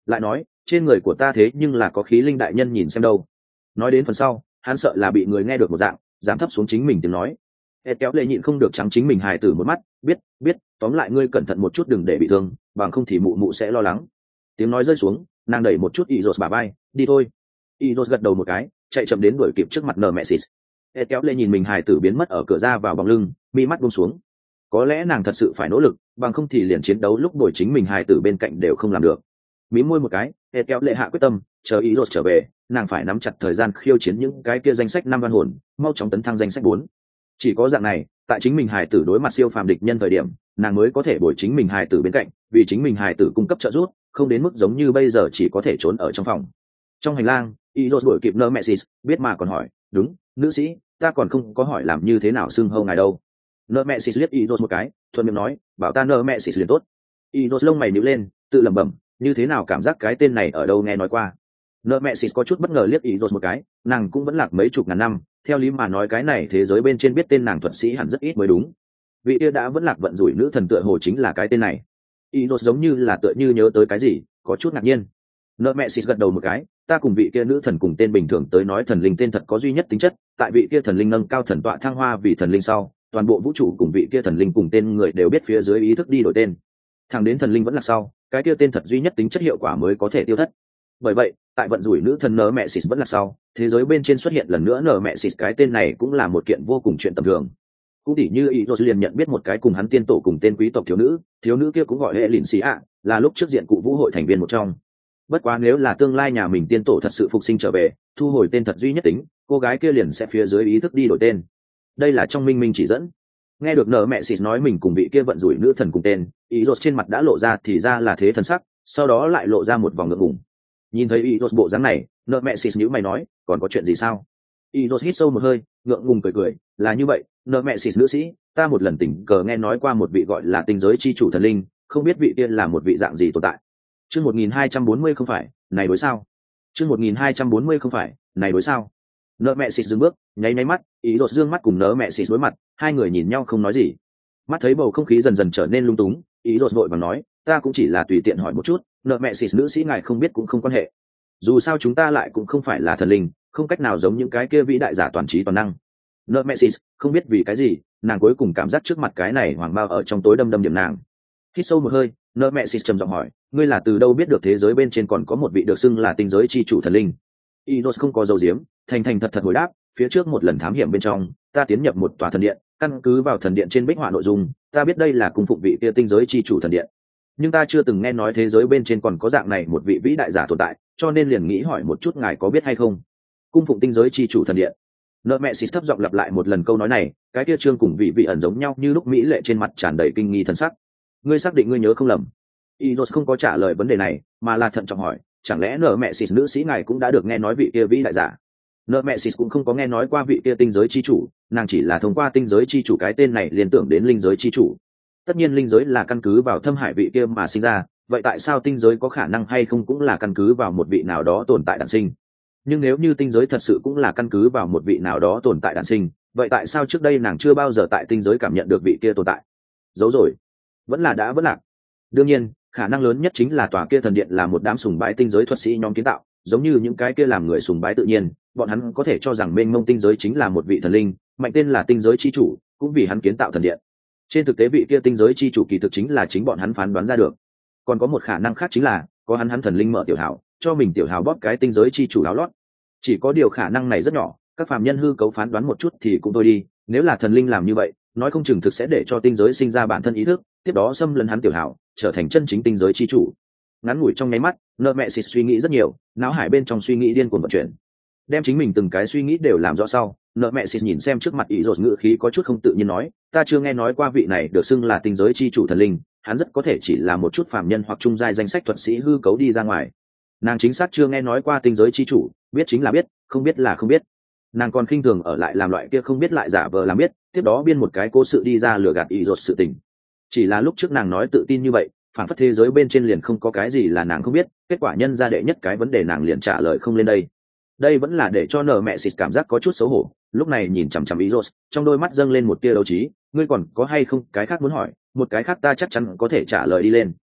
lại nói trên người của ta thế nhưng là có khí linh đại nhân nhìn xem đâu. Nói đến phần sau hắn sợ là bị người nghe được một dạng, dám thấp xuống chính mình tiếng nói. Ed kéo lệ nhịn không được trắng chính mình hài tử một mắt, biết biết tóm lại ngươi cẩn thận một chút đừng để bị thương, bằng không thì mụ mụ sẽ lo lắng. Tiếng nói rơi xuống, nàng đẩy một chút Izos bà vai, đi thôi. Izos gật đầu một cái, chạy chậm đến đuổi kịp trước mặt Nemesis. Ed kéo lệ nhìn mình hài tử biến mất ở cửa ra vào bóng lưng, mi mắt buông xuống. Có lẽ nàng thật sự phải nỗ lực, bằng không thì liền chiến đấu lúc đuổi chính mình hài tử bên cạnh đều không làm được. Mí môi một cái, Ed kéo lệ hạ quyết tâm, chờ Izos trở về, nàng phải nắm chặt thời gian khiêu chiến những cái kia danh sách năm văn hồn, mau chóng tấn thăng danh sách bốn. Chỉ có dạng này, tại chính mình hài tử đối mặt siêu phàm địch nhân thời điểm, nàng mới có thể bồi chính mình hài tử bên cạnh, vì chính mình hài tử cung cấp trợ giúp, không đến mức giống như bây giờ chỉ có thể trốn ở trong phòng. Trong hành lang, Izos đuổi kịp Nemesis, biết mà còn hỏi, "Đúng, nữ sĩ, ta còn không có hỏi làm như thế nào xưng hô ngài đâu." Nemesis liếc Izos một cái, thuận miệng nói, "Bảo ta Nemesis liền tốt." Izos lông mày nhíu lên, tự lẩm bẩm, như thế nào cảm giác cái tên này ở đâu nghe nói qua. Nemesis có chút bất ngờ liếc Izos một cái, nàng cũng vẫn lạc mấy chục ngàn năm, theo lý mà nói cái này thế giới bên trên biết tên nàng thuật sĩ hẳn rất ít mới đúng. Vị kia đã vẫn lạc vận rủi nữ thần tựa hồ chính là cái tên này. Izos giống như là tựa như nhớ tới cái gì, có chút ngạc nhiên. Nemesis gật đầu một cái, ta cùng vị kia nữ thần cùng tên bình thường tới nói thần linh tên thật có duy nhất tính chất, tại vị kia thần linh nâng cao thần tọa thăng hoa vì thần linh sau, toàn bộ vũ trụ cùng vị kia thần linh cùng tên người đều biết phía dưới ý thức đi đổi tên. Thẳng đến thần linh vẫn là sau, cái kia tên thật duy nhất tính chất hiệu quả mới có thể tiêu thất. Bởi vậy, tại vận rủi nữ thần Nemesis vẫn là sau, thế giới bên trên xuất hiện lần nữa Nemesis cái tên này cũng là một kiện vô cùng chuyện tầm thường. Cũng tỉ như Izos liền nhận biết một cái cùng hắn tiên tổ cùng tên quý tộc thiếu nữ, thiếu nữ kia cũng gọi hệ lìn xì ạ, là lúc trước diện cụ vũ hội thành viên một trong. Bất quá nếu là tương lai nhà mình tiên tổ thật sự phục sinh trở về, thu hồi tên thật duy nhất tính, cô gái kia liền sẽ phía dưới ý thức đi đổi tên. Đây là trong minh minh chỉ dẫn. Nghe được Nemesis nói mình cùng vị kia vận rủi nữ thần cùng tên, Izos trên mặt đã lộ ra thì ra là thế thần sắc, sau đó lại lộ ra một vòng ngượng ngùng. Nhìn thấy Izos bộ dáng này, Nemesis nhíu mày nói, còn có chuyện gì sao? Izos hít sâu một hơi, ngượng ngùng cười cười, là như vậy, Nemesis nữ sĩ, ta một lần tình cờ nghe nói qua một vị gọi là tinh giới chi chủ thần linh, không biết vị kia là một vị dạng gì tồn tại. Chương một nghìn hai trăm bốn mươi không phải, này đối sao? Chương một nghìn hai trăm bốn mươi không phải, này đối sao? Nemesis dừng bước, nháy nháy mắt, Izos dương mắt cùng Nemesis đối mặt, hai người nhìn nhau không nói gì. Mắt thấy bầu không khí dần dần trở nên lung túng, Izos vội vàng nói, ta cũng chỉ là tùy tiện hỏi một chút, Nemesis nữ sĩ ngài không biết cũng không quan hệ. Dù sao chúng ta lại cũng không phải là thần linh, không cách nào giống những cái kia vĩ đại giả toàn trí toàn năng. Nemesis không biết vì cái gì, nàng cuối cùng cảm giác trước mặt cái này hoàng bao ở trong tối đâm đâm điểm nàng. Hít sâu một hơi, Nemesis trầm giọng hỏi, ngươi là từ đâu biết được thế giới bên trên còn có một vị được xưng là tinh giới chi chủ thần linh? Izos không có dấu diếm, thành thành thật thật hồi đáp, phía trước một lần thám hiểm bên trong, ta tiến nhập một tòa thần điện, căn cứ vào thần điện trên bích họa nội dung, ta biết đây là cung phụng vị kia tinh giới chi chủ thần điện. Nhưng ta chưa từng nghe nói thế giới bên trên còn có dạng này một vị vĩ đại giả tồn tại, cho nên liền nghĩ hỏi một chút ngài có biết hay không. Cung phụng tinh giới chi chủ thần điện. Nemesis thấp giọng lặp lại một lần câu nói này, cái kia trương cùng vị vị ẩn giống nhau như lúc mỹ lệ trên mặt tràn đầy kinh nghi thần sắc. Ngươi xác định ngươi nhớ không lầm? Izos không có trả lời vấn đề này, mà là thận trọng hỏi, chẳng lẽ Nemesis nữ sĩ ngài cũng đã được nghe nói vị kia vĩ đại giả? Nemesis cũng không có nghe nói qua vị kia tinh giới chi chủ, nàng chỉ là thông qua tinh giới chi chủ cái tên này liên tưởng đến linh giới chi chủ. Tất nhiên linh giới là căn cứ vào thâm hải vị kia mà sinh ra, vậy tại sao tinh giới có khả năng hay không cũng là căn cứ vào một vị nào đó tồn tại đản sinh? Nhưng nếu như tinh giới thật sự cũng là căn cứ vào một vị nào đó tồn tại đản sinh, vậy tại sao trước đây nàng chưa bao giờ tại tinh giới cảm nhận được vị kia tồn tại? Giấu rồi, vẫn là đã vẫn lạc. Đương nhiên, khả năng lớn nhất chính là tòa kia thần điện là một đám sùng bái tinh giới thuật sĩ nhóm kiến tạo, giống như những cái kia làm người sùng bái tự nhiên, bọn hắn có thể cho rằng mênh mông tinh giới chính là một vị thần linh, mạnh tên là tinh giới chi chủ, cũng vì hắn kiến tạo thần điện. Trên thực tế vị kia tinh giới chi chủ kỳ thực chính là chính bọn hắn phán đoán ra được. Còn có một khả năng khác chính là có hắn hắn thần linh mở tiểu hào, cho mình tiểu hào bóp cái tinh giới chi chủ áo lót. Chỉ có điều khả năng này rất nhỏ, các phàm nhân hư cấu phán đoán một chút thì cũng thôi đi, nếu là thần linh làm như vậy, nói không chừng thực sẽ để cho tinh giới sinh ra bản thân ý thức, tiếp đó xâm lấn hắn tiểu hào, trở thành chân chính tinh giới chi chủ. Ngắn ngủi trong nháy mắt, Nemesis suy nghĩ rất nhiều, não hải bên trong suy nghĩ điên cuồng vận chuyển. Đem chính mình từng cái suy nghĩ đều làm rõ sau, Nemesis nhìn xem trước mặt Izos ngữ khí có chút không tự nhiên nói, ta chưa nghe nói qua vị này được xưng là tinh giới chi chủ thần linh, hắn rất có thể chỉ là một chút phàm nhân hoặc trung giai danh sách thuật sĩ hư cấu đi ra ngoài. Nàng chính xác chưa nghe nói qua tinh giới chi chủ, biết chính là biết, không biết là không biết. Nàng còn khinh thường ở lại làm loại kia không biết lại giả vờ làm biết, tiếp đó biên một cái cố sự đi ra lừa gạt Izos sự tình. Chỉ là lúc trước nàng nói tự tin như vậy, phản phất thế giới bên trên liền không có cái gì là nàng không biết, kết quả nhân ra đệ nhất cái vấn đề nàng liền trả lời không lên đây. Đây vẫn là để cho Nemesis cảm giác có chút xấu hổ, lúc này nhìn chằm chằm Izos, trong đôi mắt dâng lên một tia đấu trí, ngươi còn có hay không cái khác muốn hỏi, một cái khác ta chắc chắn có thể trả lời đi lên.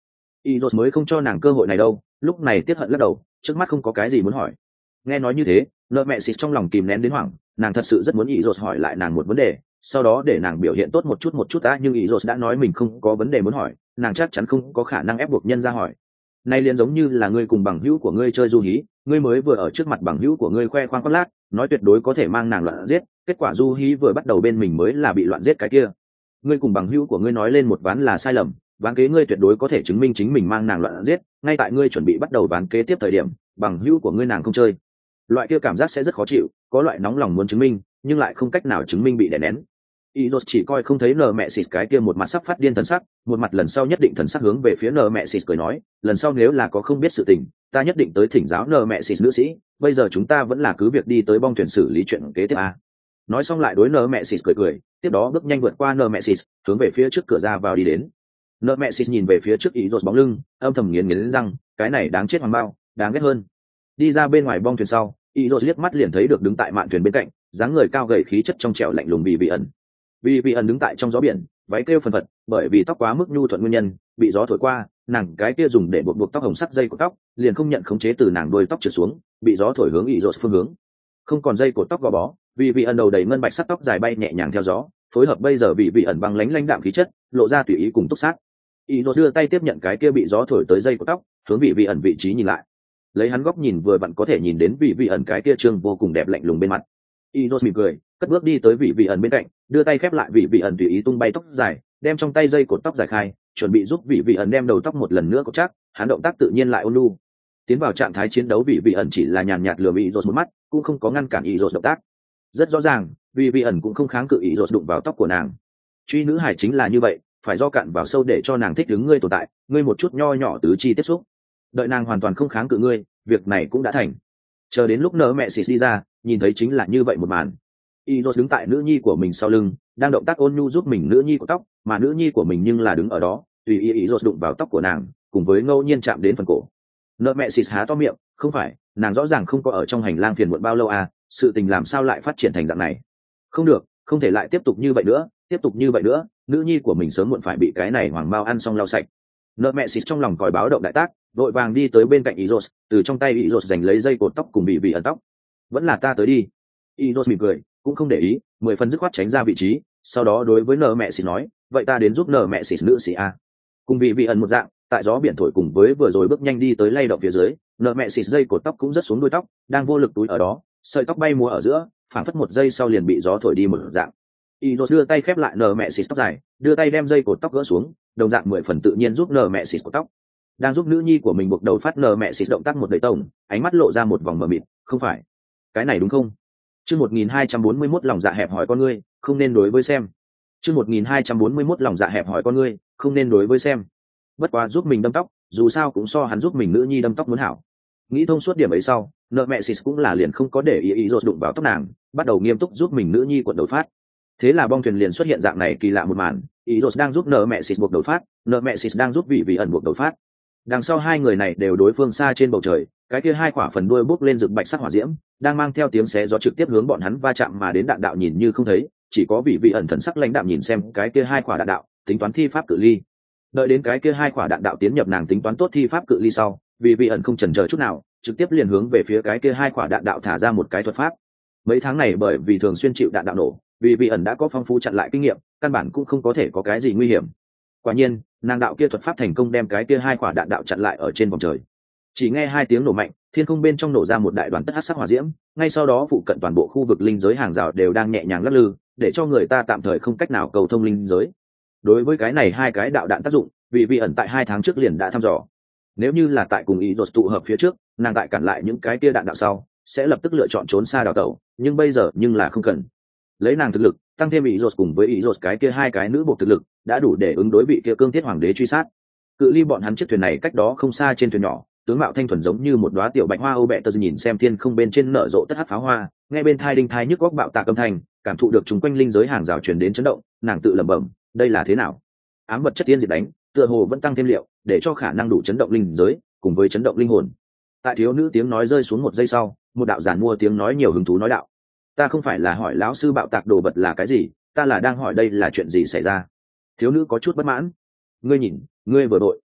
Iros mới không cho nàng cơ hội này đâu, lúc này tiếc hận lắc đầu, trước mắt không có cái gì muốn hỏi. Nghe nói như thế, nợ mẹ xịt trong lòng kìm nén đến hoảng, nàng thật sự rất muốn Iros hỏi lại nàng một vấn đề, sau đó để nàng biểu hiện tốt một chút một chút đã, nhưng Iros đã nói mình không có vấn đề muốn hỏi, nàng chắc chắn không có khả năng ép buộc nhân ra hỏi. Nay liền giống như là ngươi cùng bằng hữu của ngươi chơi du hí, ngươi mới vừa ở trước mặt bằng hữu của ngươi khoe khoang khoác lác, nói tuyệt đối có thể mang nàng loạn giết, kết quả du hí vừa bắt đầu bên mình mới là bị loạn giết cái kia. Ngươi cùng bằng hữu của ngươi nói lên một ván là sai lầm, ván kế ngươi tuyệt đối có thể chứng minh chính mình mang nàng loạn giết, ngay tại ngươi chuẩn bị bắt đầu ván kế tiếp thời điểm, bằng hữu của ngươi nàng không chơi. Loại kia cảm giác sẽ rất khó chịu, có loại nóng lòng muốn chứng minh, nhưng lại không cách nào chứng minh bị đè nén. Iros chỉ coi không thấy nờ mẹ xịt cái kia một mặt sắp phát điên thần sắc, một mặt lần sau nhất định thần sắc hướng về phía nờ mẹ xịt cười nói, lần sau nếu là có không biết sự tình, ta nhất định tới thỉnh giáo nờ mẹ xịt nữ sĩ, bây giờ chúng ta vẫn là cứ việc đi tới bong thuyền xử lý chuyện kế tiếp a. Nói xong lại đối nờ mẹ xịt cười cười, tiếp đó bước nhanh vượt qua nờ mẹ xịt, hướng về phía trước cửa ra vào đi đến. Nờ mẹ xịt nhìn về phía trước Iros bóng lưng, âm thầm nghiến nghiến răng, cái này đáng chết hoàng bao, đáng ghét hơn. Đi ra bên ngoài bong thuyền sau, Iros liếc mắt liền thấy được đứng tại mạn thuyền bên cạnh, dáng người cao gầy khí chất trong trẻo lạnh lùng bị vị ẩn. Vì vị ẩn đứng tại trong gió biển, váy kêu phần phật, bởi vì tóc quá mức nhu thuận nguyên nhân, bị gió thổi qua, nàng cái kia dùng để buộc buộc tóc hồng sắc dây của tóc, liền không nhận khống chế từ nàng đuôi tóc trượt xuống, bị gió thổi hướng Iros phương hướng. Không còn dây cột tóc gò bó, vì vị ẩn đầu đầy ngân bạch sắc tóc dài bay nhẹ nhàng theo gió, phối hợp bây giờ vị vị ẩn băng lánh lãnh đạm khí chất, lộ ra tùy ý cùng túc sát. Iros đưa tay tiếp nhận cái kia bị gió thổi tới dây cột tóc, hướng vị vị ẩn vị trí nhìn lại. Lấy hắn góc nhìn vừa vặn có thể nhìn đến vị vị ẩn cái kia trương vô cùng đẹp lạnh lùng bên mặt. Iros mỉm cười, cất bước đi tới vị vị ẩn bên cạnh, đưa tay khép lại vị vị ẩn tùy ý tung bay tóc dài, đem trong tay dây cột tóc dài khai, chuẩn bị giúp vị vị ẩn đem đầu tóc một lần nữa cột chắc. Hắn động tác tự nhiên lại ôn nhu. Tiến vào trạng thái chiến đấu vị vị ẩn chỉ là nhàn nhạt lừa Iros một mắt, cũng không có ngăn cản Iros động tác. Rất rõ ràng, vị vị ẩn cũng không kháng cự Iros đụng vào tóc của nàng. Truy nữ hải chính là như vậy, phải do cạn vào sâu để cho nàng thích ứng ngươi tồn tại, ngươi một chút nho nhỏ tứ chi tiếp xúc. Đợi nàng hoàn toàn không kháng cự ngươi, việc này cũng đã thành. Chờ đến lúc nỡ mẹ xịt đi ra, nhìn thấy chính là như vậy một màn. Iros đứng tại nữ nhi của mình sau lưng, đang động tác ôn nhu giúp mình nữ nhi của tóc, mà nữ nhi của mình nhưng là đứng ở đó, tùy ý Iros đụng vào tóc của nàng, cùng với ngẫu nhiên chạm đến phần cổ. Nợ mẹ xịt há to miệng, không phải, nàng rõ ràng không có ở trong hành lang phiền muộn bao lâu à, sự tình làm sao lại phát triển thành dạng này? Không được, không thể lại tiếp tục như vậy nữa, tiếp tục như vậy nữa, nữ nhi của mình sớm muộn phải bị cái này hoàng bao ăn xong lau sạch. Nợ mẹ xịt trong lòng còi báo động đại tác, vội vàng đi tới bên cạnh Iros, từ trong tay Iros giành lấy dây cột tóc cùng bị bị ẩn tóc. Vẫn là ta tới đi. Iros mỉm cười, cũng không để ý, mười phần dứt khoát tránh ra vị trí, sau đó đối với nợ mẹ xịt nói, vậy ta đến giúp nợ mẹ xịt nữ sĩ a. Cùng bị bị ẩn một dạng, tại gió biển thổi cùng với vừa rồi bước nhanh đi tới lay động phía dưới, nợ mẹ xịt dây cột tóc cũng rất xuống đuôi tóc, đang vô lực túi ở đó, sợi tóc bay múa ở giữa, phảng phất một giây sau liền bị gió thổi đi một dạng. Iros đưa tay khép lại nợ mẹ xịt tóc dài, đưa tay đem dây cột tóc gỡ xuống, đồng dạng mười phần tự nhiên giúp nợ mẹ xịt cột tóc. Đang giúp nữ nhi của mình buộc đầu phát nợ mẹ xịt động tác một đầy tổng, ánh mắt lộ ra một vòng mờ mịt, không phải, cái này đúng không? Chương một nghìn hai trăm bốn mươi mốt lòng dạ hẹp hỏi con ngươi, không nên đối với xem. Chương một nghìn hai trăm bốn mươi mốt lòng dạ hẹp hỏi con ngươi, không nên đối với xem. Bất quá giúp mình đâm tóc, dù sao cũng so hắn giúp mình nữ nhi đâm tóc muốn hảo. Nghĩ thông suốt điểm ấy sau, nợ mẹ xịt cũng là liền không có để ý ý rột đụng vào tóc nàng, bắt đầu nghiêm túc giúp mình nữ nhi cuộn đầu phát. Thế là bong thuyền liền xuất hiện dạng này kỳ lạ một màn, ý rột đang giúp nợ mẹ xịt buộc đầu phát, nợ mẹ xịt đang giúp vị vị ẩn buộc đầu phát. Đằng sau hai người này đều đối phương xa trên bầu trời, cái kia hai quả phần đuôi bốc lên rực bạch sắc hỏa diễm, đang mang theo tiếng xé gió trực tiếp hướng bọn hắn va chạm mà đến, đạn đạo nhìn như không thấy, chỉ có vị vị ẩn thần sắc lãnh đạm nhìn xem cái kia hai quả đạn đạo, tính toán thi pháp cự ly. Đợi đến cái kia hai quả đạn đạo tiến nhập nàng tính toán tốt thi pháp cự ly sau, vị vị ẩn không chần chờ chút nào, trực tiếp liền hướng về phía cái kia hai quả đạn đạo thả ra một cái thuật pháp. Mấy tháng này bởi vì thường xuyên chịu đạn đạo nổ, vị vị ẩn đã có phong phú chặn lại kinh nghiệm, căn bản cũng không có thể có cái gì nguy hiểm. Quả nhiên, nàng đạo kia thuật pháp thành công đem cái kia hai quả đạn đạo chặn lại ở trên vòng trời. Chỉ nghe hai tiếng nổ mạnh, thiên không bên trong nổ ra một đại đoàn tất hắc sắc hỏa diễm, ngay sau đó phụ cận toàn bộ khu vực linh giới hàng rào đều đang nhẹ nhàng lắc lư, để cho người ta tạm thời không cách nào cầu thông linh giới. Đối với cái này hai cái đạo đạn tác dụng, vị vị ẩn tại hai tháng trước liền đã thăm dò. Nếu như là tại cùng ý đột tụ hợp phía trước, nàng tại cản lại những cái kia đạn đạo sau, sẽ lập tức lựa chọn trốn xa đào tẩu, nhưng bây giờ nhưng là không cần. Lấy nàng thực lực, tăng thêm ý đột cùng với ý đột cái kia hai cái nữ bộ thực lực, đã đủ để ứng đối vị kia cương thiết hoàng đế truy sát. Cự ly bọn hắn chiếc thuyền này cách đó không xa trên thuyền nhỏ, tướng mạo thanh thuần giống như một đóa tiểu bạch hoa ô bẹ tơ nhìn xem thiên không bên trên nở rộ tất hắc pháo hoa, nghe bên thai đinh thai nhức góc bạo tạc âm thanh, cảm thụ được chúng quanh linh giới hàng rào truyền đến chấn động, nàng tự lẩm bẩm, đây là thế nào? Ám vật chất tiên diệt đánh, tựa hồ vẫn tăng thêm liệu, để cho khả năng đủ chấn động linh giới, cùng với chấn động linh hồn. Tại thiếu nữ tiếng nói rơi xuống một giây sau, một đạo giản mua tiếng nói nhiều hứng thú nói đạo, ta không phải là hỏi lão sư bạo tạc đồ vật là cái gì, ta là đang hỏi đây là chuyện gì xảy ra. Thiếu nữ có chút bất mãn, ngươi nhìn, ngươi vừa đội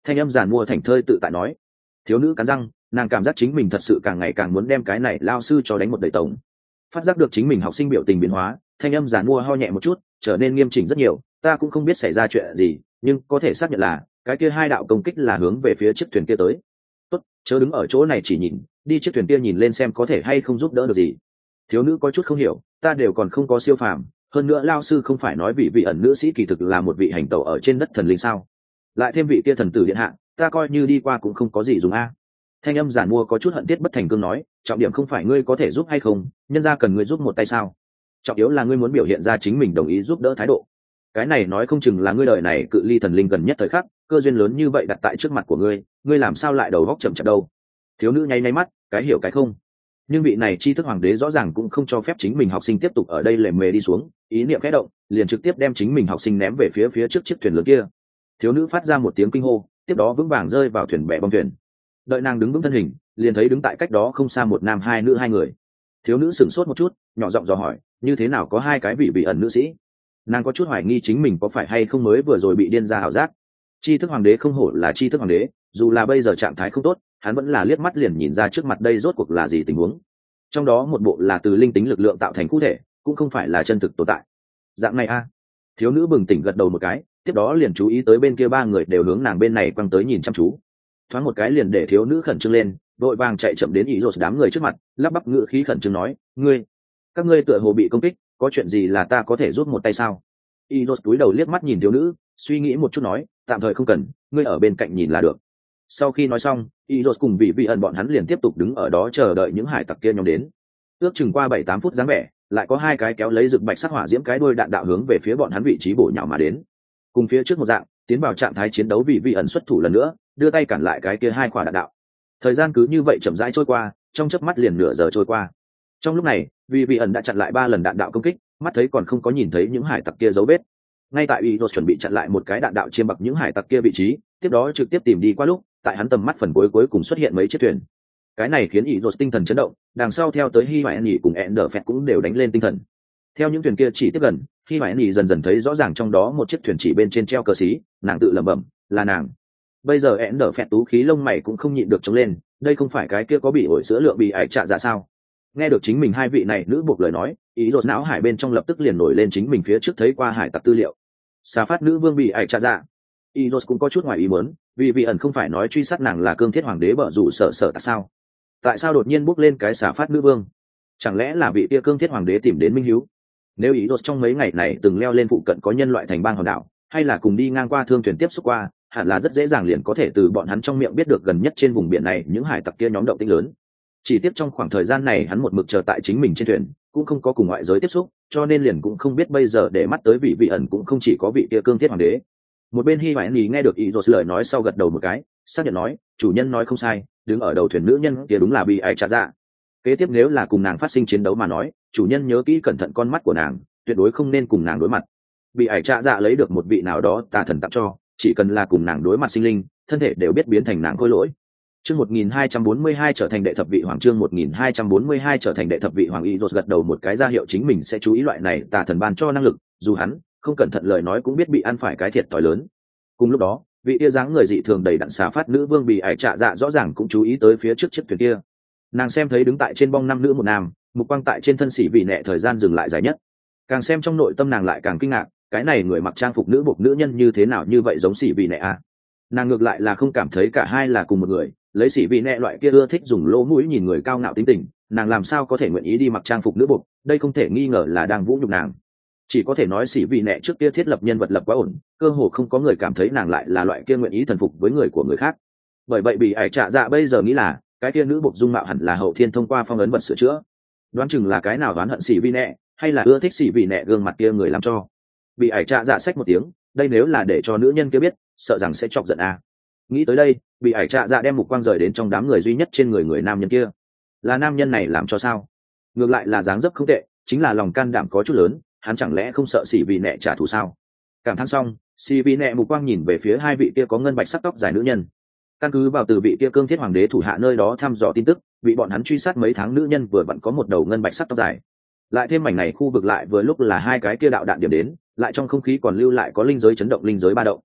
thanh âm giàn mua thành thơi tự tại nói. Thiếu nữ cắn răng, nàng cảm giác chính mình thật sự càng ngày càng muốn đem cái này lao sư cho đánh một đầy tổng. Phát giác được chính mình học sinh biểu tình biến hóa, thanh âm giàn mua ho nhẹ một chút, trở nên nghiêm chỉnh rất nhiều. Ta cũng không biết xảy ra chuyện gì, nhưng có thể xác nhận là cái kia hai đạo công kích là hướng về phía chiếc thuyền kia tới. Tốt, chớ đứng ở chỗ này chỉ nhìn, đi chiếc thuyền kia nhìn lên xem có thể hay không giúp đỡ được gì. Thiếu nữ có chút không hiểu, ta đều còn không có siêu phàm, hơn nữa lao sư không phải nói vị vị ẩn nữ sĩ kỳ thực là một vị hành tẩu ở trên đất thần linh sao? Lại thêm vị kia thần tử điện hạ, ta coi như đi qua cũng không có gì dùng a. Thanh âm giản mua có chút hận tiết bất thành cương nói, trọng điểm không phải ngươi có thể giúp hay không, nhân ra cần ngươi giúp một tay sao? Trọng yếu là ngươi muốn biểu hiện ra chính mình đồng ý giúp đỡ thái độ. Cái này nói không chừng là ngươi đời này cự ly thần linh gần nhất thời khắc, cơ duyên lớn như vậy đặt tại trước mặt của ngươi, ngươi làm sao lại đầu góc chậm chạp đâu? Thiếu nữ nháy nháy mắt, cái hiểu cái không. Nhưng vị này tri thức hoàng đế rõ ràng cũng không cho phép chính mình học sinh tiếp tục ở đây lề mề đi xuống, ý niệm khẽ động, liền trực tiếp đem chính mình học sinh ném về phía phía trước chiếc thuyền lớn kia. Thiếu nữ phát ra một tiếng kinh hô, tiếp đó vững vàng rơi vào thuyền bè bong thuyền. Đợi nàng đứng vững thân hình, liền thấy đứng tại cách đó không xa một nam hai nữ hai người. Thiếu nữ sửng sốt một chút, nhỏ giọng dò hỏi, như thế nào có hai cái vị vị ẩn nữ sĩ? Nàng có chút hoài nghi chính mình có phải hay không mới vừa rồi bị điên ra ảo giác. Tri thức hoàng đế không hổ là tri thức hoàng đế, dù là bây giờ trạng thái không tốt, hắn vẫn là liếc mắt liền nhìn ra trước mặt đây rốt cuộc là gì tình huống. Trong đó một bộ là từ linh tính lực lượng tạo thành cụ thể, cũng không phải là chân thực tồn tại. Dạng này a. Thiếu nữ bừng tỉnh gật đầu một cái, tiếp đó liền chú ý tới bên kia ba người đều hướng nàng bên này quăng tới nhìn chăm chú. Thoáng một cái liền để thiếu nữ khẩn trương lên, vội vàng chạy chậm đến ý rột đám người trước mặt, lắp bắp ngữ khí khẩn trương nói, ngươi, các ngươi tựa hồ bị công kích, có chuyện gì là ta có thể giúp một tay sao? Ý rột cúi đầu liếc mắt nhìn thiếu nữ, suy nghĩ một chút nói, tạm thời không cần, ngươi ở bên cạnh nhìn là được. Sau khi nói xong, ý rột cùng vị vị ẩn bọn hắn liền tiếp tục đứng ở đó chờ đợi những hải tặc kia nhóm đến. Ước chừng qua bảy tám phút dáng vẻ, lại có hai cái kéo lấy rực bạch sắc hỏa diễm cái đuôi đạn đạo hướng về phía bọn hắn vị trí bổ nhào mà đến. Cùng phía trước một dạng, tiến vào trạng thái chiến đấu, vị vị ẩn xuất thủ lần nữa, đưa tay cản lại cái kia hai quả đạn đạo. Thời gian cứ như vậy chậm rãi trôi qua, trong chớp mắt liền nửa giờ trôi qua. Trong lúc này, vị vị ẩn đã chặn lại ba lần đạn đạo công kích, mắt thấy còn không có nhìn thấy những hải tặc kia dấu vết. Ngay tại Eros chuẩn bị chặn lại một cái đạn đạo chiêm bạc những hải tặc kia vị trí, tiếp đó trực tiếp tìm đi qua lúc, tại hắn tầm mắt phần cuối cuối cùng xuất hiện mấy chiếc thuyền. Cái này khiến Eros tinh thần chấn động, đằng sau theo tới Hy Hoài Nhị cùng Enderfett cũng đều đánh lên tinh thần. Theo những thuyền kia chỉ tiếp gần, Hy Hoài Nhị dần dần thấy rõ ràng trong đó một chiếc thuyền chỉ bên trên treo cờ xí, nàng tự lẩm bẩm, là nàng. Bây giờ Enderfett tú khí lông mày cũng không nhịn được trống lên, đây không phải cái kia có bị ổi sữa lượng bị ải trạ dạ sao? Nghe được chính mình hai vị này nữ buộc lời nói, Eros não hải bên trong lập tức liền nổi lên chính mình phía trước thấy qua hải tặc tư liệu. Xà phát nữ vương bị ải trạ dạ. Eros cũng có chút ngoài ý muốn, vì vị ẩn không phải nói truy sát nàng là cương thiết hoàng đế bở rủ sợ sợ tại sao? Tại sao đột nhiên bước lên cái xà phát nữ vương? Chẳng lẽ là vị kia cương thiết hoàng đế tìm đến minh hiếu? Nếu Eros trong mấy ngày này từng leo lên phụ cận có nhân loại thành bang hòn đảo, hay là cùng đi ngang qua thương thuyền tiếp xúc qua, hẳn là rất dễ dàng liền có thể từ bọn hắn trong miệng biết được gần nhất trên vùng biển này những hải tặc kia nhóm động tĩnh lớn. Chỉ tiếp trong khoảng thời gian này hắn một mực chờ tại chính mình trên thuyền, cũng không có cùng ngoại giới tiếp xúc, cho nên liền cũng không biết bây giờ để mắt tới vị vị ẩn cũng không chỉ có vị kia cương thiết hoàng đế. Một bên Hy Hoài Nhị nghe được Eros lời nói sau gật đầu một cái, xác nhận nói, chủ nhân nói không sai, đứng ở đầu thuyền nữ nhân kia đúng là bị ai trả dạ. Kế tiếp nếu là cùng nàng phát sinh chiến đấu mà nói, chủ nhân nhớ kỹ cẩn thận con mắt của nàng, tuyệt đối không nên cùng nàng đối mặt. Bị ải trạ dạ lấy được một vị nào đó tà thần tặng cho, chỉ cần là cùng nàng đối mặt sinh linh, thân thể đều biết biến thành nàng khôi lỗi. Chương một nghìn hai trăm bốn mươi hai trở thành đệ thập vị hoàng, chương một nghìn hai trăm bốn mươi hai trở thành đệ thập vị hoàng. Eros gật đầu một cái ra hiệu chính mình sẽ chú ý loại này tà thần ban cho năng lực, dù hắn không cẩn thận lời nói cũng biết bị ăn phải cái thiệt thòi lớn. Cùng lúc đó, vị yêu dáng người dị thường đầy đặn xà phát nữ vương bị ải trạ dạ rõ ràng cũng chú ý tới phía trước chiếc thuyền kia. Nàng xem thấy đứng tại trên bong năm nữ một nam, mục quang tại trên thân sĩ vị nệ thời gian dừng lại dài nhất. Càng xem trong nội tâm nàng lại càng kinh ngạc, cái này người mặc trang phục nữ buộc nữ nhân như thế nào như vậy giống sĩ vị nệ à? Nàng ngược lại là không cảm thấy cả hai là cùng một người, lấy sĩ vị nệ loại kia ưa thích dùng lỗ mũi nhìn người cao ngạo tính tình, nàng làm sao có thể nguyện ý đi mặc trang phục nữ buộc, đây không thể nghi ngờ là đang vũ nhục nàng. Chỉ có thể nói sĩ vị nệ trước kia thiết lập nhân vật lập quá ổn, cơ hồ không có người cảm thấy nàng lại là loại kia nguyện ý thần phục với người của người khác. Bởi vậy bị ải trạ dạ bây giờ nghĩ là cái kia nữ buộc dung mạo hẳn là hậu thiên thông qua phong ấn vật sửa chữa, đoán chừng là cái nào đoán hận sĩ vị nệ, hay là ưa thích sĩ vị nệ gương mặt kia người làm cho. Bị ải trạ dạ xách một tiếng, đây nếu là để cho nữ nhân kia biết, sợ rằng sẽ chọc giận à. Nghĩ tới đây, bị ải trạ dạ đem mục quang rời đến trong đám người duy nhất trên người người nam nhân kia. Là nam nhân này làm cho sao? Ngược lại là dáng dấp không tệ, chính là lòng can đảm có chút lớn, hắn chẳng lẽ không sợ sĩ vị nệ trả thù sao? Cảm thán xong, sĩ vị nệ mục quang nhìn về phía hai vị kia có ngân bạch sắc tóc dài nữ nhân. Căn cứ vào từ vị kia cương thiết hoàng đế thủ hạ nơi đó thăm dò tin tức, bị bọn hắn truy sát mấy tháng nữ nhân vừa vặn có một đầu ngân bạch sắc tóc dài. Lại thêm mảnh này khu vực lại vừa lúc là hai cái kia đạo đạn điểm đến, lại trong không khí còn lưu lại có linh giới chấn động linh giới ba động.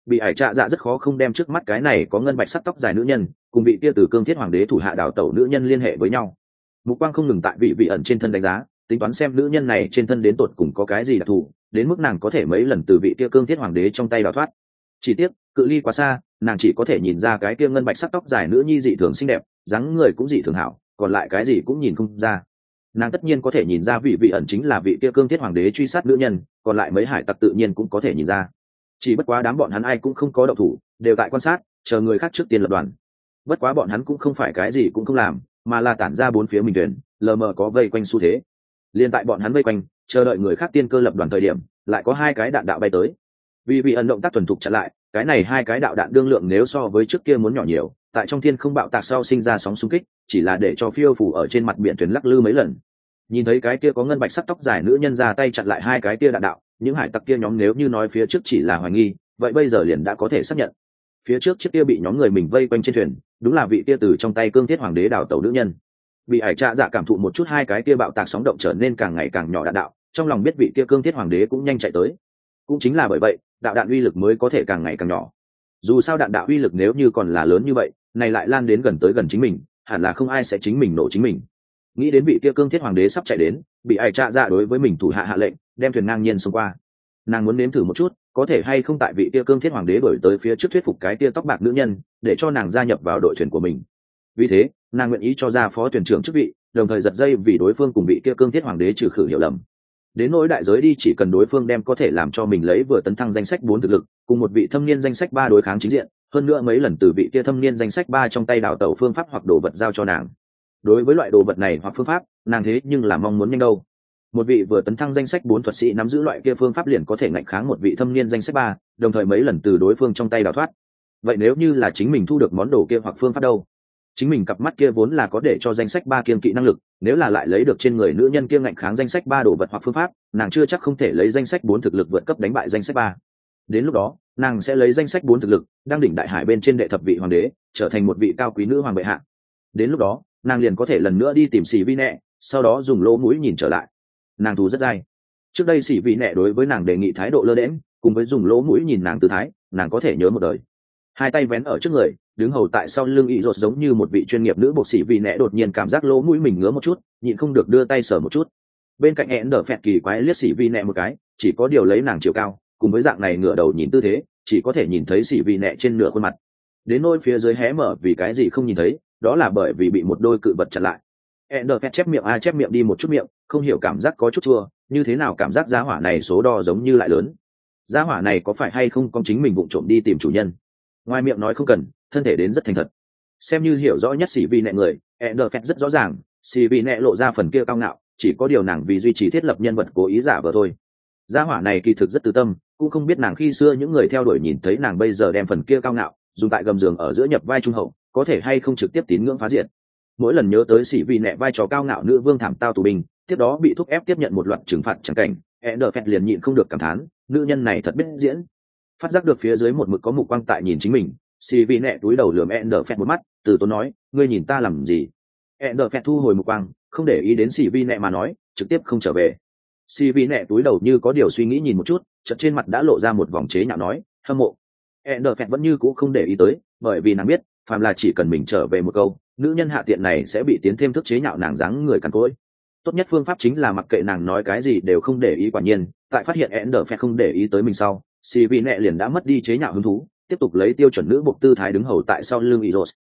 bị hải trạ dạ rất khó không đem trước mắt cái này có ngân bạch sắc tóc dài nữ nhân cùng vị kia từ cương thiết hoàng đế thủ hạ đào tẩu nữ nhân liên hệ với nhau. Mục quang không ngừng tại vị vị ẩn trên thân đánh giá, tính toán xem nữ nhân này trên thân đến tột cùng có cái gì đặc thù, đến mức nàng có thể mấy lần từ vị kia cương thiết hoàng đế trong tay đào thoát. Chỉ tiếc cự ly quá xa, nàng chỉ có thể nhìn ra cái kia ngân bạch sắc tóc dài nữ nhi dị thường xinh đẹp, dáng người cũng dị thường hảo, còn lại cái gì cũng nhìn không ra. Nàng tất nhiên có thể nhìn ra vị vị ẩn chính là vị kia cương thiết hoàng đế truy sát nữ nhân, còn lại mấy hải tặc tự nhiên cũng có thể nhìn ra. Chỉ bất quá đám bọn hắn ai cũng không có động thủ, đều tại quan sát, chờ người khác trước tiên lập đoàn. Bất quá bọn hắn cũng không phải cái gì cũng không làm, mà là tản ra bốn phía mình thuyền, lờ mờ có vây quanh xu thế. Liên tại bọn hắn vây quanh, chờ đợi người khác tiên cơ lập đoàn thời điểm, lại có hai cái đạn đạo bay tới. Vì vị ẩn động tác thuần thục chặn lại, cái này hai cái đạo đạn đương lượng nếu so với trước kia muốn nhỏ nhiều, tại trong thiên không bạo tạc sau sinh ra sóng xung kích, chỉ là để cho phiêu phù ở trên mặt biển thuyền lắc lư mấy lần. Nhìn thấy cái kia có ngân bạch sắc tóc dài nữ nhân ra tay chặn lại hai cái kia đạn đạo, những hải tặc kia nhóm nếu như nói phía trước chỉ là hoài nghi, vậy bây giờ liền đã có thể xác nhận. Phía trước chiếc kia bị nhóm người mình vây quanh trên thuyền, đúng là vị kia từ trong tay cương thiết hoàng đế đào tẩu nữ nhân. Bị hải trạ dạ cảm thụ một chút hai cái kia bạo tạc sóng động trở nên càng ngày càng nhỏ đạn đạo, trong lòng biết vị kia cương thiết hoàng đế cũng nhanh chạy tới. Cũng chính là bởi vậy, đạo đạn uy lực mới có thể càng ngày càng nhỏ. Dù sao đạn đạo uy lực nếu như còn là lớn như vậy, này lại lan đến gần tới gần chính mình, hẳn là không ai sẽ chính mình nổ chính mình. Nghĩ đến vị kia cương thiết hoàng đế sắp chạy đến, bị hải trạ dạ đối với mình thủ hạ hạ lệnh, đem thuyền ngang nhiên xông qua. Nàng muốn nếm thử một chút, có thể hay không tại vị kia cương thiết hoàng đế đổi tới phía trước thuyết phục cái kia tóc bạc nữ nhân, để cho nàng gia nhập vào đội thuyền của mình. Vì thế, nàng nguyện ý cho ra phó thuyền trưởng chức vị, đồng thời giật dây vì đối phương cùng vị kia cương thiết hoàng đế trừ khử hiểu lầm. Đến nỗi đại giới đi chỉ cần đối phương đem có thể làm cho mình lấy vừa tấn thăng danh sách bốn thực lực, cùng một vị thâm niên danh sách ba đối kháng chính diện, hơn nữa mấy lần từ vị kia thâm niên danh sách ba trong tay đào tẩu phương pháp hoặc đồ vật giao cho nàng. Đối với loại đồ vật này hoặc phương pháp, nàng thế nhưng là mong muốn nhanh đâu. Một vị vừa tấn thăng danh sách bốn thuật sĩ nắm giữ loại kia phương pháp liền có thể ngạnh kháng một vị thâm niên danh sách ba, đồng thời mấy lần từ đối phương trong tay đào thoát. Vậy nếu như là chính mình thu được món đồ kia hoặc phương pháp đâu? Chính mình cặp mắt kia vốn là có để cho danh sách ba kiên kỵ năng lực, nếu là lại lấy được trên người nữ nhân kia ngạnh kháng danh sách ba đồ vật hoặc phương pháp, nàng chưa chắc không thể lấy danh sách bốn thực lực vượt cấp đánh bại danh sách ba. Đến lúc đó, nàng sẽ lấy danh sách bốn thực lực, đang đỉnh đại hải bên trên đệ thập vị hoàng đế, trở thành một vị cao quý nữ hoàng bệ hạ. Đến lúc đó, nàng liền có thể lần nữa đi tìm Sĩ Vi Nệ, sau đó dùng lỗ mũi nhìn trở lại. Nàng thù rất dai. Trước đây Sĩ Vi Nệ đối với nàng đề nghị thái độ lơ đễnh, cùng với dùng lỗ mũi nhìn nàng tư thái, nàng có thể nhớ một đời. Hai tay vén ở trước người, đứng hầu tại sau lưng ý rột giống như một vị chuyên nghiệp nữ bộc sĩ vì nẹ đột nhiên cảm giác lỗ mũi mình ngứa một chút, nhịn không được đưa tay sờ một chút. Bên cạnh hẹn đờ phẹt kỳ quái liếc sĩ vi nẹ một cái, chỉ có điều lấy nàng chiều cao, cùng với dạng này ngửa đầu nhìn tư thế, chỉ có thể nhìn thấy sĩ vi nẹ trên nửa khuôn mặt. Đến nôi phía dưới hé mở vì cái gì không nhìn thấy, đó là bởi vì bị một đôi cự vật chặn lại. Hẹn đờ phẹt chép miệng a chép miệng đi một chút miệng, không hiểu cảm giác có chút chua, như thế nào cảm giác giá hỏa này số đo giống như lại lớn. Giá hỏa này có phải hay không con chính mình vụng trộm đi tìm chủ nhân? Ngoài miệng nói không cần, thân thể đến rất thành thật. Xem như hiểu rõ nhất sĩ vi nẹ người, Enderfett rất rõ ràng, sĩ vi nẹ lộ ra phần kia cao ngạo, chỉ có điều nàng vì duy trì thiết lập nhân vật cố ý giả vờ thôi. Gia hỏa này kỳ thực rất từ tâm, cũng không biết nàng khi xưa những người theo đuổi nhìn thấy nàng bây giờ đem phần kia cao ngạo dùng tại gầm giường ở giữa nhập vai trung hậu, có thể hay không trực tiếp tín ngưỡng phá diệt. Mỗi lần nhớ tới sĩ vi nẹ vai trò cao ngạo nữ vương thảm tao tù binh, tiếp đó bị thúc ép tiếp nhận một loạt trừng phạt chẳng cảnh, Enderfett liền nhịn không được cảm thán, nữ nhân này thật biết diễn. Phát giác được phía dưới một mực có mục quang tại nhìn chính mình, xì vị nẹ túi đầu lườm Enderfett một mắt, từ tốn nói, ngươi nhìn ta làm gì? Enderfett thu hồi mục quang, không để ý đến xì vị nẹ mà nói, trực tiếp không trở về. Xì vị nẹ túi đầu như có điều suy nghĩ nhìn một chút, chợt trên mặt đã lộ ra một vòng chế nhạo nói, hâm mộ. Enderfett vẫn như cũ không để ý tới, bởi vì nàng biết, phàm là chỉ cần mình trở về một câu, nữ nhân hạ tiện này sẽ bị tiến thêm thức chế nhạo nàng dáng người cằn cỗi. Tốt nhất phương pháp chính là mặc kệ nàng nói cái gì đều không để ý, quả nhiên, tại phát hiện Enderfett không để ý tới mình sau, xì vị nẹ liền đã mất đi chế nhạo hứng thú, tiếp tục lấy tiêu chuẩn nữ buộc tư thái đứng hầu tại sau lưng Iros,